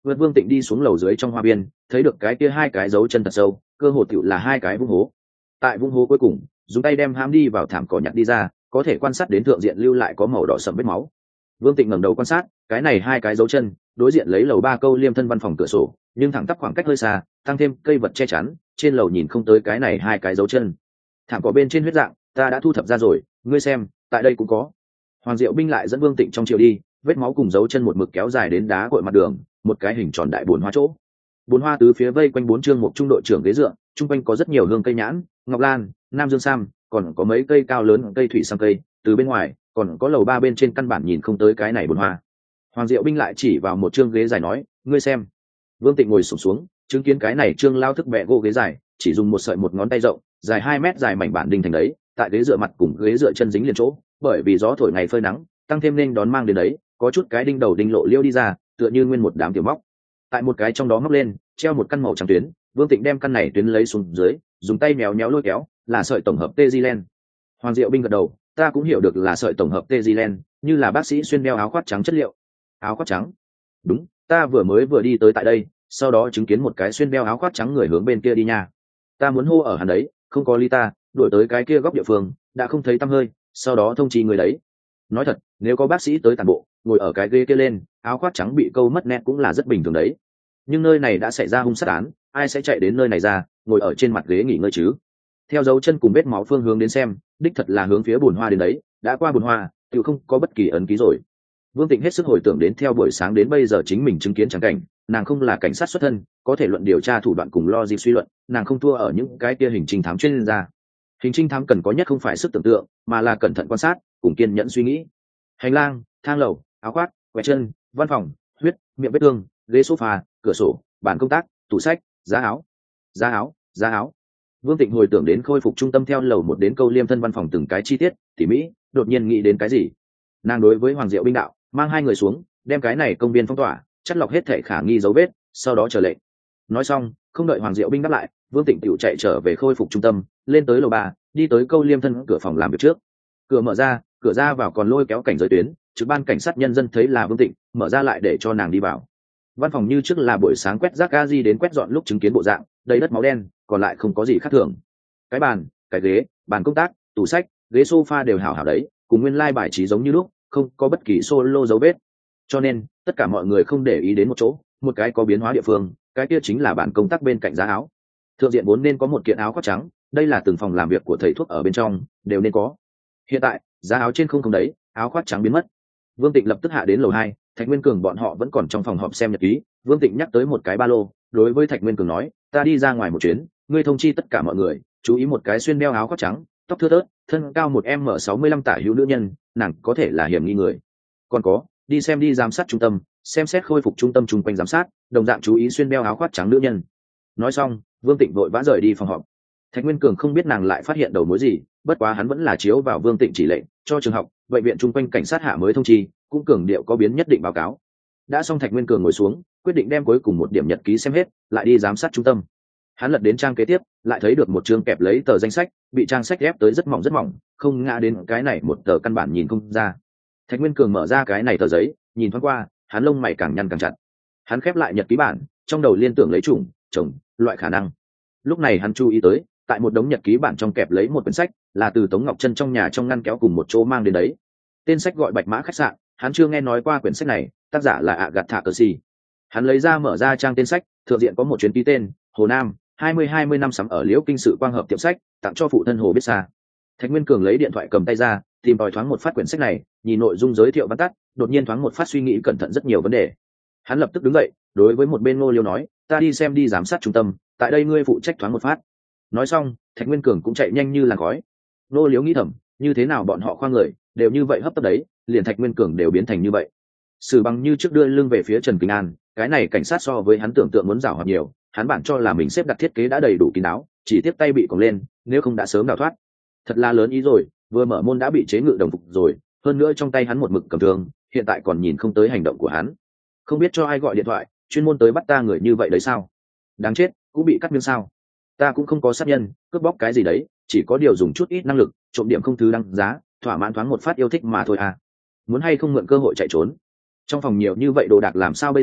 vượt Vương Tịnh đi xuống lầu dưới trong hoa viên, thấy được cái kia hai cái dấu chân thật sâu, cơ hồ tựu là hai cái vũng hố. Tại vũng hố cuối cùng, dùng tay đem hãm đi vào thảm cỏ nhặt đi ra, có thể quan sát đến thượng diện lưu lại có màu đỏ sẫm vết máu. Vương Tịnh ngẩng đầu quan sát, cái này hai cái dấu chân, đối diện lấy lầu 3 câu liêm thân văn phòng cửa sổ, nhưng thẳng tắp khoảng cách hơi xa, tăng thêm cây vật che chắn, trên lầu nhìn không tới cái này hai cái dấu chân. Thảm cỏ bên trên huyết dạng, ta đã thu thập ra rồi, ngươi xem, tại đây cũng có. Hoàng Diệu Binh lại dẫn Vương Tịnh trong chiều đi, vết máu cùng dấu chân một mực kéo dài đến đá cội mặt đường, một cái hình tròn đại bồn hoa chỗ. Bồn hoa tứ phía vây quanh 4 chương một trung đội trưởng ghế dựa, trung quanh có rất nhiều hương cây nhãn, ngọc lan, nam dương sam, còn có mấy cây cao lớn cây thủy sam cây, từ bên ngoài còn có lầu 3 bên trên căn bản nhìn không tới cái này bồn hoa. Hoàng Diệu Binh lại chỉ vào một chương ghế dài nói, ngươi xem. Vương Tịnh ngồi xổm xuống, chứng kiến cái này chương lao thức bẹ gỗ ghế dài, chỉ dùng một sợi một ngón tay rộng, dài 2 mét dài mảnh bản đinh thành đấy, tại ghế dựa mặt cùng ghế dựa chân dính liền chỗ, bởi vì gió thổi ngày phơi nắng, tăng thêm nên đón mang đến đấy, có chút cái đinh đầu đinh lộ liêu đi ra, tựa như nguyên một đám tiểu móc. Tại một cái trong đó móc lên, treo một căn màu trắng tuyến, Vương Tịnh đem căn này tuyến lấy xuống dưới, dùng tay méo méo lôi kéo, là sợi tổng hợp Tezilen. Hoàng Diệu Binh gật đầu, ta cũng hiểu được là sợi tổng hợp Tezilen, như là bác sĩ xuyên đeo áo khoác trắng chất liệu. Áo khoác trắng? Đúng, ta vừa đi tới tại đây, sau đó chứng kiến một cái xuyên đeo áo khoác trắng người hướng bên kia đi nha. Ta muốn hô ở hắn đấy, không có ly ta, đuổi tới cái kia góc địa phương, đã không thấy tăm hơi, sau đó thông chi người đấy. Nói thật, nếu có bác sĩ tới tàn bộ, ngồi ở cái ghế kia lên, áo khoác trắng bị câu mất nét cũng là rất bình thường đấy. Nhưng nơi này đã xảy ra hung sát án, ai sẽ chạy đến nơi này ra, ngồi ở trên mặt ghế nghỉ ngơi chứ? Theo dấu chân cùng vết máu phương hướng đến xem, đích thật là hướng phía bồn hoa đến đấy, đã qua bồn hoa, tự không có bất kỳ ấn ký rồi. Vương Tịnh hết sức hồi tưởng đến theo buổi sáng đến bây giờ chính mình chứng kiến chẳng cảnh, nàng không là cảnh sát xuất thân, có thể luận điều tra thủ đoạn cùng logic suy luận, nàng không thua ở những cái kia hình trinh thám chuyên gia. Hình trinh thám cần có nhất không phải sức tưởng tượng, mà là cẩn thận quan sát, cùng kiên nhẫn suy nghĩ. Hành lang, thang lầu, áo khoác, quẹt chân, văn phòng, huyết, miệng vết thương, ghế sofa, cửa sổ, bàn công tác, tủ sách, giá áo, giá áo, giá áo. Vương Tịnh hồi tưởng đến khôi phục trung tâm theo lầu 1 đến câu liêm thân văn phòng từng cái chi tiết tỉ mỹ, đột nhiên nghĩ đến cái gì. Nàng đối với Hoàng Diệu Binh đạo, mang hai người xuống, đem cái này công viên phong tỏa, chắt lọc hết thảy khả nghi dấu vết, sau đó chờ lệnh. Nói xong, không đợi Hoàng Diệu Binh đáp lại, Vương Tịnh tiểu chạy trở về khôi phục trung tâm, lên tới lầu 3, đi tới câu liêm thân cửa phòng làm việc trước. Cửa mở ra, cửa ra vào còn lôi kéo cảnh giới tuyến, trực ban cảnh sát nhân dân thấy là Vương Tịnh, mở ra lại để cho nàng đi vào. Văn phòng như trước là buổi sáng quét rác gazi đến quét dọn lúc chứng kiến bộ dạng, đầy đất máu đen, còn lại không có gì khác thường. Cái bàn, cái ghế, bàn công tác, tủ sách, ghế sofa đều hảo hảo đấy, cùng nguyên lai bài trí giống như lúc, không có bất kỳ solo dấu vết. Cho nên, tất cả mọi người không để ý đến một chỗ, một cái có biến hóa địa phương, cái kia chính là bàn công tác bên cạnh giá áo. Thượng diện vốn nên có một kiện áo khoác trắng, đây là từng phòng làm việc của thầy thuốc ở bên trong, đều nên có. Hiện tại, giá áo trên không đấy, áo khoác trắng biến mất. Vương Tịnh lập tức hạ đến lầu 2, Thạch Nguyên Cường bọn họ vẫn còn trong phòng họp xem nhật ký. Vương Tịnh nhắc tới một cái ba lô, đối với Thạch Nguyên Cường nói, ta đi ra ngoài một chuyến, ngươi thông chi tất cả mọi người, chú ý một cái xuyên đeo áo khoác trắng, tóc thưa thớt, thân cao 1m65 tả hữu nữ nhân, nàng có thể là hiểm nghi người. Còn có, đi xem đi giám sát trung tâm, xem xét khôi phục trung tâm chung quanh giám sát, đồng dạng chú ý xuyên đeo áo khoác trắng nữ nhân. Nói xong, Vương Tịnh vội vã rời đi phòng họp. Thạch Nguyên Cường không biết nàng lại phát hiện đầu mối gì, bất quá hắn vẫn là chiếu vào Vương Tịnh chỉ lệnh, cho trường học, bệnh viện chung quanh cảnh sát hạ mới thông chi, cũng cường điệu có biến nhất định báo cáo. Đã xong, Thạch Nguyên Cường ngồi xuống, quyết định đem cuối cùng một điểm nhật ký xem hết, lại đi giám sát trung tâm. Hắn lật đến trang kế tiếp, lại thấy được một chương kẹp lấy tờ danh sách, bị trang sách ghép tới rất mỏng, không ngã đến cái này một tờ căn bản nhìn không ra. Thạch Nguyên Cường mở ra cái này tờ giấy, nhìn thoáng qua, hắn lông mày càng nhăn càng chặt. Hắn khép lại nhật ký bản, trong đầu liên tưởng lấy chủng, chồng, loại khả năng. Lúc này hắn chú ý tới, tại một đống nhật ký bản trong kẹp lấy một quyển sách, là từ Tống Ngọc Chân trong nhà trong ngăn kéo cùng một chỗ mang đến đấy. Tên sách gọi Bạch Mã khách sạn, hắn chưa nghe nói qua quyển sách này, tác giả là Agatha Christie. Hắn lấy ra mở ra trang tên sách, thượng diện có một chuyến ký tên, Hồ Nam, 20 năm sắm ở Liễu Kinh sự quang hợp tiệm sách, tặng cho phụ thân Hồ Biết Sa. Thạch Nguyên Cường lấy điện thoại cầm tay ra, tìm tòi thoáng một phát quyển sách này, nhìn nội dung giới thiệu văn tắt, đột nhiên thoáng một phát suy nghĩ cẩn thận rất nhiều vấn đề. Hắn lập tức đứng dậy, đối với một bên Ngô Liêu nói, ta đi xem đi giám sát trung tâm, tại đây ngươi phụ trách thoáng một phát. Nói xong, Thạch Nguyên Cường cũng chạy nhanh như làn khói. Ngô Liêu nghĩ thầm, như thế nào bọn họ khoa người đều như vậy hấp tấp đấy, liền Thạch Nguyên Cường đều biến thành như vậy. Sử Bằng như trước đưa lưng về phía Trần Kinh An, cái này cảnh sát so với hắn tưởng tượng muốn giàu hoạt nhiều, hắn bản cho là mình xếp đặt thiết kế đã đầy đủ kín đáo, chỉ tiếp tay bị còng lên, nếu không đã sớm đào thoát. Thật là lớn ý rồi, vừa mở môn đã bị chế ngự đồng phục rồi, hơn nữa trong tay hắn một mực cầm thương, hiện tại còn nhìn không tới hành động của hắn. Không biết cho ai gọi điện thoại, chuyên môn tới bắt ta người như vậy đấy sao? Đáng chết, cũng bị cắt miếng sao? Ta cũng không có sát nhân, cướp bóc cái gì đấy, chỉ có điều dùng chút ít năng lực, trộm điểm không thứ đăng giá, thỏa mãn thoáng một phát yêu thích mà thôi à. Muốn hay không mượn cơ hội chạy trốn. Trong phòng nhiều như vậy đồ đạc làm sao bây giờ,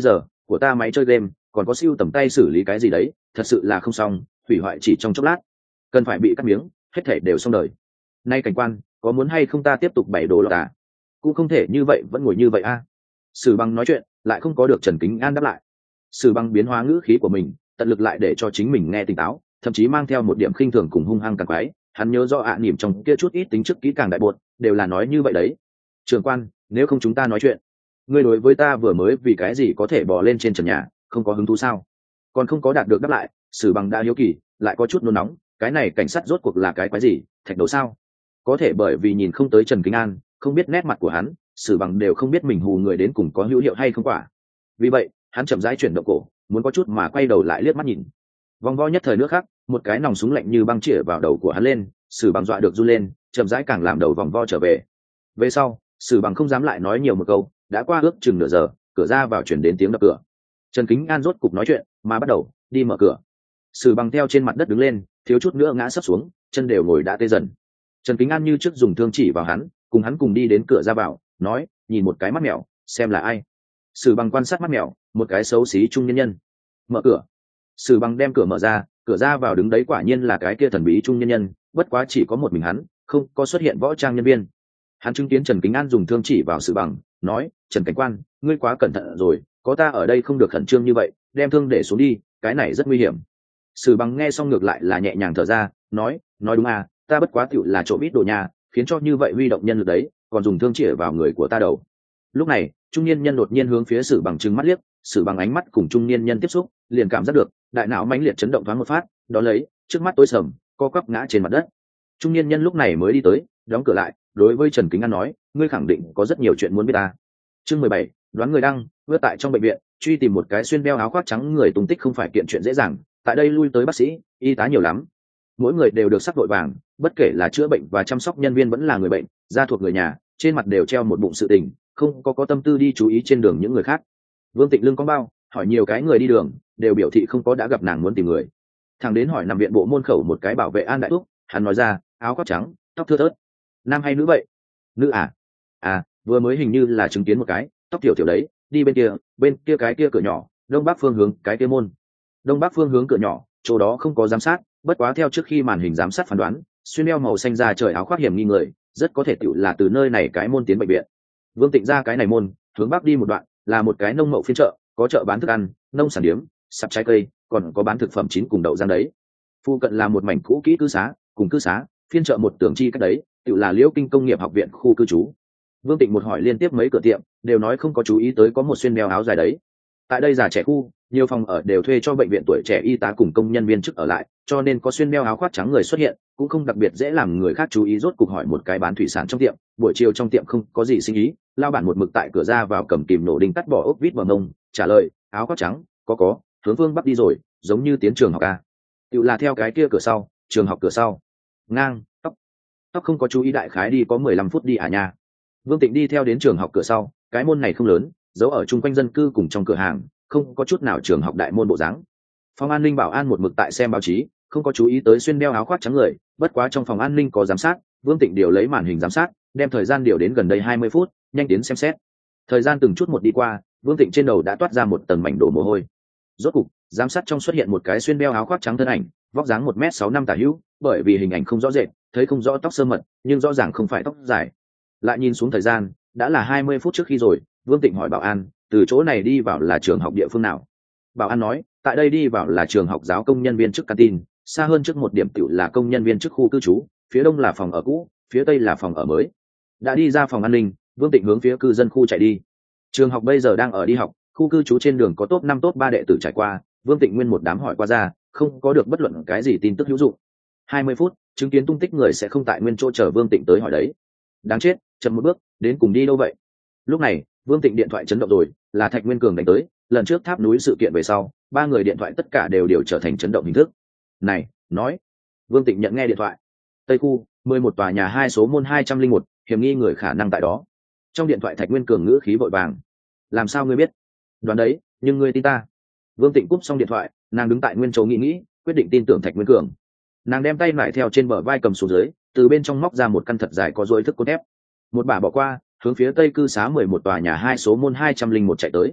của ta máy chơi game còn có siêu tầm tay xử lý cái gì đấy, thật sự là không xong, hủy hoại chỉ trong chốc lát, cần phải bị cắt miếng, hết thể đều xong đời. Nay cảnh quan, có muốn hay không ta tiếp tục bày đồ lọt à? Cũng không thể như vậy vẫn ngồi như vậy a. Sử Bằng nói chuyện lại không có được Trần Kính An đáp lại. Sử Bằng biến hóa ngữ khí của mình, tận lực lại để cho chính mình nghe tỉnh táo, thậm chí mang theo một điểm khinh thường cùng hung hăng càng quái. Hắn nhớ rõ niềm trong kia chút ít tính trước kỹ càng đại buột, đều là nói như vậy đấy. Trưởng quan, nếu không chúng ta nói chuyện, ngươi đối với ta vừa mới vì cái gì có thể bò lên trên trần nhà, không có hứng thú sao? Còn không có đạt được đáp lại, Sử Bằng đã hiếu kỳ, lại có chút nôn nóng, cái này cảnh sát rốt cuộc là cái quái gì, thạch đầu sao? Có thể bởi vì nhìn không tới Trần Kính An, không biết nét mặt của hắn, Sử Bằng đều không biết mình hù người đến cùng có hữu hiệu hay không quả. Vì vậy, hắn chậm rãi chuyển động cổ, muốn có chút mà quay đầu lại liếc mắt nhìn. Vòng vo nhất thời nước khác, một cái nòng súng lạnh như băng chĩa vào đầu của hắn lên, Sử Bằng dọa được run lên, chậm rãi càng làm đầu vòng vo trở về. Về sau, Sử Bằng không dám lại nói nhiều một câu, đã qua ước chừng nửa giờ, cửa ra vào chuyển đến tiếng đập cửa. Trần Kính An rốt cục nói chuyện, mà bắt đầu đi mở cửa. Sử Bằng theo trên mặt đất đứng lên, thiếu chút nữa ngã sấp xuống, chân đều ngồi đã tê dần. Trần Kính An như trước dùng thương chỉ vào hắn, cùng hắn cùng đi đến cửa ra vào, nói, nhìn một cái mắt mèo, xem là ai. Sử Bằng quan sát mắt mèo, một cái xấu xí trung nhân nhân. Mở cửa. Sử Bằng đem cửa mở ra, cửa ra vào đứng đấy quả nhiên là cái kia thần bí trung nhân nhân, bất quá chỉ có một mình hắn, không có xuất hiện võ trang nhân viên. Hắn chứng kiến Trần Kính An dùng thương chỉ vào Sử Bằng, nói, Trần cảnh quan, ngươi quá cẩn thận rồi, có ta ở đây không được khẩn trương như vậy, đem thương để xuống đi, cái này rất nguy hiểm. Sử Bằng nghe xong ngược lại là nhẹ nhàng thở ra, nói đúng à, ta bất quá tựu là trộm ít đồ nhà, khiến cho như vậy huy động nhân lực đấy, còn dùng thương chĩa vào người của ta đầu. Lúc này, trung niên nhân đột nhiên hướng phía Sử Bằng trừng mắt liếc, Sử Bằng ánh mắt cùng trung niên nhân tiếp xúc, liền cảm giác được đại não mãnh liệt chấn động thoáng một phát, đó lấy, trước mắt tối sầm, co quắp ngã trên mặt đất. Trung niên nhân lúc này mới đi tới, đóng cửa lại, đối với Trần Kính An nói, ngươi khẳng định có rất nhiều chuyện muốn biết ta. Chương 17, đoán người đăng, vừa tại trong bệnh viện, truy tìm một cái xuyên đeo áo khoác trắng người tung tích không phải kiện chuyện dễ dàng, tại đây lui tới bác sĩ, y tá nhiều lắm. Mỗi người đều được sắc vội vàng, bất kể là chữa bệnh và chăm sóc nhân viên vẫn là người bệnh, gia thuộc người nhà, trên mặt đều treo một bụng sự tình, không có tâm tư đi chú ý trên đường những người khác. Vương Tịnh lưng có bao, hỏi nhiều cái người đi đường, đều biểu thị không có đã gặp nàng muốn tìm người. Thằng đến hỏi nằm viện bộ môn khẩu một cái bảo vệ An đại thúc, hắn nói ra, áo khoác trắng, tóc thưa thớt. Nam hay nữ vậy? Nữ à? À, vừa mới hình như là chứng kiến một cái, tóc tiểu tiểu đấy, đi bên kia cái kia cửa nhỏ, đông bắc phương hướng cái kia môn. Đông bắc phương hướng cửa nhỏ, chỗ đó không có giám sát, bất quá theo trước khi màn hình giám sát phán đoán, xuyên đeo màu xanh da trời áo khoác hiểm nghi người, rất có thể tựu là từ nơi này cái môn tiến bệnh viện. Vương Tịnh ra cái này môn, hướng bắc đi một đoạn, là một cái nông mậu phiên chợ, có chợ bán thức ăn, nông sản điếm, sạp trái cây, còn có bán thực phẩm chín cùng đậu rang đấy. Phụ cận là một mảnh cũ kỹ cư xá, cùng cư xá, phiên chợ một tường chi cách đấy, tựu là Liễu Kinh công nghiệp học viện khu cư trú. Vương Tịnh một hỏi liên tiếp mấy cửa tiệm, đều nói không có chú ý tới có một xuyên đeo áo dài đấy. Tại đây già trẻ khu, nhiều phòng ở đều thuê cho bệnh viện tuổi trẻ y tá cùng công nhân viên chức ở lại, cho nên có xuyên đeo áo khoác trắng người xuất hiện, cũng không đặc biệt dễ làm người khác chú ý. Rốt cục hỏi một cái bán thủy sản trong tiệm, buổi chiều trong tiệm không có gì sinh ý, lao bản một mực tại cửa ra vào cầm kìm nổ đinh cắt bỏ ốc vít bằng mông, trả lời, áo khoác trắng, có, hướng phương bắc đi rồi, giống như tiến trường học a. Tựu là theo cái kia cửa sau, trường học cửa sau. Ngang, tóc không có chú ý, đại khái đi có 15 phút đi à nha. Vương Tịnh đi theo đến trường học cửa sau, cái môn này không lớn, giấu ở chung quanh dân cư cùng trong cửa hàng, không có chút nào trường học đại môn bộ dáng. Phòng an ninh bảo an một mực tại xem báo chí, không có chú ý tới xuyên đeo áo khoác trắng người, bất quá trong phòng an ninh có giám sát, Vương Tịnh điều lấy màn hình giám sát, đem thời gian điều đến gần đây 20 phút, nhanh tiến xem xét. Thời gian từng chút một đi qua, Vương Tịnh trên đầu đã toát ra một tầng mảnh đổ mồ hôi. Rốt cục, giám sát trong xuất hiện một cái xuyên đeo áo khoác trắng thân ảnh, vóc dáng 1m65 tả hữu, bởi vì hình ảnh không rõ rệt, thấy không rõ tóc sơ mật, nhưng rõ ràng không phải tóc dài. Lại nhìn xuống thời gian, đã là 20 phút trước khi rồi. Vương Tịnh hỏi bảo an, từ chỗ này đi vào là trường học địa phương nào? Bảo an nói, tại đây đi vào là trường học giáo công nhân viên chức canteen, xa hơn trước một điểm tựu là công nhân viên chức khu cư trú, phía đông là phòng ở cũ, phía tây là phòng ở mới. Đã đi ra phòng an ninh, Vương Tịnh hướng phía cư dân khu chạy đi. Trường học bây giờ đang ở đi học, khu cư trú trên đường có top 5 top 3 đệ tử trải qua, Vương Tịnh nguyên một đám hỏi qua ra, không có được bất luận cái gì tin tức hữu dụng. 20 phút, chứng kiến tung tích người sẽ không tại nguyên chỗ chờ Vương Tịnh tới hỏi đấy. Đáng chết, chậm một bước, đến cùng đi đâu vậy? Lúc này, Vương Tịnh điện thoại chấn động rồi, là Thạch Nguyên Cường đánh tới, lần trước tháp núi sự kiện về sau, ba người điện thoại tất cả đều trở thành chấn động hình thức. Này, nói. Vương Tịnh nhận nghe điện thoại. Tây khu, 11 tòa nhà 2 số môn 201, hiểm nghi người khả năng tại đó. Trong điện thoại Thạch Nguyên Cường ngữ khí vội vàng. Làm sao ngươi biết? Đoán đấy, nhưng ngươi tin ta. Vương Tịnh cúp xong điện thoại, nàng đứng tại nguyên chỗ nghĩ, quyết định tin tưởng Thạch Nguyên Cường. Nàng đem tay lại theo trên bờ vai cầm xuống dưới, từ bên trong móc ra một căn thật dài có dối thức cốt thép. Một bả bỏ qua, hướng phía tây cư xá 11 tòa nhà 2 số môn 201 chạy tới.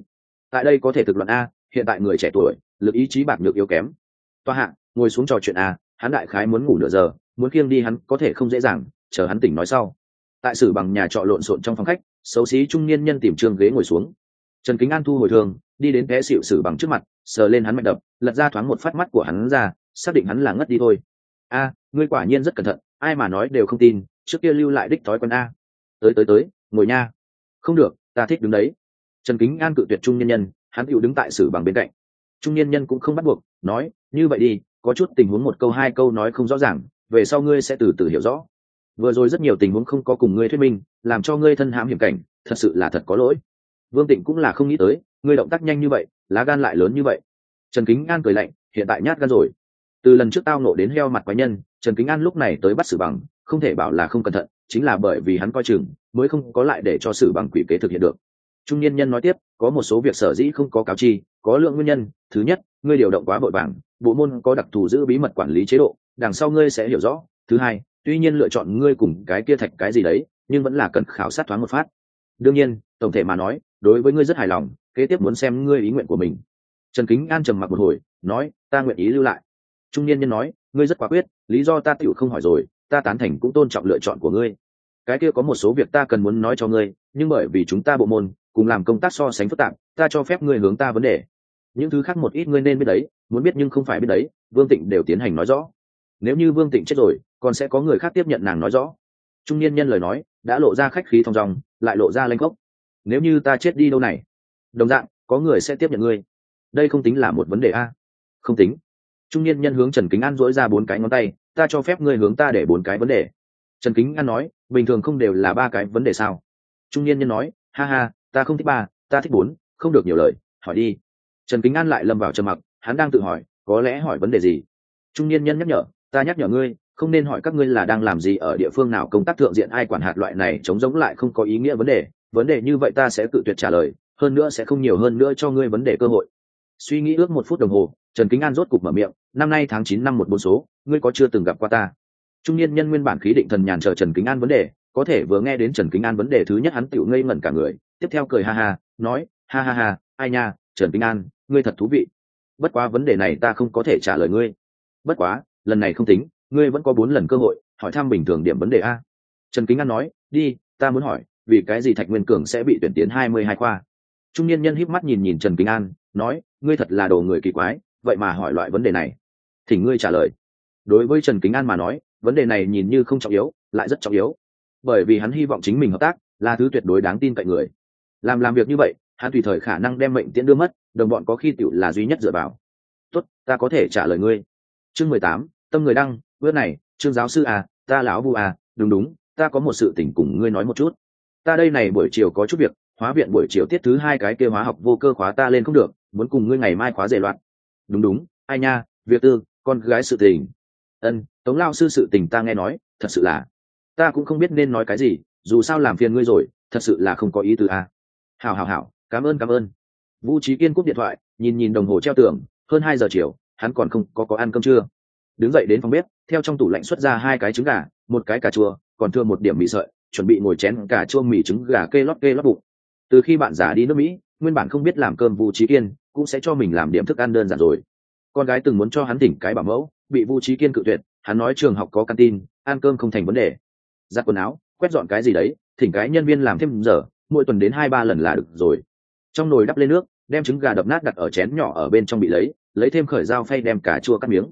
tại đây có thể thực luận a, hiện tại người trẻ tuổi lực ý chí bạc nhược yếu kém. Toa hạ ngồi xuống trò chuyện a, hắn đại khái muốn ngủ nửa giờ, muốn kiêng đi hắn có thể không dễ dàng, chờ hắn tỉnh nói sau. Tại Sử Bằng nhà trọ lộn xộn trong phòng khách, xấu xí trung niên nhân tìm trường ghế ngồi xuống. Trần Kính An thu hồi thường, đi đến té xịu Sử Bằng trước mặt, sờ lên hắn mạch đập, lật ra thoáng một phát mắt của hắn ra, xác định hắn là ngất đi thôi. A, ngươi quả nhiên rất cẩn thận, ai mà nói đều không tin, trước kia lưu lại đích thói quen a. Tới, ngồi nha. Không được, ta thích đứng đấy. Trần Kính An cự tuyệt trung niên nhân, hắn hữu đứng tại Sử Bằng bên cạnh. Trung niên nhân cũng không bắt buộc, nói, như vậy đi, có chút tình huống một câu hai câu nói không rõ ràng, về sau ngươi sẽ từ từ hiểu rõ. Vừa rồi rất nhiều tình huống không có cùng ngươi thuyết minh, làm cho ngươi thân hãm hiểm cảnh, thật sự là thật có lỗi. Vương Tịnh cũng là không nghĩ tới, ngươi động tác nhanh như vậy, lá gan lại lớn như vậy. Trần Kính An cười lạnh, hiện tại nhát gan rồi. Từ lần trước tao nộ đến heo mặt quái nhân, Trần Kính An lúc này tới bắt Sử Bằng, không thể bảo là không cẩn thận, chính là bởi vì hắn coi chừng, mới không có lại để cho Sử Bằng quỷ kế thực hiện được. Trung niên nhân nói tiếp, có một số việc sở dĩ không có cáo chi, có lượng nguyên nhân. Thứ nhất, ngươi điều động quá vội vàng, bộ môn có đặc thù giữ bí mật quản lý chế độ, đằng sau ngươi sẽ hiểu rõ. Thứ hai, tuy nhiên lựa chọn ngươi cùng cái kia Thạch cái gì đấy, nhưng vẫn là cần khảo sát thoáng một phát. Đương nhiên, tổng thể mà nói, đối với ngươi rất hài lòng, kế tiếp muốn xem ngươi ý nguyện của mình. Trần Kính An trầm mặc một hồi, nói, ta nguyện ý lưu lại. Trung niên nhân nói, ngươi rất quả quyết, lý do ta tựu không hỏi rồi, ta tán thành cũng tôn trọng lựa chọn của ngươi. Cái kia có một số việc ta cần muốn nói cho ngươi, nhưng bởi vì chúng ta bộ môn cùng làm công tác so sánh phức tạp, ta cho phép ngươi hướng ta vấn đề. Những thứ khác một ít ngươi nên biết đấy, muốn biết nhưng không phải biết đấy, Vương Tịnh đều tiến hành nói rõ. Nếu như Vương Tịnh chết rồi, còn sẽ có người khác tiếp nhận nàng nói rõ. Trung niên nhân lời nói đã lộ ra khách khí thong dong, lại lộ ra lanh gốc. Nếu như ta chết đi đâu này, đồng dạng có người sẽ tiếp nhận ngươi. Đây không tính là một vấn đề a. Không tính. Trung niên nhân hướng Trần Kính An dỗi ra 4 cái ngón tay, ta cho phép ngươi hướng ta để 4 cái vấn đề. Trần Kính An nói, bình thường không đều là 3 cái vấn đề sao? Trung niên nhân nói, ha ha, ta không thích 3, ta thích 4, không được nhiều lời, hỏi đi. Trần Kính An lại lâm vào trầm mặc, hắn đang tự hỏi, có lẽ hỏi vấn đề gì? Trung niên nhân nhắc nhở, ta nhắc nhở ngươi, không nên hỏi các ngươi là đang làm gì ở địa phương nào, công tác thượng diện ai quản hạt, loại này chống giống lại không có ý nghĩa vấn đề như vậy ta sẽ tự tuyệt trả lời, hơn nữa sẽ không nhiều hơn nữa cho ngươi vấn đề cơ hội. Suy nghĩ ước 1 phút đồng hồ, Trần Kính An rốt cục mở miệng, năm nay tháng 9 năm 14 số, ngươi có chưa từng gặp qua ta? Trung niên nhân nguyên bản khí định thần nhàn chờ Trần Kính An vấn đề, có thể vừa nghe đến Trần Kính An vấn đề thứ nhất hắn tựu ngây ngẩn cả người, tiếp theo cười ha ha, nói, ha ha ha, ai nha, Trần Kính An, ngươi thật thú vị. Bất quá vấn đề này ta không có thể trả lời ngươi. Bất quá, lần này không tính, ngươi vẫn có 4 lần cơ hội, hỏi thăm bình thường điểm vấn đề a. Trần Kính An nói, đi, ta muốn hỏi, vì cái gì Thạch Nguyên Cường sẽ bị tuyển tiến 22 khoa? Trung niên nhân híp mắt nhìn nhìn Trần Kính An, nói, ngươi thật là đồ người kỳ quái, vậy mà hỏi loại vấn đề này. Thỉnh ngươi trả lời. Đối với Trần Kính An mà nói, vấn đề này nhìn như không trọng yếu, lại rất trọng yếu. Bởi vì hắn hy vọng chính mình hợp tác, là thứ tuyệt đối đáng tin cậy người. Làm việc như vậy, hắn tùy thời khả năng đem mệnh tiễn đưa mất, đồng bọn có khi tiểu là duy nhất dựa vào. Tốt, ta có thể trả lời ngươi. Chương 18, tâm người đăng, bữa này, Trương giáo sư à, ta lão Vu à, đúng, ta có một sự tình cùng ngươi nói một chút. Ta đây này buổi chiều có chút việc, hóa viện buổi chiều tiết thứ 2 cái kia hóa học vô cơ khóa ta lên không được, muốn cùng ngươi ngày mai khóa dề loạn. Đúng, ai nha, việc tư, con gái sự tình. Tống lao sư sự tình ta nghe nói, thật sự là ta cũng không biết nên nói cái gì, dù sao làm phiền ngươi rồi, thật sự là không có ý tứ à. Hảo, cảm ơn. Vũ Trí Kiên cúp điện thoại, nhìn đồng hồ treo tường, hơn 2 giờ chiều, hắn còn không có ăn cơm trưa. Đứng dậy đến phòng bếp, theo trong tủ lạnh xuất ra 2 cái trứng gà, 1 cái cà chua, còn thừa 1 điểm mì sợi, chuẩn bị ngồi chén cà chua mì trứng gà kê lót bụng. Từ khi bạn già đi nước Mỹ, nguyên bản không biết làm cơm Vũ Trí Kiên cũng sẽ cho mình làm điểm thức ăn đơn giản rồi. Con gái từng muốn cho hắn thỉnh cái bảo mẫu, bị Vũ Trí Kiên cự tuyệt, hắn nói trường học có canteen, ăn cơm không thành vấn đề. Giặt quần áo, quét dọn cái gì đấy, thỉnh cái nhân viên làm thêm giờ, mỗi tuần đến 2-3 lần là được rồi. Trong nồi đắp lên nước, đem trứng gà đập nát đặt ở chén nhỏ ở bên trong bị lấy thêm khởi dao phay đem cà chua cắt miếng.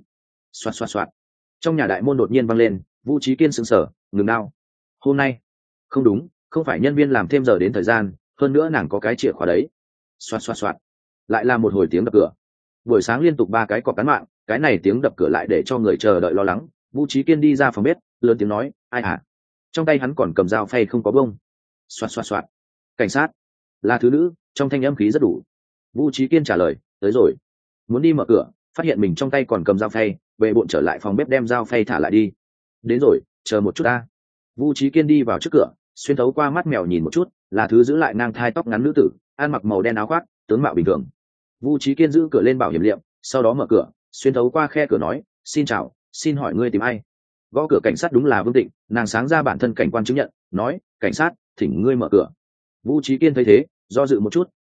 Xoạt. Trong nhà đại môn đột nhiên vang lên, Vũ Trí Kiên sững sờ, ngừng đao. Hôm nay, không đúng, không phải nhân viên làm thêm giờ đến thời gian, hơn nữa nàng có cái chìa khóa đấy. Xoạt. Lại là một hồi tiếng đập cửa. Buổi sáng liên tục 3 cái cọp cán mạng, cái này tiếng đập cửa lại để cho người chờ đợi lo lắng. Vũ Trí Kiên đi ra phòng bếp, lớn tiếng nói, ai hả? Trong tay hắn còn cầm dao phay không có bông. Xoạt. Cảnh sát. Là thứ nữ, trong thanh âm khí rất đủ. Vũ Trí Kiên trả lời, tới rồi. Muốn đi mở cửa, phát hiện mình trong tay còn cầm dao phay, về bộn trở lại phòng bếp đem dao phay thả lại đi. Đến rồi, chờ một chút ta. Vũ Trí Kiên đi vào trước cửa, xuyên thấu qua mắt mèo nhìn một chút, là thứ giữ lại ngang thai tóc ngắn nữ tử, ăn mặc màu đen áo khoác, tướng mạo bình thường. Vũ Trí Kiên giữ cửa lên bảo hiểm liệm, sau đó mở cửa, xuyên thấu qua khe cửa nói, xin chào, xin hỏi ngươi tìm ai? Gõ cửa cảnh sát đúng là Vương Tịnh, nàng sáng ra bản thân cảnh quan chứng nhận, nói, cảnh sát, thỉnh ngươi mở cửa. Vũ Trí Kiên thấy thế, do dự một chút,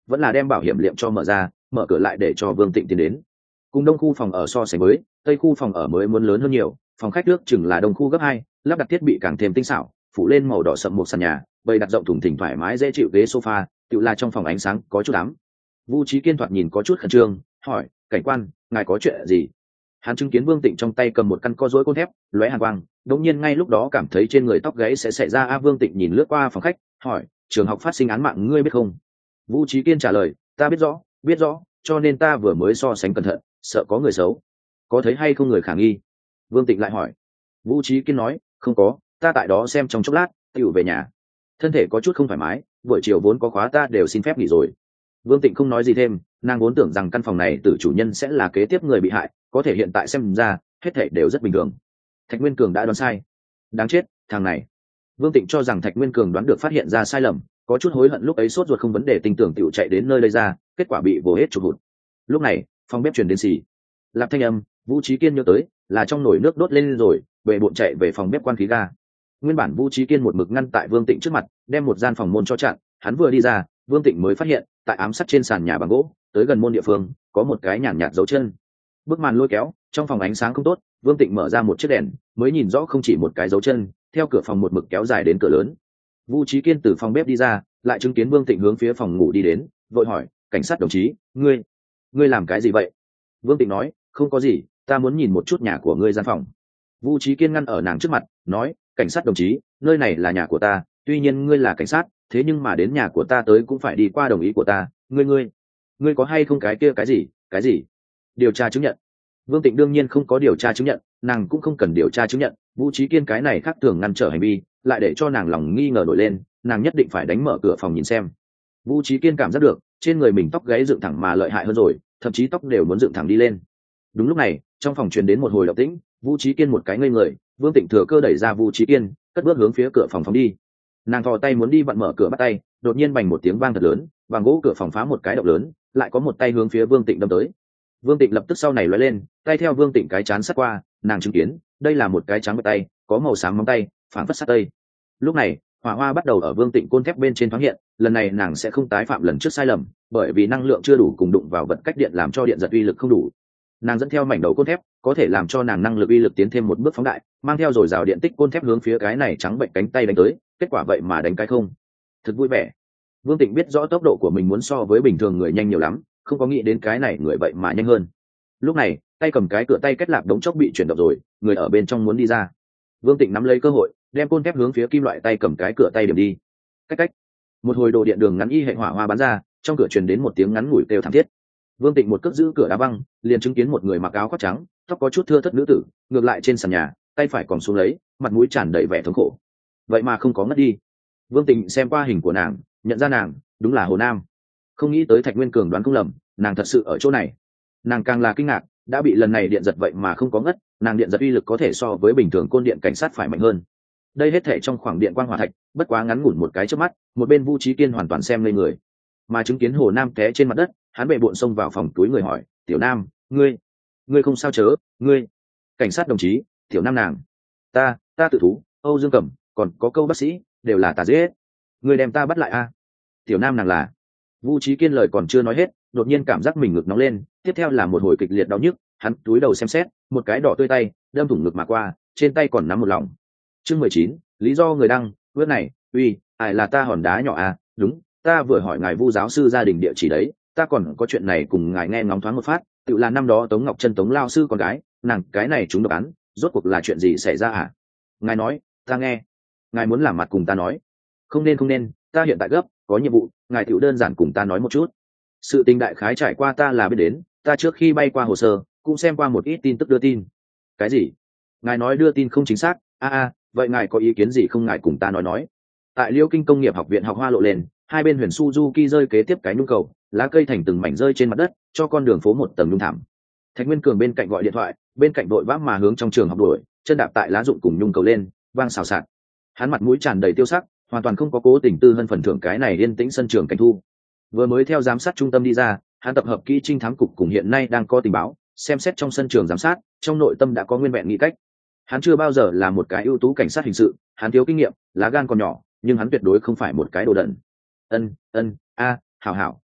vẫn là đem bảo hiểm liệm cho mở ra, mở cửa lại để cho Vương Tịnh tiến đến. Cùng đông khu phòng ở so sánh với, tây khu phòng ở mới muốn lớn hơn nhiều, phòng khách nước chừng là đông khu gấp 2, lắp đặt thiết bị càng thêm tinh xảo, phủ lên màu đỏ sậm một sàn nhà, bày đặt rộng thùng thình thoải mái dễ chịu ghế sofa, tự là trong phòng ánh sáng có chút ám. Vu Trí Kiên thoạt nhìn có chút khẩn trương, hỏi: "Cảnh quan, ngài có chuyện gì?" Hắn chứng kiến Vương Tịnh trong tay cầm một căn co rối côn thép, lóe hàn quang, đột nhiên ngay lúc đó cảm thấy trên người tóc gáy sẽ xảy ra. Vương Tịnh nhìn lướt qua phòng khách, hỏi: "Trường học phát sinh án mạng ngươi biết không?" Vu Trí Kiên trả lời: "Ta biết rõ, cho nên ta vừa mới so sánh cẩn thận, sợ có người xấu." "Có thấy hay không người khả nghi?" Vương Tịnh lại hỏi. Vu Trí Kiên nói: "Không có, ta tại đó xem trong chốc lát, tựu về nhà. Thân thể có chút không thoải mái, buổi chiều vốn có khóa ta đều xin phép nghỉ rồi." Vương Tịnh không nói gì thêm, nàng vốn tưởng rằng căn phòng này tử chủ nhân sẽ là kế tiếp người bị hại, có thể hiện tại xem ra hết thảy đều rất bình thường. Thạch Nguyên Cường đã đoán sai. Đáng chết, thằng này. Vương Tịnh cho rằng Thạch Nguyên Cường đoán được phát hiện ra sai lầm, có chút hối hận lúc ấy sốt ruột không vấn đề tin tưởng tiểu chạy đến nơi đây ra, kết quả bị vồ hết chụp hụt. Lúc này, phòng bếp truyền đến xì lạp thanh âm, Vu Trí Kiên nhớ tới là trong nồi nước đốt lên rồi, về bộn chạy về phòng bếp quan khí ga. Nguyên bản Vu Trí Kiên một mực ngăn tại Vương Tịnh trước mặt, đem một gian phòng môn cho chặn, hắn vừa đi ra, Vương Tịnh mới phát hiện tại ám sát trên sàn nhà bằng gỗ tới gần môn địa phương có một cái nhàn nhạt dấu chân. Bức màn lôi kéo, trong phòng ánh sáng không tốt, Vương Tịnh mở ra một chiếc đèn mới nhìn rõ không chỉ một cái dấu chân, theo cửa phòng một mực kéo dài đến cửa lớn. Vu Trí Kiên từ phòng bếp đi ra, lại chứng kiến Vương Tịnh hướng phía phòng ngủ đi đến, vội hỏi: "Cảnh sát đồng chí, ngươi làm cái gì vậy?" Vương Tịnh nói: "Không có gì, ta muốn nhìn một chút nhà của ngươi gian phòng." Vu Trí Kiên ngăn ở nàng trước mặt, nói: "Cảnh sát đồng chí, nơi này là nhà của ta, tuy nhiên ngươi là cảnh sát, thế nhưng mà đến nhà của ta tới cũng phải đi qua đồng ý của ta. Ngươi có hay không cái kia cái gì điều tra chứng nhận?" Vương Tịnh đương nhiên không có điều tra chứng nhận, nàng cũng không cần điều tra chứng nhận. Vu Trí Kiên cái này khác thường ngăn trở hành vi, lại để cho nàng lòng nghi ngờ nổi lên, nàng nhất định phải đánh mở cửa phòng nhìn xem. Vu Trí Kiên cảm giác được trên người mình tóc gáy dựng thẳng mà lợi hại hơn rồi, thậm chí tóc đều muốn dựng thẳng đi lên. Đúng lúc này, trong phòng truyền đến một hồi động tĩnh, Vu Trí Kiên một cái ngây người, Vương Tịnh thừa cơ đẩy ra Vu Trí Kiên, cất bước hướng phía cửa phòng phóng đi. Nàng thò tay muốn đi vặn mở cửa bắt tay, đột nhiên bành một tiếng vang thật lớn, vàng gỗ cửa phòng phá một cái động lớn, lại có một tay hướng phía Vương Tịnh đâm tới. Vương Tịnh lập tức sau này lóe lên, tay theo Vương Tịnh cái chán sát qua, nàng chứng kiến đây là một cái trắng bạch tay, có màu xám móng tay, phản phất sát tây. Lúc này, hỏa hoa bắt đầu ở Vương Tịnh côn thép bên trên thoáng hiện, lần này nàng sẽ không tái phạm lần trước sai lầm, bởi vì năng lượng chưa đủ cùng đụng vào vật cách điện làm cho điện giật uy lực không đủ. Nàng dẫn theo mảnh đầu côn thép, có thể làm cho nàng năng lực uy lực tiến thêm một bước phóng đại, mang theo rồi rào điện tích côn thép hướng phía cái này trắng bệnh cánh tay đánh tới, kết quả vậy mà đánh cái không. Thật vui vẻ. Vương Tịnh biết rõ tốc độ của mình muốn so với bình thường người nhanh nhiều lắm, không có nghĩ đến cái này người vậy mà nhanh hơn. Lúc này, tay cầm cái cửa tay kết lạp đống chốc bị chuyển động rồi, người ở bên trong muốn đi ra. Vương Tịnh nắm lấy cơ hội, đem côn thép hướng phía kim loại tay cầm cái cửa tay điểm đi. Cách. Một hồi đồ điện đường ngắn y hệ hỏa hoa bắn ra, trong cửa truyền đến một tiếng ngắn ngủi kêu thảm thiết. Vương Tịnh một cước giữ cửa đá văng, liền chứng kiến một người mặc áo khoác trắng, tóc có chút thưa thớt nữ tử, ngược lại trên sàn nhà, tay phải còn xuống lấy, mặt mũi tràn đầy vẻ thống khổ. Vậy mà không có ngất đi. Vương Tịnh xem qua hình của nàng, nhận ra nàng đúng là Hồ Nam. Không nghĩ tới Thạch Nguyên Cường đoán không lầm, nàng thật sự ở chỗ này. Nàng càng là kinh ngạc, đã bị lần này điện giật vậy mà không có ngất, nàng điện giật uy lực có thể so với bình thường côn điện cảnh sát phải mạnh hơn. Đây hết thể trong khoảng điện quang hỏa thạch, bất quá ngắn ngủn một cái chớp mắt, một bên Vu Trí Kiên hoàn toàn xem ngây người. Mà chứng kiến Hồ Nam té trên mặt đất, hắn bệ bội xông vào phòng túi người hỏi: "Tiểu Nam, ngươi không sao chớ, ngươi?" "Cảnh sát đồng chí, Tiểu Nam nàng, ta tự thú, Âu Dương Cẩm, còn có Câu bác sĩ, đều là ta giết. Ngươi đem ta bắt lại a." "Tiểu Nam nàng là..." Vu Trí Kiên lời còn chưa nói hết, đột nhiên cảm giác mình ngực nóng lên, tiếp theo là một hồi kịch liệt đau nhức, hắn cúi đầu xem xét, một cái đỏ tươi tay đâm thủng ngực mà qua, trên tay còn nắm một lỏng. Chương 19, lý do người đăng, bữa này, uy, ai là ta hòn đá nhỏ à, đúng, ta vừa hỏi ngài Vu giáo sư gia đình địa chỉ đấy, ta còn có chuyện này cùng ngài nghe ngóng thoáng một phát, tự là năm đó Tống Ngọc Chân Tống lao sư con gái, nàng cái này chúng độc án, rốt cuộc là chuyện gì xảy ra à? Ngài nói, ta nghe. Ngài muốn làm mặt cùng ta nói. Không nên, ta hiện tại gấp, có nhiệm vụ, ngài tiểu đơn giản cùng ta nói một chút. Sự tình đại khái trải qua ta là biết đến, ta trước khi bay qua hồ sơ, cũng xem qua một ít tin tức đưa tin. Cái gì? Ngài nói đưa tin không chính xác? Vậy ngài có ý kiến gì không, ngài cùng ta nói. Tại Liêu Kinh Công nghiệp học viện học hoa lộ lên, hai bên huyền Suzuki rơi kế tiếp cái nhung cầu, lá cây thành từng mảnh rơi trên mặt đất, cho con đường phố một tầng nhung thảm. Thạch Nguyên Cường bên cạnh gọi điện thoại, bên cạnh đội vã mà hướng trong trường học đuổi, chân đạp tại lá rụng cùng nhung cầu lên, vang xào xạc. Hắn mặt mũi tràn đầy tiêu sắc, hoàn toàn không có cố tình tư hơn phần thưởng cái này yên tĩnh sân trường cảnh thu. Vừa mới theo giám sát trung tâm đi ra, hắn tập hợp kỹ trinh thám cục cùng hiện nay đang có tình báo, xem xét trong sân trường giám sát, trong nội tâm đã có nguyên vẹn nghĩ cách. Hắn chưa bao giờ là một cái ưu tú cảnh sát hình sự, hắn thiếu kinh nghiệm, lá gan còn nhỏ, nhưng hắn tuyệt đối không phải một cái đồ đần. Hảo,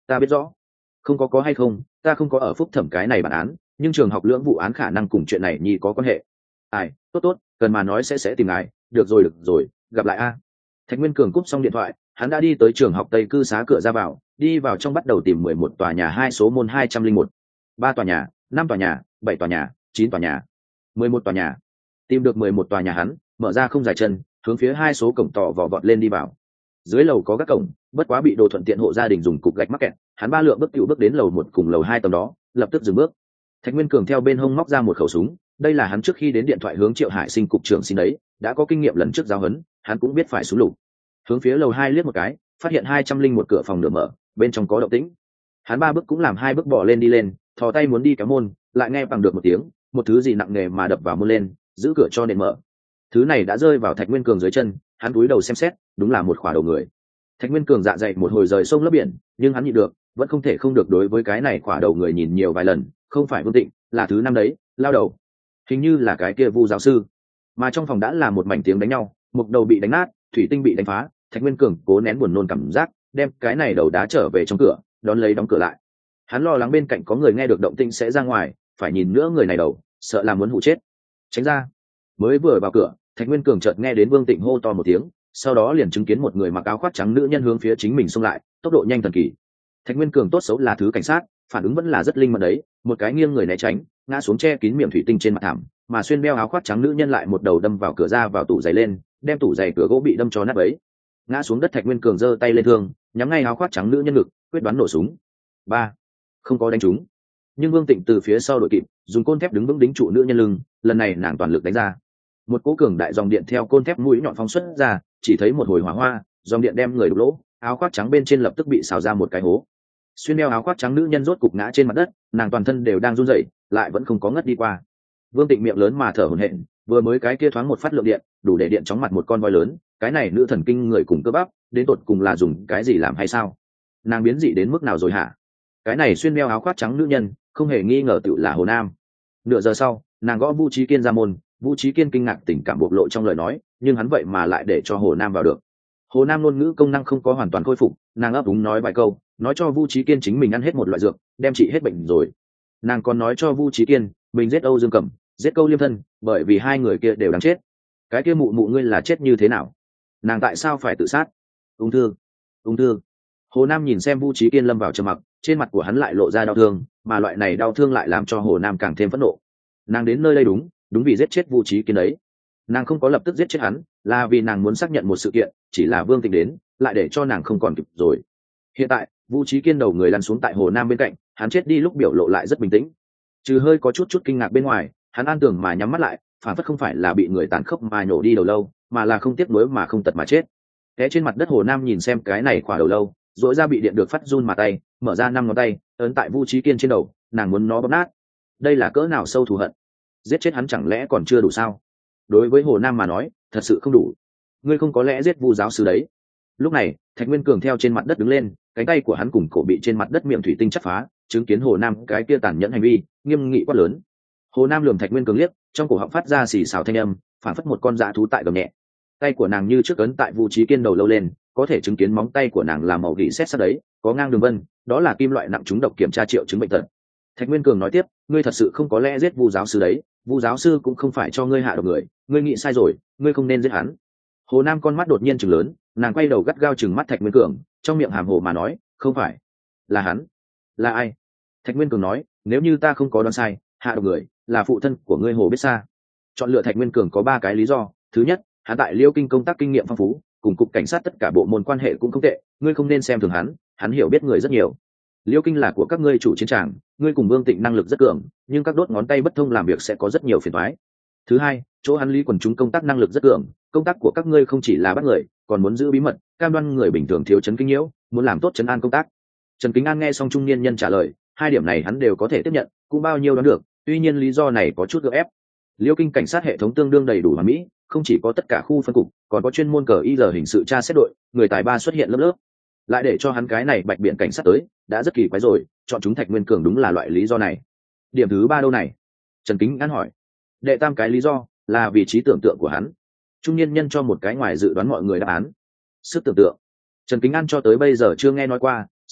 Ta biết rõ. Không có hay không, ta không có ở phúc thẩm cái này bản án, nhưng trường học lưỡng vụ án khả năng cùng chuyện này nhi có quan hệ. Ai, tốt, cần mà nói sẽ tìm ngài. Được rồi, gặp lại a. Thạch Nguyên Cường cúp xong điện thoại, hắn đã đi tới trường học Tây cư xá cửa ra vào, đi vào trong bắt đầu tìm 11 tòa nhà 2 số môn 201, 3 tòa nhà, 5 tòa nhà, 7 tòa nhà, 9 tòa nhà, 11 tòa nhà. Tìm được 11 tòa nhà hắn, mở ra không dài chân, hướng phía 2 số cổng tỏ vò vọt lên đi vào. Dưới lầu có các cổng, bất quá bị đồ thuận tiện hộ gia đình dùng cục gạch mắc kẹt, hắn ba lượng bước đến lầu 1 cùng lầu 2 tầng đó, lập tức dừng bước. Thạch Nguyên Cường theo bên hông móc ra một khẩu súng, đây là hắn trước khi đến điện thoại hướng Triệu Hải Sinh cục trưởng xin đấy, đã có kinh nghiệm lần trước giáo huấn, hắn cũng biết phải súng lục. Hướng phía lầu 2 liếc một cái, phát hiện 201 cửa phòng nửa mở, bên trong có động tĩnh. Hắn 3 bước cũng làm 2 bước bỏ lên đi lên, thò tay muốn đi kéo môn, lại nghe bằng được một tiếng, một thứ gì nặng nề mà đập vào môn lên, giữ cửa cho nền mở. Thứ này đã rơi vào Thạch Nguyên Cường dưới chân, hắn cúi đầu xem xét, đúng là một khỏa đầu người. Thạch Nguyên Cường dạ dày một hồi rời sông lấp biển, nhưng hắn nhịn được, vẫn không thể không được đối với cái này khỏa đầu người nhìn nhiều vài lần, không phải Vương Tịnh, là thứ năm đấy, lao đầu. Hình như là cái kia Vu giáo sư. Mà trong phòng đã là một mảnh tiếng đánh nhau, một đầu bị đánh nát, thủy tinh bị đánh phá, Thạch Nguyên Cường cố nén buồn nôn cảm giác, đem cái này đầu đá trở về trong cửa, đón lấy đóng cửa lại. Hắn lo lắng bên cạnh có người nghe được động tĩnh sẽ ra ngoài, phải nhìn nữa người này đầu, sợ là muốn hụ chết. Tránh ra. Mới vừa vào cửa, Thạch Nguyên Cường chợt nghe đến Vương Tịnh hô to một tiếng, sau đó liền chứng kiến một người mặc áo khoác trắng nữ nhân hướng phía chính mình xông lại, tốc độ nhanh thần kỳ. Thạch Nguyên Cường tốt xấu là thứ cảnh sát, phản ứng vẫn là rất linh mẫn đấy, một cái nghiêng người né tránh, ngã xuống che kín miệng thủy tinh trên mặt thảm, mà xuyên đeo áo khoác trắng nữ nhân lại một đầu đâm vào cửa ra vào tủ giày lên, đem tủ giày cửa gỗ bị đâm cho nát bấy. Ngã xuống đất Thạch Nguyên Cường giơ tay lên thương, nhắm ngay áo khoác trắng nữ nhân ngực, quyết đoán nổ súng. Ba, không có đánh trúng, nhưng Vương Tịnh từ phía sau đội kịp, dùng côn thép đứng vững đính trụ nữ nhân lưng, lần này nàng toàn lực đánh ra. Một cỗ cường đại dòng điện theo côn thép mũi nhọn phóng xuất ra, chỉ thấy một hồi hỏa hoa, dòng điện đem người đục lỗ, áo khoác trắng bên trên lập tức bị xào ra một cái hố. Xuyên đeo áo khoác trắng nữ nhân rốt cục ngã trên mặt đất, nàng toàn thân đều đang run rẩy, lại vẫn không có ngất đi qua. Vương Tịnh miệng lớn mà thở hổn hển, vừa mới cái kia thoáng một phát lượng điện, đủ để điện chóng mặt một con voi lớn, cái này nữ thần kinh người cùng cơ bắp, đến tột cùng là dùng cái gì làm hay sao? Nàng biến dị đến mức nào rồi hả? Cái này xuyên đeo áo khoác trắng nữ nhân, không hề nghi ngờ tựu là Hồ Nam. Nửa giờ sau, nàng gõ Vu Chí Kiên ra môn, Vu Chí Kiên kinh ngạc tình cảm bộc lộ trong lời nói, nhưng hắn vậy mà lại để cho Hồ Nam vào được. Hồ Nam ngôn ngữ công năng không có hoàn toàn khôi phục, nàng ấp úng nói vài câu, nói cho Vu Chí Kiên chính mình ăn hết một loại dược, đem trị hết bệnh rồi. Nàng còn nói cho Vu Chí Kiên, mình giết Âu Dương Cẩm, giết Câu Liêm Thân, bởi vì hai người kia đều đáng chết. Cái kia mụ mụ ngươi là chết như thế nào? Nàng tại sao phải tự sát? Ung thư. Hồ Nam nhìn xem Vu Chí Kiên lâm vào trầm mặc, trên mặt của hắn lại lộ ra đau thương, mà loại này đau thương lại làm cho Hồ Nam càng thêm phẫn nộ. Nàng đến nơi đây đúng vì giết chết Vu Chí Kiên đấy. Nàng không có lập tức giết chết hắn, là vì nàng muốn xác nhận một sự kiện, chỉ là Vương Tịnh đến, lại để cho nàng không còn kịp rồi. Hiện tại, Vu Chí Kiên đầu người lăn xuống tại Hồ Nam bên cạnh, hắn chết đi lúc biểu lộ lại rất bình tĩnh, trừ hơi có chút kinh ngạc bên ngoài, hắn an tưởng mà nhắm mắt lại, phản phất không phải là bị người tàn khốc mà nhổ đi đầu lâu, mà là không tiếc nuối mà không tật mà chết. Té trên mặt đất Hồ Nam nhìn xem cái này khỏa đầu lâu, rỗi ra bị điện được phát run mà tay, mở ra 5 ngón tay, ấn tại Vu Chí Kiên trên đầu, nàng muốn nó bóp nát. Đây là cỡ nào sâu thù hận, giết chết hắn chẳng lẽ còn chưa đủ sao? Đối với Hồ Nam mà nói, thật sự không đủ. Ngươi không có lẽ giết Vu giáo sư đấy? Lúc này, Thạch Nguyên Cường theo trên mặt đất đứng lên, cánh tay của hắn cùng cổ bị trên mặt đất miệng thủy tinh chặt phá, chứng kiến Hồ Nam cái kia tàn nhẫn hành vi, nghiêm nghị quát lớn. Hồ Nam lườm Thạch Nguyên Cường liếc, trong cổ họng phát ra xì xào thanh âm, phản phất một con dã thú tại gầm nhẹ. Tay của nàng như trước ấn tại Vu Chí Kiên đầu lâu lên, có thể chứng kiến móng tay của nàng là màu gỉ sét sắt đấy, có ngang đường vân, đó là kim loại nặng trúng độc kiểm tra triệu chứng bệnh tật. Thạch Nguyên Cường nói tiếp, ngươi thật sự không có lẽ giết Vu giáo sư đấy, Vu giáo sư cũng không phải cho ngươi hạ độc người, ngươi nghĩ sai rồi, ngươi không nên giết hắn. Hồ Nam con mắt đột nhiên trừng lớn, nàng quay đầu gắt gao trừng mắt Thạch Nguyên Cường, trong miệng hàm hồ mà nói, không phải, là hắn. Là ai? Thạch Nguyên Cường nói, nếu như ta không có đoán sai, hạ độc người là phụ thân của ngươi Hồ Biết Sa. Chọn lựa Thạch Nguyên Cường có 3 cái lý do. Thứ nhất, hắn tại Liêu Kinh công tác kinh nghiệm phong phú, cùng cục cảnh sát tất cả bộ môn quan hệ cũng không tệ, ngươi không nên xem thường hắn hiểu biết người rất nhiều. Liêu Kinh là của các ngươi chủ chiến tràng, ngươi cùng Vương Tịnh năng lực rất cường, nhưng các đốt ngón tay bất thông làm việc sẽ có rất nhiều phiền toái. Thứ hai, chỗ hắn lý quần chúng công tác năng lực rất cường, công tác của các ngươi không chỉ là bắt người, còn muốn giữ bí mật, cam đoan người bình thường thiếu chấn kinh nhiễu, muốn làm tốt chấn an công tác. Trần Kính An nghe xong trung niên nhân trả lời, 2 điểm này hắn đều có thể tiếp nhận, cũng bao nhiêu đoán được, tuy nhiên lý do này có chút gượng ép. Liêu Kinh cảnh sát hệ thống tương đương đầy đủ hoàn mỹ, không chỉ có tất cả khu phân cục, còn có chuyên môn cờ y giờ hình sự tra xét đội, người tài ba xuất hiện lớp lớp. Lại để cho hắn cái này bạch biển cảnh sát tới, đã rất kỳ quái rồi, chọn chúng Thạch Nguyên Cường đúng là loại lý do này. Điểm thứ 3 đâu này? Trần Kính An hỏi. Đệ tam cái lý do là vì trí tưởng tượng của hắn. Trung niên nhân cho một cái ngoài dự đoán mọi người đáp án. Sức tưởng tượng. Trần Kính An cho tới bây giờ chưa nghe nói qua,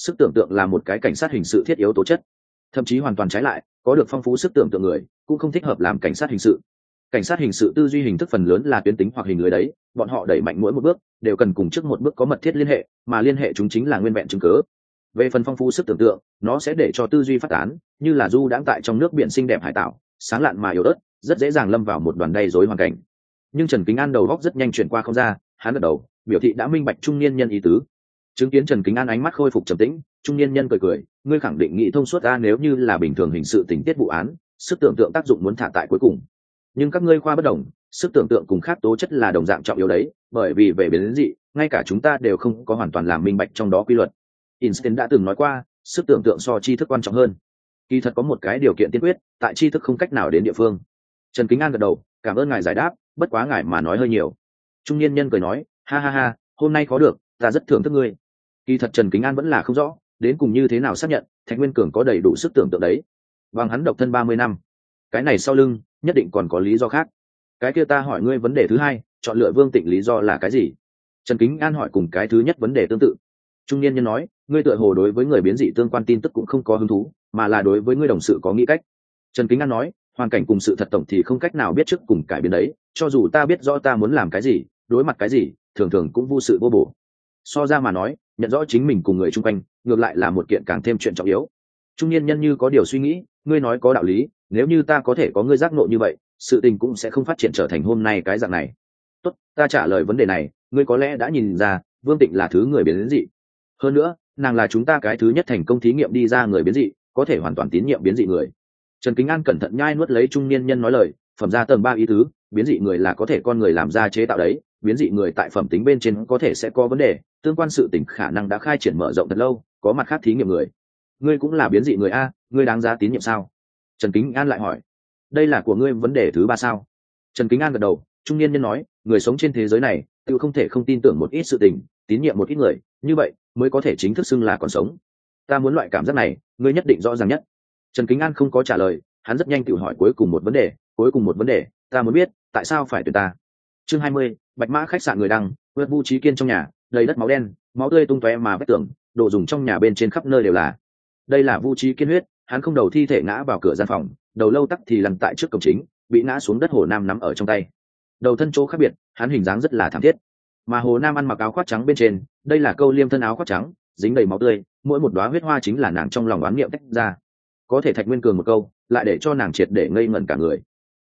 sức tưởng tượng là một cái cảnh sát hình sự thiết yếu tố chất. Thậm chí hoàn toàn trái lại, có được phong phú sức tưởng tượng người cũng không thích hợp làm cảnh sát hình sự. Cảnh sát hình sự tư duy hình thức phần lớn là tuyến tính hoặc hình lưới đấy, bọn họ đẩy mạnh mỗi một bước đều cần cùng trước một bước có mật thiết liên hệ, mà liên hệ chúng chính là nguyên vẹn chứng cớ. Về phần phong phú sức tưởng tượng, nó sẽ để cho tư duy phát tán, như là du đãng tại trong nước biển xinh đẹp hải tạo, sáng lạn mà yếu ớt, rất dễ dàng lâm vào một đoàn đầy rối hoàn cảnh. Nhưng Trần Kính An đầu góc rất nhanh chuyển qua không ra, hắn gật đầu, biểu thị đã minh bạch trung niên nhân ý tứ. Chứng kiến Trần Kính An ánh mắt khôi phục trầm tĩnh, trung niên nhân cười cười, ngươi khẳng định nghĩ thông suốt ta, nếu như là bình thường hình sự tình tiết vụ án, sức tưởng tượng tác dụng muốn thả tại cuối cùng. Nhưng các ngươi khoa bất đồng, sức tưởng tượng cùng khác tố chất là đồng dạng trọng yếu đấy, bởi vì về biến dị, ngay cả chúng ta đều không có hoàn toàn làm minh bạch trong đó quy luật. Einstein đã từng nói qua, sức tưởng tượng so tri thức quan trọng hơn. Kỳ thật có một cái điều kiện tiên quyết, tại tri thức không cách nào đến địa phương. Trần Kính An gật đầu, cảm ơn ngài giải đáp, bất quá ngài mà nói hơi nhiều. Trung niên nhân cười nói, ha ha ha, hôm nay khó được, ta rất thưởng thức ngươi. Kỳ thật Trần Kính An vẫn là không rõ, đến cùng như thế nào xác nhận Thạch Nguyên Cường có đầy đủ sức tưởng tượng đấy. Bằng hắn độc thân 30 năm, cái này sau lưng nhất định còn có lý do khác. Cái kia ta hỏi ngươi vấn đề thứ hai, chọn lựa Vương Tịnh lý do là cái gì? Trần Kính An hỏi cùng cái thứ nhất vấn đề tương tự. Trung niên nhân nói, ngươi tựa hồ đối với người biến dị tương quan tin tức cũng không có hứng thú, mà là đối với ngươi đồng sự có nghĩ cách. Trần Kính An nói, hoàn cảnh cùng sự thật tổng thì không cách nào biết trước cùng cải biến đấy, cho dù ta biết rõ ta muốn làm cái gì, đối mặt cái gì, thường thường cũng vô sự vô bổ. So ra mà nói, nhận rõ chính mình cùng người chung quanh, ngược lại là một kiện càng thêm chuyện trọng yếu. Trung niên nhân như có điều suy nghĩ, ngươi nói có đạo lý, nếu như ta có thể có ngươi giác ngộ như vậy, sự tình cũng sẽ không phát triển trở thành hôm nay cái dạng này. Tốt, ta trả lời vấn đề này, ngươi có lẽ đã nhìn ra, Vương Tịnh là thứ người biến dị. Hơn nữa, nàng là chúng ta cái thứ nhất thành công thí nghiệm đi ra người biến dị, có thể hoàn toàn tín nhiệm biến dị người. Trần Kính An cẩn thận nhai nuốt lấy trung niên nhân nói lời, phẩm ra tầng 3 ý tứ, biến dị người là có thể con người làm ra chế tạo đấy, biến dị người tại phẩm tính bên trên có thể sẽ có vấn đề, tương quan sự tình khả năng đã khai triển mở rộng thật lâu, có mặt khác thí nghiệm người. Ngươi cũng là biến dị người a, ngươi đáng giá tín nhiệm sao? Trần Kính An lại hỏi. Đây là của ngươi vấn đề thứ 3 sao? Trần Kính An gật đầu, trung niên nhân nói, người sống trên thế giới này, tự không thể không tin tưởng một ít sự tình, tín nhiệm một ít người, như vậy mới có thể chính thức xưng là còn sống. Ta muốn loại cảm giác này, ngươi nhất định rõ ràng nhất. Trần Kính An không có trả lời, hắn rất nhanh tự hỏi cuối cùng một vấn đề, ta muốn biết, tại sao phải tuyển ta? Chương 20, Bạch Mã khách sạn người đăng, vượt Vu Trí Kiên trong nhà, đầy đất máu đen, máu tươi tung tóe mà vết tường, đồ dùng trong nhà bên trên khắp nơi đều là. Đây là Vu Trí Kiên huyết, hắn không đầu thi thể ngã vào cửa gian phòng, đầu lâu tắc thì lăn tại trước cổng chính, bị ngã xuống đất Hồ Nam nắm ở trong tay. Đầu thân chỗ khác biệt, hắn hình dáng rất là thảm thiết. Mà Hồ Nam ăn mặc áo khoác trắng bên trên, đây là câu liêm thân áo khoác trắng, dính đầy máu tươi, mỗi một đóa huyết hoa chính là nàng trong lòng oán niệm tách ra. Có thể Thạch Nguyên Cường một câu, lại để cho nàng triệt để ngây ngẩn cả người.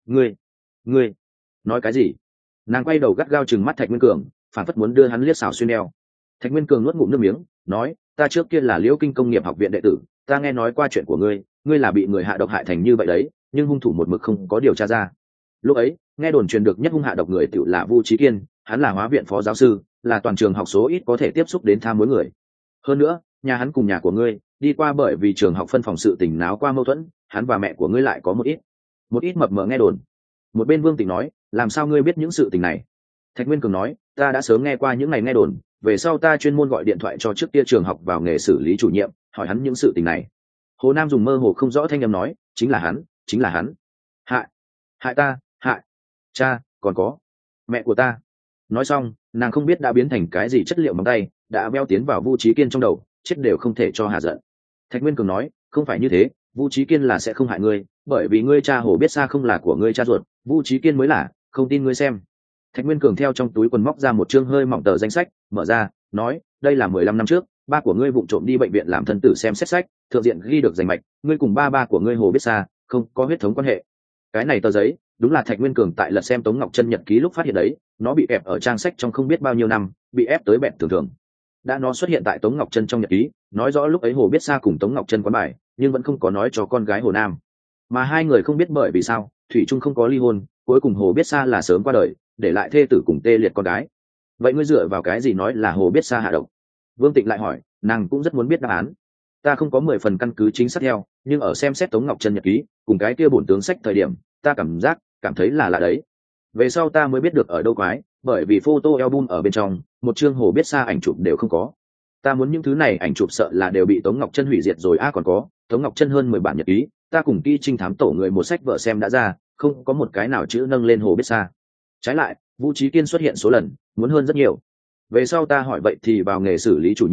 Ngươi nói cái gì? Nàng quay đầu gắt gao chừng mắt Thạch Nguyên Cường, phản phất muốn đưa hắn liếc xào xuyên đeo. Thạch Nguyên Cường nuốt ngụm nước miếng, nói, ta trước kia là Liễu Kinh công nghiệp học viện đệ tử, ta nghe nói qua chuyện của ngươi, ngươi là bị người hạ độc hại thành như vậy đấy, nhưng hung thủ một mực không có điều tra ra. Lúc ấy, nghe đồn truyền được nhất hung hạ độc người tựu là Vu Trí Kiên, hắn là hóa viện phó giáo sư, là toàn trường học số ít có thể tiếp xúc đến tham mối người. Hơn nữa, nhà hắn cùng nhà của ngươi đi qua bởi vì trường học phân phòng sự tình náo qua mâu thuẫn, hắn và mẹ của ngươi lại có một ít mập mờ nghe đồn. Một bên Vương Tịnh nói, làm sao ngươi biết những sự tình này? Thạch Nguyên Cường nói, ta đã sớm nghe qua những ngày nghe đồn, về sau ta chuyên môn gọi điện thoại cho trước kia trường học vào nghề xử lý chủ nhiệm, hỏi hắn những sự tình này. Hồ Nam dùng mơ hồ không rõ thanh âm nói, chính là hắn. Hại ta, hại cha, còn có mẹ của ta. Nói xong, nàng không biết đã biến thành cái gì chất liệu móng tay, đã veo tiến vào Vu Trí Kiên trong đầu, chết đều không thể cho hạ giận. Thạch Nguyên Cường nói, không phải như thế, Vu Trí Kiên là sẽ không hại ngươi, bởi vì ngươi cha Hồ biết xa không là của ngươi cha ruột, Vu Trí Kiên mới là, không tin ngươi xem. Thạch Nguyên Cường theo trong túi quần móc ra một chương hơi mỏng tờ danh sách, mở ra, nói, đây là 15 năm trước, ba của ngươi vụng trộm đi bệnh viện làm thân tử xem xét sách, thượng diện ghi được danh mạch, ngươi cùng ba của ngươi Hồ biết xa, không có huyết thống quan hệ. Cái này tờ giấy, đúng là Thạch Nguyên Cường tại lật xem Tống Ngọc Chân nhật ký lúc phát hiện đấy, nó bị ép ở trang sách trong không biết bao nhiêu năm, bị ép tới bẹn thường. Đã nó xuất hiện tại Tống Ngọc Chân trong nhật ký, nói rõ lúc ấy Hồ biết xa cùng Tống Ngọc Chân quán bài, nhưng vẫn không có nói cho con gái Hồ Nam. Mà hai người không biết bởi vì sao, thủy chung không có ly hôn, cuối cùng Hồ biết xa là sớm qua đời, để lại thê tử cùng tê liệt con gái. Vậy ngươi dựa vào cái gì nói là Hồ biết xa hạ độc? Vương Tịnh lại hỏi, nàng cũng rất muốn biết đáp án. Ta không có 10 phần căn cứ chính xác theo, nhưng ở xem xét Tống Ngọc Chân nhật ký cùng cái kia bổn tướng sách thời điểm, ta cảm thấy là lạ đấy. Về sau ta mới biết được ở đâu quái, bởi vì photo album ở bên trong, một chương Hồ biết xa ảnh chụp đều không có. Ta muốn những thứ này ảnh chụp sợ là đều bị Tống Ngọc Chân hủy diệt rồi. Còn có Tống Ngọc Chân hơn 10 bản nhật ký, ta cùng kỹ trinh thám tổ người một sách vợ xem đã ra, không có một cái nào chữ nâng lên Hồ biết xa. Trái lại, Vu Trí Kiên xuất hiện số lần muốn hơn rất nhiều. Về sau ta hỏi vậy thì vào nghề xử lý chủ nhiệm,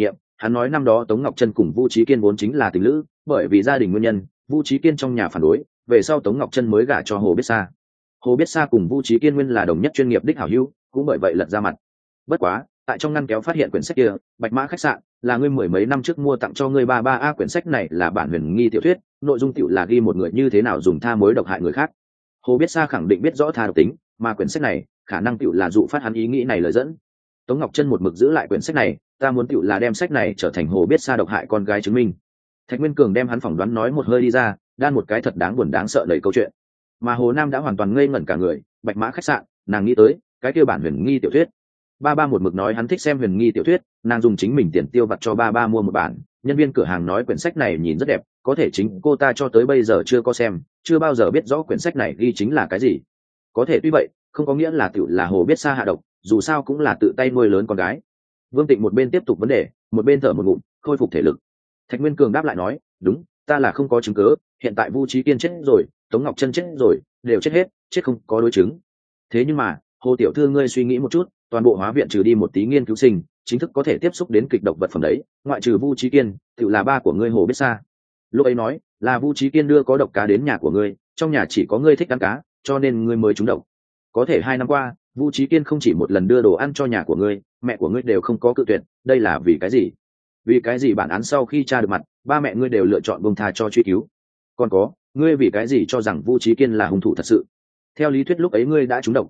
Hắn nói năm đó Tống Ngọc Chân cùng Vu Chí Kiên vốn chính là tình lữ, bởi vì gia đình nguyên nhân, Vu Chí Kiên trong nhà phản đối, về sau Tống Ngọc Chân mới gả cho Hồ Biết Sa. Hồ Biết Sa cùng Vu Chí Kiên nguyên là đồng nhất chuyên nghiệp đích hảo hữu, cũng bởi vậy lật ra mặt. Bất quá, tại trong ngăn kéo phát hiện quyển sách kia, Bạch Mã khách sạn, là ngươi mười mấy năm trước mua tặng cho ngươi 33A. Quyển sách này là bản huyền nghi tiểu thuyết, nội dung tiểu là ghi một người như thế nào dùng tha mối độc hại người khác. Hồ Biết Sa khẳng định biết rõ tha độc tính, mà quyển sách này khả năng tiểu là dụ phát hắn ý nghĩ này lời dẫn. Tống Ngọc Chân một mực giữ lại quyển sách này, ta muốn tiểu là đem sách này trở thành Hồ Biết Sa độc hại con gái chứng minh. Thạch Nguyên Cường đem hắn phỏng đoán nói một hơi đi ra, đan một cái thật đáng buồn đáng sợ đầy câu chuyện. Mà Hồ Nam đã hoàn toàn ngây ngẩn cả người. Bạch Mã khách sạn, nàng nghĩ tới cái kia bản huyền nghi tiểu thuyết. Ba ba một mực nói hắn thích xem huyền nghi tiểu thuyết, nàng dùng chính mình tiền tiêu vặt cho ba ba mua một bản. Nhân viên cửa hàng nói quyển sách này nhìn rất đẹp, có thể chính cô ta cho tới bây giờ chưa có xem, chưa bao giờ biết rõ quyển sách này ghi chính là cái gì. Có thể tuy vậy, không có nghĩa là tiểu là Hồ Biết Sa hạ độc, dù sao cũng là tự tay nuôi lớn con gái. Vương Tịnh một bên tiếp tục vấn đề, một bên thở một ngụm, khôi phục thể lực. Thạch Nguyên Cường đáp lại nói, đúng, ta là không có chứng cứ, hiện tại Vu Chí Kiên chết rồi, Tống Ngọc Chân chết rồi, đều chết hết, chết không có đối chứng. Thế nhưng mà, Hồ tiểu thư ngươi suy nghĩ một chút, toàn bộ hóa viện trừ đi một tí nghiên cứu sinh, chính thức có thể tiếp xúc đến kịch độc vật phẩm đấy, ngoại trừ Vu Chí Kiên, tự là ba của ngươi Hồ Biết Sa. Lúc ấy nói, là Vu Chí Kiên đưa có độc cá đến nhà của ngươi, trong nhà chỉ có ngươi thích ăn cá, cho nên ngươi mới trúng độc. Có thể 2 năm qua, Vu Chí Kiên không chỉ một lần đưa đồ ăn cho nhà của ngươi, mẹ của ngươi đều không có cự tuyệt, đây là vì cái gì? Vì cái gì bản án sau khi tra được mặt, ba mẹ ngươi đều lựa chọn buông tha cho truy cứu? Còn có, ngươi vì cái gì cho rằng Vu Chí Kiên là hung thủ thật sự? Theo lý thuyết lúc ấy ngươi đã trúng độc,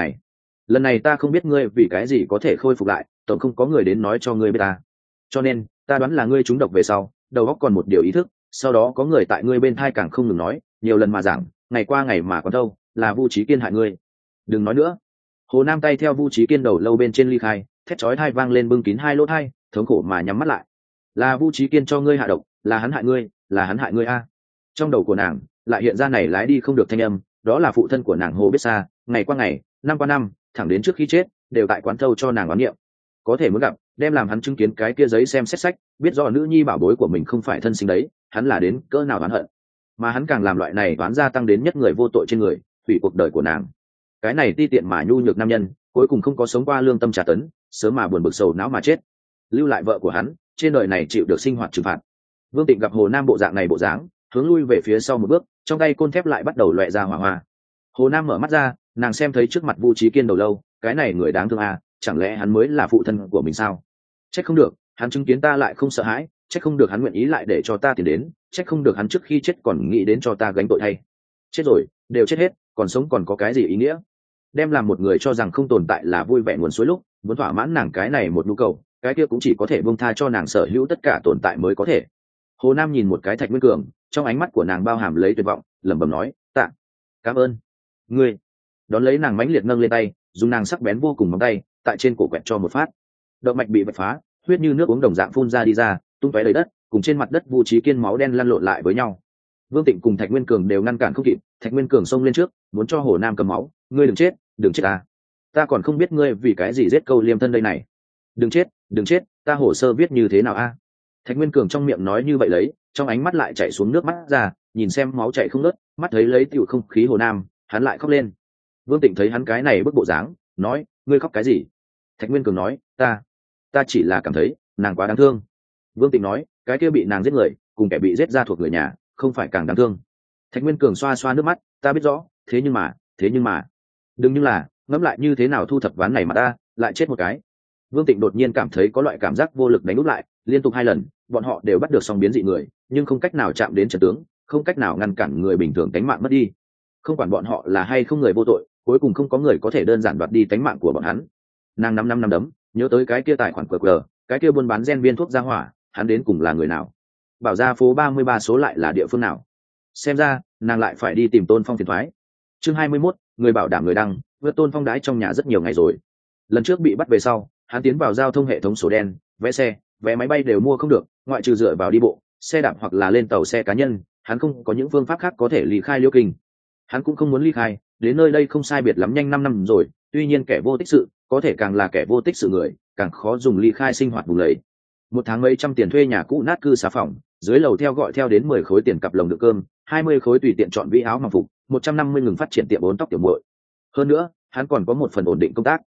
lần này ta không biết ngươi vì cái gì có thể khôi phục lại, tổng không có người đến nói cho ngươi biết ta. Cho nên, ta đoán là ngươi trúng độc về sau, đầu óc còn một điều ý thức, sau đó có người tại ngươi bên thai càng không ngừng nói, nhiều lần mà giảng, ngày qua ngày mà còn đâu, là Vu Chí Kiên hại ngươi. Đừng nói nữa. Hồ Nam tay theo Vu Chí Kiên đầu lâu bên trên ly khai, thét chói tai vang lên bưng kín hai lỗ tai, thống khổ mà nhắm mắt lại. Là Vu Chí Kiên cho ngươi hạ độc, là hắn hại ngươi, là hắn hại ngươi a. Trong đầu của nàng lại hiện ra này lái đi không được thanh âm, đó là phụ thân của nàng Hồ Biết Sa, ngày qua ngày, năm qua năm, thẳng đến trước khi chết, đều tại quán thâu cho nàng oán niệm. Có thể muốn gặp, đem làm hắn chứng kiến cái kia giấy xem xét sách, biết rõ nữ nhi bảo bối của mình không phải thân sinh đấy, hắn là đến cỡ nào oán hận. Mà hắn càng làm loại này oán gia tăng đến nhất người vô tội trên người, hủy cuộc đời của nàng. Cái này ti tiện mà nhu nhược nam nhân, cuối cùng không có sống qua lương tâm trả tấn, sớm mà buồn bực sầu não mà chết, lưu lại vợ của hắn trên đời này chịu được sinh hoạt trừng phạt. Vương Tịnh gặp Hồ Nam bộ dạng này bộ dáng, hướng lui về phía sau một bước, trong tay côn thép lại bắt đầu loẹt ra hỏa hoa. Hồ Nam mở mắt ra, nàng xem thấy trước mặt Vu Chí Kiên đầu lâu, cái này người đáng thương à, chẳng lẽ hắn mới là phụ thân của mình sao? Trách không được, hắn chứng kiến ta lại không sợ hãi, trách không được hắn nguyện ý lại để cho ta tiền đến, trách không được hắn trước khi chết còn nghĩ đến cho ta gánh tội thay. Chết rồi, đều chết hết, còn sống còn có cái gì ý nghĩa? Đem làm một người cho rằng không tồn tại là vui vẻ nguồn suối lúc, muốn thỏa mãn nàng cái này một nhu cầu, cái kia cũng chỉ có thể buông tha cho nàng sở hữu tất cả tồn tại mới có thể. Hồ Nam nhìn một cái Thạch Nguyên Cường, trong ánh mắt của nàng bao hàm lấy tuyệt vọng, lẩm bẩm nói, tạ, cảm ơn ngươi. Đón lấy nàng mãnh liệt nâng lên tay, dùng nàng sắc bén vô cùng móng tay tại trên cổ quẹt cho một phát, động mạch bị vạch phá, huyết như nước uống đồng dạng phun ra đi ra, tung tóe đầy đất, cùng trên mặt đất Vu Chí Kiên máu đen lăn lộn lại với nhau. Vương Tịnh cùng Thạch Nguyên Cường đều ngăn cản không kịp, Thạch Nguyên Cường xông lên trước, muốn cho Hồ Nam cầm máu, ngươi đừng chết, đừng chết ta còn không biết ngươi vì cái gì giết Câu Liêm thân đây này. Đừng chết, ta hồ sơ viết như thế nào a? Thạch Nguyên Cường trong miệng nói như vậy lấy, trong ánh mắt lại chảy xuống nước mắt ra, nhìn xem máu chảy không ngớt, mắt thấy lấy tiểu không khí Hồ Nam, hắn lại khóc lên. Vương Tịnh thấy hắn cái này bức bộ dáng, nói, ngươi khóc cái gì? Thạch Nguyên Cường nói, ta chỉ là cảm thấy nàng quá đáng thương. Vương Tịnh nói, cái kia bị nàng giết người, cùng kẻ bị giết ra thuộc người nhà, không phải càng đáng thương? Thạch Nguyên Cường xoa xoa nước mắt, ta biết rõ, thế nhưng mà, đừng như là, ngẫm lại như thế nào thu thập ván này mà ta lại chết một cái. Vương Tịnh đột nhiên cảm thấy có loại cảm giác vô lực đánh úp lại, liên tục 2 lần, bọn họ đều bắt được song biến dị người, nhưng không cách nào chạm đến trận tướng, không cách nào ngăn cản người bình thường tánh mạng mất đi. Không quản bọn họ là hay không người vô tội, cuối cùng không có người có thể đơn giản đoạt đi tánh mạng của bọn hắn. Nàng năm đấm, nhớ tới cái kia tài khoản QR, cái kia buôn bán gen viên thuốc gia hỏa, hắn đến cùng là người nào? Bảo ra phố 33 số lại là địa phương nào? Xem ra, nàng lại phải đi tìm Tôn Phong phiền toái. Chương 21, người bảo đảm người đăng, vượt Tôn Phong đãi trong nhà rất nhiều ngày rồi. Lần trước bị bắt về sau, hắn tiến vào giao thông hệ thống sổ đen, vé xe, vé máy bay đều mua không được, ngoại trừ dựa vào đi bộ, xe đạp hoặc là lên tàu xe cá nhân, hắn không có những phương pháp khác có thể ly khai Liêu Kinh. Hắn cũng không muốn ly khai, đến nơi đây không sai biệt lắm nhanh 5 năm rồi, tuy nhiên kẻ vô tích sự, có thể càng là kẻ vô tích sự người, càng khó dùng ly khai sinh hoạt vùng lấy. Một tháng mấy trăm tiền thuê nhà cũ nát cư xá phòng, dưới lầu theo gọi theo đến 10 khối tiền cặp lồng đựng cơm, 20 khối tùy tiện chọn vĩ áo mặc phục, 150 ngừng phát triển tiệm bốn tóc tiểu muội. Hơn nữa, hắn còn có một phần ổn định công tác.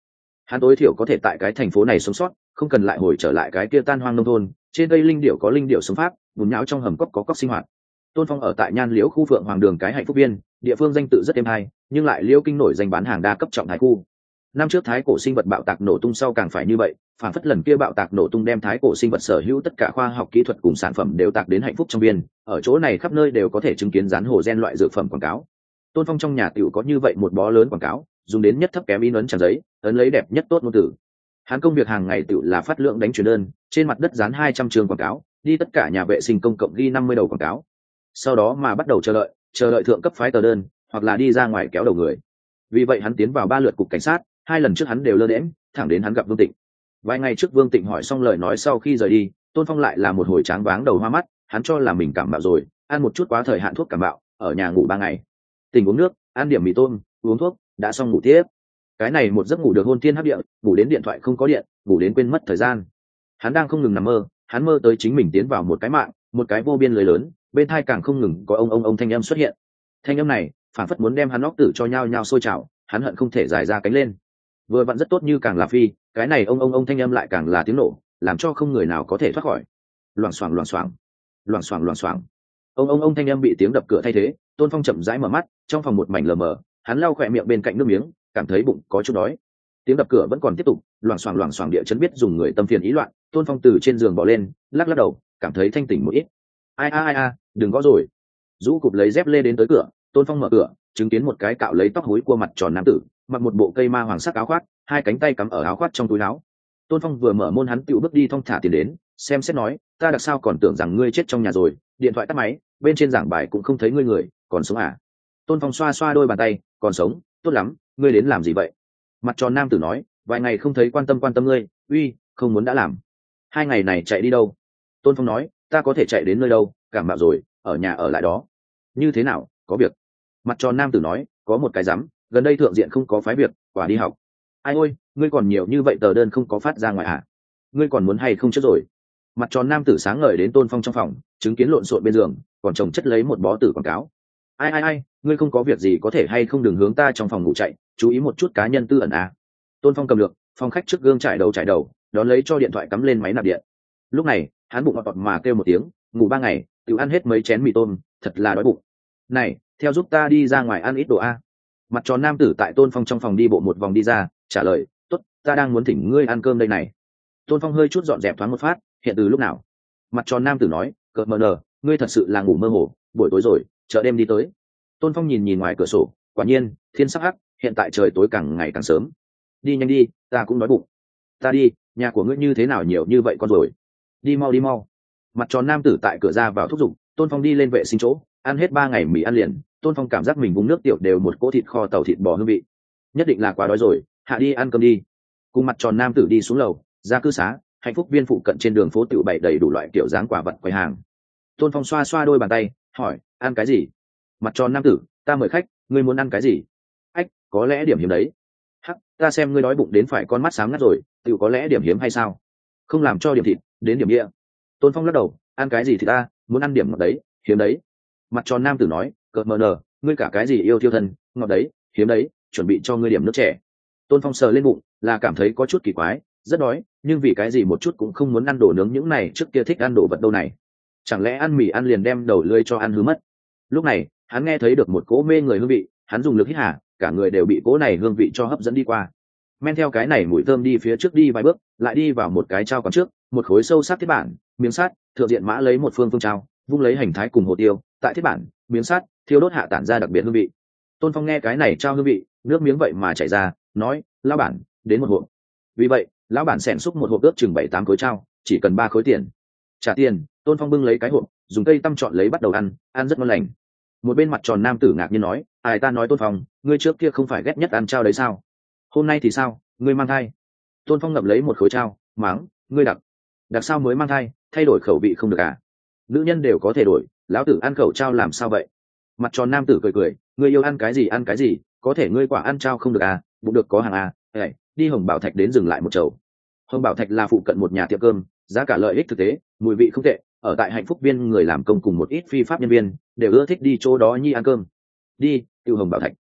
hắn tối thiểu có thể tại cái thành phố này sống sót, không cần lại hồi trở lại cái kia tan hoang nông thôn. Trên cây linh điểu có linh điểu sống pháp, bùn nhão trong hầm cốc có cốc sinh hoạt. Tôn Phong ở tại Nhan Liễu khu Phượng Hoàng đường cái hạnh phúc viên, địa phương danh tự rất êm hay, nhưng lại Liễu kinh nổi danh bán hàng đa cấp trọng thái khu. Năm trước thái cổ sinh vật bạo tạc nổ tung sau càng phải như vậy, phản phất lần kia bạo tạc nổ tung đem thái cổ sinh vật sở hữu tất cả khoa học kỹ thuật cùng sản phẩm đều tạc đến hạnh phúc trong viên. Ở chỗ này khắp nơi đều có thể chứng kiến dán hồ gen loại dược phẩm quảng cáo. Tôn Phong trong nhà tiểu có như vậy một bó lớn quảng cáo, dùng đến nhất thấp kém in ấn trang giấy, ấn lấy đẹp nhất tốt ngôn từ. Hắn công việc hàng ngày tiểu là phát lượng đánh truyền đơn, trên mặt đất dán 200 trường quảng cáo, đi tất cả nhà vệ sinh công cộng ghi 50 đầu quảng cáo. Sau đó mà bắt đầu chờ đợi thượng cấp phái tờ đơn, hoặc là đi ra ngoài kéo đầu người. Vì vậy hắn tiến vào 3 lượt cục cảnh sát, 2 lần trước hắn đều lơ đễnh, thẳng đến hắn gặp Vương Tịnh. Vài ngày trước Vương Tịnh hỏi xong lời nói sau khi rời đi, Tôn Phong lại là một hồi tráng váng đầu hoa mắt, hắn cho là mình cảm mạo rồi, ăn một chút quá thời hạn thuốc cảm mạo, ở nhà ngủ 3 ngày. Tỉnh uống nước, ăn điểm mì tôm, uống thuốc, đã xong ngủ tiếp. Cái này một giấc ngủ được hôn thiên hấp địa, ngủ đến điện thoại không có điện, ngủ đến quên mất thời gian. Hắn đang không ngừng nằm mơ, hắn mơ tới chính mình tiến vào một cái mạng, một cái vô biên lưới lớn, bên thai càng không ngừng có ông thanh âm xuất hiện. Thanh âm này phản phất muốn đem hắn óc tử cho nhau sôi trào, hắn hận không thể giải ra cánh lên. Vừa vặn rất tốt như càng là phi, cái này ông thanh âm lại càng là tiếng nổ, làm cho không người nào có thể thoát khỏi. Loảng xoảng loảng xoảng, loảng xoảng loảng xoảng. Ông thanh âm bị tiếng đập cửa thay thế. Tôn Phong chậm rãi mở mắt, trong phòng một mảnh lờ mờ, hắn lau khỏe miệng bên cạnh nước miếng, cảm thấy bụng có chút đói. Tiếng đập cửa vẫn còn tiếp tục, loảng xoảng địa chấn biết dùng người tâm phiền ý loạn. Tôn Phong từ trên giường bò lên, lắc đầu, cảm thấy thanh tỉnh một ít. Ai, đừng gõ rồi. Dũ cụp lấy dép lê đến tới cửa. Tôn Phong mở cửa, chứng kiến một cái cạo lấy tóc hối cua mặt tròn nam tử, mặc một bộ cây ma hoàng sắc áo khoác, hai cánh tay cắm ở áo khoác trong túi áo. Tôn Phong vừa mở môn hắn tựu bước đi thong thả tiến đến, xem xét nói, ta đặc sao còn tưởng rằng ngươi chết trong nhà rồi. Điện thoại tắt máy, bên trên giảng bài cũng không thấy ngươi người, còn sống à? Tôn Phong xoa xoa đôi bàn tay, còn sống, tốt lắm, ngươi đến làm gì vậy? Mặt tròn nam tử nói, vài ngày không thấy quan tâm ngươi, uy, không muốn đã làm. 2 ngày này chạy đi đâu? Tôn Phong nói, ta có thể chạy đến nơi đâu, cảm mạo rồi, ở nhà ở lại đó. Như thế nào, có việc? Mặt tròn nam tử nói, có một cái rắm, gần đây thượng diện không có phái việc, quả đi học. Ai ôi, ngươi còn nhiều như vậy tờ đơn không có phát ra ngoài à? Ngươi còn muốn hay không chết rồi? Mặt tròn nam tử sáng ngời đến Tôn Phong trong phòng, chứng kiến lộn xộn bên giường, còn chồng chất lấy một bó tử quảng cáo. Ai, ngươi không có việc gì có thể hay không đừng hướng ta trong phòng ngủ chạy, chú ý một chút cá nhân tư ẩn à? Tôn Phong cầm lược, phòng khách trước gương trải đầu, đón lấy cho điện thoại cắm lên máy nạp điện. Lúc này, hắn bụng ngọt mà kêu một tiếng, ngủ 3 ngày, tự ăn hết mấy chén mì tôm, thật là đói bụng. Này, theo giúp ta đi ra ngoài ăn ít đồ a. Mặt tròn nam tử tại Tôn Phong trong phòng đi bộ một vòng đi ra, trả lời, tốt, ta đang muốn thỉnh ngươi ăn cơm đây này. Tôn Phong hơi chút dọn dẹp thoáng một phát, hiện từ lúc nào? Mặt tròn nam tử nói, cợt mờ nờ, ngươi thật sự là ngủ mơ hồ, buổi tối rồi, chợ đêm đi tới. Tôn Phong nhìn ngoài cửa sổ, quả nhiên, thiên sắc hắc, hiện tại trời tối càng ngày càng sớm. Đi nhanh đi, ta cũng đói bụng. Ta đi, nhà của ngươi như thế nào nhiều như vậy con rồi? Đi mau. Mặt tròn nam tử tại cửa ra vào thúc giục. Tôn Phong đi lên vệ sinh chỗ, ăn hết 3 ngày mì ăn liền. Tôn Phong cảm giác mình vung nước tiểu đều một cỗ thịt kho tàu thịt bò hương vị. Nhất định là quá đói rồi, hạ đi ăn cơm đi. Cùng mặt tròn nam tử đi xuống lầu, ra cư xá, hạnh phúc viên phụ cận trên đường phố tiểu bày đầy đủ loại kiểu dáng quả vật quầy hàng. Tôn Phong xoa xoa đôi bàn tay, hỏi, ăn cái gì? Mặt tròn nam tử, ta mời khách, ngươi muốn ăn cái gì? Ách, có lẽ điểm hiếm đấy. Hắc, ta xem ngươi đói bụng đến phải con mắt sáng ngắt rồi, tiểu có lẽ điểm hiếm hay sao? Không làm cho điểm thịt, đến điểm địa. Tôn Phong lắc đầu, ăn cái gì thì ta muốn ăn điểm ngọt đấy, hiếm đấy. Mặt tròn nam tử nói, cợt mờ nờ, ngươi cả cái gì yêu thiêu thân, ngọt đấy, hiếm đấy, chuẩn bị cho ngươi điểm nước trẻ. Tôn Phong sờ lên bụng, là cảm thấy có chút kỳ quái, rất đói, nhưng vì cái gì một chút cũng không muốn ăn đồ nướng những này trước kia thích ăn đồ vật đâu này. Chẳng lẽ ăn mì ăn liền đem đầu lưỡi cho ăn hư mất? Lúc này, hắn nghe thấy được một cỗ mê người hương vị, hắn dùng lực hít hà, cả người đều bị cỗ này hương vị cho hấp dẫn đi qua. Men theo cái này mùi thơm đi phía trước đi vài bước, lại đi vào một cái trao quán trước, một khối sâu sắc thiết bản, miếng sắt, thượng diện mã lấy một phương trao, vung lấy hành thái cùng hồ tiêu, tại thiết bản, miếng sắt, thiêu đốt hạ tản ra đặc biệt hương vị. Tôn Phong nghe cái này trao hương vị, nước miếng vậy mà chảy ra, nói, lão bản, đến một hộp. Vì vậy, lão bản xẻn xúc một hộp ướp chừng 7-8 khối trao, chỉ cần 3 khối tiền. Trả tiền, Tôn Phong bưng lấy cái hộp, dùng cây tăm chọn lấy bắt đầu ăn rất ngon lành. Một bên mặt tròn nam tử ngạc nhiên nói, ai ta nói Tôn Phong, ngươi trước kia không phải ghét nhất ăn trao đấy sao? Hôm nay thì sao, ngươi mang thai? Tôn Phong ngậm lấy một khối trao, mắng, ngươi đặc sao mới mang thai, thay đổi khẩu vị không được à? Nữ nhân đều có thể đổi, lão tử ăn khẩu trao làm sao vậy? Mặt tròn nam tử cười, ngươi yêu ăn cái gì, có thể ngươi quả ăn trao không được à, bụng được có hàng à? Ê, đi Hồng Bảo Thạch đến dừng lại một chầu. Hồng Bảo Thạch là phụ cận một nhà tiệm cơm, giá cả lợi ích thực tế, mùi vị không tệ, ở tại hạnh phúc viên người làm công cùng một ít phi pháp nhân viên đều ưa thích đi chỗ đó nhi ăn cơm. Đi, tiêu Hồng Bảo Thạch.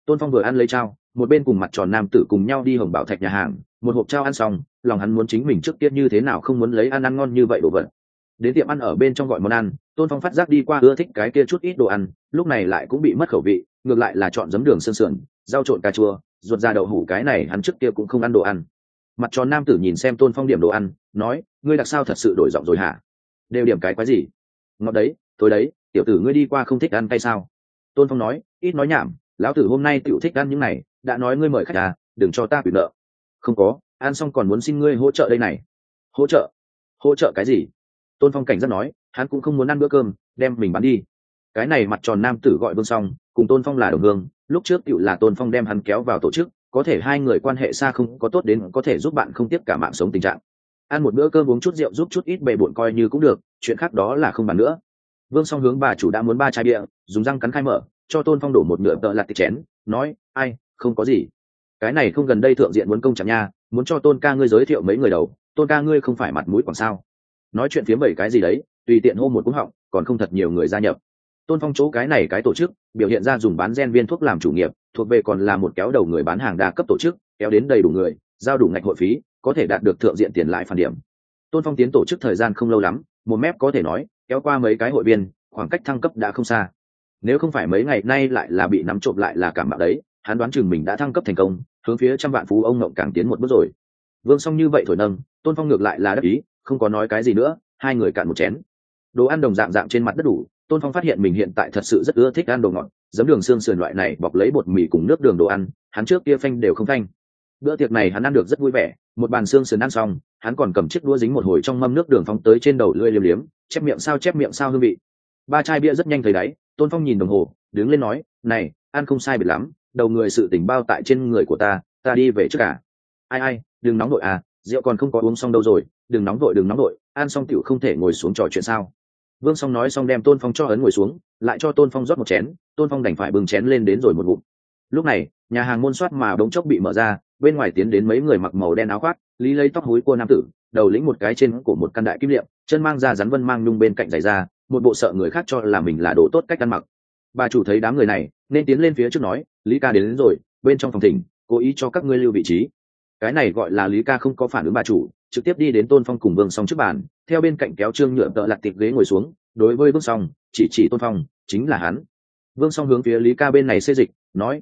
Tôn Phong vừa ăn lấy trao, một bên cùng mặt tròn nam tử cùng nhau đi Hồng Bảo Thạch nhà hàng, một hộp trao ăn xong, lòng hắn muốn chính mình trước tiên như thế nào không muốn lấy ăn ngon như vậy đồ vật. Đến tiệm ăn ở bên trong gọi món ăn, Tôn Phong phát giác đi qua ưa thích cái kia chút ít đồ ăn, lúc này lại cũng bị mất khẩu vị, ngược lại là chọn giấm đường sơn sườn, rau trộn cà chua, ruột ra đậu hủ, cái này hắn trước kia cũng không ăn đồ ăn. Mặt tròn nam tử nhìn xem Tôn Phong điểm đồ ăn, nói, ngươi đặc sao thật sự đổi giọng rồi hả? Đều điểm cái quái gì? Ngọt đấy, tối đấy, tiểu tử ngươi đi qua không thích ăn cay sao? Tôn Phong nói, ít nói nhảm, lão tử hôm nay tiểu thích ăn những này, đã nói ngươi mời khách à, đừng cho ta quỵ nợ. Không có, ăn xong còn muốn xin ngươi hỗ trợ đây này. Hỗ trợ? Hỗ trợ cái gì? Tôn Phong cảnh giác nói, hắn cũng không muốn ăn bữa cơm, đem mình bán đi. Cái này mặt tròn nam tử gọi Vương Song, cùng Tôn Phong là đồng hương, lúc trước tiểu là Tôn Phong đem hắn kéo vào tổ chức, có thể hai người quan hệ xa không có tốt đến có thể giúp bạn không tiếp cả mạng sống tình trạng. Ăn một bữa cơm uống chút rượu giúp chút ít bề bộn coi như cũng được, chuyện khác đó là không bàn nữa. Vương Song hướng bà chủ đã muốn 3 chai bia, dùng răng cắn khai mở, cho Tôn Phong đổ một nửa tợ lạt tịch chén, nói, ai, không có gì. Cái này không gần đây thượng diện muốn công chẳng nha, muốn cho Tôn ca ngươi giới thiệu mấy người đầu, Tôn ca ngươi không phải mặt mũi còn sao? Nói chuyện phiếm bảy cái gì đấy, tùy tiện hô một cú họng, còn không thật nhiều người gia nhập. Tôn Phong chỗ cái này cái tổ chức biểu hiện ra dùng bán gen viên thuốc làm chủ nghiệp, thuộc về còn là một kéo đầu người bán hàng đa cấp tổ chức, kéo đến đầy đủ người, giao đủ ngạch hội phí, có thể đạt được thượng diện tiền lãi phản điểm. Tôn Phong tiến tổ chức thời gian không lâu lắm, một mép có thể nói kéo qua mấy cái hội viên, khoảng cách thăng cấp đã không xa. Nếu không phải mấy ngày nay lại là bị nắm trộm lại là cảm bạo đấy, hắn đoán chừng mình đã thăng cấp thành công, hướng phía trăm vạn phú ông ngộng càng tiến một bước rồi. Vương Song như vậy thổi nâng, Tôn Phong ngược lại là đắc ý, không có nói cái gì nữa, hai người cạn một chén. Đồ ăn đồng dạng dạng trên mặt đất đủ, Tôn Phong phát hiện mình hiện tại thật sự rất ưa thích ăn đồ ngọt, giấm đường xương sườn loại này bọc lấy bột mì cùng nước đường đồ ăn, hắn trước kia phanh đều không phanh. Bữa tiệc này hắn ăn được rất vui vẻ, một bàn xương sườn ăn xong, hắn còn cầm chiếc đũa dính một hồi trong mâm nước đường phóng tới trên đầu lưỡi liếm liếm, chép miệng sao hương vị. 3 chai bia rất nhanh thấy đáy, Tôn Phong nhìn đồng hồ, đứng lên nói, này, ăn không sai biệt lắm, đầu người sự tình bao tại trên người của ta đi về trước cả. Ai, đừng nóng vội à, rượu còn không có uống xong đâu rồi, đừng nóng vội, ăn xong tiểu không thể ngồi xuống trò chuyện sao? Vương Song nói xong đem Tôn Phong cho ấn ngồi xuống, lại cho Tôn Phong rót một chén, Tôn Phong đành phải bưng chén lên đến rồi một ngụm. Lúc này, nhà hàng môn soát mà đống chốc bị mở ra, bên ngoài tiến đến mấy người mặc màu đen áo khoác, lý lấy tóc húi của nam tử, đầu lĩnh một cái trên cổ một căn đại kim liệm, chân mang ra rắn vân mang nhung bên cạnh giày ra, một bộ sợ người khác cho là mình là đồ tốt cách ăn mặc. Bà chủ thấy đám người này, nên tiến lên phía trước nói, Lý ca đến rồi, bên trong phòng thỉnh, cố ý cho các ngươi lưu vị trí. Cái này gọi là Lý ca không có phản ứng bà chủ, trực tiếp đi đến Tôn Phong cùng Vương Song trước bàn, theo bên cạnh kéo trương nhựa tợ lặt tiệp ghế ngồi xuống, đối với Vương Song, chỉ Tôn Phong, chính là hắn. Vương Song hướng phía Lý ca bên này xê dịch, nói,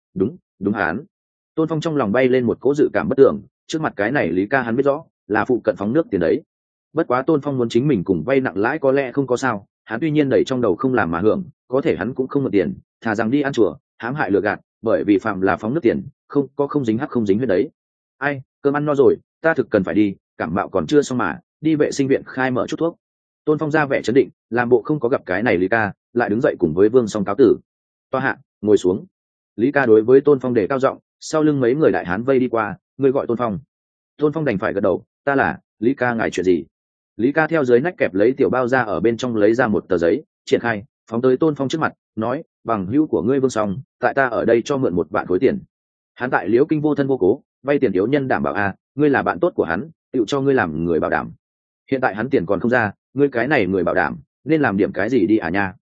đúng hắn. Tôn Phong trong lòng bay lên một cỗ dự cảm bất tưởng, trước mặt cái này Lý ca hắn biết rõ, là phụ cận phóng nước tiền đấy. Bất quá Tôn Phong muốn chính mình cùng vay nặng lãi có lẽ không có sao, hắn tuy nhiên đẩy trong đầu không làm mà hưởng, có thể hắn cũng không mượn tiền, thà rằng đi ăn chùa, hãm hại lừa gạt, bởi vì phạm là phóng nước tiền, không dính hắc không dính huyết đấy. Ai, cơm ăn no rồi, ta thực cần phải đi, cảm mạo còn chưa xong mà, đi vệ sinh viện khai mở chút thuốc. Tôn Phong ra vẻ chấn định, làm bộ không có gặp cái này Lý ca, lại đứng dậy cùng với Vương Song cáo tử. Toa hạ, ngồi xuống. Lý ca đối với Tôn Phong đề cao giọng, sau lưng mấy người đại hán vây đi qua, người gọi Tôn Phong. Tôn Phong đành phải gật đầu, ta là Lý ca, ngài chuyện gì? Lý ca theo dưới nách kẹp lấy tiểu bao ra ở bên trong lấy ra một tờ giấy, triển khai, phóng tới Tôn Phong trước mặt, nói, bằng hữu của ngươi Vương Song, tại ta ở đây cho mượn 1 vạn khối tiền. Hắn tại Liễu Kinh vô thân vô cố, vay tiền thiếu nhân đảm bảo ngươi là bạn tốt của hắn, tự cho ngươi làm người bảo đảm. Hiện tại hắn tiền còn không ra, ngươi cái này người bảo đảm, nên làm điểm cái gì đi nha?